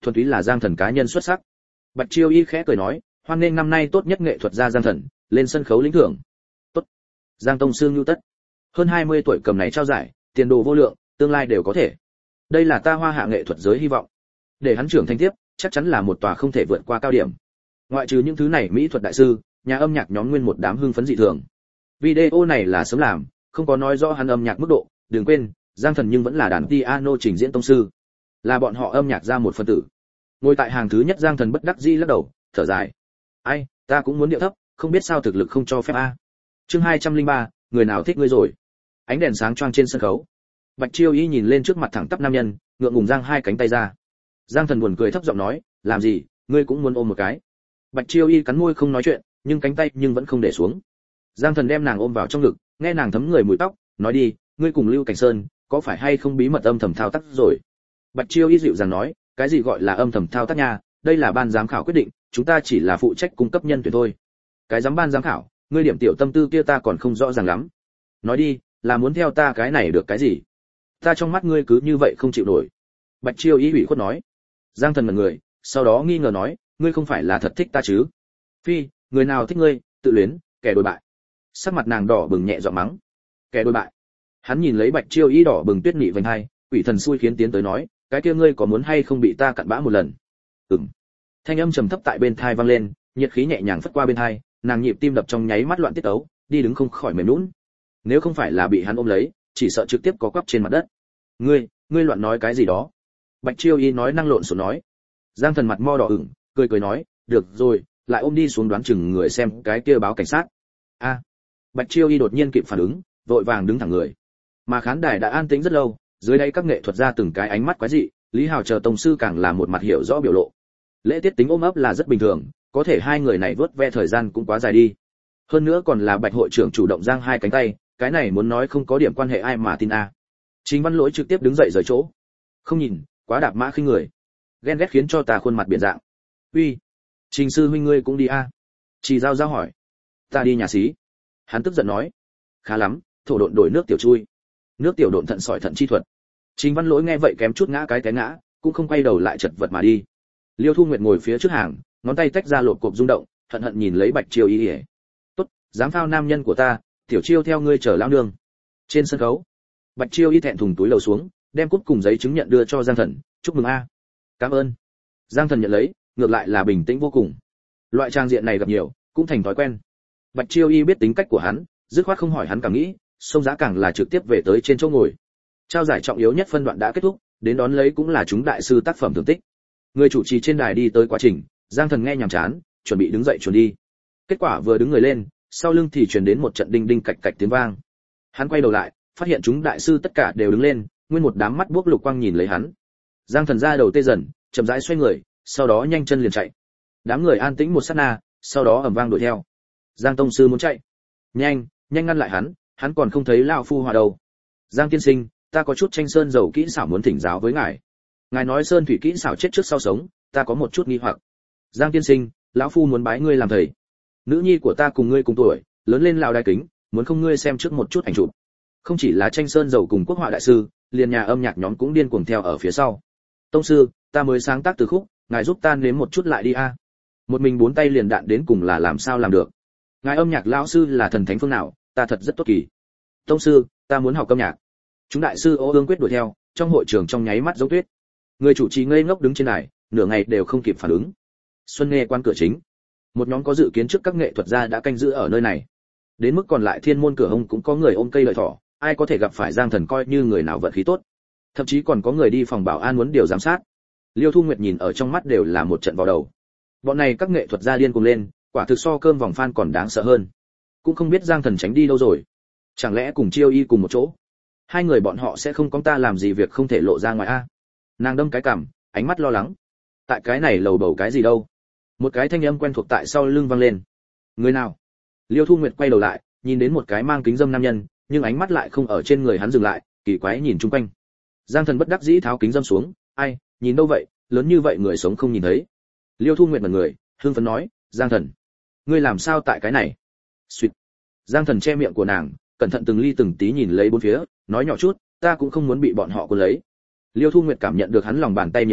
A: thuần túy là Giang Thần cá nhân xuất sắc. Bạch Chiêu Y khẽ cười nói, hoan nghênh năm nay tốt nhất nghệ thuật gia Giang Thần lên sân khấu lĩnh thưởng. Tốt. Giang tông sư nhu tất. Hơn 20 tuổi cầm này trao giải, tiền đồ vô lượng, tương lai đều có thể. Đây là ta Hoa Hạ nghệ thuật giới hy vọng. Để hắn trưởng thành tiếp, chắc chắn là một tòa không thể vượt qua cao điểm. Ngoại trừ những thứ này mỹ thuật đại sư, nhà âm nhạc nhóm nguyên một đám hưng phấn dị thường. Video này là sớm làm, không có nói rõ hắn âm nhạc mức độ, đừng quên, Giang Thần nhưng vẫn là đàn piano trình diễn tông sư, là bọn họ âm nhạc ra một phân tử. Ngồi tại hàng thứ nhất Giang Thần bất đắc dĩ lắc đầu, thở dài. Ai, ta cũng muốn điệu thấp, không biết sao thực lực không cho phép a. Chương 203, người nào thích ngươi rồi. Ánh đèn sáng choang trên sân khấu. Bạch Chiêu Y nhìn lên trước mặt thẳng tắp nam nhân, ngượng ngùng giang hai cánh tay ra. Giang Thần buồn cười thấp giọng nói, làm gì, ngươi cũng muốn ôm một cái. Bạch Chiêu Y cắn môi không nói chuyện, nhưng cánh tay nhưng vẫn không để xuống. Giang Thần đem nàng ôm vào trong ngực, nghe nàng thấm người mùi tóc, nói đi, ngươi cùng Lưu Cảnh Sơn, có phải hay không bí mật âm thầm thao tác rồi? Bạch Chiêu Y dịu dàng nói, cái gì gọi là âm thầm thao tác nha, đây là ban giám khảo quyết định, chúng ta chỉ là phụ trách cung cấp nhân tuyển thôi. Cái giám ban giám khảo, ngươi điểm tiểu tâm tư kia ta còn không rõ ràng lắm. Nói đi, là muốn theo ta cái này được cái gì? Ta trong mắt ngươi cứ như vậy không chịu nổi. Bạch Chiêu Y ủy khuất nói. Giang Thần ngẩn người, sau đó nghi ngờ nói, ngươi không phải là thật thích ta chứ? Phi, người nào thích ngươi, tự luyến, kẻ đồi bại. Sắc mặt nàng đỏ bừng nhẹ giọng mắng. Kẻ đồi bại. Hắn nhìn lấy Bạch Chiêu Y đỏ bừng tuyết nị vành hai, quỷ thần xui khiến tiến tới nói, cái kia ngươi có muốn hay không bị ta cặn bã một lần? Ừm. Thanh âm trầm thấp tại bên tai vang lên, nhiệt khí nhẹ nhàng phất qua bên tai, nàng nhịp tim đập trong nháy mắt loạn tiết tấu, đi đứng không khỏi mềm nhũn. Nếu không phải là bị hắn ôm lấy, chỉ sợ trực tiếp có quắp trên mặt đất. Ngươi loạn nói cái gì đó? Bạch Chiêu Y nói năng lộn xộn nói. Giang Thần mặt mo đỏ ửng, cười nói, được rồi, lại ôm đi xuống đoán chừng người xem cái kia báo cảnh sát. A. Bạch Chiêu Y đột nhiên kịp phản ứng, vội vàng đứng thẳng người. Mà khán đài đã an tĩnh rất lâu, dưới đây các nghệ thuật gia từng cái ánh mắt quái dị, Lý Hào chờ tổng sư càng là một mặt hiểu rõ biểu lộ. Lễ tiết tính ôm ấp là rất bình thường, có thể hai người này vớt ve thời gian cũng quá dài đi. Hơn nữa còn là Bạch hội trưởng chủ động giang hai cánh tay, cái này muốn nói không có điểm quan hệ ai mà tin a. Trình Văn Lỗi trực tiếp đứng dậy rời chỗ. Không nhìn, quá đạp mã khinh người. Ghen ghét khiến cho ta khuôn mặt biển dạng. Uy, Trình sư huynh ngươi cũng đi a? Chỉ Giao Giao hỏi. Ta đi nhà xí. Hắn tức giận nói. Khá lắm, thổ độn đổi nước tiểu chui. Nước tiểu độn thận sỏi thận chi thuật. Trình Văn Lỗi nghe vậy kém chút ngã cái té ngã, cũng không quay đầu lại chật vật mà đi. Liêu Thu Nguyệt ngồi phía trước hàng, ngón tay tách ra lột cộp rung động, hận hận nhìn lấy Bạch Chiêu Y. Tốt, dám phao nam nhân của ta, tiểu Chiêu theo ngươi chờ lão nương. Trên sân khấu, Bạch Chiêu Y thẹn thùng túi lầu xuống, đem cúp cùng giấy chứng nhận đưa cho Giang Thần, chúc mừng a. Cảm ơn. Giang Thần nhận lấy, ngược lại là bình tĩnh vô cùng. Loại trang diện này gặp nhiều, cũng thành thói quen. Bạch Chiêu Y biết tính cách của hắn, dứt khoát không hỏi hắn cảm nghĩ, xông giá càng là trực tiếp về tới trên chỗ ngồi. Trao giải trọng yếu nhất phân đoạn đã kết thúc, đến đón lấy cũng là chúng đại sư tác phẩm thưởng tích. Người chủ trì trên đài đi tới quá trình, Giang Thần nghe nhàm chán, chuẩn bị đứng dậy chuẩn đi. Kết quả vừa đứng người lên, sau lưng thì truyền đến một trận đinh đinh cạch cạch tiếng vang. Hắn quay đầu lại, phát hiện chúng đại sư tất cả đều đứng lên, nguyên một đám mắt buốc lục quang nhìn lấy hắn. Giang Thần ra đầu tê dần, chậm rãi xoay người, sau đó nhanh chân liền chạy. Đám người an tĩnh một sát na, sau đó ầm vang đuổi theo. Giang tông sư muốn chạy, nhanh ngăn lại hắn còn không thấy lão phu hòa đâu. Giang tiên sinh, ta có chút tranh sơn dầu kỹ xảo muốn thỉnh giáo với ngài. Ngài nói sơn thủy kỹ xảo chết trước sau sống, ta có một chút nghi hoặc. Giang tiên sinh, lão phu muốn bái ngươi làm thầy. Nữ nhi của ta cùng ngươi cùng tuổi, lớn lên lão đài kính, muốn không ngươi xem trước một chút ảnh chụp. Không chỉ là tranh sơn dầu cùng quốc họa đại sư, liền nhà âm nhạc nhóm cũng điên cuồng theo ở phía sau. Tông sư, ta mới sáng tác từ khúc, ngài giúp ta nếm một chút lại đi a. Một mình bốn tay liền đạn đến cùng là làm sao làm được? Ngài âm nhạc lão sư là thần thánh phương nào, ta thật rất tốt kỳ. Tông sư, ta muốn học âm nhạc. Chúng đại sư Ô Ương quyết đuổi theo, trong hội trường trong nháy mắt giống tuyết. Người chủ trì ngây ngốc đứng trên đài, nửa ngày đều không kịp phản ứng. Xuân nghe quan cửa chính, một nhóm có dự kiến trước các nghệ thuật gia đã canh giữ ở nơi này. Đến mức còn lại thiên môn cửa hông cũng có người ôm cây lợi thỏ, ai có thể gặp phải Giang Thần coi như người nào vận khí tốt. Thậm chí còn có người đi phòng bảo an muốn điều giám sát. Liêu Thu Nguyệt nhìn ở trong mắt đều là một trận vào đầu. Bọn này các nghệ thuật gia điên cuồng lên, quả thực so cơm vòng fan còn đáng sợ hơn. Cũng không biết Giang Thần tránh đi đâu rồi. Chẳng lẽ cùng Chiêu Y cùng một chỗ? Hai người bọn họ sẽ không có ta làm gì việc không thể lộ ra ngoài a. Nàng đâm cái cằm, ánh mắt lo lắng. Tại cái này lầu bầu cái gì đâu? Một cái thanh âm quen thuộc tại sau lưng vang lên. Người nào? Liêu Thu Nguyệt quay đầu lại, nhìn đến một cái mang kính dâm nam nhân, nhưng ánh mắt lại không ở trên người hắn dừng lại, kỳ quái nhìn chung quanh. Giang Thần bất đắc dĩ tháo kính dâm xuống, ai, nhìn đâu vậy, lớn như vậy người sống không nhìn thấy. Liêu Thu Nguyệt mặt người, hưng phấn nói, Giang Thần, ngươi làm sao tại cái này? Xuyệt. Giang Thần che miệng của nàng, cẩn thận từng ly từng tí nhìn lấy bốn phía, nói nhỏ chút, ta cũng không muốn bị bọn họ cuốn lấy. Liêu Thu Nguyệt cảm nhận được hắn lòng bàn tay nhiệt lực,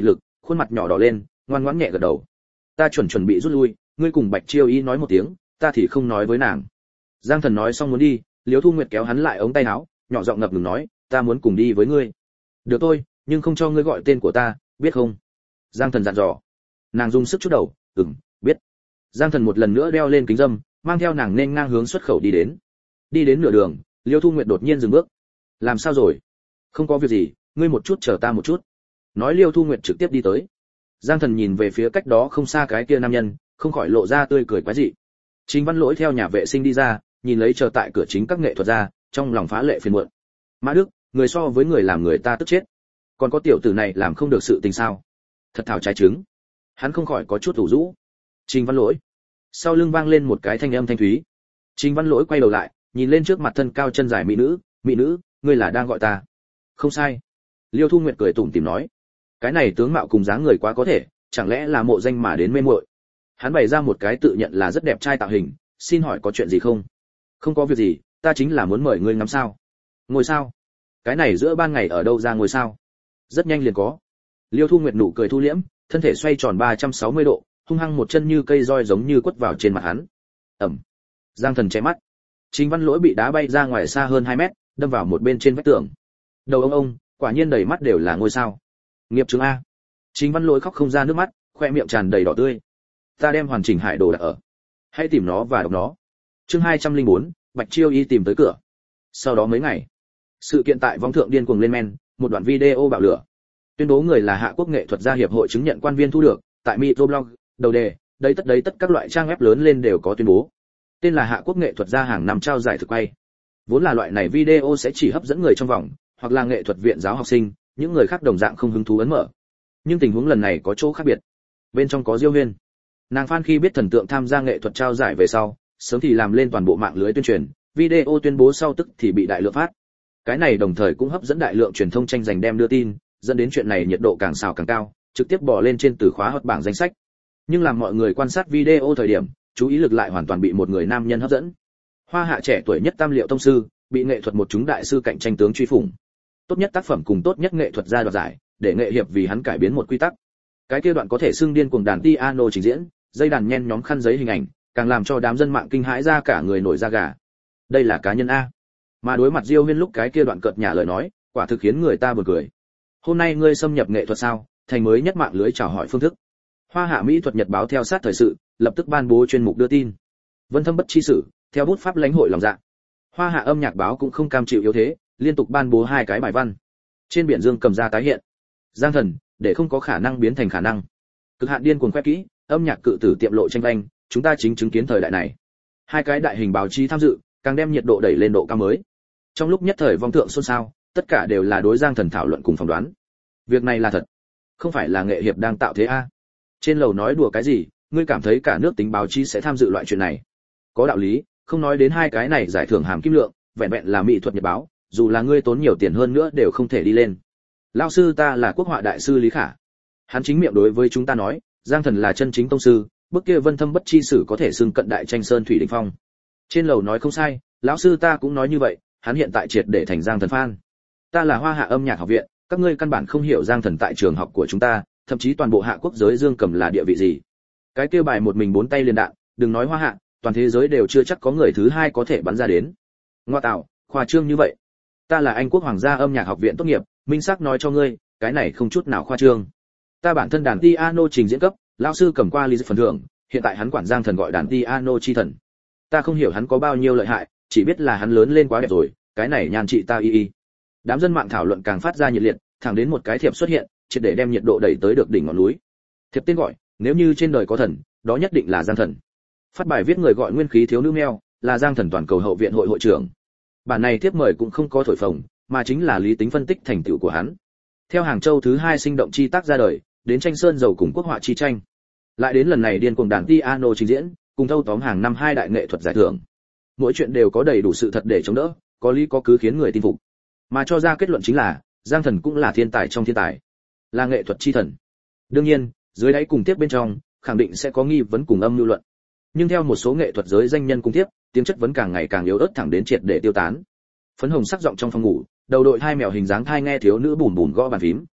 A: khuôn mặt nhỏ đỏ lên, ngoan ngoãn nhẹ gật đầu. Ta chuẩn bị rút lui, ngươi cùng Bạch Chiêu Y nói một tiếng, ta thì không nói với nàng. Giang Thần nói xong muốn đi, Liễu Thu Nguyệt kéo hắn lại ống tay áo, nhỏ giọng ngập ngừng nói, ta muốn cùng đi với ngươi. Được thôi, nhưng không cho ngươi gọi tên của ta, biết không? Giang Thần dặn dò. Nàng dùng sức chút đầu, biết. Giang Thần một lần nữa đeo lên kính râm, mang theo nàng nên ngang hướng xuất khẩu đi đến. Đi đến nửa đường, Liễu Thu Nguyệt đột nhiên dừng bước. Làm sao rồi? Không có việc gì, ngươi một chút chờ ta một chút. Nói Liễu Thu Nguyệt trực tiếp đi tới. Giang Thần nhìn về phía cách đó không xa cái kia nam nhân, không khỏi lộ ra tươi cười quái dị. Trình Văn Lỗi theo nhà vệ sinh đi ra, nhìn lấy chờ tại cửa chính các nghệ thuật gia, trong lòng phá lệ phiền muộn. Mã Đức, người so với người làm người ta tức chết. Còn có tiểu tử này làm không được sự tình sao? Thật thảo trái trứng. Hắn không khỏi có chút ủ rũ. Trình Văn Lỗi. Sau lưng vang lên một cái thanh âm thanh thúy. Trình Văn Lỗi quay đầu lại, nhìn lên trước mặt thân cao chân dài mỹ nữ, ngươi là đang gọi ta? Không sai. Liêu Thu Nguyệt cười tủm tỉm nói, cái này tướng mạo cùng dáng người quá có thể, chẳng lẽ là mộ danh mà đến mê muội? Hắn bày ra một cái tự nhận là rất đẹp trai tạo hình, xin hỏi có chuyện gì không? Không có việc gì, ta chính là muốn mời ngươi ngắm sao. Ngôi sao? Cái này giữa ban ngày ở đâu ra ngôi sao? Rất nhanh liền có. Liêu Thu Nguyệt nụ cười thu liễm, thân thể xoay tròn 360 độ, hung hăng một chân như cây roi giống như quất vào trên mặt hắn. Ầm. Giang Thần che mắt. Trình Văn Lỗi bị đá bay ra ngoài xa hơn 2 mét, đâm vào một bên trên vách tường. Đầu ông, quả nhiên đầy mắt đều là ngôi sao. Nghiệp chứng a. Trình Văn Lỗi khóc không ra nước mắt, khoe miệng tràn đầy đỏ tươi. Ta đem hoàn chỉnh hải đồ đặt ở. Hãy tìm nó và đọc nó. Chương 204, Bạch Chiêu Y tìm tới cửa. Sau đó mấy ngày, sự kiện tại vong thượng điên cuồng lên men, một đoạn video bạo lửa. Tuyên bố người là Hạ Quốc Nghệ thuật gia hiệp hội chứng nhận quan viên thu được, tại microblog, đầu đề, đấy tất các loại trang web lớn lên đều có tuyên bố. Tên là Hạ Quốc Nghệ thuật gia hàng năm trao giải thực quay. Vốn là loại này video sẽ chỉ hấp dẫn người trong vòng, hoặc là nghệ thuật viện giáo học sinh, những người khác đồng dạng không hứng thú ấn mở. Nhưng tình huống lần này có chỗ khác biệt. Bên trong có Diêu Huyên. Nàng fan khi biết thần tượng tham gia nghệ thuật trao giải về sau, sớm thì làm lên toàn bộ mạng lưới tuyên truyền, video tuyên bố sau tức thì bị đại lượng phát. Cái này đồng thời cũng hấp dẫn đại lượng truyền thông tranh giành đem đưa tin, dẫn đến chuyện này nhiệt độ càng xào càng cao, trực tiếp bỏ lên trên từ khóa hot bảng danh sách. Nhưng làm mọi người quan sát video thời điểm, chú ý lực lại hoàn toàn bị một người nam nhân hấp dẫn. Hoa Hạ trẻ tuổi nhất tam liệu tông sư, bị nghệ thuật một chúng đại sư cạnh tranh tướng truy phủng. Tốt nhất tác phẩm cùng tốt nhất nghệ thuật gia đoạt giải, để nghệ hiệp vì hắn cải biến một quy tắc. Cái kia đoạn có thể xưng điên cuồng đàn piano trình diễn, dây đàn nhen nhóm khăn giấy hình ảnh, càng làm cho đám dân mạng kinh hãi ra cả người nổi da gà. Đây là cá nhân a. Mà đối mặt Diêu Huyên lúc cái kia đoạn cợt nhả lời nói, quả thực khiến người ta buồn cười. Hôm nay ngươi xâm nhập nghệ thuật sao? Thành mới nhất mạng lưới chào hỏi phương thức. Hoa Hạ Mỹ thuật nhật báo theo sát thời sự, lập tức ban bố chuyên mục đưa tin. Vân Thâm bất chi sử, theo bút pháp lãnh hội lòng dạ. Hoa Hạ âm nhạc báo cũng không cam chịu yếu thế, liên tục ban bố 2 cái bài văn. Trên biển Dương cầm ra tái hiện. Giang Thần, để không có khả năng biến thành khả năng. Cực hạn điên cuồng khoe kỹ, âm nhạc cự tử tiệm lộ tranh vanh, chúng ta chính chứng kiến thời đại này. 2 cái đại hình báo chí tham dự, càng đem nhiệt độ đẩy lên độ cao mới. Trong lúc nhất thời vong thượng xôn xao, tất cả đều là đối Giang Thần thảo luận cùng phỏng đoán. Việc này là thật, không phải là nghệ hiệp đang tạo thế a? Trên lầu nói đùa cái gì, ngươi cảm thấy cả nước tính báo chí sẽ tham dự loại chuyện này? Có đạo lý, không nói đến 2 cái này giải thưởng hàm kim lượng, vẹn vẹn là mỹ thuật nhật báo, dù là ngươi tốn nhiều tiền hơn nữa đều không thể đi lên. Lão sư ta là quốc họa đại sư Lý Khả. Hắn chính miệng đối với chúng ta nói, Giang Thần là chân chính tông sư, bức kia Vân Thâm bất chi sử có thể xưng cận đại tranh sơn thủy đỉnh phong. Trên lầu nói không sai, lão sư ta cũng nói như vậy, hắn hiện tại triệt để thành Giang Thần fan. Ta là Hoa Hạ âm nhạc học viện, các ngươi căn bản không hiểu Giang Thần tại trường học của chúng ta, thậm chí toàn bộ Hạ Quốc giới Dương cầm là địa vị gì. Cái kia bài một mình 4 tay liền đạn, đừng nói Hoa Hạ, toàn thế giới đều chưa chắc có người thứ 2 có thể bắn ra đến. Ngoa tạo, khoa trương như vậy. Ta là Anh Quốc Hoàng gia âm nhạc học viện tốt nghiệp, minh xác nói cho ngươi, cái này không chút nào khoa trương. Ta bản thân đàn piano trình diễn cấp, lão sư cầm qua ly phần thưởng, hiện tại hắn quản Giang Thần gọi đàn piano chi thần. Ta không hiểu hắn có bao nhiêu lợi hại, chỉ biết là hắn lớn lên quá đẹp rồi, cái này nhan trị ta y. Đám dân mạng thảo luận càng phát ra nhiệt liệt, thẳng đến một cái thiệp xuất hiện, triệt để đem nhiệt độ đẩy tới được đỉnh ngọn núi. Thiệp tên gọi, nếu như trên đời có thần, đó nhất định là Giang Thần. Phát bài viết người gọi Nguyên khí thiếu nữ meo, là Giang Thần toàn cầu hậu viện hội hội trưởng. Bản này tiếp mời cũng không có thổi phồng, mà chính là lý tính phân tích thành tựu của hắn. Theo Hàng Châu thứ 2 sinh động chi tác ra đời, đến tranh sơn dầu cùng quốc họa chi tranh. Lại đến lần này điên cuồng đàn piano trình diễn, cùng thâu tóm hàng năm 2 đại nghệ thuật giải thưởng. Mỗi chuyện đều có đầy đủ sự thật để chống đỡ, có lý có cứ khiến người tin phục. Mà cho ra kết luận chính là, Giang Thần cũng là thiên tài trong thiên tài, là nghệ thuật chi thần. Đương nhiên, dưới đáy cùng tiếp bên trong, khẳng định sẽ có nghi vấn cùng âm lưu luận. Nhưng theo một số nghệ thuật giới danh nhân cùng tiếp, tiếng chất vấn càng ngày càng yếu ớt thẳng đến triệt để tiêu tán. Phấn hồng sắc giọng trong phòng ngủ, đầu đội 2 mèo hình dáng thai nghe thiếu nữ bùn bùn gõ bàn phím.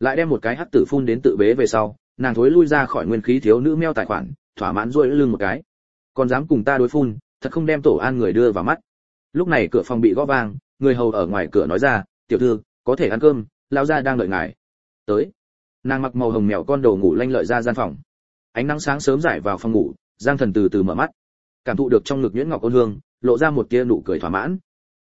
A: lại đem một cái hắc tử phun đến tự bế về sau, nàng thối lui ra khỏi nguyên khí thiếu nữ meo tài khoản, thỏa mãn duỗi lưng một cái. Còn dám cùng ta đối phun, thật không đem tổ an người đưa vào mắt. Lúc này cửa phòng bị gõ vang, người hầu ở ngoài cửa nói ra, tiểu thư, có thể ăn cơm, lão gia đang đợi ngài. Tới. Nàng mặc màu hồng mèo con đầu ngủ lanh lợi ra gian phòng. Ánh nắng sáng sớm rải vào phòng ngủ, Giang Thần từ từ mở mắt, cảm thụ được trong ngực nhuyễn ngọc ôn hương, lộ ra một tia nụ cười thỏa mãn.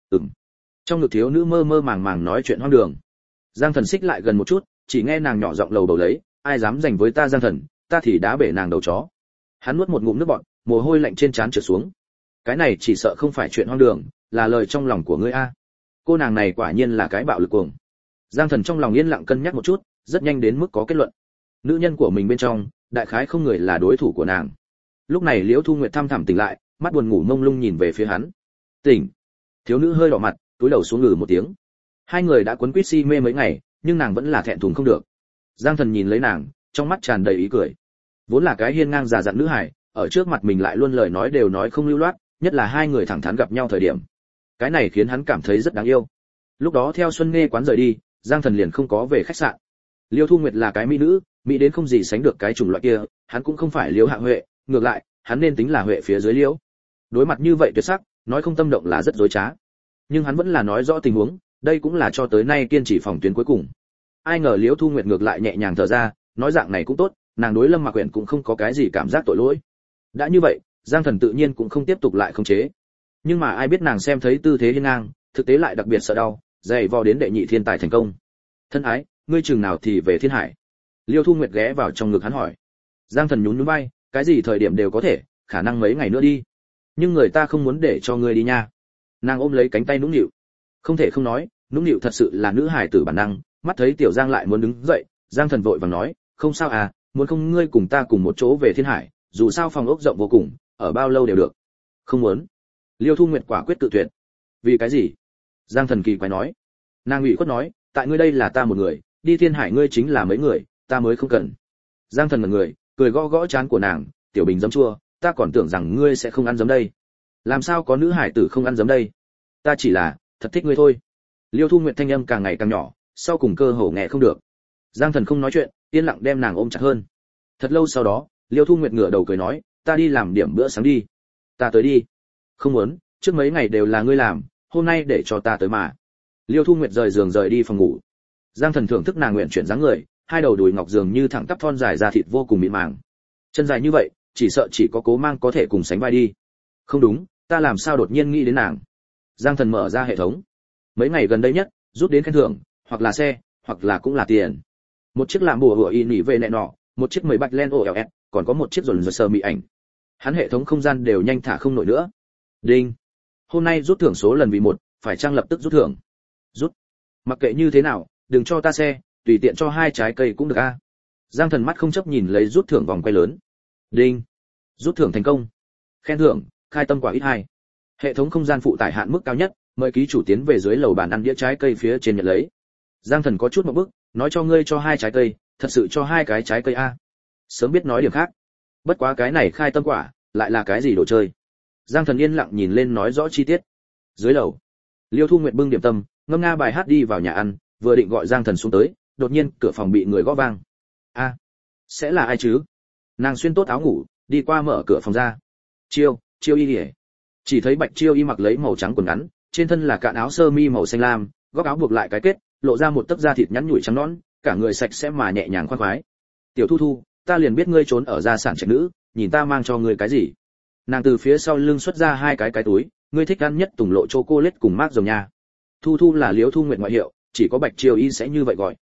A: Trong ngực thiếu nữ mơ mơ màng màng nói chuyện hoang đường. Giang Thần xích lại gần một chút, chỉ nghe nàng nhỏ giọng lầu bầu lấy, ai dám giành với ta Giang Thần, ta thì đá bể nàng đầu chó. Hắn nuốt một ngụm nước bọt, mồ hôi lạnh trên trán trượt xuống. Cái này chỉ sợ không phải chuyện hoang đường, là lời trong lòng của ngươi a. Cô nàng này quả nhiên là cái bạo lực cuồng. Giang Thần trong lòng yên lặng cân nhắc một chút, rất nhanh đến mức có kết luận. Nữ nhân của mình bên trong, đại khái không người là đối thủ của nàng. Lúc này Liễu Thu Nguyệt thăm thẳm tỉnh lại, mắt buồn ngủ mông lung nhìn về phía hắn. Tỉnh. Thiếu nữ hơi đỏ mặt, cúi đầu xuống ngừ một tiếng. Hai người đã quấn quýt si mê mấy ngày, nhưng nàng vẫn là thẹn thùng không được. Giang Thần nhìn lấy nàng, trong mắt tràn đầy ý cười. Vốn là cái hiên ngang già dặn nữ hài, ở trước mặt mình lại luôn lời nói đều nói không lưu loát, nhất là hai người thẳng thắn gặp nhau thời điểm. Cái này khiến hắn cảm thấy rất đáng yêu. Lúc đó theo Xuân Nghe quán rời đi, Giang Thần liền không có về khách sạn. Liêu Thu Nguyệt là cái mỹ nữ, mỹ đến không gì sánh được cái chủng loại kia, hắn cũng không phải Liêu Hạ Huệ, ngược lại, hắn nên tính là Huệ phía dưới Liêu. Đối mặt như vậy tuyệt sắc, nói không tâm động là rất dối trá. Nhưng hắn vẫn là nói rõ tình huống, đây cũng là cho tới nay kiên trì phòng tuyến cuối cùng. Ai ngờ Liêu Thu Nguyệt ngược lại nhẹ nhàng thở ra, nói dạng này cũng tốt, nàng đối Lâm Mạc Uyển cũng không có cái gì cảm giác tội lỗi. Đã như vậy, Giang Thần tự nhiên cũng không tiếp tục lại khống chế. Nhưng mà ai biết nàng xem thấy tư thế hiên ngang, thực tế lại đặc biệt sợ đau, dày vò đến đệ nhị thiên tài thành công. Thân ái, ngươi chừng nào thì về Thiên Hải? Liêu Thu Nguyệt ghé vào trong ngực hắn hỏi. Giang Thần nhún nhún vai, cái gì thời điểm đều có thể, khả năng mấy ngày nữa đi. Nhưng người ta không muốn để cho ngươi đi nha. Nàng ôm lấy cánh tay nũng nịu. Không thể không nói, nũng nịu thật sự là nữ hài tử bản năng. Mắt thấy Tiểu Giang lại muốn đứng dậy, Giang Thần vội vàng nói, không sao à, muốn không ngươi cùng ta cùng một chỗ về Thiên Hải, dù sao phòng ốc rộng vô cùng, ở bao lâu đều được. Không muốn. Liêu Thu Nguyệt quả quyết tự tuyệt. Vì cái gì? Giang Thần kỳ quái nói. Nàng ủy khuất nói, tại ngươi đây là ta một người, đi Thiên Hải ngươi chính là mấy người, ta mới không cần. Giang Thần ngẩn người, cười gõ gõ trán của nàng, tiểu bình giấm chua, ta còn tưởng rằng ngươi sẽ không ăn giấm đây. Làm sao có nữ hải tử không ăn giấm đây? Ta chỉ là thật thích ngươi thôi. Liêu Thu Nguyệt thanh âm càng ngày càng nhỏ, sau cùng cơ hồ nghe không được. Giang Thần không nói chuyện, yên lặng đem nàng ôm chặt hơn. Thật lâu sau đó, Liêu Thu Nguyệt ngửa đầu cười nói, ta đi làm điểm bữa sáng đi. Ta tới đi. Không muốn, trước mấy ngày đều là ngươi làm, hôm nay để cho ta tới mà. Liêu Thu Nguyệt rời giường rời đi phòng ngủ. Giang Thần thưởng thức nàng nguyện chuyển dáng người, hai đầu đùi ngọc dường như thẳng tắp thon dài da thịt vô cùng mịn màng. Chân dài như vậy, chỉ sợ chỉ có Cố Mang có thể cùng sánh vai đi. Không đúng, ta làm sao đột nhiên nghĩ đến nàng. Giang Thần mở ra hệ thống. Mấy ngày gần đây nhất, rút đến khen thưởng, hoặc là xe, hoặc là cũng là tiền. Một chiếc làm bùa hựa y nỉ về nẹ nọ, một chiếc 10 bạch len OLS, còn có một chiếc dồn dơ sờ mị ảnh. Hắn hệ thống không gian đều nhanh thả không nổi nữa. Đinh. Hôm nay rút thưởng số lần vì 1, phải chăng lập tức rút thưởng. Rút. Mặc kệ như thế nào, đừng cho ta xe, tùy tiện cho 2 trái cây cũng được a. Giang Thần mắt không chấp nhìn lấy rút thưởng vòng quay lớn. Đinh. Rút thưởng thành công. Khen thưởng, khai tâm quả ít 2. Hệ thống không gian phụ tải hạn mức cao nhất, mời ký chủ tiến về dưới lầu bàn ăn đĩa trái cây phía trên nhận lấy. Giang Thần có chút một bức, nói cho ngươi cho 2 trái cây, thật sự cho 2 cái trái cây a. Sớm biết nói điểm khác. Bất quá cái này khai tâm quả, lại là cái gì đồ chơi? Giang Thần yên lặng nhìn lên nói rõ chi tiết. Dưới lầu, Liêu Thu Nguyệt bưng điểm tâm, ngâm nga bài hát đi vào nhà ăn, vừa định gọi Giang Thần xuống tới, đột nhiên cửa phòng bị người gõ vang. A, sẽ là ai chứ? Nàng xuyên tốt áo ngủ, đi qua mở cửa phòng ra. Chiêu Y Lìa. Chỉ thấy Bạch Chiêu Y mặc lấy màu trắng quần ngắn, trên thân là cạn áo sơ mi màu xanh lam, góc áo buộc lại cái kết, lộ ra một tấc da thịt nhẵn nhủi trắng nõn, cả người sạch sẽ mà nhẹ nhàng khoan khoái. Tiểu Thu Thu, ta liền biết ngươi trốn ở gia sản trạch nữ, nhìn ta mang cho ngươi cái gì? Nàng từ phía sau lưng xuất ra 2 cái túi, ngươi thích ăn nhất tùng lộ chocolate cùng mác rồng nha. Thu Thu là Liễu Thu Nguyệt ngoại hiệu, chỉ có Bạch Chiêu Y sẽ như vậy gọi.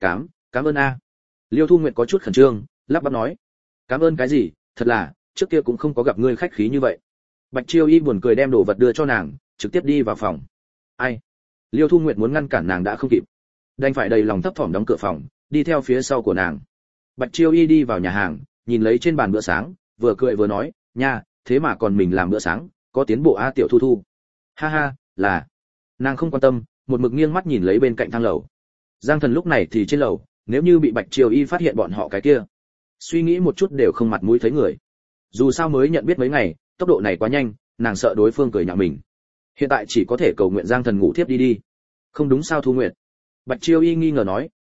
A: Cảm ơn a. Liêu Thu Nguyệt có chút khẩn trương, lắp bắp nói. Cảm ơn cái gì, thật là, trước kia cũng không có gặp ngươi khách khí như vậy. Bạch Chiêu Y buồn cười đem đồ vật đưa cho nàng, trực tiếp đi vào phòng. Ai? Liêu Thu Nguyệt muốn ngăn cản nàng đã không kịp, đành phải đầy lòng thấp thỏm đóng cửa phòng, đi theo phía sau của nàng. Bạch Chiêu Y đi vào nhà hàng, nhìn lấy trên bàn bữa sáng, vừa cười vừa nói, nha, thế mà còn mình làm bữa sáng, có tiến bộ a Tiểu Thu Thu. Ha ha, là. Nàng không quan tâm, một mực nghiêng mắt nhìn lấy bên cạnh thang lầu. Giang Thần lúc này thì trên lầu, nếu như bị Bạch Chiêu Y phát hiện bọn họ cái kia, suy nghĩ một chút đều không mặt mũi thấy người. Dù sao mới nhận biết mấy ngày, tốc độ này quá nhanh, nàng sợ đối phương cười nhạo mình. Hiện tại chỉ có thể cầu nguyện Giang Thần ngủ thiếp đi đi. Không đúng sao Thu Nguyệt? Bạch Chiêu Y nghi ngờ nói,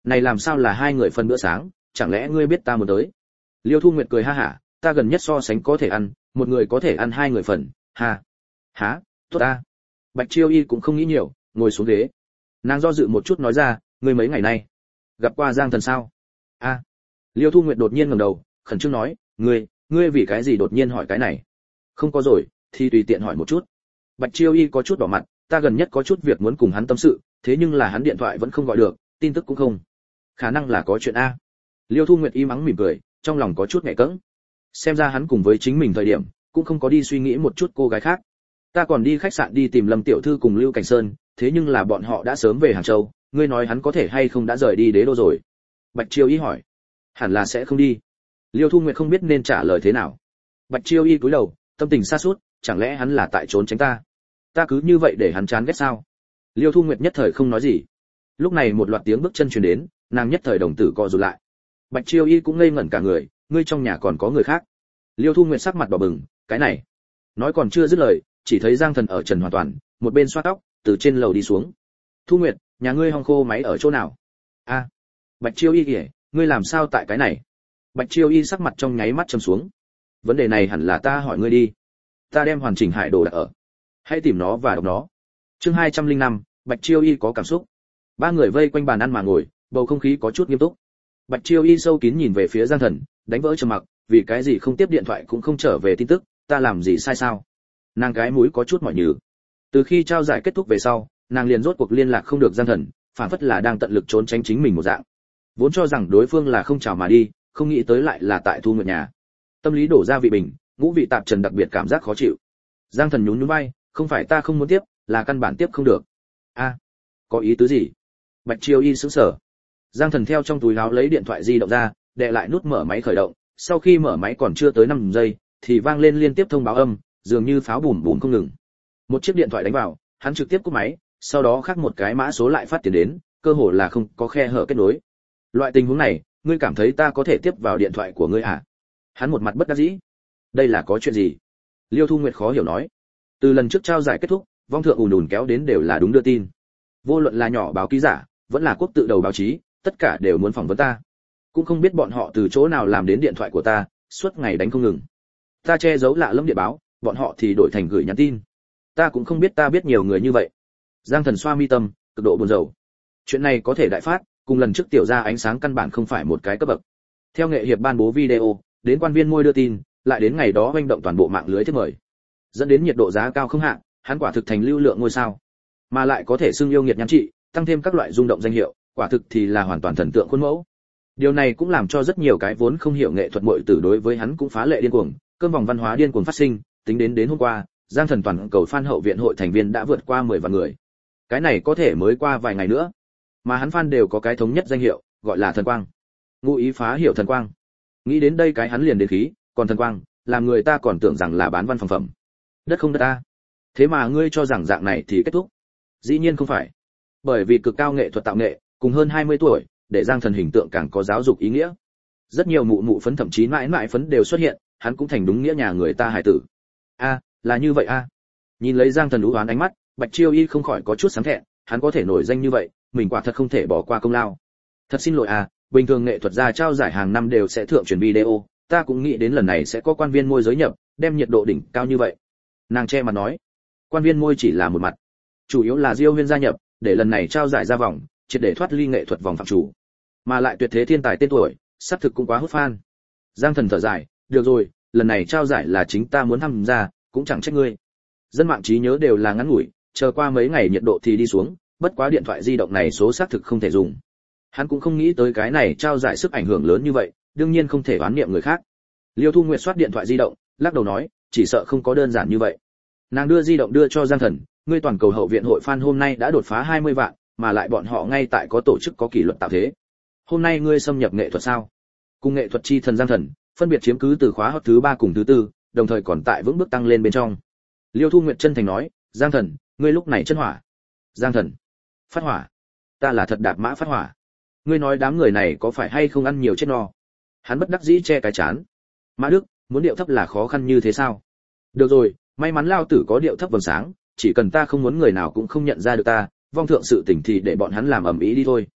A: Này làm sao là hai người phân bữa sáng, chẳng lẽ ngươi biết ta muốn tới? Liêu Thu Nguyệt cười ha hả, ta gần nhất so sánh có thể ăn, một người có thể ăn hai người phần, ha. Hả, tốt ta. Bạch Chiêu Y cũng không nghĩ nhiều, ngồi xuống ghế. Nàng do dự một chút nói ra, ngươi mấy ngày nay gặp qua Giang Thần sao? A. Liêu Thu Nguyệt đột nhiên ngẩng đầu, khẩn trương nói, ngươi vì cái gì đột nhiên hỏi cái này? Không có rồi, thì tùy tiện hỏi một chút. Bạch Chiêu Y có chút đỏ mặt, ta gần nhất có chút việc muốn cùng hắn tâm sự, thế nhưng là hắn điện thoại vẫn không gọi được, tin tức cũng không. Khả năng là có chuyện a. Liêu Thu Nguyệt im ắng mỉm cười, trong lòng có chút ngại cẫng. Xem ra hắn cùng với chính mình thời điểm, cũng không có đi suy nghĩ một chút cô gái khác. Ta còn đi khách sạn đi tìm Lâm tiểu thư cùng Lưu Cảnh Sơn, thế nhưng là bọn họ đã sớm về Hàng Châu, ngươi nói hắn có thể hay không đã rời đi Đế đô rồi? Bạch Chiêu Y hỏi. Hẳn là sẽ không đi. Liêu Thu Nguyệt không biết nên trả lời thế nào. Bạch Chiêu Y cúi đầu, tâm tình sa sút, chẳng lẽ hắn là tại trốn tránh ta? Ta cứ như vậy để hắn chán ghét sao? Liêu Thu Nguyệt nhất thời không nói gì. Lúc này một loạt tiếng bước chân truyền đến, nàng nhất thời đồng tử co rụt lại. Bạch Chiêu Y cũng ngây ngẩn cả người, ngươi trong nhà còn có người khác? Liêu Thu Nguyệt sắc mặt đỏ bừng, cái này. Nói còn chưa dứt lời, chỉ thấy Giang Thần ở trần hoàn toàn, một bên xoa tóc, từ trên lầu đi xuống. Thu Nguyệt, nhà ngươi hong khô máy ở chỗ nào? A. Bạch Chiêu Y kìa, ngươi làm sao tại cái này? Bạch Chiêu Y sắc mặt trong nháy mắt trầm xuống. Vấn đề này hẳn là ta hỏi ngươi đi. Ta đem hoàn chỉnh hải đồ đặt ở. Hãy tìm nó và đọc nó. Chương 205, Bạch Chiêu Y có cảm xúc. Ba người vây quanh bàn ăn mà ngồi, bầu không khí có chút nghiêm túc. Bạch Chiêu Y sâu kín nhìn về phía Giang Thần, đánh vỡ trầm mặc, vì cái gì không tiếp điện thoại cũng không trở về tin tức, ta làm gì sai sao? Nàng gái mũi có chút mỏi nhừ. Từ khi trao giải kết thúc về sau, nàng liền rốt cuộc liên lạc không được Giang Thần, phản phất là đang tận lực trốn tránh chính mình một dạng. Vốn cho rằng đối phương là không chào mà đi, không nghĩ tới lại là tại Thu Nguyệt nhà. Tâm lý đổ ra vị bình, ngũ vị tạp trần đặc biệt cảm giác khó chịu. Giang Thần nhún nhún vai, không phải ta không muốn tiếp, là căn bản tiếp không được. A, có ý tứ gì? Bạch Chiêu Y sững sờ. Giang Thần theo trong túi áo lấy điện thoại di động ra, đè lại nút mở máy khởi động, sau khi mở máy còn chưa tới 5 giây, thì vang lên liên tiếp thông báo âm, dường như pháo bùm bùm không ngừng. Một chiếc điện thoại đánh vào, hắn trực tiếp cúp máy, sau đó khác một cái mã số lại phát tiền đến, cơ hồ là không có khe hở kết nối. Loại tình huống này, ngươi cảm thấy ta có thể tiếp vào điện thoại của ngươi à? Hắn một mặt bất đắc dĩ. Đây là có chuyện gì? Liêu Thu Nguyệt khó hiểu nói. Từ lần trước trao giải kết thúc, vong thượng ùn ùn kéo đến đều là đúng đưa tin. Vô luận là nhỏ báo ký giả, vẫn là quốc tự đầu báo chí, tất cả đều muốn phỏng vấn ta. Cũng không biết bọn họ từ chỗ nào làm đến điện thoại của ta, suốt ngày đánh không ngừng. Ta che giấu lạ lẫm địa báo, bọn họ thì đổi thành gửi nhắn tin. Ta cũng không biết ta biết nhiều người như vậy. Giang Thần xoa mi tâm, cực độ buồn rầu. Chuyện này có thể đại phát, cùng lần trước tiểu ra ánh sáng căn bản không phải một cái cấp bậc. Theo nghệ hiệp ban bố video, đến quan viên môi đưa tin, lại đến ngày đó hoành động toàn bộ mạng lưới thiết mời, dẫn đến nhiệt độ giá cao không hạn, hắn quả thực thành lưu lượng ngôi sao, mà lại có thể xưng yêu nghiệt nhắn trị, tăng thêm các loại rung động danh hiệu, quả thực thì là hoàn toàn thần tượng khuôn mẫu. Điều này cũng làm cho rất nhiều cái vốn không hiểu nghệ thuật muội tử đối với hắn cũng phá lệ điên cuồng, cơn vòng văn hóa điên cuồng phát sinh, tính đến hôm qua, Giang Thần toàn cầu fan hậu viện hội thành viên đã vượt qua 10 vạn người. Cái này có thể mới qua vài ngày nữa, mà hắn fan đều có cái thống nhất danh hiệu, gọi là thần quang. Ngụ ý phá hiểu thần quang. Nghĩ đến đây cái hắn liền đến khí, còn thần quang, làm người ta còn tưởng rằng là bán văn phòng phẩm. Đất không đất ta. Thế mà ngươi cho rằng dạng này thì kết thúc? Dĩ nhiên không phải. Bởi vì cực cao nghệ thuật tạo nghệ, cùng hơn 20 tuổi, để Giang Thần hình tượng càng có giáo dục ý nghĩa. Rất nhiều mụ mụ phấn thậm chí mãi mãi phấn đều xuất hiện, hắn cũng thành đúng nghĩa nhà người ta hài tử. A, là như vậy a. Nhìn lấy Giang Thần ú oán ánh mắt, Bạch Chiêu Y không khỏi có chút sáng thẹn, hắn có thể nổi danh như vậy, mình quả thật không thể bỏ qua công lao. Thật xin lỗi a, bình thường nghệ thuật gia trao giải hàng năm đều sẽ thượng truyền video, ta cũng nghĩ đến lần này sẽ có quan viên môi giới nhập, đem nhiệt độ đỉnh cao như vậy. Nàng che mặt nói, quan viên môi chỉ là một mặt, chủ yếu là Diêu Huyên gia nhập, để lần này trao giải ra vòng, triệt để thoát ly nghệ thuật vòng phạm chủ, mà lại tuyệt thế thiên tài tên tuổi, sắp thực cũng quá hút fan. Giang Thần thở dài, được rồi, lần này trao giải là chính ta muốn tham gia, cũng chẳng trách ngươi. Dân mạng trí nhớ đều là ngắn ngủi, chờ qua mấy ngày nhiệt độ thì đi xuống, bất quá điện thoại di động này số xác thực không thể dùng. Hắn cũng không nghĩ tới cái này trao giải sức ảnh hưởng lớn như vậy, đương nhiên không thể oán niệm người khác. Liêu Thu Nguyệt soát điện thoại di động, lắc đầu nói, chỉ sợ không có đơn giản như vậy. Nàng đưa di động đưa cho Giang Thần, ngươi toàn cầu hậu viện hội fan hôm nay đã đột phá 20 vạn, mà lại bọn họ ngay tại có tổ chức có kỷ luật tạo thế. Hôm nay ngươi xâm nhập nghệ thuật sao? Cùng nghệ thuật chi thần Giang Thần, phân biệt chiếm cứ từ khóa hot thứ 3 cùng thứ 4, đồng thời còn tại vững bước tăng lên bên trong. Liêu Thu Nguyệt chân thành nói, Giang Thần, ngươi lúc này chân hỏa. Giang Thần, phát hỏa? Ta là thật đạp mã phát hỏa. Ngươi nói đám người này có phải hay không ăn nhiều chết no? Hắn bất đắc dĩ che cái chán. Mã Đức, muốn điệu thấp là khó khăn như thế sao? Được rồi, may mắn lao tử có điệu thấp vầng sáng, chỉ cần ta không muốn người nào cũng không nhận ra được ta, vong thượng sự tình thì để bọn hắn làm ầm ĩ đi thôi.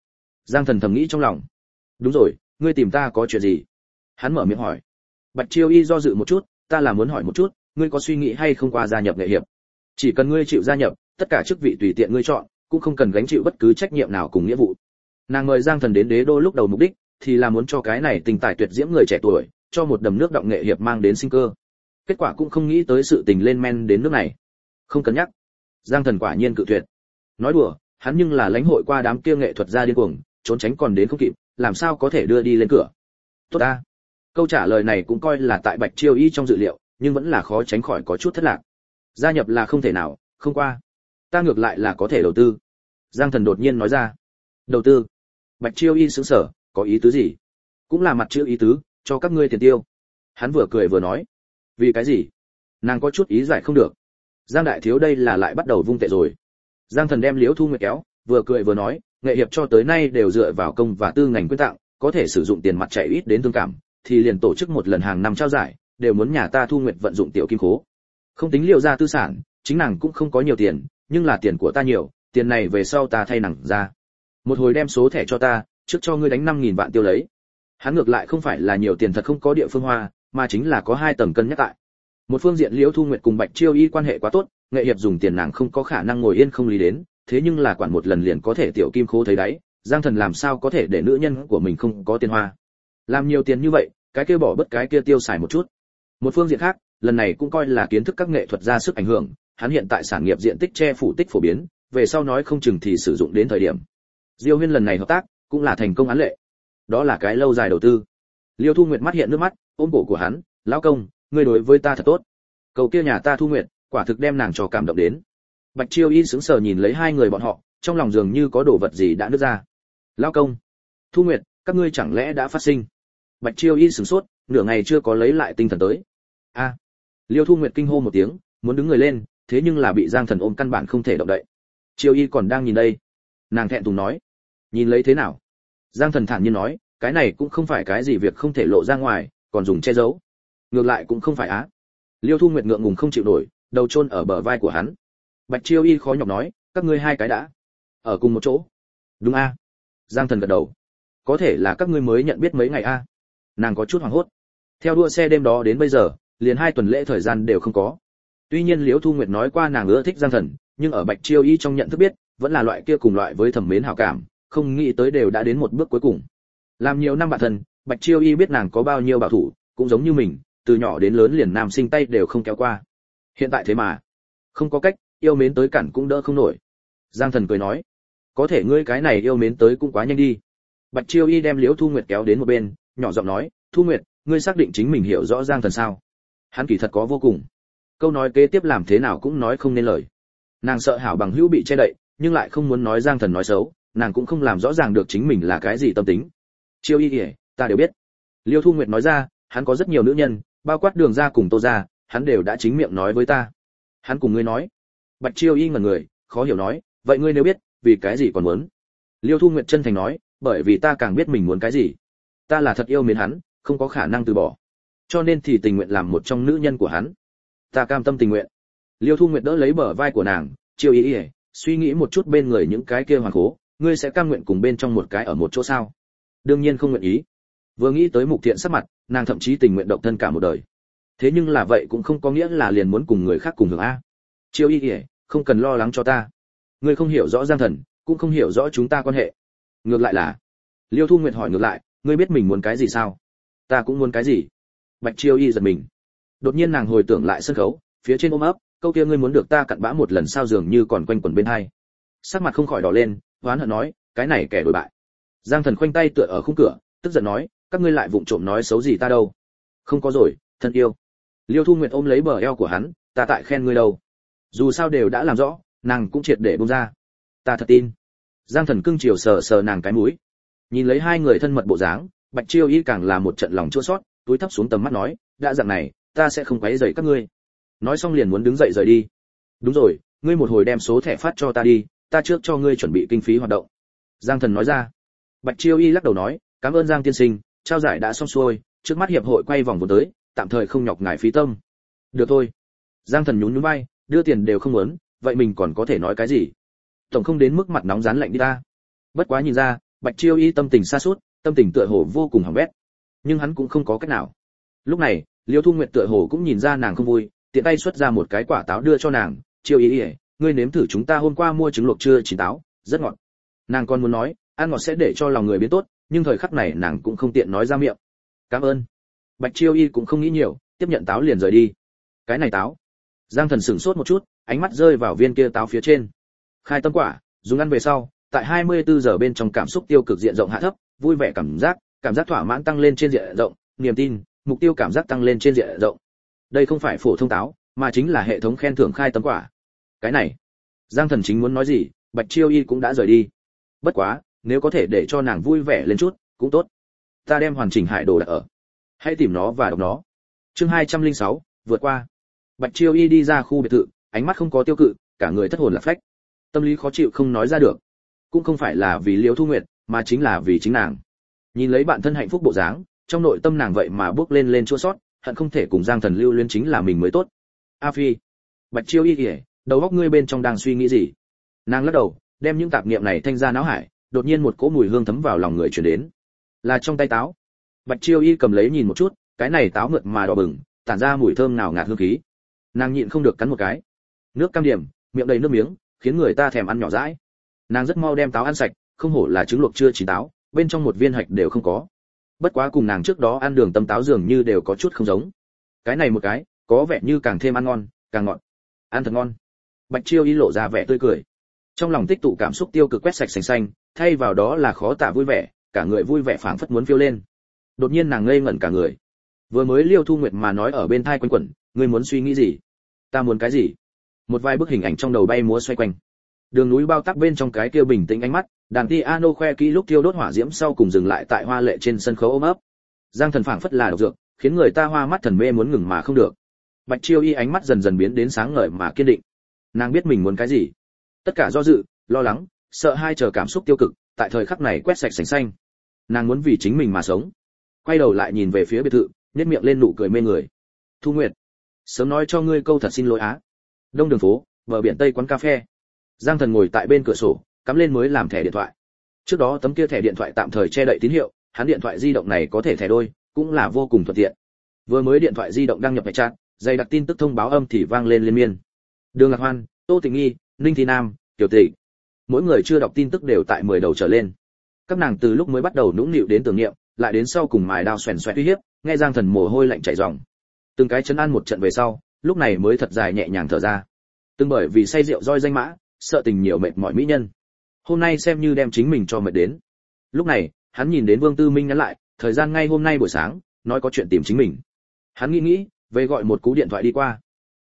A: Giang Thần thầm nghĩ trong lòng. Đúng rồi, ngươi tìm ta có chuyện gì? Hắn mở miệng hỏi. Bạch Chiêu Y do dự một chút, ta là muốn hỏi một chút, ngươi có suy nghĩ hay không qua gia nhập nghệ hiệp? Chỉ cần ngươi chịu gia nhập, tất cả chức vị tùy tiện ngươi chọn, cũng không cần gánh chịu bất cứ trách nhiệm nào cùng nghĩa vụ. Nàng mời Giang Thần đến đế đô lúc đầu mục đích thì là muốn cho cái này tình tài tuyệt diễm người trẻ tuổi, cho một đầm nước động nghệ hiệp mang đến sinh cơ. Kết quả cũng không nghĩ tới sự tình lên men đến nước này. Không cân nhắc. Giang Thần quả nhiên cự tuyệt. Nói đùa, hắn nhưng là lãnh hội qua đám kia nghệ thuật gia điên cuồng, trốn tránh còn đến không kịp, làm sao có thể đưa đi lên cửa. Tốt a. Câu trả lời này cũng coi là tại Bạch Chiêu Y trong dự liệu, nhưng vẫn là khó tránh khỏi có chút thất lạc. Gia nhập là không thể nào, không qua. Ta ngược lại là có thể đầu tư. Giang Thần đột nhiên nói ra. Đầu tư? Bạch Chiêu Y sững sờ, có ý tứ gì? Cũng là mặt chữ ý tứ, cho các ngươi tiền tiêu. Hắn vừa cười vừa nói. Vì cái gì? Nàng có chút ý giải không được. Giang đại thiếu đây là lại bắt đầu vung tệ rồi. Giang Thần đem Liễu Thu Nguyệt kéo, vừa cười vừa nói, nghệ hiệp cho tới nay đều dựa vào công và tư ngành quyên tặng, có thể sử dụng tiền mặt chạy ít đến tương cảm, thì liền tổ chức một lần hàng năm trao giải, đều muốn nhà ta Thu Nguyệt vận dụng tiểu kim khố. Không tính liệu ra tư sản, chính nàng cũng không có nhiều tiền, nhưng là tiền của ta nhiều, tiền này về sau ta thay nàng ra. Một hồi đem số thẻ cho ta, trước cho ngươi đánh 5.000 vạn tiêu lấy. Hắn ngược lại không phải là nhiều tiền thật không có địa phương hoa, mà chính là có hai tầng cân nhắc tại. Một phương diện Liễu Thu Nguyệt cùng Bạch Chiêu Y quan hệ quá tốt, nghệ hiệp dùng tiền nàng không có khả năng ngồi yên không lý đến, thế nhưng là quản một lần liền có thể tiểu kim khố thấy đáy, Giang Thần làm sao có thể để nữ nhân của mình không có tiền hoa. Làm nhiều tiền như vậy, cái kia bỏ bất cái kia tiêu xài một chút. Một phương diện khác, lần này cũng coi là kiến thức các nghệ thuật ra sức ảnh hưởng, hắn hiện tại sản nghiệp diện tích che phủ tích phổ biến, về sau nói không chừng thì sử dụng đến thời điểm. Diêu Huyên lần này hợp tác, cũng là thành công án lệ. Đó là cái lâu dài đầu tư. Liêu Thu Nguyệt mắt hiện nước mắt, ôm cổ của hắn, "Lão công, ngươi đối với ta thật tốt." Cầu kia nhà ta Thu Nguyệt, quả thực đem nàng cho cảm động đến. Bạch Chiêu Y sững sờ nhìn lấy hai người bọn họ, trong lòng dường như có đồ vật gì đã nứt ra. "Lão công, Thu Nguyệt, các ngươi chẳng lẽ đã phát sinh?" Bạch Chiêu Y sửng sốt, nửa ngày chưa có lấy lại tinh thần tới. "A." Liêu Thu Nguyệt kinh hô một tiếng, muốn đứng người lên, thế nhưng là bị Giang Thần ôm căn bản không thể động đậy. Chiêu Y còn đang nhìn đây. Nàng thẹn thùng nói, "Nhìn lấy thế nào?" Giang Thần thản nhiên nói, "Cái này cũng không phải cái gì việc không thể lộ ra ngoài, còn dùng che giấu. Ngược lại cũng không phải á." Liêu Thu Nguyệt ngượng ngùng không chịu nổi, đầu chôn ở bờ vai của hắn. Bạch Chiêu Y khó nhọc nói, "Các ngươi hai cái đã ở cùng một chỗ?" "Đúng a." Giang Thần gật đầu. "Có thể là các ngươi mới nhận biết mấy ngày a?" Nàng có chút hoảng hốt. Theo đua xe đêm đó đến bây giờ, liền 2 tuần lễ thời gian đều không có. Tuy nhiên Liễu Thu Nguyệt nói qua nàng ưa thích Giang Thần, nhưng ở Bạch Chiêu Y trong nhận thức biết, vẫn là loại kia cùng loại với thẩm mến hảo cảm, không nghĩ tới đều đã đến một bước cuối cùng. Làm nhiều năm bạn thân, Bạch Chiêu Y biết nàng có bao nhiêu bảo thủ, cũng giống như mình, từ nhỏ đến lớn liền nam sinh tay đều không kéo qua. Hiện tại thế mà, không có cách, yêu mến tới cản cũng đỡ không nổi. Giang Thần cười nói, "Có thể ngươi cái này yêu mến tới cũng quá nhanh đi." Bạch Chiêu Y đem Liễu Thu Nguyệt kéo đến một bên, nhỏ giọng nói, "Thu Nguyệt, ngươi xác định chính mình hiểu rõ Giang Thần sao?" Hắn kỳ thật có vô cùng. Câu nói kế tiếp làm thế nào cũng nói không nên lời. Nàng sợ hảo bằng hữu bị che đậy, nhưng lại không muốn nói Giang Thần nói xấu, nàng cũng không làm rõ ràng được chính mình là cái gì tâm tính. "Chiêu Y kìa, ta đều biết." Liêu Thu Nguyệt nói ra, "Hắn có rất nhiều nữ nhân, bao quát Đường gia cùng Tô gia, hắn đều đã chính miệng nói với ta." "Hắn cùng ngươi nói?" Bạch Chiêu Y ngẩn người, khó hiểu nói, "Vậy ngươi nếu biết, vì cái gì còn muốn?" Liêu Thu Nguyệt chân thành nói, "Bởi vì ta càng biết mình muốn cái gì. Ta là thật yêu mến hắn, không có khả năng từ bỏ. Cho nên thì tình nguyện làm một trong nữ nhân của hắn. Ta cam tâm tình nguyện." Liêu Thu Nguyệt đỡ lấy bờ vai của nàng, "Chiêu Y, suy nghĩ một chút bên người những cái kia hoàn khố, ngươi sẽ cam nguyện cùng bên trong một cái ở một chỗ sao?" "Đương nhiên không nguyện ý." Vừa nghĩ tới Mục Thiện sắc mặt, nàng thậm chí tình nguyện độc thân cả một đời. Thế nhưng là vậy cũng không có nghĩa là liền muốn cùng người khác cùng hưởng a. "Chiêu Y, không cần lo lắng cho ta. Ngươi không hiểu rõ Giang Thần, cũng không hiểu rõ chúng ta quan hệ." "Ngược lại là?" Liêu Thu Nguyệt hỏi ngược lại, "Ngươi biết mình muốn cái gì sao?" "Ta cũng muốn cái gì." Bạch Chiêu Y giật mình. Đột nhiên nàng hồi tưởng lại sân khấu, phía trên ôm ấp, câu kia "ngươi muốn được ta cặn bã một lần sao" dường như còn quanh quẩn bên hai. Sắc mặt không khỏi đỏ lên, oán hận nói, "Cái này kẻ đổi bại." Giang Thần khoanh tay tựa ở khung cửa, tức giận nói, "Các ngươi lại vụng trộm nói xấu gì ta đâu?" "Không có rồi, thân yêu." Liêu Thu Nguyệt ôm lấy bờ eo của hắn, "Ta tại khen ngươi đâu. Dù sao đều đã làm rõ, nàng cũng triệt để buông ra. Ta thật tin." Giang Thần cưng chiều sờ sờ nàng cái mũi. Nhìn lấy hai người thân mật bộ dáng, Bạch Chiêu Y càng là một trận lòng chua xót, túi thấp xuống tầm mắt nói, "Đã dạng này, ta sẽ không quấy rầy các ngươi." Nói xong liền muốn đứng dậy rời đi. "Đúng rồi, ngươi một hồi đem số thẻ phát cho ta đi, ta trước cho ngươi chuẩn bị kinh phí hoạt động." Giang Thần nói ra. Bạch Chiêu Y lắc đầu nói, "Cảm ơn Giang tiên sinh, trao giải đã xong xuôi, trước mắt hiệp hội quay vòng vốn tới, tạm thời không nhọc ngài phí tâm." "Được thôi." Giang Thần nhún nhún vai, đưa tiền đều không muốn, vậy mình còn có thể nói cái gì? Tổng không đến mức mặt nóng rán lạnh đi ta. Bất quá nhìn ra, Bạch Chiêu Y tâm tình sa sút, tâm tình tựa hồ vô cùng hỏng bét, nhưng hắn cũng không có cách nào. Lúc này, Liêu Thu Nguyệt tựa hồ cũng nhìn ra nàng không vui, tiện tay xuất ra một cái quả táo đưa cho nàng. Chiêu Y, ngươi nếm thử chúng ta hôm qua mua trứng luộc chưa chín táo, rất ngọt. Nàng còn muốn nói, ăn ngọt sẽ để cho lòng người biến tốt, nhưng thời khắc này nàng cũng không tiện nói ra miệng. Cảm ơn. Bạch Chiêu Y cũng không nghĩ nhiều, tiếp nhận táo liền rời đi. Cái này táo. Giang Thần sửng sốt một chút, ánh mắt rơi vào viên kia táo phía trên. Khai tâm quả, dùng ăn về sau, tại 24 giờ bên trong cảm xúc tiêu cực diện rộng hạ thấp, vui vẻ cảm giác thỏa mãn tăng lên trên diện rộng, niềm tin, mục tiêu cảm giác tăng lên trên diện rộng. Đây không phải phổ thông táo, mà chính là hệ thống khen thưởng khai tâm quả. Cái này, Giang Thần chính muốn nói gì, Bạch Chiêu Y cũng đã rời đi. Bất quá, nếu có thể để cho nàng vui vẻ lên chút, cũng tốt. Ta đem hoàn chỉnh hải đồ đặt ở. Hãy tìm nó và đọc nó. Chương 206, vượt qua. Bạch Chiêu Y đi ra khu biệt thự, ánh mắt không có tiêu cự, cả người thất hồn lạc phách. Tâm lý khó chịu không nói ra được. Cũng không phải là vì Liễu Thu Nguyệt, mà chính là vì chính nàng. Nhìn lấy bạn thân hạnh phúc bộ dáng, trong nội tâm nàng vậy mà bước lên chua xót, hận không thể cùng Giang Thần lưu luyến chính là mình mới tốt. A Phi, Bạch Chiêu Y kìa, đầu óc ngươi bên trong đang suy nghĩ gì? Nàng lắc đầu, đem những tạp niệm này thanh ra não hải, đột nhiên một cỗ mùi hương thấm vào lòng người truyền đến. Là trong tay táo. Bạch Chiêu Y cầm lấy nhìn một chút, cái này táo mượt mà đỏ bừng, tản ra mùi thơm nào ngạt hương khí. Nàng nhịn không được cắn một cái. Nước cam điểm, miệng đầy nước miếng, khiến người ta thèm ăn nhỏ dãi. Nàng rất mau đem táo ăn sạch, không hổ là trứng luộc chưa chín táo, bên trong một viên hạch đều không có. Bất quá cùng nàng trước đó ăn đường tâm táo dường như đều có chút không giống. Cái này một cái, có vẻ như càng thêm ăn ngon, càng ngọt. Ăn thật ngon. Bạch Chiêu Y lộ ra vẻ tươi cười. Trong lòng tích tụ cảm xúc tiêu cực quét sạch sành xanh, thay vào đó là khó tả vui vẻ, cả người vui vẻ phảng phất muốn phiêu lên. Đột nhiên nàng ngây ngẩn cả người. Vừa mới Liêu Thu Nguyệt mà nói ở bên tai quanh quẩn, ngươi muốn suy nghĩ gì? Ta muốn cái gì? Một vài bức hình ảnh trong đầu bay múa xoay quanh. Đường núi bao tắc bên trong cái kia bình tĩnh ánh mắt, đàn piano khoe kỹ lúc thiêu đốt hỏa diễm sau cùng dừng lại tại hoa lệ trên sân khấu ôm ấp. Giang Thần phảng phất là độc dược, khiến người ta hoa mắt thần mê muốn ngừng mà không được. Bạch Chiêu Y ánh mắt dần dần biến đến sáng ngời mà kiên định. Nàng biết mình muốn cái gì. Tất cả do dự, lo lắng, sợ hai chờ cảm xúc tiêu cực, tại thời khắc này quét sạch sành xanh. Nàng muốn vì chính mình mà sống. Quay đầu lại nhìn về phía biệt thự, nhếch miệng lên nụ cười mê người. Thu Nguyệt, sớm nói cho ngươi câu thật xin lỗi á. Đông đường phố, bờ biển tây quán cà phê. Giang Thần ngồi tại bên cửa sổ, cắm lên mới làm thẻ điện thoại. Trước đó tấm kia thẻ điện thoại tạm thời che đậy tín hiệu, hắn điện thoại di động này có thể thẻ đôi, cũng là vô cùng thuận tiện. Vừa mới điện thoại di động đăng nhập hệ chat, dây đặc tin tức thông báo âm thì vang lên liên miên. Đường Lạc Hoan, Tô Tình Nghi, Ninh Thị Nam, Tiểu Tỷ. Mỗi người chưa đọc tin tức đều tại 10 đầu trở lên. Các nàng từ lúc mới bắt đầu nũng nịu đến tưởng niệm, lại đến sau cùng mài đao xoèn xoẹt uy hiếp, nghe Giang Thần mồ hôi lạnh chảy ròng. Từng cái trấn an một trận về sau, lúc này mới thật dài nhẹ nhàng thở ra. Từng bởi vì say rượu roi danh mã, sợ tình nhiều mệt mỏi mỹ nhân. Hôm nay xem như đem chính mình cho mệt đến. Lúc này, hắn nhìn đến Vương Tư Minh nhắn lại, thời gian ngay hôm nay buổi sáng, nói có chuyện tìm chính mình. Hắn nghĩ, về gọi một cú điện thoại đi qua.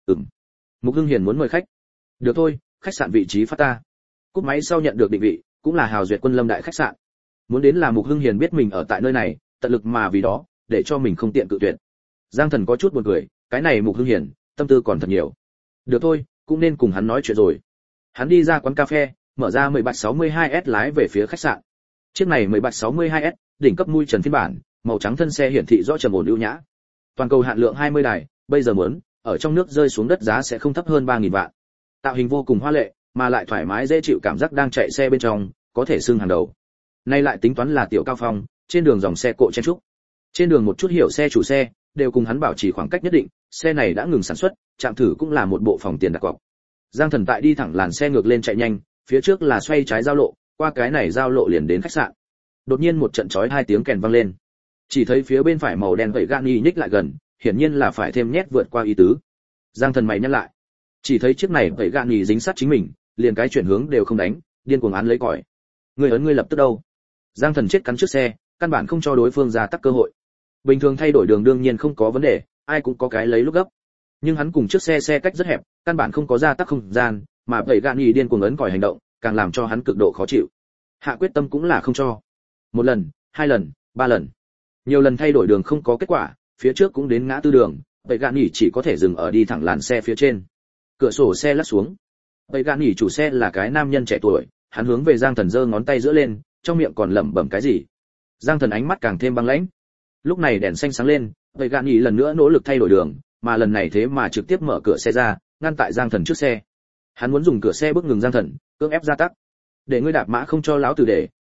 A: Mục Hưng Hiền muốn mời khách. Được thôi, khách sạn vị trí phát ta. Cúp máy sau nhận được định vị, cũng là Hào Duyệt Quân Lâm đại khách sạn. Muốn đến là Mục Hưng Hiền biết mình ở tại nơi này, tận lực mà vì đó, để cho mình không tiện cự tuyệt. Giang Thần có chút buồn cười, cái này Mục Hưng Hiền, tâm tư còn thật nhiều. Được thôi, cũng nên cùng hắn nói chuyện rồi. Hắn đi ra quán cà phê, mở ra 1762S lái về phía khách sạn. Chiếc này 1762S, đỉnh cấp mui trần phiên bản, màu trắng thân xe hiển thị rõ trầm ổn ưu nhã. Toàn cầu hạn lượng 20 đài, bây giờ muốn, ở trong nước rơi xuống đất giá sẽ không thấp hơn 3000 vạn. Tạo hình vô cùng hoa lệ, mà lại thoải mái dễ chịu cảm giác đang chạy xe bên trong, có thể xưng hàng đầu. Nay lại tính toán là tiểu cao phong, trên đường dòng xe cộ chen chúc. Trên đường một chút hiểu xe chủ xe đều cùng hắn bảo trì khoảng cách nhất định, xe này đã ngừng sản xuất, trạm thử cũng là một bộ phòng tiền đặt cọc. Giang Thần tại đi thẳng làn xe ngược lên chạy nhanh, phía trước là xoay trái giao lộ, qua cái này giao lộ liền đến khách sạn. Đột nhiên một trận chói hai tiếng kèn vang lên. Chỉ thấy phía bên phải màu đen vậy Gani nhích lại gần, hiển nhiên là phải thêm nhét vượt qua ý tứ. Giang Thần mày nhăn lại. Chỉ thấy chiếc này vậy Gani dính sát chính mình, liền cái chuyển hướng đều không đánh, điên cuồng án lấy còi. Người ấn ngươi lập tức đâu? Giang Thần chết cắn trước xe, căn bản không cho đối phương ra tắc cơ hội. Bình thường thay đổi đường đương nhiên không có vấn đề, ai cũng có cái lấy lúc gấp. Nhưng hắn cùng trước xe cách rất hẹp, căn bản không có ra tắc không gian, mà vậy Gani điên cuồng ấn còi hành động, càng làm cho hắn cực độ khó chịu. Hạ quyết tâm cũng là không cho. Một lần, hai lần, ba lần. Nhiều lần thay đổi đường không có kết quả, phía trước cũng đến ngã tư đường, vậy Gani chỉ có thể dừng ở đi thẳng làn xe phía trên. Cửa sổ xe lắc xuống. Vậy Gani chủ xe là cái nam nhân trẻ tuổi, hắn hướng về Giang Thần giơ ngón tay giữa lên, trong miệng còn lẩm bẩm cái gì. Giang Thần ánh mắt càng thêm băng lãnh. Lúc này đèn xanh sáng lên, vậy Gani lần nữa nỗ lực thay đổi đường, mà lần này thế mà trực tiếp mở cửa xe ra, ngăn tại Giang Thần trước xe. Hắn muốn dùng cửa xe bước ngừng Giang Thần, cưỡng ép gia tắc. Để ngươi đạp mã không cho lão tử để,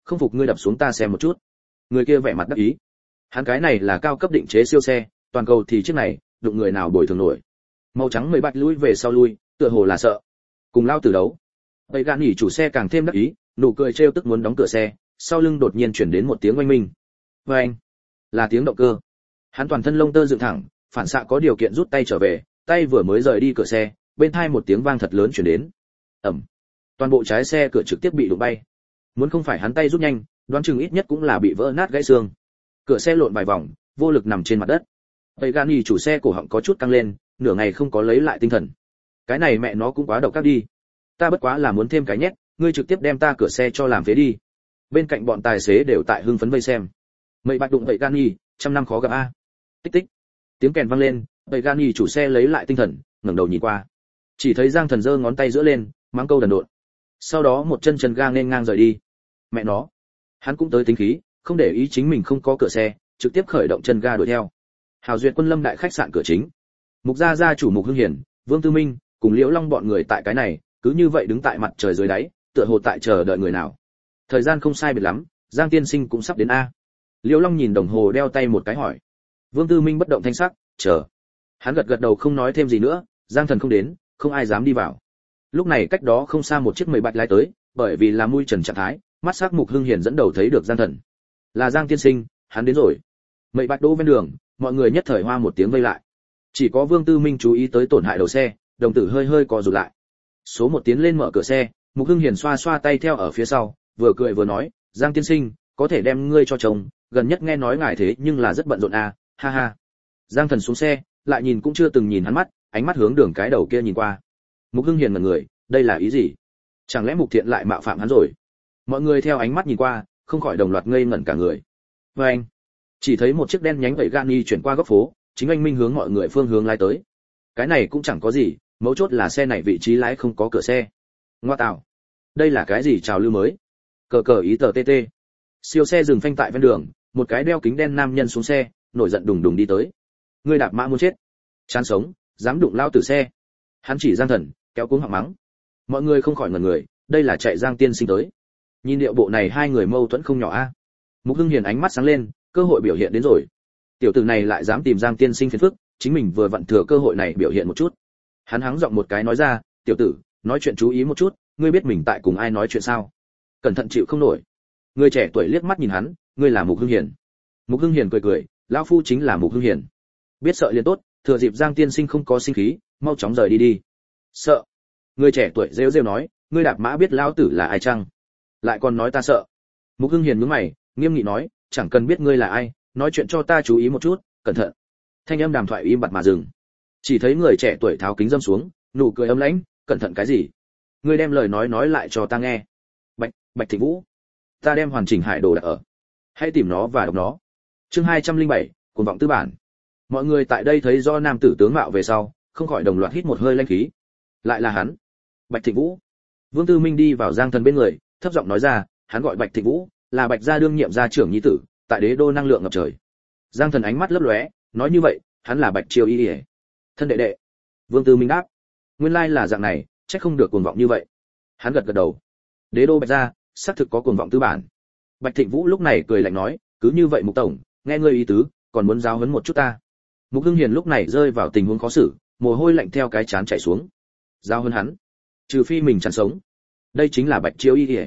A: không phục ngươi đập xuống ta xem một chút. Người kia vẻ mặt đắc ý. Hắn cái này là cao cấp định chế siêu xe, toàn cầu thì chiếc này, đụng người nào bồi thường nổi. Màu trắng mười bạch lui về sau lui, tựa hồ là sợ. Cùng lao tử đấu. Tây Gan nhỉ chủ xe càng thêm đắc ý, nụ cười trêu tức muốn đóng cửa xe, sau lưng đột nhiên chuyển đến một tiếng oanh minh. Oanh, là tiếng động cơ. Hắn toàn thân lông tơ dựng thẳng, phản xạ có điều kiện rút tay trở về, tay vừa mới rời đi cửa xe, bên tai một tiếng vang thật lớn truyền đến. Ầm. Toàn bộ trái xe cửa trực tiếp bị đụng bay. Muốn không phải hắn tay rút nhanh, đoán chừng ít nhất cũng là bị vỡ nát gãy xương. Cửa xe lộn vài vòng, vô lực nằm trên mặt đất. Tây Gan nhỉ chủ xe cổ họng có chút căng lên, nửa ngày không có lấy lại tinh thần. Cái này mẹ nó cũng quá độc ác đi. Ta bất quá là muốn thêm cái nhét, ngươi trực tiếp đem ta cửa xe cho làm phế đi. Bên cạnh bọn tài xế đều tại hưng phấn vây xem. Mậy bạch đụng Tây Gan nhỉ, trăm năm khó gặp a. Tích tích. Tiếng kèn vang lên, Tây Gan nhỉ chủ xe lấy lại tinh thần, ngẩng đầu nhìn qua. Chỉ thấy Giang Thần giơ ngón tay giữa lên, mắng câu đần độn. Sau đó một chân chân ga nên ngang rời đi. Mẹ nó, hắn cũng tới tính khí, không để ý chính mình không có cửa xe, trực tiếp khởi động chân ga đuổi theo. Hào Duyệt Quân Lâm đại khách sạn cửa chính. Mục gia gia chủ Mục Hưng Hiển, Vương Tư Minh cùng Liễu Long bọn người tại cái này, cứ như vậy đứng tại mặt trời dưới đáy, tựa hồ tại chờ đợi người nào. Thời gian không sai biệt lắm, Giang tiên sinh cũng sắp đến a. Liễu Long nhìn đồng hồ đeo tay một cái hỏi. Vương Tư Minh bất động thanh sắc, chờ. Hắn gật gật đầu không nói thêm gì nữa, Giang Thần không đến, không ai dám đi vào. Lúc này cách đó không xa một chiếc mười bạch lái tới, bởi vì là mui trần trạng thái, mắt sắc Mục Hưng Hiển dẫn đầu thấy được Giang Thần. Là Giang tiên sinh, hắn đến rồi. Mười bạch đỗ ven đường, mọi người nhất thời hoa một tiếng vây lại. Chỉ có Vương Tư Minh chú ý tới tổn hại đầu xe, đồng tử hơi hơi co rụt lại. Số một tiến lên mở cửa xe, Mục Hưng Hiển xoa xoa tay theo ở phía sau, vừa cười vừa nói, Giang tiên sinh, có thể đem ngươi cho chồng, gần nhất nghe nói ngài thế nhưng là rất bận rộn à, ha ha. Giang Thần xuống xe, lại nhìn cũng chưa từng nhìn hắn mắt, ánh mắt hướng đường cái đầu kia nhìn qua. Mục Hưng Hiển ngẩn người, đây là ý gì? Chẳng lẽ Mục Thiện lại mạo phạm hắn rồi? Mọi người theo ánh mắt nhìn qua, không khỏi đồng loạt ngây ngẩn cả người. Và anh, chỉ thấy một chiếc đen nhánh vậy Gani chuyển qua góc phố, chính anh minh hướng mọi người phương hướng lái tới. Cái này cũng chẳng có gì, mấu chốt là xe này vị trí lái không có cửa xe. Ngoa tạo, đây là cái gì trào lưu mới? Cờ cờ ý tờ TT. Siêu xe dừng phanh tại ven đường, một cái đeo kính đen nam nhân xuống xe, nổi giận đùng đùng đi tới. Ngươi đạp mã muốn chết, chán sống, dám đụng lao tử xe. Hắn chỉ Giang Thần, kéo cuống họng mắng. Mọi người không khỏi ngẩn người, đây là chạy Giang tiên sinh tới. Nhìn điệu bộ này hai người mâu thuẫn không nhỏ a. Mục Hưng Hiền ánh mắt sáng lên, cơ hội biểu hiện đến rồi. Tiểu tử này lại dám tìm Giang tiên sinh phiền phức, chính mình vừa vặn thừa cơ hội này biểu hiện một chút. Hắn hắng giọng một cái nói ra, tiểu tử, nói chuyện chú ý một chút, ngươi biết mình tại cùng ai nói chuyện sao? Cẩn thận chịu không nổi. Người trẻ tuổi liếc mắt nhìn hắn, ngươi là Mục Hưng Hiền. Mục Hưng Hiền cười cười, lão phu chính là Mục Hưng Hiền. Biết sợ liền tốt, thừa dịp Giang tiên sinh không có sinh khí, mau chóng rời đi đi. Sợ? Người trẻ tuổi rêu rêu nói, ngươi đạp mã biết lão tử là ai chăng? Lại còn nói ta sợ? Mục Hưng Hiền nhướng mày, nghiêm nghị nói, chẳng cần biết ngươi là ai, nói chuyện cho ta chú ý một chút, cẩn thận. Thanh âm đàm thoại im bặt mà dừng. Chỉ thấy người trẻ tuổi tháo kính dâm xuống, nụ cười ấm lãnh, cẩn thận cái gì? Ngươi đem lời nói lại cho ta nghe. Bạch Thịnh Vũ, ta đem hoàn chỉnh hải đồ đặt ở. Hãy tìm nó và đọc nó. Chương 207, cuồng vọng tư bản. Mọi người tại đây thấy do nam tử tướng mạo về sau, không khỏi đồng loạt hít một hơi lãnh khí. Lại là hắn, Bạch Thịnh Vũ. Vương Tư Minh đi vào Giang Thần bên người, thấp giọng nói ra, hắn gọi Bạch Thịnh Vũ, là Bạch gia đương nhiệm gia trưởng nhi tử, tại Đế đô năng lượng ngập trời. Giang Thần ánh mắt lấp lóe, nói như vậy, hắn là Bạch Triều Y. Thân đệ đệ. Vương Tư Minh đáp, nguyên lai là dạng này, chắc không được cuồng vọng như vậy. Hắn gật gật đầu. Đế đô Bạch gia, xác thực có cuồng vọng tư bản. Bạch Thịnh Vũ lúc này cười lạnh nói, cứ như vậy Mục tổng, nghe ngươi ý tứ, còn muốn giáo huấn một chút ta. Mục Hưng Hiền lúc này rơi vào tình huống khó xử, mồ hôi lạnh theo cái trán chảy xuống. Giáo huấn hắn, trừ phi mình chẳng sống. Đây chính là Bạch Chiêu Y.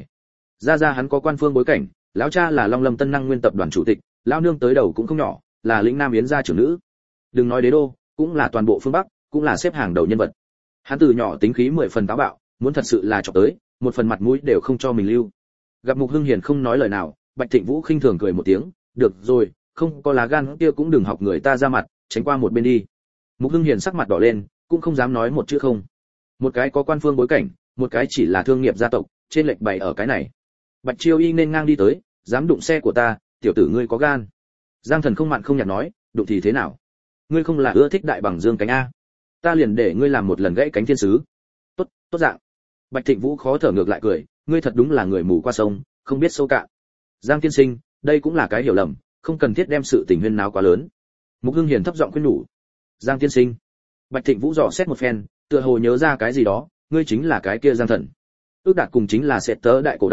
A: Ra hắn có quan phương bối cảnh, lão cha là Long Lâm Tân Năng Nguyên tập đoàn chủ tịch, lão nương tới đầu cũng không nhỏ, là lĩnh Nam Yến gia trưởng nữ. Đừng nói Đế đô, cũng là toàn bộ phương Bắc, cũng là xếp hàng đầu nhân vật. Hắn từ nhỏ tính khí 10 phần táo bạo, muốn thật sự là chọc tới, một phần mặt mũi đều không cho mình lưu. Gặp Mục Hưng Hiền không nói lời nào, Bạch Thịnh Vũ khinh thường cười một tiếng, được rồi, không có lá gan kia cũng đừng học người ta ra mặt, tránh qua một bên đi. Mục Hưng Hiền sắc mặt đỏ lên, cũng không dám nói một chữ không. Một cái có quan phương bối cảnh, một cái chỉ là thương nghiệp gia tộc, trên lệch bày ở cái này. Bạch Chiêu Y nên ngang đi tới, dám đụng xe của ta, tiểu tử ngươi có gan. Giang Thần không mặn không nhạt nói, đụng thì thế nào? Ngươi không là ưa thích đại bằng dương cánh a? Ta liền để ngươi làm một lần gãy cánh thiên sứ. Tốt, tốt dạng. Bạch Thịnh Vũ khó thở ngược lại cười, ngươi thật đúng là người mù qua sông, không biết sâu cạn. Giang tiên sinh, đây cũng là cái hiểu lầm, không cần thiết đem sự tình huyên náo quá lớn. Mục Hưng Hiền thấp giọng khuyên nhủ. Giang tiên sinh. Bạch Thịnh Vũ dò xét một phen, tựa hồ nhớ ra cái gì đó, ngươi chính là cái kia Giang Thần. Ước Đạt cùng chính là Sệt Tớ đại cổ đông,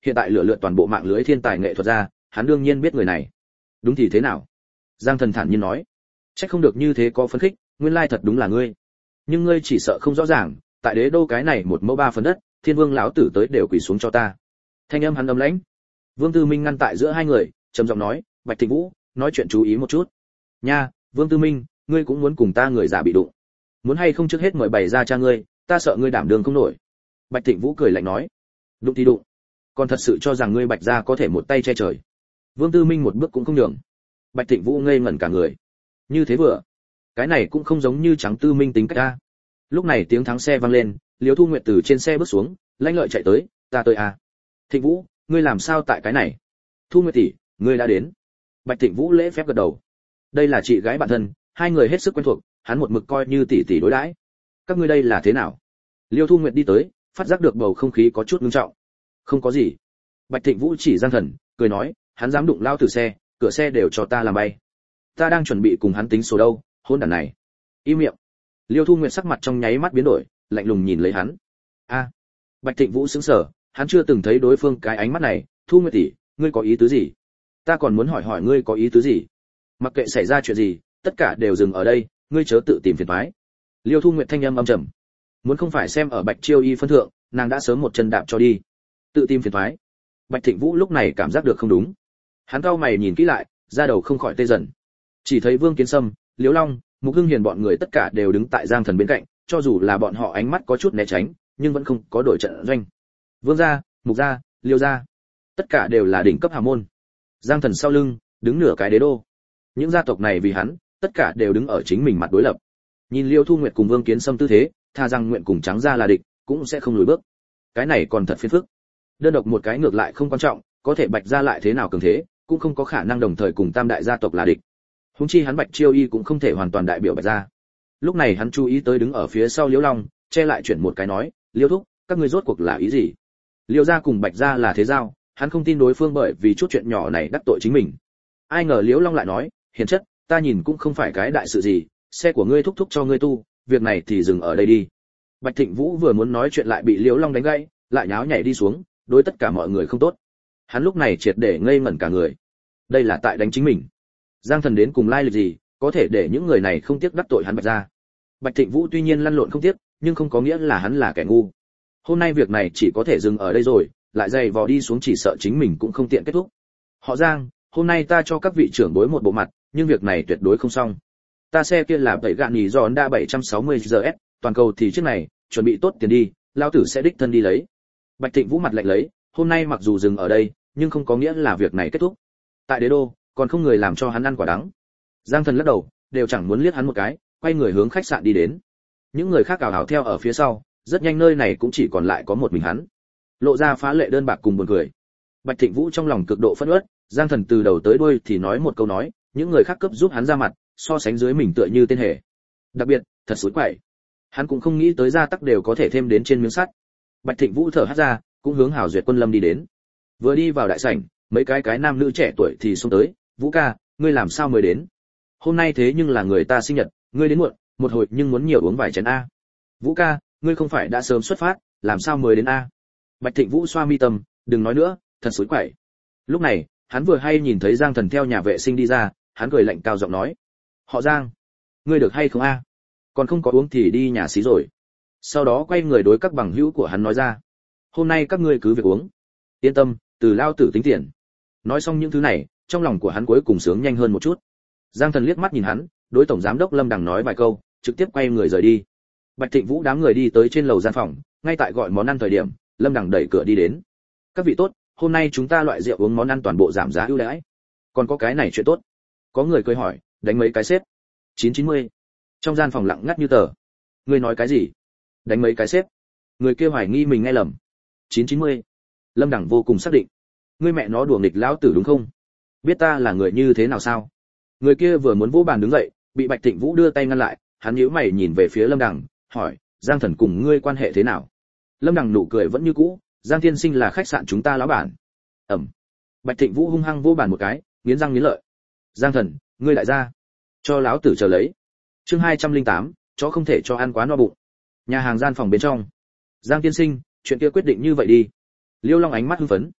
A: hiện tại lựa lượn toàn bộ mạng lưới thiên tài nghệ thuật ra, hắn đương nhiên biết người này. Đúng thì thế nào? Giang Thần thản nhiên nói. Chắc không được như thế có phấn khích, nguyên lai thật đúng là ngươi. Nhưng ngươi chỉ sợ không rõ ràng, tại đế đô cái này 1 mẫu 3 phần đất, Thiên Vương lão tử tới đều quỳ xuống cho ta. Thanh âm hắn âm lãnh. Vương Tư Minh ngăn tại giữa hai người, trầm giọng nói, Bạch Thịnh Vũ, nói chuyện chú ý một chút. Nha, Vương Tư Minh, ngươi cũng muốn cùng ta người giả bị đụng. Muốn hay không trước hết mời bày ra cha ngươi, ta sợ ngươi đảm đường không nổi. Bạch Thịnh Vũ cười lạnh nói, đụng thì đụng, còn thật sự cho rằng ngươi Bạch gia có thể một tay che trời. Vương Tư Minh một bước cũng không nhường. Bạch Thịnh Vũ ngây ngẩn cả người. Như thế vừa, cái này cũng không giống như Trắng Tư Minh tính cách a. Lúc này tiếng thắng xe vang lên, Liễu Thu Nguyệt từ trên xe bước xuống, lãnh lợi chạy tới, ta tới a. Thịnh Vũ, ngươi làm sao tại cái này? Thu Nguyệt tỷ, ngươi đã đến. Bạch Thịnh Vũ lễ phép gật đầu. Đây là chị gái bạn thân, hai người hết sức quen thuộc, hắn một mực coi như tỷ tỷ đối đãi. Các ngươi đây là thế nào? Liêu Thu Nguyệt đi tới, phát giác được bầu không khí có chút nghiêm trọng. Không có gì. Bạch Thịnh Vũ chỉ Giang Thần, cười nói, hắn dám đụng lao tử xe, cửa xe đều cho ta làm bay. Ta đang chuẩn bị cùng hắn tính số đâu, hôn đản này. Im miệng. Liêu Thu Nguyệt sắc mặt trong nháy mắt biến đổi, lạnh lùng nhìn lấy hắn. A. Bạch Thịnh Vũ sững sờ, hắn chưa từng thấy đối phương cái ánh mắt này. Thu Nguyệt tỷ, ngươi có ý tứ gì? Ta còn muốn hỏi hỏi ngươi có ý tứ gì? Mặc kệ xảy ra chuyện gì, tất cả đều dừng ở đây, ngươi chớ tự tìm phiền toái. Liêu Thu Nguyệt thanh âm âm trầm. Muốn không phải xem ở Bạch Chiêu Y phân thượng, nàng đã sớm một chân đạp cho đi. Tự tìm phiền toái. Bạch Thịnh Vũ lúc này cảm giác được không đúng. Hắn cau mày nhìn kỹ lại, da đầu không khỏi tê dần. Chỉ thấy Vương Kiến Sâm, Liễu Long, Mục Hưng Hiền bọn người tất cả đều đứng tại Giang Thần bên cạnh, cho dù là bọn họ ánh mắt có chút né tránh, nhưng vẫn không có đổi trận doanh. Vương gia, Mục gia, Liêu gia, tất cả đều là đỉnh cấp hào môn. Giang Thần sau lưng, đứng nửa cái đế đô. Những gia tộc này vì hắn, tất cả đều đứng ở chính mình mặt đối lập. Nhìn Liêu Thu Nguyệt cùng Vương Kiến Sâm tư thế, tha rằng nguyện cùng Trắng gia là địch, cũng sẽ không lùi bước. Cái này còn thật phiền phức. Đơn độc một cái ngược lại không quan trọng, có thể Bạch gia lại thế nào cường thế, cũng không có khả năng đồng thời cùng tam đại gia tộc là địch. Huống chi hắn Bạch Chiêu Y cũng không thể hoàn toàn đại biểu Bạch gia. Lúc này hắn chú ý tới đứng ở phía sau Liễu Long, che lại chuyển một cái nói, Liêu thúc, các ngươi rốt cuộc là ý gì? Liêu gia cùng Bạch gia là thế giao, hắn không tin đối phương bởi vì chút chuyện nhỏ này đắc tội chính mình. Ai ngờ Liễu Long lại nói, hiền chất, ta nhìn cũng không phải cái đại sự gì, xe của ngươi thúc thúc cho ngươi tu, việc này thì dừng ở đây đi. Bạch Thịnh Vũ vừa muốn nói chuyện lại bị Liễu Long đánh gãy, lại nháo nhảy đi xuống, đối tất cả mọi người không tốt. Hắn lúc này triệt để ngây ngẩn cả người. Đây là tại đánh chính mình. Giang Thần đến cùng lai lịch gì, có thể để những người này không tiếc đắc tội hắn Bạch gia. Bạch Thịnh Vũ tuy nhiên lăn lộn không tiếc, nhưng không có nghĩa là hắn là kẻ ngu. Hôm nay việc này chỉ có thể dừng ở đây rồi, lại dày vò đi xuống chỉ sợ chính mình cũng không tiện kết thúc. Họ Giang, hôm nay ta cho các vị trưởng bối một bộ mặt, nhưng việc này tuyệt đối không xong. Ta xe kia là 7 gạn nhì giòn đa 760 GS, toàn cầu thì trước này, chuẩn bị tốt tiền đi, lão tử sẽ đích thân đi lấy. Bạch Thịnh Vũ mặt lạnh lấy, hôm nay mặc dù dừng ở đây, nhưng không có nghĩa là việc này kết thúc. Tại đế đô, còn không người làm cho hắn ăn quả đắng. Giang Thần lắc đầu, đều chẳng muốn liếc hắn một cái, quay người hướng khách sạn đi đến. Những người khác ảo ảo theo ở phía sau, rất nhanh nơi này cũng chỉ còn lại có một mình hắn. Lộ ra phá lệ đơn bạc cùng buồn cười. Bạch Thịnh Vũ trong lòng cực độ phẫn uất, Giang Thần từ đầu tới đuôi thì nói một câu nói, những người khác cấp giúp hắn ra mặt, so sánh dưới mình tựa như tên hề. Đặc biệt, thật xối quậy. Hắn cũng không nghĩ tới gia tắc đều có thể thêm đến trên miếng sắt. Bạch Thịnh Vũ thở hắt ra, cũng hướng Hào Duyệt Quân Lâm đi đến. Vừa đi vào đại sảnh, mấy cái nam nữ trẻ tuổi thì xông tới, "Vũ ca, ngươi làm sao mới đến? Hôm nay thế nhưng là người ta sinh nhật, ngươi đến muộn, một hồi nhưng muốn nhiều uống vài chén a." "Vũ ca, ngươi không phải đã sớm xuất phát, làm sao mới đến a?" Bạch Thịnh Vũ xoa mi tâm, "Đừng nói nữa, thật xối quậy." Lúc này, hắn vừa hay nhìn thấy Giang Thần theo nhà vệ sinh đi ra, hắn cười lạnh cao giọng nói, "Họ Giang, ngươi được hay không a? Còn không có uống thì đi nhà xí rồi." Sau đó quay người đối các bằng hữu của hắn nói ra, "Hôm nay các ngươi cứ việc uống, yên tâm, từ lao tử tính tiền." Nói xong những thứ này, trong lòng của hắn cuối cùng sướng nhanh hơn một chút. Giang Thần liếc mắt nhìn hắn, đối tổng giám đốc Lâm Đằng nói vài câu, trực tiếp quay người rời đi. Bạch Thịnh Vũ đám người đi tới trên lầu gian phòng, ngay tại gọi món ăn thời điểm, Lâm Đằng đẩy cửa đi đến. "Các vị tốt, hôm nay chúng ta loại rượu uống món ăn toàn bộ giảm giá ưu đãi. Còn có cái này chuyện tốt." Có người cười hỏi, "Đánh mấy cái xếp?" 990. Trong gian phòng lặng ngắt như tờ. "Ngươi nói cái gì? Đánh mấy cái xếp?" Người kia hoài nghi mình nghe lầm. 990. Lâm Đằng vô cùng xác định. "Ngươi mẹ nó đùa nghịch lão tử đúng không? Biết ta là người như thế nào sao?" Người kia vừa muốn vỗ bàn đứng dậy, bị Bạch Thịnh Vũ đưa tay ngăn lại, hắn nhíu mày nhìn về phía Lâm Đằng, hỏi, "Giang Thần cùng ngươi quan hệ thế nào?" Lâm Đằng nụ cười vẫn như cũ, "Giang tiên sinh là khách sạn chúng ta lão bản." Ẩm. Bạch Thịnh Vũ hung hăng vỗ bàn một cái, nghiến răng nghiến lợi. "Giang Thần, ngươi lại ra, cho lão tử chờ lấy." Chương 208, chó không thể cho ăn quá no bụng. Nhà hàng gian phòng bên trong. "Giang tiên sinh, chuyện kia quyết định như vậy đi." Liêu Long ánh mắt hưng phấn.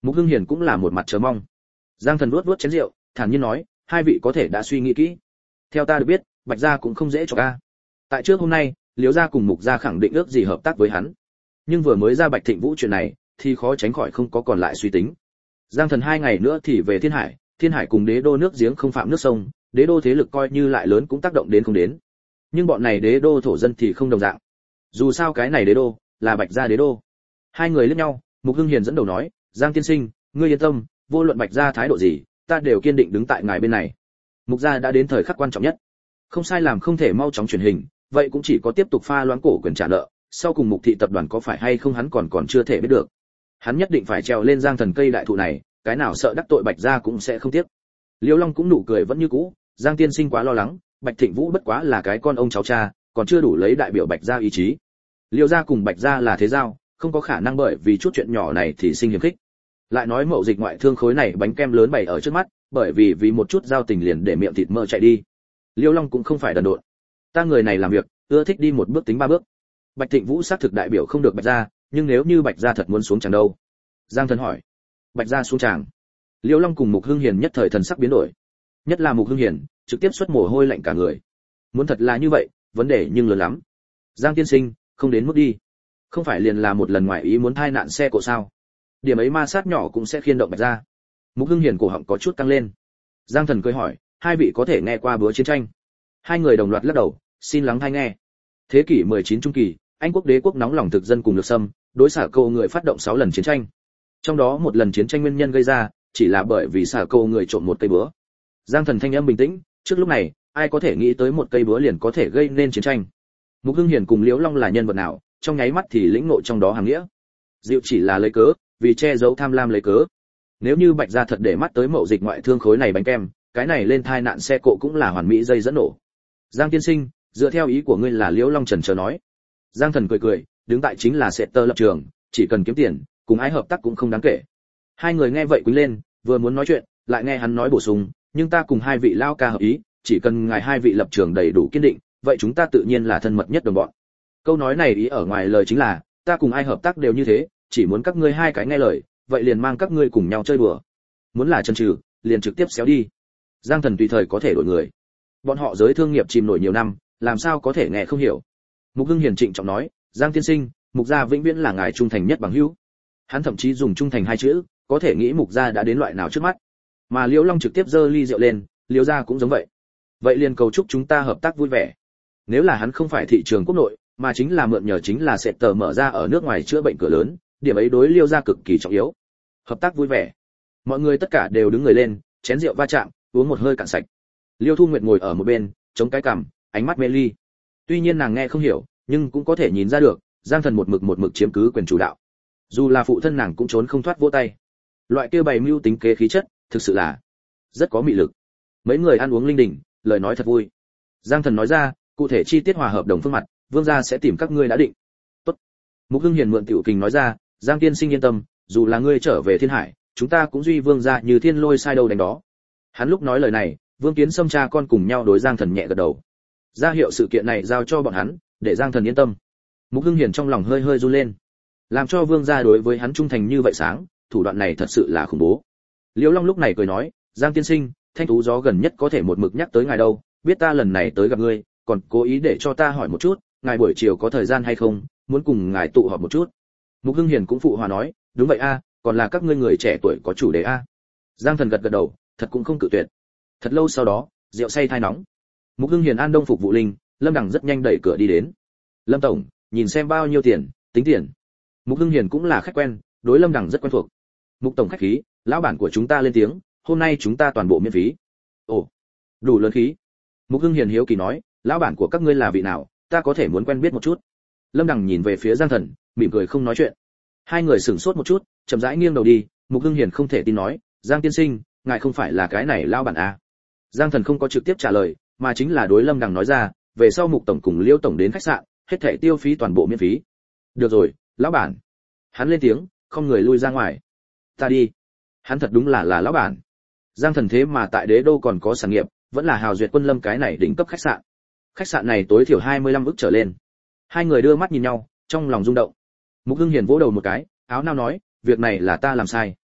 A: Mục Hưng Hiền cũng là một mặt chờ mong. Giang Thần vuốt vuốt chén rượu, thản nhiên nói, hai vị có thể đã suy nghĩ kỹ. Theo ta được biết, Bạch gia cũng không dễ cho ca. Tại trước hôm nay, Liễu gia cùng Mục gia khẳng định ước gì hợp tác với hắn. Nhưng vừa mới ra Bạch Thịnh Vũ chuyện này, thì khó tránh khỏi không có còn lại suy tính. Giang Thần 2 ngày nữa thì về Thiên Hải cùng đế đô nước giếng không phạm nước sông, đế đô thế lực coi như lại lớn cũng tác động đến không đến. Nhưng bọn này đế đô thổ dân thì không đồng dạng. Dù sao cái này đế đô là Bạch gia đế đô. Hai người liếc nhau, Mục Hưng Hiền dẫn đầu nói, Giang tiên sinh, ngươi yên tâm, vô luận Bạch gia thái độ gì, ta đều kiên định đứng tại ngài bên này. Mục gia đã đến thời khắc quan trọng nhất, không sai làm không thể mau chóng truyền hình, vậy cũng chỉ có tiếp tục pha loãng cổ quyền trả nợ, sau cùng Mục thị tập đoàn có phải hay không hắn còn chưa thể biết được. Hắn nhất định phải trèo lên Giang Thần cây đại thụ này, cái nào sợ đắc tội Bạch gia cũng sẽ không tiếc. Liễu Long cũng nụ cười vẫn như cũ, Giang tiên sinh quá lo lắng, Bạch Thịnh Vũ bất quá là cái con ông cháu cha, còn chưa đủ lấy đại biểu Bạch gia ý chí. Liễu gia cùng Bạch gia là thế giao, không có khả năng bởi vì chút chuyện nhỏ này thì sinh hiềm khích. Lại nói mậu dịch ngoại thương khối này bánh kem lớn bày ở trước mắt, bởi vì một chút giao tình liền để miệng thịt mỡ chạy đi. Liêu Long cũng không phải đần độn. Ta người này làm việc, ưa thích đi một bước tính ba bước. Bạch Thịnh Vũ xác thực đại biểu không được Bạch gia, nhưng nếu như Bạch gia thật muốn xuống chẳng đâu? Giang Thần hỏi. Bạch gia xuống tràng. Liêu Long cùng Mục Hưng Hiền nhất thời thần sắc biến đổi. Nhất là Mục Hưng Hiền, trực tiếp xuất mồ hôi lạnh cả người. Muốn thật là như vậy, vấn đề nhưng lớn lắm. Giang tiên sinh, không đến mức đi. Không phải liền là một lần ngoại ý muốn thai nạn xe cộ sao? Điểm ấy ma sát nhỏ cũng sẽ khiên động Bạch gia. Mục Hưng Hiền cổ họng có chút căng lên. Giang Thần cười hỏi, hai vị có thể nghe qua bữa chiến tranh? Hai người đồng loạt lắc đầu, xin lắng tai nghe. Thế kỷ 19 trung kỳ, Anh quốc đế quốc nóng lòng thực dân cùng lược xâm, đối xả cầu người phát động 6 lần chiến tranh. Trong đó một lần chiến tranh nguyên nhân gây ra, chỉ là bởi vì xả cầu người trộm một cây búa. Giang Thần thanh âm bình tĩnh, trước lúc này, ai có thể nghĩ tới một cây búa liền có thể gây nên chiến tranh? Mục Hưng Hiền cùng Liễu Long là nhân vật nào, trong nháy mắt thì lĩnh ngộ trong đó hàng nghĩa. Diệu chỉ là lấy cớ, vì che giấu tham lam lấy cớ. Nếu như Bạch gia thật để mắt tới mậu dịch ngoại thương khối này bánh kem, cái này lên thai nạn xe cộ cũng là hoàn mỹ dây dẫn nổ. Giang tiên sinh, dựa theo ý của ngươi là Liễu Long trần chờ nói. Giang Thần cười cười, đứng tại chính là Setter lập trường, chỉ cần kiếm tiền, cùng ai hợp tác cũng không đáng kể. Hai người nghe vậy quýnh lên, vừa muốn nói chuyện, lại nghe hắn nói bổ sung, nhưng ta cùng hai vị lao ca hợp ý, chỉ cần ngài hai vị lập trường đầy đủ kiên định, vậy chúng ta tự nhiên là thân mật nhất đồng bọn. Câu nói này ý ở ngoài lời chính là, ta cùng ai hợp tác đều như thế, chỉ muốn các ngươi hai cái nghe lời, vậy liền mang các ngươi cùng nhau chơi đùa. Muốn là chân trừ, liền trực tiếp xéo đi. Giang Thần tùy thời có thể đổi người. Bọn họ giới thương nghiệp chìm nổi nhiều năm, làm sao có thể nghe không hiểu. Mục Hưng Hiền trịnh trọng nói, Giang tiên sinh, Mục gia vĩnh viễn là ngài trung thành nhất bằng hữu. Hắn thậm chí dùng trung thành hai chữ, có thể nghĩ Mục gia đã đến loại nào trước mắt. Mà Liễu Long trực tiếp giơ ly rượu lên, Liễu gia cũng giống vậy. Vậy liền cầu chúc chúng ta hợp tác vui vẻ. Nếu là hắn không phải thị trường quốc nội, mà chính là mượn nhờ chính là sẽ tờ mở ra ở nước ngoài chữa bệnh cửa lớn, điểm ấy đối Liêu gia cực kỳ trọng yếu. Hợp tác vui vẻ. Mọi người tất cả đều đứng người lên, chén rượu va chạm, uống một hơi cạn sạch. Liêu Thu Nguyệt ngồi ở một bên, chống cái cằm, ánh mắt mê ly. Tuy nhiên nàng nghe không hiểu, nhưng cũng có thể nhìn ra được, Giang Thần một mực chiếm cứ quyền chủ đạo. Dù là phụ thân nàng cũng trốn không thoát vỗ tay. Loại kia bày mưu tính kế khí chất, thực sự là rất có mị lực. Mấy người ăn uống linh đình, lời nói thật vui. Giang Thần nói ra, cụ thể chi tiết hòa hợp đồng phương mặt, vương gia sẽ tìm các ngươi đã định. Tốt. Mục Hưng Hiền mượn tiểu kình nói ra, Giang tiên sinh yên tâm, dù là ngươi trở về Thiên Hải, chúng ta cũng duy vương gia như thiên lôi sai đâu đánh đó. Hắn lúc nói lời này, Vương Kiến Sâm cha con cùng nhau đối Giang Thần nhẹ gật đầu. Ra hiệu sự kiện này giao cho bọn hắn, để Giang Thần yên tâm. Mục Hưng Hiền trong lòng hơi hơi run lên. Làm cho vương gia đối với hắn trung thành như vậy sáng, thủ đoạn này thật sự là khủng bố. Liễu Long lúc này cười nói, Giang tiên sinh, Thanh Tú gió gần nhất có thể một mực nhắc tới ngài đâu, biết ta lần này tới gặp ngươi, còn cố ý để cho ta hỏi một chút, ngài buổi chiều có thời gian hay không, muốn cùng ngài tụ họp một chút. Mục Hưng Hiền cũng phụ hòa nói, đúng vậy a, còn là các ngươi người trẻ tuổi có chủ đề a. Giang Thần gật gật đầu, thật cũng không cự tuyệt. Thật lâu sau đó, rượu say thai nóng. Mục Hưng Hiền an đông phục vụ linh, Lâm Đằng rất nhanh đẩy cửa đi đến. Lâm tổng, nhìn xem bao nhiêu tiền, tính tiền. Mục Hưng Hiền cũng là khách quen, đối Lâm Đằng rất quen thuộc. Mục tổng khách khí, lão bản của chúng ta lên tiếng, hôm nay chúng ta toàn bộ miễn phí. Ồ, đủ lớn khí. Mục Hưng Hiền hiếu kỳ nói, lão bản của các ngươi là vị nào, ta có thể muốn quen biết một chút. Lâm Đằng nhìn về phía Giang Thần, mỉm cười không nói chuyện. Hai người sửng sốt một chút, chậm rãi nghiêng đầu đi. Mục Hưng Hiền không thể tin nói, Giang tiên sinh, ngài không phải là cái này lão bản à? Giang Thần không có trực tiếp trả lời, mà chính là đối Lâm Đằng nói ra, về sau Mục tổng cùng Liêu tổng đến khách sạn, hết thảy tiêu phí toàn bộ miễn phí. Được rồi, lão bản. Hắn lên tiếng, không người lui ra ngoài. Ta đi. Hắn thật đúng là lão bản. Giang Thần thế mà tại Đế đô còn có sản nghiệp, vẫn là Hào Duyệt Quân Lâm cái này đỉnh cấp khách sạn. Khách sạn này tối thiểu 25 ức trở lên. Hai người đưa mắt nhìn nhau, trong lòng rung động. Mục Hưng Hiền vỗ đầu một cái, áo nao nói, việc này là ta làm sai.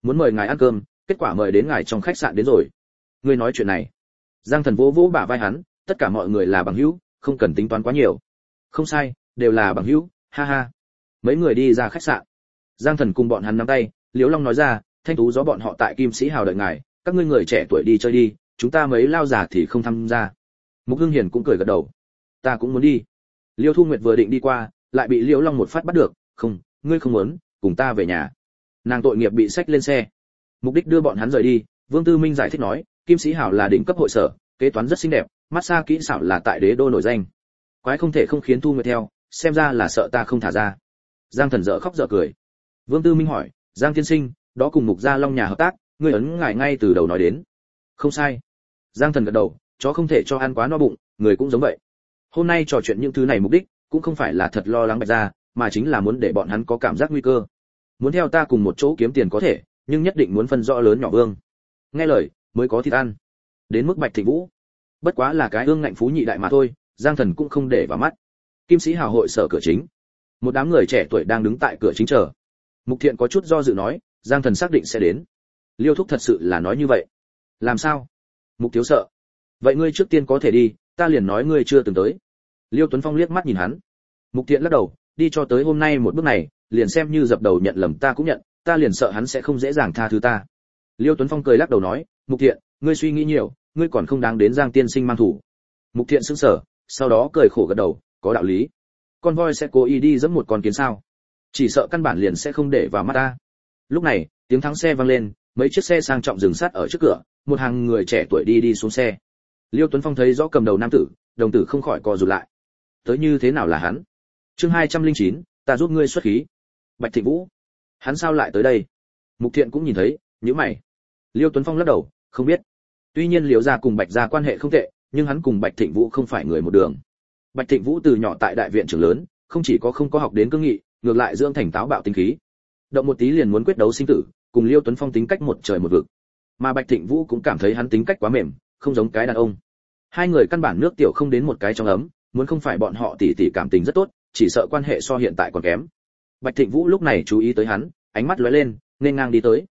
A: muốn mời ngài ăn cơm, kết quả mời đến ngài trong khách sạn đến rồi. Ngươi nói chuyện này. Giang Thần vỗ vỗ bả vai hắn, tất cả mọi người là bằng hữu, không cần tính toán quá nhiều. Không sai, đều là bằng hữu, ha ha. Mấy người đi ra khách sạn. Giang Thần cùng bọn hắn nắm tay, Liễu Long nói ra, Thanh Tú gió bọn họ tại Kim Sĩ Hào đợi ngài, các ngươi người trẻ tuổi đi chơi đi, chúng ta mấy lao già thì không tham gia. Mục Hưng Hiền cũng cười gật đầu. Ta cũng muốn đi. Liêu Thu Nguyệt vừa định đi qua, lại bị Liễu Long một phát bắt được, không, ngươi không muốn, cùng ta về nhà. Nàng tội nghiệp bị xách lên xe. Mục đích đưa bọn hắn rời đi, Vương Tư Minh giải thích nói, Kim Sĩ Hào là đỉnh cấp hội sở, kế toán rất xinh đẹp, massage kỹ xảo là tại đế đô nổi danh. Quái không thể không khiến Thu Nguyệt theo, xem ra là sợ ta không thả ra. Giang Thần dở khóc dở cười. Vương Tư Minh hỏi, Giang tiên sinh, đó cùng Mục Gia Long nhà hợp tác, ngươi ấn ngài ngay từ đầu nói đến. Không sai. Giang Thần gật đầu, chó không thể cho ăn quá no bụng, người cũng giống vậy. Hôm nay trò chuyện những thứ này mục đích cũng không phải là thật lo lắng Bạch Gia, mà chính là muốn để bọn hắn có cảm giác nguy cơ. Muốn theo ta cùng một chỗ kiếm tiền có thể, nhưng nhất định muốn phân rõ lớn nhỏ vương. Nghe lời, mới có thịt ăn. Đến mức Bạch Thịnh Vũ, bất quá là cái ương ngạnh phú nhị đại mà thôi, Giang Thần cũng không để vào mắt. Kim Sĩ Hào hội sở cửa chính, một đám người trẻ tuổi đang đứng tại cửa chính chờ. Mục Thiện có chút do dự nói, Giang Thần xác định sẽ đến. Liêu Thúc thật sự là nói như vậy. Làm sao? Mục Thiếu sợ. Vậy ngươi trước tiên có thể đi, ta liền nói ngươi chưa từng tới. Liêu Tuấn Phong liếc mắt nhìn hắn. Mục Thiện lắc đầu, đi cho tới hôm nay một bước này, liền xem như dập đầu nhận lầm ta cũng nhận, ta liền sợ hắn sẽ không dễ dàng tha thứ ta. Liêu Tuấn Phong cười lắc đầu nói, Mục Thiện, ngươi suy nghĩ nhiều, ngươi còn không đáng đến Giang tiên sinh mang thủ. Mục Thiện sững sờ, sau đó cười khổ gật đầu, có đạo lý. Con voi sẽ cố ý đi giẫm một con kiến sao? Chỉ sợ căn bản liền sẽ không để vào mắt ta. Lúc này, tiếng thắng xe vang lên, mấy chiếc xe sang trọng dừng sát ở trước cửa, một hàng người trẻ tuổi đi xuống xe. Liêu Tuấn Phong thấy rõ cầm đầu nam tử, đồng tử không khỏi co rụt lại. Tới như thế nào là hắn? Chương 209, ta giúp ngươi xuất khí. Bạch Thịnh Vũ, hắn sao lại tới đây? Mục Thiện cũng nhìn thấy, nhíu mày. Liêu Tuấn Phong lắc đầu, không biết. Tuy nhiên Liêu gia cùng Bạch gia quan hệ không tệ, nhưng hắn cùng Bạch Thịnh Vũ không phải người một đường. Bạch Thịnh Vũ từ nhỏ tại đại viện trưởng lớn, không chỉ có không có học đến cương nghị, ngược lại dưỡng thành táo bạo tính khí. Động một tí liền muốn quyết đấu sinh tử, cùng Liêu Tuấn Phong tính cách một trời một vực. Mà Bạch Thịnh Vũ cũng cảm thấy hắn tính cách quá mềm, không giống cái đàn ông. Hai người căn bản nước tiểu không đến một cái trong ấm, muốn không phải bọn họ tỉ tỉ cảm tình rất tốt, chỉ sợ quan hệ so hiện tại còn kém. Bạch Thịnh Vũ lúc này chú ý tới hắn, ánh mắt lóe lên, nên ngang đi tới.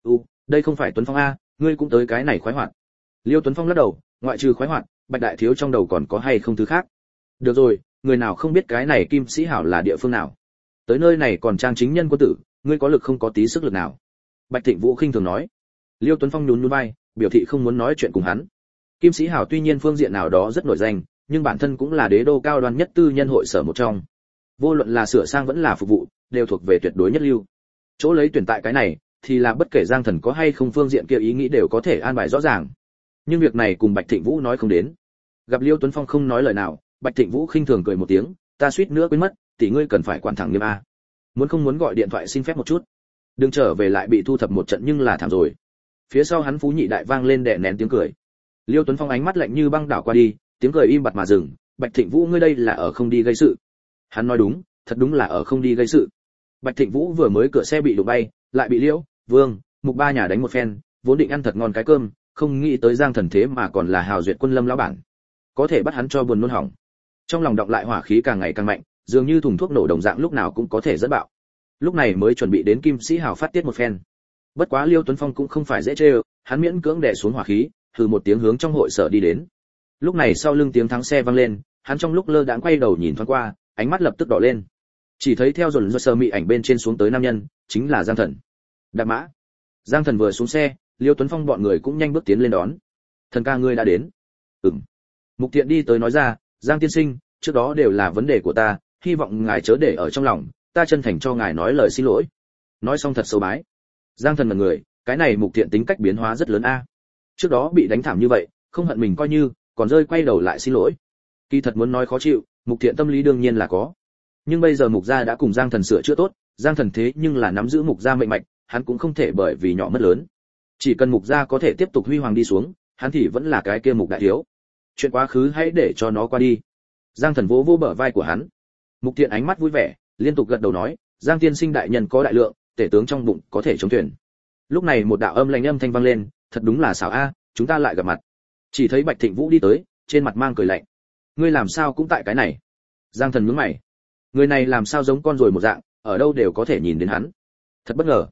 A: Đây không phải Tuấn Phong a, ngươi cũng tới cái này khoái hoạt. Liêu Tuấn Phong lắc đầu, ngoại trừ khoái hoạt, Bạch đại thiếu trong đầu còn có hay không thứ khác. Được rồi, người nào không biết cái này Kim Sĩ Hảo là địa phương nào. Tới nơi này còn trang chính nhân quân tử, ngươi có lực không có tí sức lực nào. Bạch Thịnh Vũ khinh thường nói. Liêu Tuấn Phong nhún nhún vai, biểu thị không muốn nói chuyện cùng hắn. Kim Sĩ Hảo tuy nhiên phương diện nào đó rất nổi danh, nhưng bản thân cũng là đế đô cao đoan nhất tư nhân hội sở một trong. Vô luận là sửa sang vẫn là phục vụ, đều thuộc về tuyệt đối nhất lưu. Chỗ lấy tuyển tại cái này, thì là bất kể Giang Thần có hay không phương diện kia ý nghĩ đều có thể an bài rõ ràng. Nhưng việc này cùng Bạch Thịnh Vũ nói không đến. Gặp Liêu Tuấn Phong không nói lời nào, Bạch Thịnh Vũ khinh thường cười một tiếng, ta suýt nữa quên mất, tỷ ngươi cần phải quản thẳng nghiêm a. Muốn không muốn gọi điện thoại xin phép một chút. Đừng trở về lại bị thu thập một trận nhưng là thảm rồi. Phía sau hắn phú nhị đại vang lên đè nén tiếng cười. Liêu Tuấn Phong ánh mắt lạnh như băng đảo qua đi, tiếng cười im bặt mà dừng, Bạch Thịnh Vũ ngươi đây là ở không đi gây sự. Hắn nói đúng, thật đúng là ở không đi gây sự. Bạch Thịnh Vũ vừa mới cửa xe bị đụng bay, lại bị Liễu, Vương, Mục ba nhà đánh một phen, vốn định ăn thật ngon cái cơm, không nghĩ tới Giang Thần thế mà còn là Hào Duyệt Quân Lâm lão bản. Có thể bắt hắn cho buồn nôn hỏng. Trong lòng đọng lại hỏa khí càng ngày càng mạnh, dường như thùng thuốc nổ đồng dạng lúc nào cũng có thể dẫn bạo. Lúc này mới chuẩn bị đến Kim Sĩ Hào phát tiết một phen. Bất quá Liêu Tuấn Phong cũng không phải dễ trêu, hắn miễn cưỡng đè xuống hỏa khí, hừ một tiếng hướng trong hội sở đi đến. Lúc này sau lưng tiếng thắng xe vang lên, hắn trong lúc lơ đãng quay đầu nhìn thoáng qua, ánh mắt lập tức đỏ lên. Chỉ thấy theo dồn sơ mị ảnh bên trên xuống tới nam nhân, chính là Giang Thần. Đạp mã. Giang Thần vừa xuống xe, Liêu Tuấn Phong bọn người cũng nhanh bước tiến lên đón. Thần ca ngươi đã đến. Ừm. Mục Thiện đi tới nói ra, Giang tiên sinh, trước đó đều là vấn đề của ta, hy vọng ngài chớ để ở trong lòng, ta chân thành cho ngài nói lời xin lỗi. Nói xong thật xấu bái. Giang Thần mặt người, cái này Mục Thiện tính cách biến hóa rất lớn a. Trước đó bị đánh thảm như vậy, không hận mình coi như, còn rơi quay đầu lại xin lỗi. Kỳ thật muốn nói khó chịu, Mục Thiện tâm lý đương nhiên là có. Nhưng bây giờ Mục gia đã cùng Giang Thần sửa chữa tốt, Giang Thần thế nhưng là nắm giữ Mục gia mệnh mạch, hắn cũng không thể bởi vì nhỏ mất lớn. Chỉ cần Mục gia có thể tiếp tục huy hoàng đi xuống, hắn thì vẫn là cái kia Mục đại thiếu. Chuyện quá khứ hãy để cho nó qua đi. Giang Thần vỗ vỗ bờ vai của hắn. Mục Thiện ánh mắt vui vẻ, liên tục gật đầu nói, Giang tiên sinh đại nhân có đại lượng, tể tướng trong bụng có thể chống thuyền. Lúc này một đạo âm lạnh âm thanh vang lên, thật đúng là xảo a, chúng ta lại gặp mặt. Chỉ thấy Bạch Thịnh Vũ đi tới, trên mặt mang cười lạnh. Ngươi làm sao cũng tại cái này? Giang Thần nhướng mày. Người này làm sao giống con rồi một dạng, ở đâu đều có thể nhìn đến hắn. Thật bất ngờ.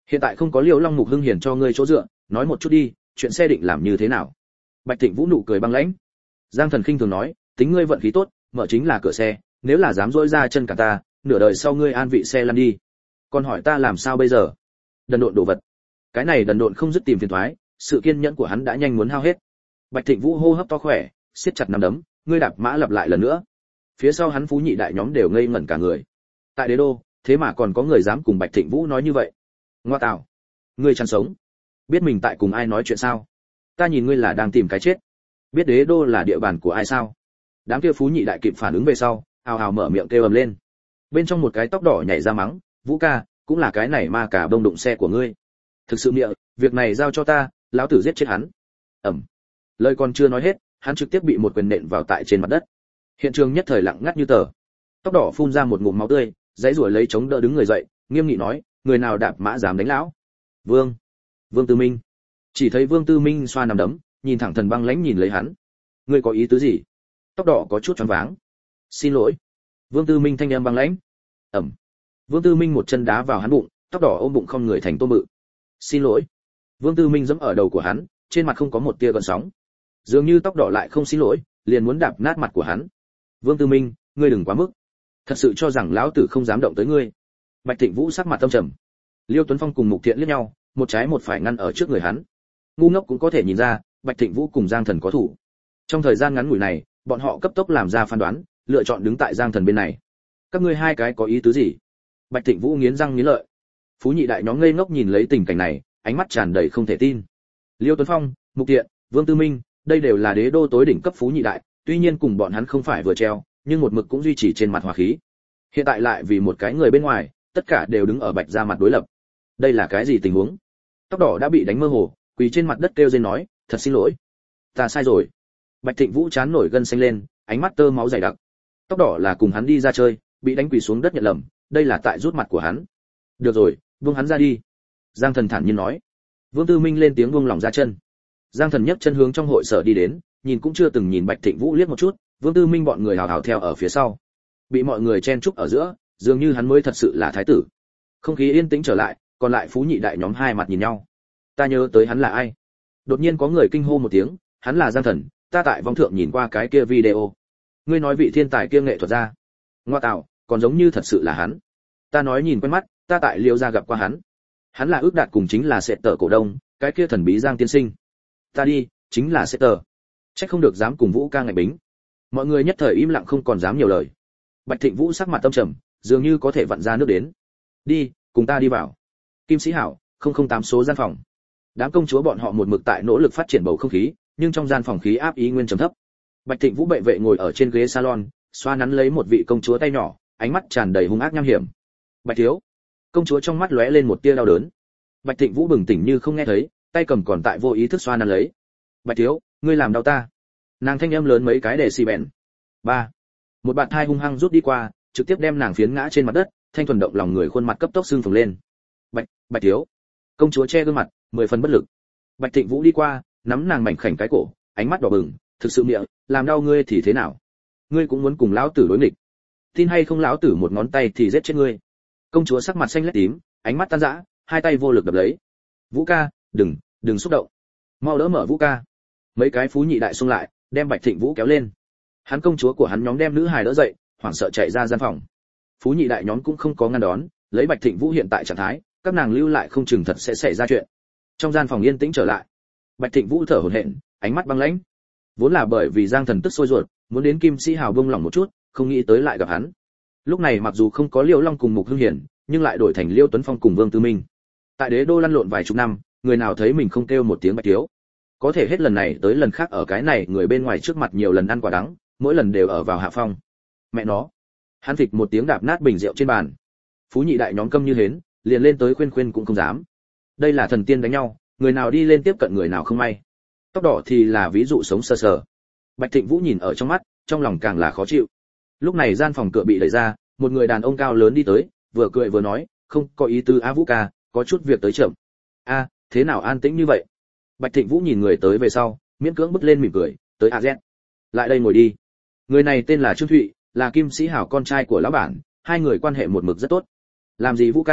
A: Hiện tại không có Liễu Long Mục Hưng Hiền cho ngươi chỗ dựa, nói một chút đi, chuyện xe định làm như thế nào? Bạch Thịnh Vũ nụ cười băng lãnh. Giang Thần khinh thường nói, tính ngươi vận khí tốt, mở chính là cửa xe, nếu là dám dỗi ra chân cả ta, nửa đời sau ngươi an vị xe lăn đi. Còn hỏi ta làm sao bây giờ? Đần độn đồ vật. Cái này đần độn không dứt tìm phiền toái, sự kiên nhẫn của hắn đã nhanh muốn hao hết. Bạch Thịnh Vũ hô hấp to khỏe, siết chặt nắm đấm, ngươi đạp mã lặp lại lần nữa. Phía sau hắn Phú Nhị đại nhóm đều ngây ngẩn cả người. Tại Đế đô, thế mà còn có người dám cùng Bạch Thịnh Vũ nói như vậy. Ngoa tạo, ngươi chăn sống. Biết mình tại cùng ai nói chuyện sao? Ta nhìn ngươi là đang tìm cái chết. Biết Đế đô là địa bàn của ai sao? Đám kia Phú Nhị đại kịp phản ứng về sau, ào ào mở miệng kêu ầm lên. Bên trong một cái tóc đỏ nhảy ra mắng, Vũ ca, cũng là cái này ma cả bông đụng xe của ngươi. Thực sự miệng, việc này giao cho ta, lão tử giết chết hắn. Ẩm. Lời còn chưa nói hết, hắn trực tiếp bị một quyền nện vào tại trên mặt đất. Hiện trường nhất thời lặng ngắt như tờ. Tóc đỏ phun ra một ngụm máu tươi, giãy giụa lấy chống đỡ đứng người dậy, nghiêm nghị nói, người nào đạp mã dám đánh lão? Vương Tư Minh. Chỉ thấy Vương Tư Minh xoa nằm đấm, nhìn thẳng Thần băng lãnh nhìn lấy hắn. Ngươi có ý tứ gì? Tóc đỏ có chút choáng váng. Xin lỗi. Vương Tư Minh thanh âm băng lãnh. Ẩm. Vương Tư Minh một chân đá vào hắn bụng, tóc đỏ ôm bụng không người thành tôm bự. Xin lỗi. Vương Tư Minh giẫm ở đầu của hắn, trên mặt không có một tia gợn sóng. Dường như tóc đỏ lại không xin lỗi, liền muốn đạp nát mặt của hắn. Vương Tư Minh, ngươi đừng quá mức. Thật sự cho rằng lão tử không dám động tới ngươi? Bạch Thịnh Vũ sắc mặt tâm trầm. Liêu Tuấn Phong cùng Mục Thiện liếc nhau, một trái một phải ngăn ở trước người hắn. Ngu ngốc cũng có thể nhìn ra, Bạch Thịnh Vũ cùng Giang Thần có thủ. Trong thời gian ngắn ngủi này, bọn họ cấp tốc làm ra phán đoán, lựa chọn đứng tại Giang Thần bên này. Các ngươi hai cái có ý tứ gì? Bạch Thịnh Vũ nghiến răng nghiến lợi. Phú Nhị đại nhóm ngây ngốc nhìn lấy tình cảnh này, ánh mắt tràn đầy không thể tin. Liêu Tuấn Phong, Mục Thiện, Vương Tư Minh, đây đều là Đế đô tối đỉnh cấp Phú Nhị đại, tuy nhiên cùng bọn hắn không phải vừa treo, nhưng một mực cũng duy trì trên mặt hòa khí. Hiện tại lại vì một cái người bên ngoài, tất cả đều đứng ở Bạch gia mặt đối lập. Đây là cái gì tình huống? Tóc đỏ đã bị đánh mơ hồ, quỳ trên mặt đất kêu rên nói, thật xin lỗi, ta sai rồi. Bạch Thịnh Vũ chán nổi gân xanh lên, ánh mắt tơ máu dày đặc. Tóc đỏ là cùng hắn đi ra chơi, bị đánh quỳ xuống đất nhận lầm, đây là tại rút mặt của hắn. Được rồi, buông hắn ra đi. Giang Thần thản nhiên nói. Vương Tư Minh lên tiếng buông lỏng ra chân. Giang Thần nhấc chân hướng trong hội sở đi đến, nhìn cũng chưa từng nhìn Bạch Thịnh Vũ liếc một chút, Vương Tư Minh bọn người hào hào theo ở phía sau. Bị mọi người chen chúc ở giữa, dường như hắn mới thật sự là thái tử. Không khí yên tĩnh trở lại, còn lại Phú Nhị đại nhóm hai mặt nhìn nhau. Ta nhớ tới hắn là ai? Đột nhiên có người kinh hô một tiếng, hắn là Giang Thần, ta tại vong thượng nhìn qua cái kia video. Ngươi nói vị thiên tài kia nghệ thuật gia? Ngoa tạo, còn giống như thật sự là hắn. Ta nói nhìn quen mắt, ta tại Liêu gia gặp qua hắn. Hắn là ước đạt cùng chính là Sệt Tở cổ đông, cái kia thần bí Giang tiên sinh. Ta đi, chính là Sệt Tở. Chắc không được dám cùng Vũ ca ngạch bính. Mọi người nhất thời im lặng không còn dám nhiều lời. Bạch Thịnh Vũ sắc mặt tâm trầm, dường như có thể vặn ra nước đến. Đi, cùng ta đi vào. Kim Sĩ Hảo, 008 số gian phòng. Đám công chúa bọn họ một mực tại nỗ lực phát triển bầu không khí, nhưng trong gian phòng khí áp ý nguyên trầm thấp. Bạch Thịnh Vũ bệ vệ ngồi ở trên ghế salon, xoa nắn lấy một vị công chúa tay nhỏ, ánh mắt tràn đầy hung ác nham hiểm. Bạch thiếu. Công chúa trong mắt lóe lên một tia đau đớn. Bạch Thịnh Vũ bừng tỉnh như không nghe thấy, tay cầm còn tại vô ý thức xoa nắn lấy. Bạch thiếu, ngươi làm đau ta. Nàng thanh âm lớn mấy cái để xì bèn. 3. Một bạn thai hung hăng rút đi qua, trực tiếp đem nàng phiến ngã trên mặt đất, thanh thuần động lòng người khuôn mặt cấp tốc sưng phồng lên. Bạch thiếu. Công chúa che gương mặt, 10 phần bất lực. Bạch Thịnh Vũ đi qua, nắm nàng mảnh khảnh cái cổ, ánh mắt đỏ bừng, thực sự miệng, làm đau ngươi thì thế nào? Ngươi cũng muốn cùng lão tử đối nghịch? Tin hay không lão tử một ngón tay thì giết chết ngươi. Công chúa sắc mặt xanh lét tím, ánh mắt tan rã, hai tay vô lực đập lấy. Vũ ca, đừng xúc động. Mau đỡ mở Vũ ca. Mấy cái Phú Nhị đại xung lại, đem Bạch Thịnh Vũ kéo lên. Hắn công chúa của hắn nhóm đem nữ hài đỡ dậy, hoảng sợ chạy ra gian phòng. Phú Nhị đại nhóm cũng không có ngăn đón, lấy Bạch Thịnh Vũ hiện tại trạng thái, các nàng lưu lại không chừng thật sẽ xảy ra chuyện. Trong gian phòng yên tĩnh trở lại. Bạch Thịnh Vũ thở hổn hển, ánh mắt băng lãnh. Vốn là bởi vì Giang Thần tức sôi ruột, muốn đến Kim Sĩ Hào buông lòng một chút, không nghĩ tới lại gặp hắn. Lúc này mặc dù không có Liêu Long cùng Mục Hưng Hiển, nhưng lại đổi thành Liêu Tuấn Phong cùng Vương Tư Minh. Tại Đế đô lăn lộn vài chục năm, người nào thấy mình không kêu một tiếng Bạch thiếu. Có thể hết lần này tới lần khác ở cái này người bên ngoài trước mặt nhiều lần ăn quả đắng, mỗi lần đều ở vào hạ phong. Mẹ nó. Hắn phịch một tiếng đạp nát bình rượu trên bàn. Phú Nhị đại nhóm câm như hến, liền lên tới khuyên cũng không dám. Đây là thần tiên đánh nhau, người nào đi lên tiếp cận người nào không may. Tóc đỏ thì là ví dụ sống sờ sờ. Bạch Thịnh Vũ nhìn ở trong mắt, trong lòng càng là khó chịu. Lúc này gian phòng cửa bị đẩy ra, một người đàn ông cao lớn đi tới, vừa cười vừa nói, không có ý tứ, Vũ ca, có chút việc tới chậm. Thế nào an tĩnh như vậy? Bạch Thịnh Vũ nhìn người tới về sau, miễn cưỡng bứt lên mỉm cười, tới Z. Lại đây ngồi đi. Người này tên là Trương Thụy, là Kim Sĩ Hảo con trai của lão bản, hai người quan hệ một mực rất tốt. Làm gì Vũ ca,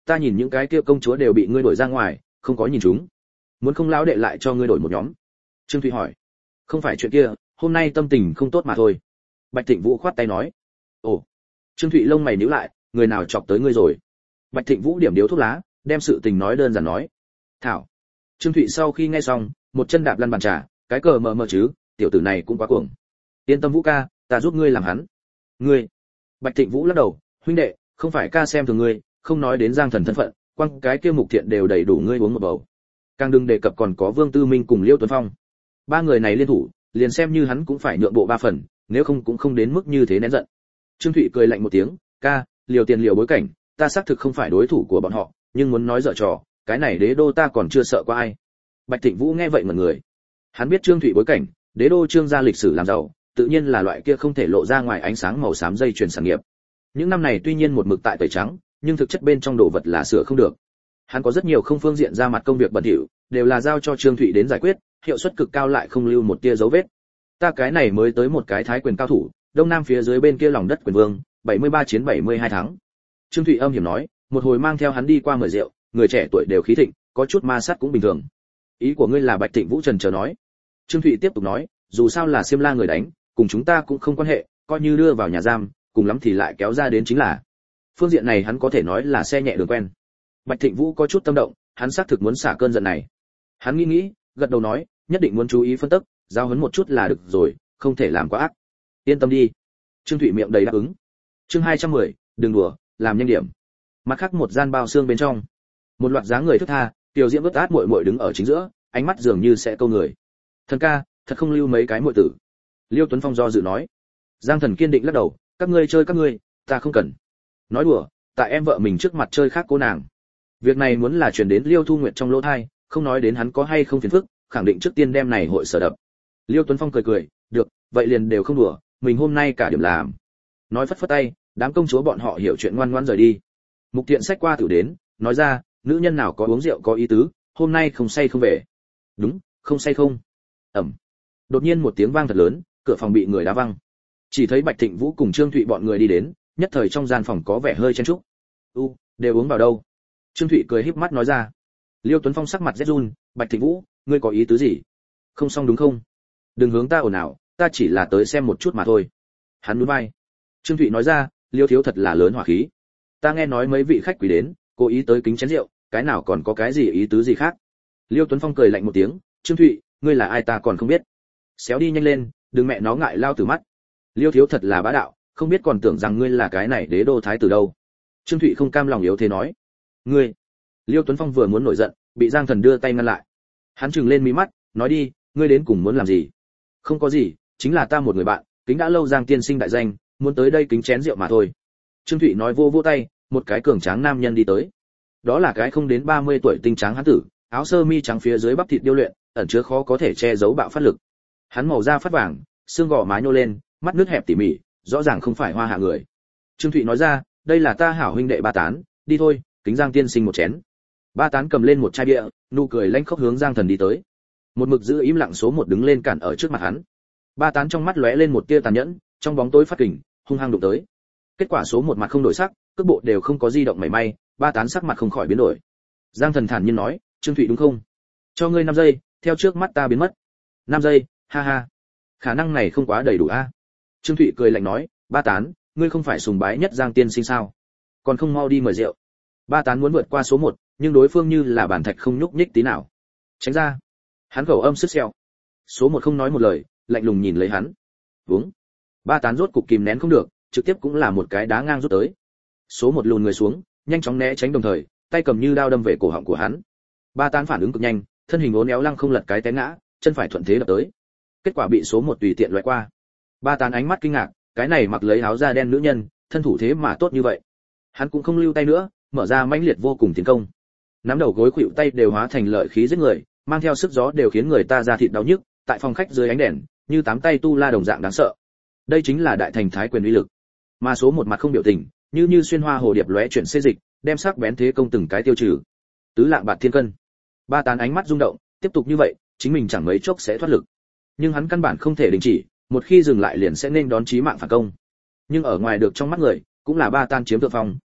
A: ta nhìn những cái kia công chúa đều bị ngươi đổi ra ngoài, không có nhìn chúng. Muốn không lão đệ lại cho ngươi đổi một nhóm. Trương Thụy hỏi. Không phải chuyện kia, hôm nay tâm tình không tốt mà thôi. Bạch Thịnh Vũ khoát tay nói. Ồ. Trương Thụy lông mày nhíu lại, người nào chọc tới ngươi rồi? Bạch Thịnh Vũ điểm điếu thuốc lá, đem sự tình nói đơn giản nói. Thảo. Trương Thụy sau khi nghe xong, một chân đạp lăn bàn trà, cái cờ mờ mờ chứ, tiểu tử này cũng quá cuồng. Yên tâm Vũ ca, ta giúp ngươi làm hắn. Ngươi? Bạch Thịnh Vũ lắc đầu, huynh đệ, không phải ca xem thường ngươi, không nói đến Giang Thần thân phận, quăng cái kia Mục Thiện đều đầy đủ ngươi uống một bầu. Càng đừng đề cập còn có Vương Tư Minh cùng Liêu Tuấn Phong. Ba người này liên thủ, liền xem như hắn cũng phải nhượng bộ 3 phần, nếu không cũng không đến mức như thế nén giận. Trương Thụy cười lạnh một tiếng, ca, liều tiền liều bối cảnh, ta xác thực không phải đối thủ của bọn họ, nhưng muốn nói dở trò, cái này đế đô ta còn chưa sợ qua ai. Bạch Thịnh Vũ nghe vậy ngẩn người. Hắn biết Trương Thụy bối cảnh, đế đô Trương gia lịch sử làm giàu, tự nhiên là loại kia không thể lộ ra ngoài ánh sáng màu xám dây chuyền sản nghiệp. Những năm này tuy nhiên một mực tại tẩy trắng, nhưng thực chất bên trong đồ vật là sửa không được. Hắn có rất nhiều không phương diện ra mặt công việc bẩn thỉu, đều là giao cho Trương Thụy đến giải quyết, hiệu suất cực cao lại không lưu một tia dấu vết. Ta cái này mới tới một cái thái quyền cao thủ, đông nam phía dưới bên kia lòng đất quyền vương, 73 chiến 72 thắng. Trương Thụy âm hiểm nói, một hồi mang theo hắn đi qua mời rượu, người trẻ tuổi đều khí thịnh, có chút ma sát cũng bình thường. Ý của ngươi là Bạch Thịnh Vũ trần chờ nói. Trương Thụy tiếp tục nói, dù sao là Xiêm La người đánh, cùng chúng ta cũng không quan hệ, coi như đưa vào nhà giam, cùng lắm thì lại kéo ra đến chính là. Phương diện này hắn có thể nói là xe nhẹ đường quen. Bạch Thịnh Vũ có chút tâm động, hắn xác thực muốn xả cơn giận này. Hắn nghĩ, gật đầu nói, nhất định muốn chú ý phân tích, giao huấn một chút là được rồi, không thể làm quá ác. Yên tâm đi. Trương Thụy miệng đầy đáp ứng. Chương 210, đừng đùa, làm nhanh điểm. Mặt khác một gian bao xương bên trong, một loạt dáng người thức tha, tiểu diễm vớt át muội muội đứng ở chính giữa, ánh mắt dường như sẽ câu người. Thần ca, thật không lưu mấy cái muội tử. Liêu Tuấn Phong do dự nói. Giang Thần kiên định lắc đầu, các ngươi chơi các ngươi, ta không cần. Nói đùa, tại em vợ mình trước mặt chơi khác cô nàng. Việc này muốn là truyền đến Liêu Thu Nguyệt trong lỗ tai, không nói đến hắn có hay không phiền phức, khẳng định trước tiên đem này hội sở đập. Liêu Tuấn Phong cười, được, vậy liền đều không đùa, mình hôm nay cả điểm làm. Nói phất phất tay, đám công chúa bọn họ hiểu chuyện ngoan ngoãn rời đi. Mục Tiện xách qua tử đến, nói ra, nữ nhân nào có uống rượu có ý tứ, hôm nay không say không về. Đúng, không say không. Ẩm. Đột nhiên một tiếng vang thật lớn, cửa phòng bị người đá văng. Chỉ thấy Bạch Thịnh Vũ cùng Trương Thụy bọn người đi đến, nhất thời trong gian phòng có vẻ hơi chen chúc. Đều uống vào đâu? Trương Thụy cười híp mắt nói ra. Liêu Tuấn Phong sắc mặt rét run, Bạch Thịnh Vũ, ngươi có ý tứ gì? Không xong đúng không? Đừng hướng ta ồn ào, ta chỉ là tới xem một chút mà thôi. Hắn nhún vai. Trương Thụy nói ra, Liêu thiếu thật là lớn hỏa khí. Ta nghe nói mấy vị khách quý đến, cố ý tới kính chén rượu, cái nào còn có cái gì ý tứ gì khác? Liêu Tuấn Phong cười lạnh một tiếng, Trương Thụy, ngươi là ai ta còn không biết. Xéo đi nhanh lên, đừng mẹ nó ngại lao từ mắt. Liêu thiếu thật là bá đạo, không biết còn tưởng rằng ngươi là cái này đế đô thái tử đâu. Trương Thụy không cam lòng yếu thế nói. Ngươi. Liêu Tuấn Phong vừa muốn nổi giận, bị Giang Thần đưa tay ngăn lại. Hắn trừng lên mí mắt, nói đi, ngươi đến cùng muốn làm gì? Không có gì, chính là ta một người bạn, kính đã lâu Giang tiên sinh đại danh, muốn tới đây kính chén rượu mà thôi. Trương Thụy nói vô tay, một cái cường tráng nam nhân đi tới. Đó là cái không đến 30 tuổi tinh tráng hán tử, áo sơ mi trắng phía dưới bắp thịt điêu luyện, ẩn chứa khó có thể che giấu bạo phát lực. Hắn màu da phát vàng, xương gò má nhô lên, mắt nước hẹp tỉ mỉ, rõ ràng không phải hoa hạ người. Trương Thụy nói ra, đây là ta hảo huynh đệ Ba Tán, đi thôi, kính Giang tiên sinh một chén. Ba Tán cầm lên một chai bia, nụ cười lanh khóc hướng Giang Thần đi tới. Một mực giữ im lặng số 1 đứng lên cản ở trước mặt hắn. Ba Tán trong mắt lóe lên một tia tàn nhẫn, trong bóng tối phát kình, hung hăng đụng tới. Kết quả số 1 mặt không đổi sắc, cước bộ đều không có di động mảy may, Ba Tán sắc mặt không khỏi biến đổi. Giang Thần thản nhiên nói, Trương Thụy đúng không? Cho ngươi 5 giây, theo trước mắt ta biến mất. 5 giây, ha ha. Khả năng này không quá đầy đủ a. Trương Thụy cười lạnh nói, Ba Tán, ngươi không phải sùng bái nhất Giang tiên sinh sao? Còn không mau đi mời rượu. Ba Tán muốn vượt qua số 1, nhưng đối phương như là bản thạch không nhúc nhích tí nào. Tránh ra. Hắn khẩu âm sứt sẹo. Số 1 không nói một lời, lạnh lùng nhìn lấy hắn. Uống. Ba Tán rốt cục kìm nén không được, trực tiếp cũng là một cái đá ngang rút tới. Số 1 lùn người xuống, nhanh chóng né tránh đồng thời, tay cầm như đao đâm về cổ họng của hắn. Ba Tán phản ứng cực nhanh, thân hình uốn éo lăng không lật cái té ngã, chân phải thuận thế đập tới. Kết quả bị số 1 tùy tiện loại qua. Ba Tán ánh mắt kinh ngạc, cái này mặc lấy áo da đen nữ nhân, thân thủ thế mà tốt như vậy. Hắn cũng không lưu tay nữa, mở ra mãnh liệt vô cùng tiến công. Nắm đầu gối khuỵu tay đều hóa thành lợi khí giết người, mang theo sức gió đều khiến người ta da thịt đau nhức, tại phòng khách dưới ánh đèn, như tám tay tu la đồng dạng đáng sợ. Đây chính là đại thành thái quyền uy lực. Mà số 1 mặt không biểu tình, như xuyên hoa hồ điệp lóe chuyển xê dịch, đem sắc bén thế công từng cái tiêu trừ. Tứ lạng bạt thiên cân. Ba Tán ánh mắt rung động, tiếp tục như vậy, chính mình chẳng mấy chốc sẽ thoát lực. Nhưng hắn căn bản không thể đình chỉ, một khi dừng lại liền sẽ nên đón chí mạng phản công. Nhưng ở ngoài được trong mắt người, cũng là Ba Tán chiếm thượng phong,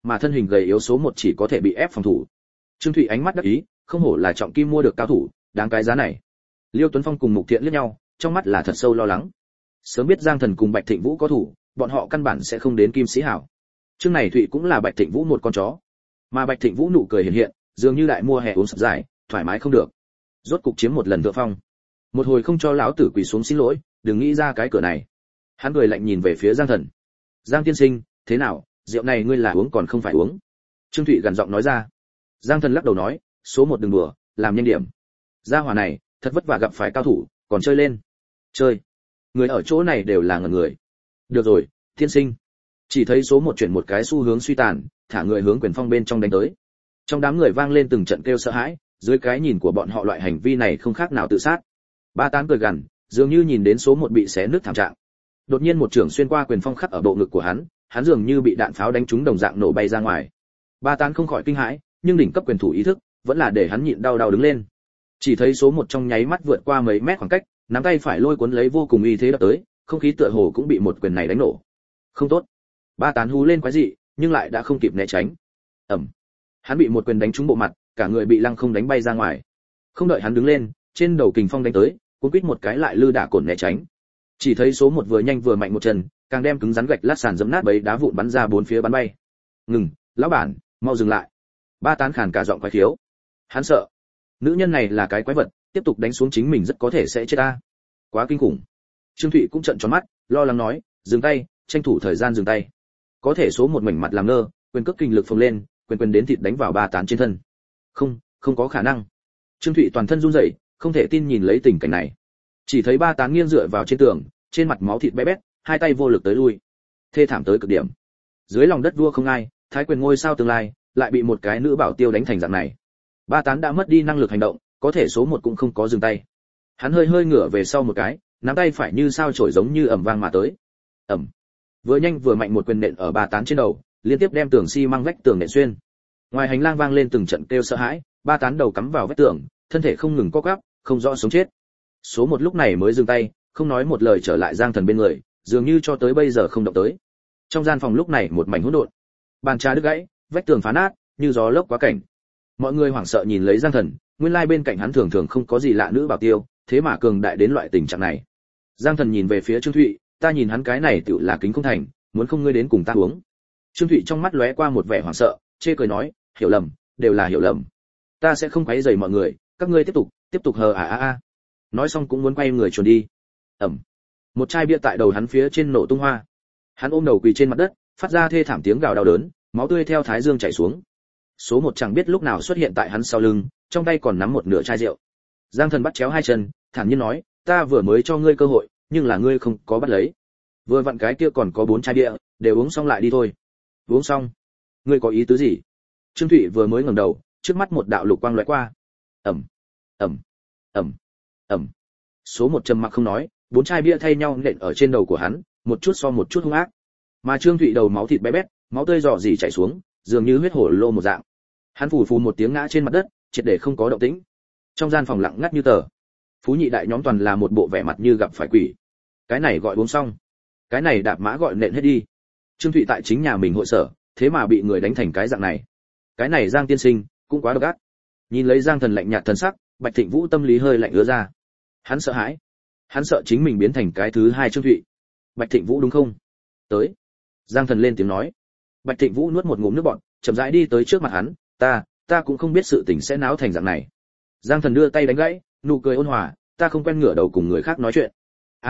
A: mà thân hình gầy yếu số 1 chỉ có thể bị ép phòng thủ. Trương Thụy ánh mắt đắc ý, không hổ là trọng kim mua được cao thủ, đáng cái giá này. Liêu Tuấn Phong cùng Mục Thiện liếc nhau, trong mắt là thật sâu lo lắng. Sớm biết Giang Thần cùng Bạch Thịnh Vũ có thủ, bọn họ căn bản sẽ không đến Kim Sĩ Hảo. Trương này Thụy cũng là Bạch Thịnh Vũ một con chó, mà Bạch Thịnh Vũ nụ cười hiển hiện, dường như đại mùa hè uống sập dài, thoải mái không được. Rốt cục chiếm một lần thượng phong. Một hồi không cho lão tử quỳ xuống xin lỗi, đừng nghĩ ra cái cửa này. Hắn cười lạnh nhìn về phía Giang Thần. Giang tiên sinh, thế nào, rượu này ngươi là uống còn không phải uống? Trương Thụy gần giọng nói ra. Giang Thần lắc đầu nói, số 1 đừng đùa, làm nhanh điểm. Gia hỏa này, thật vất vả gặp phải cao thủ, còn chơi lên. Chơi? Người ở chỗ này đều là ngần người. Được rồi, tiên sinh. Chỉ thấy số 1 chuyển một cái xu hướng suy tàn, thả người hướng Quyền Phong bên trong đánh tới. Trong đám người vang lên từng trận kêu sợ hãi, dưới cái nhìn của bọn họ loại hành vi này không khác nào tự sát. Ba Tán cười gằn, dường như nhìn đến số 1 bị xé nứt thảm trạng. Đột nhiên một chưởng xuyên qua Quyền Phong khắc ở bộ ngực của hắn dường như bị đạn pháo đánh trúng đồng dạng nổ bay ra ngoài. Ba Tán không khỏi kinh hãi, nhưng đỉnh cấp quyền thủ ý thức vẫn là để hắn nhịn đau đứng lên. Chỉ thấy số 1 trong nháy mắt vượt qua mấy mét khoảng cách, nắm tay phải lôi cuốn lấy vô cùng uy thế đập tới, không khí tựa hồ cũng bị một quyền này đánh nổ. Không tốt. Ba Tán hú lên quái dị, nhưng lại đã không kịp né tránh. Ầm. Hắn bị một quyền đánh trúng bộ mặt, cả người bị lăng không đánh bay ra ngoài. Không đợi hắn đứng lên, trên đầu kình phong đánh tới, cuốn quýt một cái lại lư đả cổn né tránh. Chỉ thấy số 1 vừa nhanh vừa mạnh một chân, càng đem cứng rắn gạch lát sàn dẫm nát bấy đá vụn bắn ra bốn phía bắn bay. Ngừng, lão bản, mau dừng lại. Ba Tán khàn cả giọng quái khiếu. Hắn sợ, nữ nhân này là cái quái vật, tiếp tục đánh xuống chính mình rất có thể sẽ chết ta. Quá kinh khủng. Trương Thụy cũng trợn tròn mắt, lo lắng nói, dừng tay, tranh thủ thời gian dừng tay. Có thể số 1 mảnh mặt làm ngơ, quyền cước kinh lực phồng lên, quyền đến thịt đánh vào Ba Tán trên thân. Không có khả năng. Trương Thụy toàn thân run rẩy, không thể tin nhìn lấy tình cảnh này. Chỉ thấy Ba Tán nghiêng dựa vào trên tường, trên mặt máu thịt bé bét, hai tay vô lực tới lui, thê thảm tới cực điểm. Dưới lòng đất vua không ai, thái quyền ngôi sao tương lai, lại bị một cái nữ bảo tiêu đánh thành dạng này. Ba Tán đã mất đi năng lực hành động, có thể số 1 cũng không có dừng tay. Hắn hơi ngửa về sau một cái, nắm tay phải như sao chổi giống như ầm vang mà tới. Ầm. Vừa nhanh vừa mạnh một quyền nện ở Ba Tán trên đầu, liên tiếp đem tường xi măng vách tường nện xuyên. Ngoài hành lang vang lên từng trận kêu sợ hãi, Ba Tán đầu cắm vào vách tường, thân thể không ngừng co quắp, không rõ sống chết. Số 1 lúc này mới dừng tay, không nói một lời trở lại Giang Thần bên người, dường như cho tới bây giờ không động tới. Trong gian phòng lúc này một mảnh hỗn độn. Bàn trà đứt gãy, vách tường phá nát, như gió lốc quá cảnh. Mọi người hoảng sợ nhìn lấy Giang Thần, nguyên lai bên cạnh hắn thường thường không có gì lạ nữ bảo tiêu, thế mà cường đại đến loại tình trạng này. Giang Thần nhìn về phía Trương Thụy, ta nhìn hắn cái này tựu là kính không thành, muốn không ngươi đến cùng ta uống. Trương Thụy trong mắt lóe qua một vẻ hoảng sợ, chê cười nói, hiểu lầm, đều là hiểu lầm. Ta sẽ không quấy rầy mọi người, các ngươi tiếp tục hờ à. Nói xong cũng muốn quay người chuồn đi. Ầm. Một chai bia tại đầu hắn phía trên nổ tung hoa. Hắn ôm đầu quỳ trên mặt đất, phát ra thê thảm tiếng gào đau đớn, máu tươi theo thái dương chảy xuống. Số 1 chẳng biết lúc nào xuất hiện tại hắn sau lưng, trong tay còn nắm một nửa chai rượu. Giang Thần bắt chéo hai chân, thản nhiên nói, ta vừa mới cho ngươi cơ hội, nhưng là ngươi không có bắt lấy. Vừa vặn cái kia còn có 4 chai bia, đều uống xong lại đi thôi. Uống xong? Ngươi có ý tứ gì? Trương Thụy vừa mới ngẩng đầu, trước mắt một đạo lục quang lóe qua. Ầm, ầm, ầm, ầm. Số 1 trầm mặc không nói, 4 chai bia thay nhau nện ở trên đầu của hắn, một chút so một chút hung ác. Mà Trương Thụy đầu máu thịt bé bét, máu tươi rò rỉ chảy xuống, dường như huyết hổ lô một dạng. Hắn phù phù một tiếng ngã trên mặt đất, triệt để không có động tĩnh. Trong gian phòng lặng ngắt như tờ. Phú nhị đại nhóm toàn là một bộ vẻ mặt như gặp phải quỷ. Cái này gọi uống xong, cái này đạp mã gọi nện hết đi. Trương Thụy tại chính nhà mình hội sở, thế mà bị người đánh thành cái dạng này. Cái này Giang tiên sinh cũng quá độc ác. Nhìn lấy Giang Thần lạnh nhạt thần sắc, Bạch Thịnh Vũ tâm lý hơi lạnh ứa ra. Hắn sợ hãi, hắn sợ chính mình biến thành cái thứ hai Trương Thụy. Bạch Thịnh Vũ đúng không? Tới. Giang Thần lên tiếng nói. Bạch Thịnh Vũ nuốt một ngụm nước bọt, chậm rãi đi tới trước mặt hắn, ta cũng không biết sự tình sẽ náo thành dạng này. Giang Thần đưa tay đánh gãy, nụ cười ôn hòa, ta không quen ngửa đầu cùng người khác nói chuyện.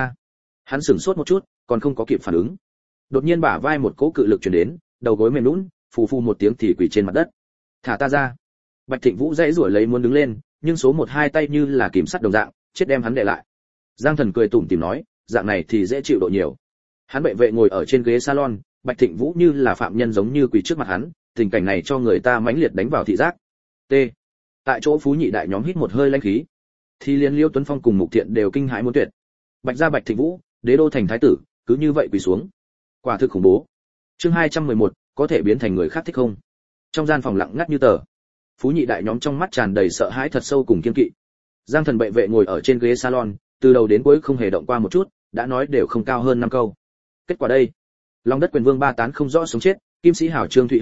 A: Hắn sửng sốt một chút, còn không có kịp phản ứng. Đột nhiên bả vai một cỗ cự lực truyền đến, đầu gối mềm nhũn, phù phù một tiếng thì quỳ trên mặt đất. Thả ta ra. Bạch Thịnh Vũ dãy rủa lấy muốn đứng lên, nhưng số 1 hai tay như là kìm sắt đồng dạng, chết đem hắn đè lại. Giang Thần cười tủm tỉm nói, dạng này thì dễ chịu độ nhiều. Hắn bệ vệ ngồi ở trên ghế salon, Bạch Thịnh Vũ như là phạm nhân giống như quỳ trước mặt hắn, tình cảnh này cho người ta mãnh liệt đánh vào thị giác. T. Tại chỗ Phú nhị đại nhóm hít một hơi lãnh khí. Thì liên Liêu Tuấn Phong cùng Mục Thiện đều kinh hãi muốn tuyệt. Bạch gia Bạch Thịnh Vũ, đế đô thành thái tử, cứ như vậy quỳ xuống. Quả thực khủng bố. Chương 211, có thể biến thành người khác thích không? Trong gian phòng lặng ngắt như tờ. Phú nhị đại nhóm trong mắt tràn đầy sợ hãi thật sâu cùng kiên kỵ. Giang Thần bệ vệ ngồi ở trên ghế salon, từ đầu đến cuối không hề động qua một chút, đã nói đều không cao hơn 5 câu. Kết quả đây, lòng đất quyền vương Ba Tán không rõ sống chết, Kim Sĩ Hảo Trương Thụy hấp hối,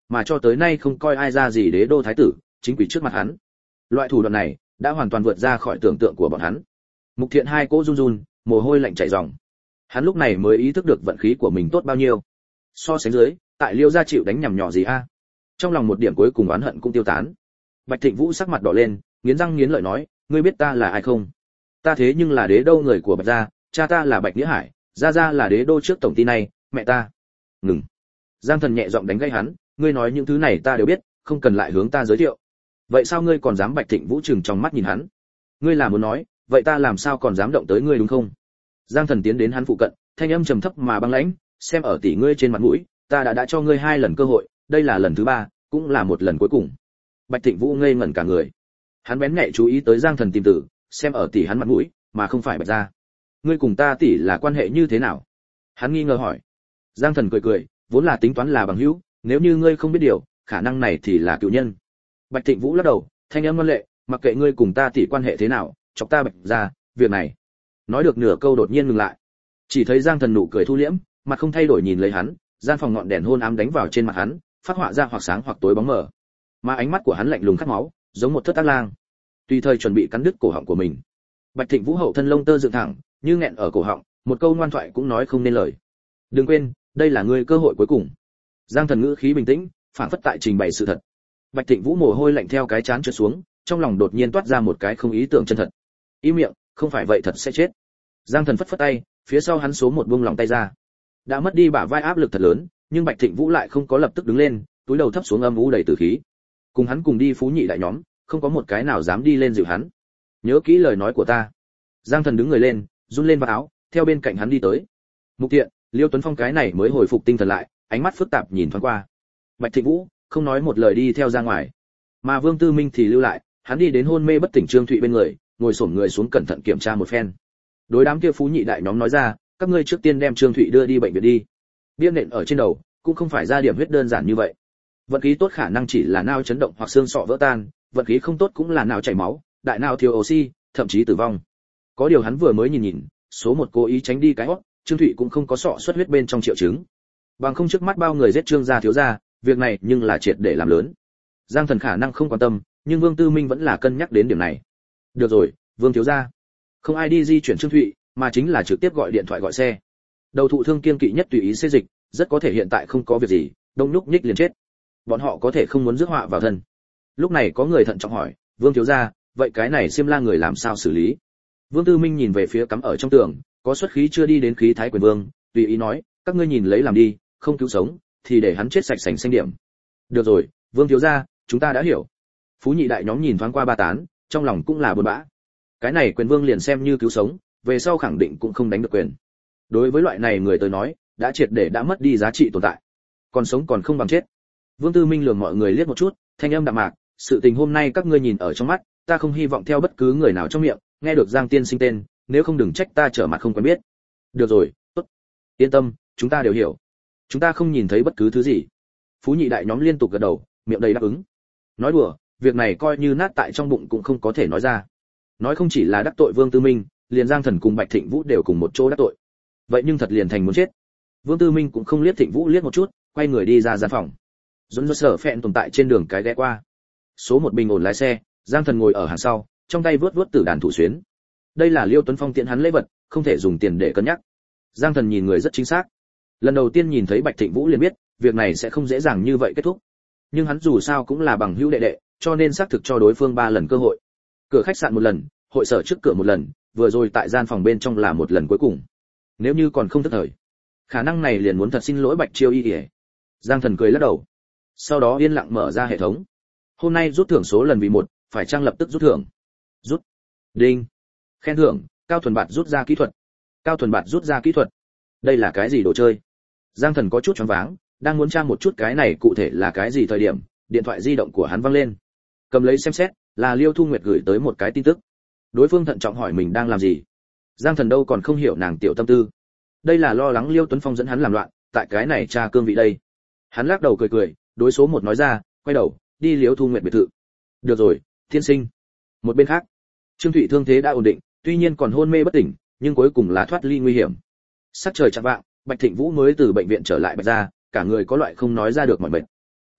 A: mà cho tới nay không coi ai ra gì đế đô thái tử, chính quỷ trước mặt hắn. Loại thủ đoạn này đã hoàn toàn vượt ra khỏi tưởng tượng của bọn hắn. Mục Thiện hai cỗ run run, mồ hôi lạnh chảy ròng. Hắn lúc này mới ý thức được vận khí của mình tốt bao nhiêu. So sánh dưới, tại Liêu gia chịu đánh nhằm nhỏ gì a? Trong lòng một điểm cuối cùng oán hận cũng tiêu tán. Bạch Thịnh Vũ sắc mặt đỏ lên, nghiến răng nghiến lợi nói, ngươi biết ta là ai không? Ta thế nhưng là đế đô người của Bạch gia, cha ta là Bạch Nghĩa Hải, gia là đế đô trước tổng ty này, mẹ ta. Ngừng. Giang Thần nhẹ giọng đánh gãy hắn, ngươi nói những thứ này ta đều biết, không cần lại hướng ta giới thiệu. Vậy sao ngươi còn dám? Bạch Thịnh Vũ trừng trong mắt nhìn hắn. Ngươi là muốn nói, vậy ta làm sao còn dám động tới ngươi đúng không? Giang Thần tiến đến hắn phụ cận, thanh âm trầm thấp mà băng lãnh, xem ở tỷ ngươi trên mặt mũi, ta đã cho ngươi 2 lần cơ hội, đây là lần thứ 3, cũng là một lần cuối cùng. Bạch Thịnh Vũ ngây ngẩn cả người. Hắn bén nhạy chú ý tới Giang Thần tìm tử, xem ở tỷ hắn mặt mũi, mà không phải Bạch gia. Ngươi cùng ta tỷ là quan hệ như thế nào? Hắn nghi ngờ hỏi. Giang Thần cười cười, vốn là tính toán là bằng hữu, nếu như ngươi không biết điều, khả năng này thì là cựu nhân. Bạch Thịnh Vũ lắc đầu, thanh âm ngoan lệ, mặc kệ ngươi cùng ta tỷ quan hệ thế nào, chọc ta Bạch gia, việc này. Nói được nửa câu đột nhiên ngừng lại. Chỉ thấy Giang Thần nụ cười thu liễm, mặt không thay đổi nhìn lấy hắn, gian phòng ngọn đèn hôn ám đánh vào trên mặt hắn, phát họa ra hoặc sáng hoặc tối bóng mờ. Mà ánh mắt của hắn lạnh lùng khát máu, giống một thất ác lang, tùy thời chuẩn bị cắn đứt cổ họng của mình. Bạch Thịnh Vũ hậu thân lông tơ dựng thẳng, như nghẹn ở cổ họng, một câu ngoan thoại cũng nói không nên lời. Đừng quên, đây là ngươi cơ hội cuối cùng. Giang Thần ngữ khí bình tĩnh, phản phất tại trình bày sự thật. Bạch Thịnh Vũ mồ hôi lạnh theo cái trán trượt xuống, trong lòng đột nhiên toát ra một cái không ý tưởng chân thật. Im miệng, không phải vậy thật sẽ chết. Giang Thần phất phất tay, phía sau hắn số một buông lòng tay ra. Đã mất đi bả vai áp lực thật lớn, nhưng Bạch Thịnh Vũ lại không có lập tức đứng lên, túi đầu thấp xuống âm u đầy tử khí. Cùng hắn cùng đi Phú Nhị đại nhóm, không có một cái nào dám đi lên dịu hắn. Nhớ kỹ lời nói của ta. Giang Thần đứng người lên, run lên vào áo, theo bên cạnh hắn đi tới. Mục Thiện, Liêu Tuấn Phong cái này mới hồi phục tinh thần lại, ánh mắt phức tạp nhìn thoáng qua. Bạch Thịnh Vũ không nói một lời đi theo ra ngoài, mà Vương Tư Minh thì lưu lại, hắn đi đến hôn mê bất tỉnh Trương Thụy bên người, ngồi xổm người xuống cẩn thận kiểm tra một phen. Đối đám kia Phú Nhị đại nhóm nói ra, các ngươi trước tiên đem Trương Thụy đưa đi bệnh viện đi. Bia nện ở trên đầu, cũng không phải ra điểm huyết đơn giản như vậy. Vận khí tốt khả năng chỉ là não chấn động hoặc xương sọ vỡ tan, vận khí không tốt cũng là não chảy máu, đại não thiếu oxy, thậm chí tử vong. Có điều hắn vừa mới nhìn, số một cố ý tránh đi cái hót, Trương Thụy cũng không có sọ xuất huyết bên trong triệu chứng. Bằng không trước mắt bao người giết Trương gia thiếu gia, việc này nhưng là triệt để làm lớn. Giang Thần khả năng không quan tâm, nhưng Vương Tư Minh vẫn là cân nhắc đến điểm này. Được rồi, Vương thiếu gia, không ai đi di chuyển Trương Thụy, mà chính là trực tiếp gọi điện thoại gọi xe. Đầu thụ thương kiên kỵ nhất tùy ý xê dịch, rất có thể hiện tại không có việc gì, đông nhúc nhích liền chết. Bọn họ có thể không muốn rước họa vào thân. Lúc này có người thận trọng hỏi, Vương thiếu gia, vậy cái này Xiêm La người làm sao xử lý? Vương Tư Minh nhìn về phía cắm ở trong tường, có xuất khí chưa đi đến khí thái quyền vương, tùy ý nói, các ngươi nhìn lấy làm đi, không cứu sống thì để hắn chết sạch sành xanh điểm. Được rồi, Vương thiếu gia, chúng ta đã hiểu. Phú Nhị đại nhóm nhìn thoáng qua ba tán, trong lòng cũng là buồn bã. Cái này quyền vương liền xem như cứu sống, về sau khẳng định cũng không đánh được quyền. Đối với loại này người tới nói, đã triệt để đã mất đi giá trị tồn tại. Còn sống còn không bằng chết. Vương Tư Minh lườm mọi người liếc một chút, thanh âm đạm mạc, sự tình hôm nay các ngươi nhìn ở trong mắt, ta không hy vọng theo bất cứ người nào trong miệng nghe được Giang tiên sinh tên, nếu không đừng trách ta trở mặt không quen biết. Được rồi, tốt. Yên tâm, chúng ta đều hiểu. Chúng ta không nhìn thấy bất cứ thứ gì. Phú Nhị đại nhóm liên tục gật đầu, miệng đầy đáp ứng. Nói đùa, việc này coi như nát tại trong bụng cũng không có thể nói ra. Nói không chỉ là đắc tội Vương Tư Minh, liền Giang Thần cùng Bạch Thịnh Vũ đều cùng một chỗ đắc tội. Vậy nhưng thật liền thành muốn chết. Vương Tư Minh cũng không liếc Thịnh Vũ liếc một chút, quay người đi ra gian phòng. Dũng Sở Phẹn tồn tại trên đường cái ghé qua. Số một bình ổn lái xe, Giang Thần ngồi ở hàng sau, trong tay vớt vớt tử đàn thủ xuyến. Đây là Liêu Tuấn Phong tiện hắn lễ vật, không thể dùng tiền để cân nhắc. Giang Thần nhìn người rất chính xác. Lần đầu tiên nhìn thấy Bạch Thịnh Vũ liền biết, việc này sẽ không dễ dàng như vậy kết thúc. Nhưng hắn dù sao cũng là bằng hữu đệ đệ, cho nên xác thực cho đối phương 3 lần cơ hội. Cửa khách sạn một lần, hội sở trước cửa một lần, vừa rồi tại gian phòng bên trong là một lần cuối cùng. Nếu như còn không thức thời, khả năng này liền muốn thật xin lỗi Bạch Chiêu Y. Giang Thần cười lắc đầu. Sau đó yên lặng mở ra hệ thống. Hôm nay rút thưởng số lần vì 1, phải trang lập tức rút thưởng. Rút. Đinh. Khen thưởng, Cao Thuần Bạt rút ra kỹ thuật. Cao Thuần Bạt rút ra kỹ thuật. Đây là cái gì đồ chơi? Giang Thần có chút choáng váng, đang muốn tra một chút cái này cụ thể là cái gì thời điểm, điện thoại di động của hắn vang lên. Cầm lấy xem xét, là Liêu Thu Nguyệt gửi tới một cái tin tức. Đối phương thận trọng hỏi mình đang làm gì. Giang Thần đâu còn không hiểu nàng tiểu tâm tư. Đây là lo lắng Liêu Tuấn Phong dẫn hắn làm loạn, tại cái này tra cương vị đây. Hắn lắc đầu cười cười, đối số 1 nói ra, quay đầu, đi Liêu Thu Nguyệt biệt thự. Được rồi, tiên sinh. Một bên khác, Trương Thụy thương thế đã ổn định, tuy nhiên còn hôn mê bất tỉnh, nhưng cuối cùng là thoát ly nguy hiểm. Sắc trời chạng vạng, Bạch Thịnh Vũ mới từ bệnh viện trở lại Bạch gia, cả người có loại không nói ra được mỏi mệt.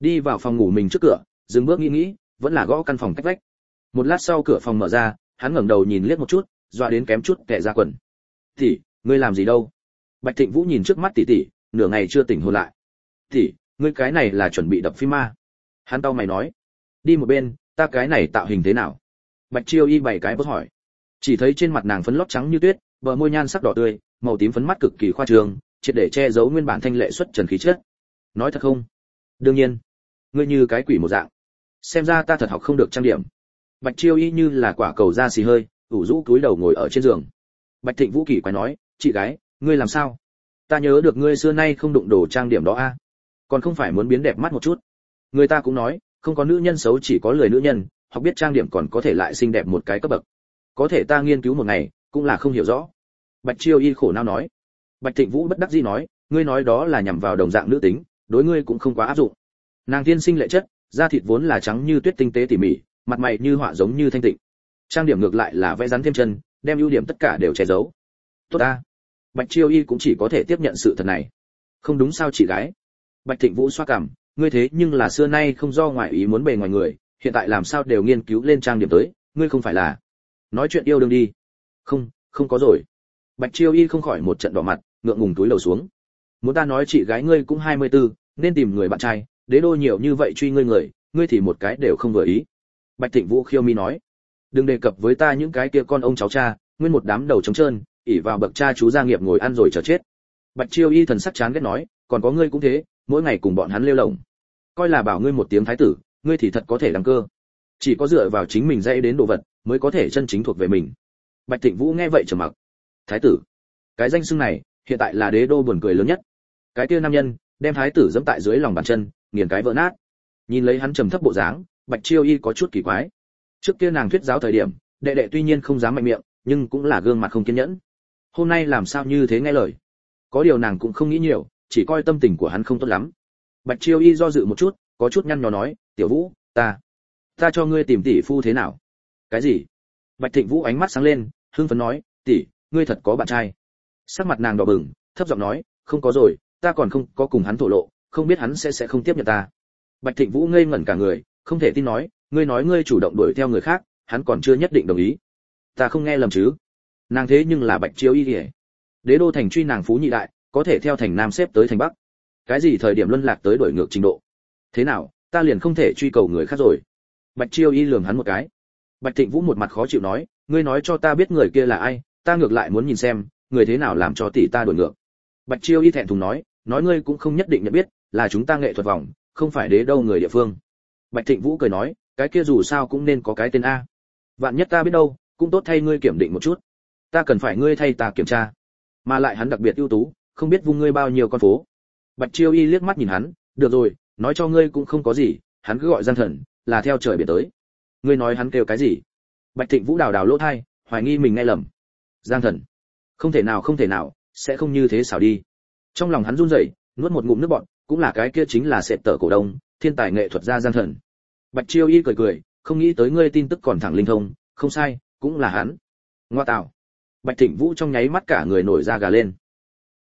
A: Đi vào phòng ngủ mình trước cửa, dừng bước nghĩ, vẫn là gõ căn phòng cách vách. Một lát sau cửa phòng mở ra, hắn ngẩng đầu nhìn liếc một chút, dọa đến kém chút tè ra quần. "Tỷ, ngươi làm gì đâu?" Bạch Thịnh Vũ nhìn trước mắt tỷ tỷ, nửa ngày chưa tỉnh hồn lại. "Tỷ, ngươi cái này là chuẩn bị đập phim ma?" Hắn cau mày nói. "Đi một bên, ta cái này tạo hình thế nào?" Bạch Chiêu Y bảy cái bớt hỏi. Chỉ thấy trên mặt nàng phấn lót trắng như tuyết, bờ môi nhan sắc đỏ tươi, màu tím phấn mắt cực kỳ khoa trương, triệt để che giấu nguyên bản thanh lệ xuất trần khí chất. "Nói thật không?" "Đương nhiên. Ngươi như cái quỷ một dạng. Xem ra ta thật học không được trang điểm." Bạch Chiêu Y như là quả cầu da xì hơi, ủ rũ cúi đầu ngồi ở trên giường. Bạch Thịnh Vũ kỳ quái nói, "Chị gái, ngươi làm sao? Ta nhớ được ngươi xưa nay không đụng đồ trang điểm đó a, còn không phải muốn biến đẹp mắt một chút? Người ta cũng nói, không có nữ nhân xấu chỉ có lười nữ nhân, học biết trang điểm còn có thể lại xinh đẹp một cái cấp bậc. Có thể ta nghiên cứu một ngày, cũng là không hiểu rõ." Bạch Chiêu Y khổ não nói. Bạch Thịnh Vũ bất đắc dĩ nói, "Ngươi nói đó là nhằm vào đồng dạng nữ tính, đối ngươi cũng không quá áp dụng. Nàng tiên sinh lệ chất, da thịt vốn là trắng như tuyết tinh tế tỉ mỉ, mặt mày như họa giống như thanh tịnh. Trang điểm ngược lại là vẽ rắn thêm chân, đem ưu điểm tất cả đều che giấu." "Tốt ta." Bạch Chiêu Y cũng chỉ có thể tiếp nhận sự thật này. "Không đúng sao chị gái?" Bạch Thịnh Vũ xoa cằm, "Ngươi thế nhưng là xưa nay không do ngoại ý muốn bề ngoài người, hiện tại làm sao đều nghiên cứu lên trang điểm tới, ngươi không phải là nói chuyện yêu đương đi?" "Không, không có rồi." Bạch Chiêu Y không khỏi một trận đỏ mặt, ngượng ngùng túi lầu xuống. "Muốn ta nói chị gái ngươi cũng 24, nên tìm người bạn trai, đế đô nhiều như vậy truy ngươi người, ngươi thì một cái đều không vừa ý." Bạch Thịnh Vũ khiêu mi nói, "Đừng đề cập với ta những cái kia con ông cháu cha, nguyên một đám đầu trống trơn, ỷ vào bậc cha chú gia nghiệp ngồi ăn rồi chờ chết." Bạch Chiêu Y thần sắc chán ghét nói, "Còn có ngươi cũng thế, mỗi ngày cùng bọn hắn lêu lổng, coi là bảo ngươi một tiếng thái tử, ngươi thì thật có thể đăng cơ. Chỉ có dựa vào chính mình dạy đến đồ vật, mới có thể chân chính thuộc về mình." Bạch Thịnh Vũ nghe vậy trầm mặc. Thái tử, cái danh xưng này, hiện tại là đế đô buồn cười lớn nhất. Cái kia nam nhân, đem thái tử giẫm tại dưới lòng bàn chân, nghiền cái vỡ nát. Nhìn lấy hắn trầm thấp bộ dáng, Bạch Chiêu Y có chút kỳ quái. Trước kia nàng thuyết giáo thời điểm, đệ đệ tuy nhiên không dám mạnh miệng, nhưng cũng là gương mặt không kiên nhẫn. Hôm nay làm sao như thế nghe lời? Có điều nàng cũng không nghĩ nhiều, chỉ coi tâm tình của hắn không tốt lắm. Bạch Chiêu Y do dự một chút, có chút nhăn nhó nói, "Tiểu Vũ, ta cho ngươi tìm tỷ phu thế nào?" "Cái gì?" Bạch Thịnh Vũ ánh mắt sáng lên, hưng phấn nói, "Tỷ, ngươi thật có bạn trai?" Sắc mặt nàng đỏ bừng, thấp giọng nói, "Không có rồi, ta còn không có cùng hắn thổ lộ, không biết hắn sẽ không tiếp nhận ta." Bạch Thịnh Vũ ngây ngẩn cả người, không thể tin nói, "Ngươi nói ngươi chủ động đuổi theo người khác, hắn còn chưa nhất định đồng ý. Ta không nghe lầm chứ?" Nàng thế nhưng là Bạch Chiêu Y kìa. Đế đô thành truy nàng phú nhị đại, có thể theo thành nam xếp tới thành bắc. Cái gì thời điểm luân lạc tới đổi ngược trình độ? Thế nào, ta liền không thể truy cầu người khác rồi? Bạch Chiêu Y lườm hắn một cái. Bạch Thịnh Vũ một mặt khó chịu nói, "Ngươi nói cho ta biết người kia là ai, ta ngược lại muốn nhìn xem, người thế nào làm cho tỷ ta đổi ngược." Bạch Chiêu Y thẹn thùng nói, "Nói ngươi cũng không nhất định nhận biết, là chúng ta nghệ thuật vòng, không phải đế đâu người địa phương." Bạch Thịnh Vũ cười nói, "Cái kia dù sao cũng nên có cái tên a. Vạn nhất ta biết đâu, cũng tốt thay ngươi kiểm định một chút. Ta cần phải ngươi thay ta kiểm tra. Mà lại hắn đặc biệt ưu tú, không biết vung ngươi bao nhiêu con phố." Bạch Chiêu Y liếc mắt nhìn hắn, "Được rồi, nói cho ngươi cũng không có gì, hắn cứ gọi Giang Thần, là theo trời biển tới." "Ngươi nói hắn kêu cái gì?" Bạch Thịnh Vũ đào đào lỗ tai, hoài nghi mình nghe lầm. "Giang Thần? Không thể nào, sẽ không như thế xảo đi." Trong lòng hắn run rẩy, nuốt một ngụm nước bọt, cũng là cái kia chính là sệt tở cổ đông, thiên tài nghệ thuật gia Giang Thần. Bạch Chiêu Y cười cười, "Không nghĩ tới ngươi tin tức còn thẳng linh thông, không sai, cũng là hắn." Ngoa tạo. Bạch Thịnh Vũ trong nháy mắt cả người nổi da gà lên.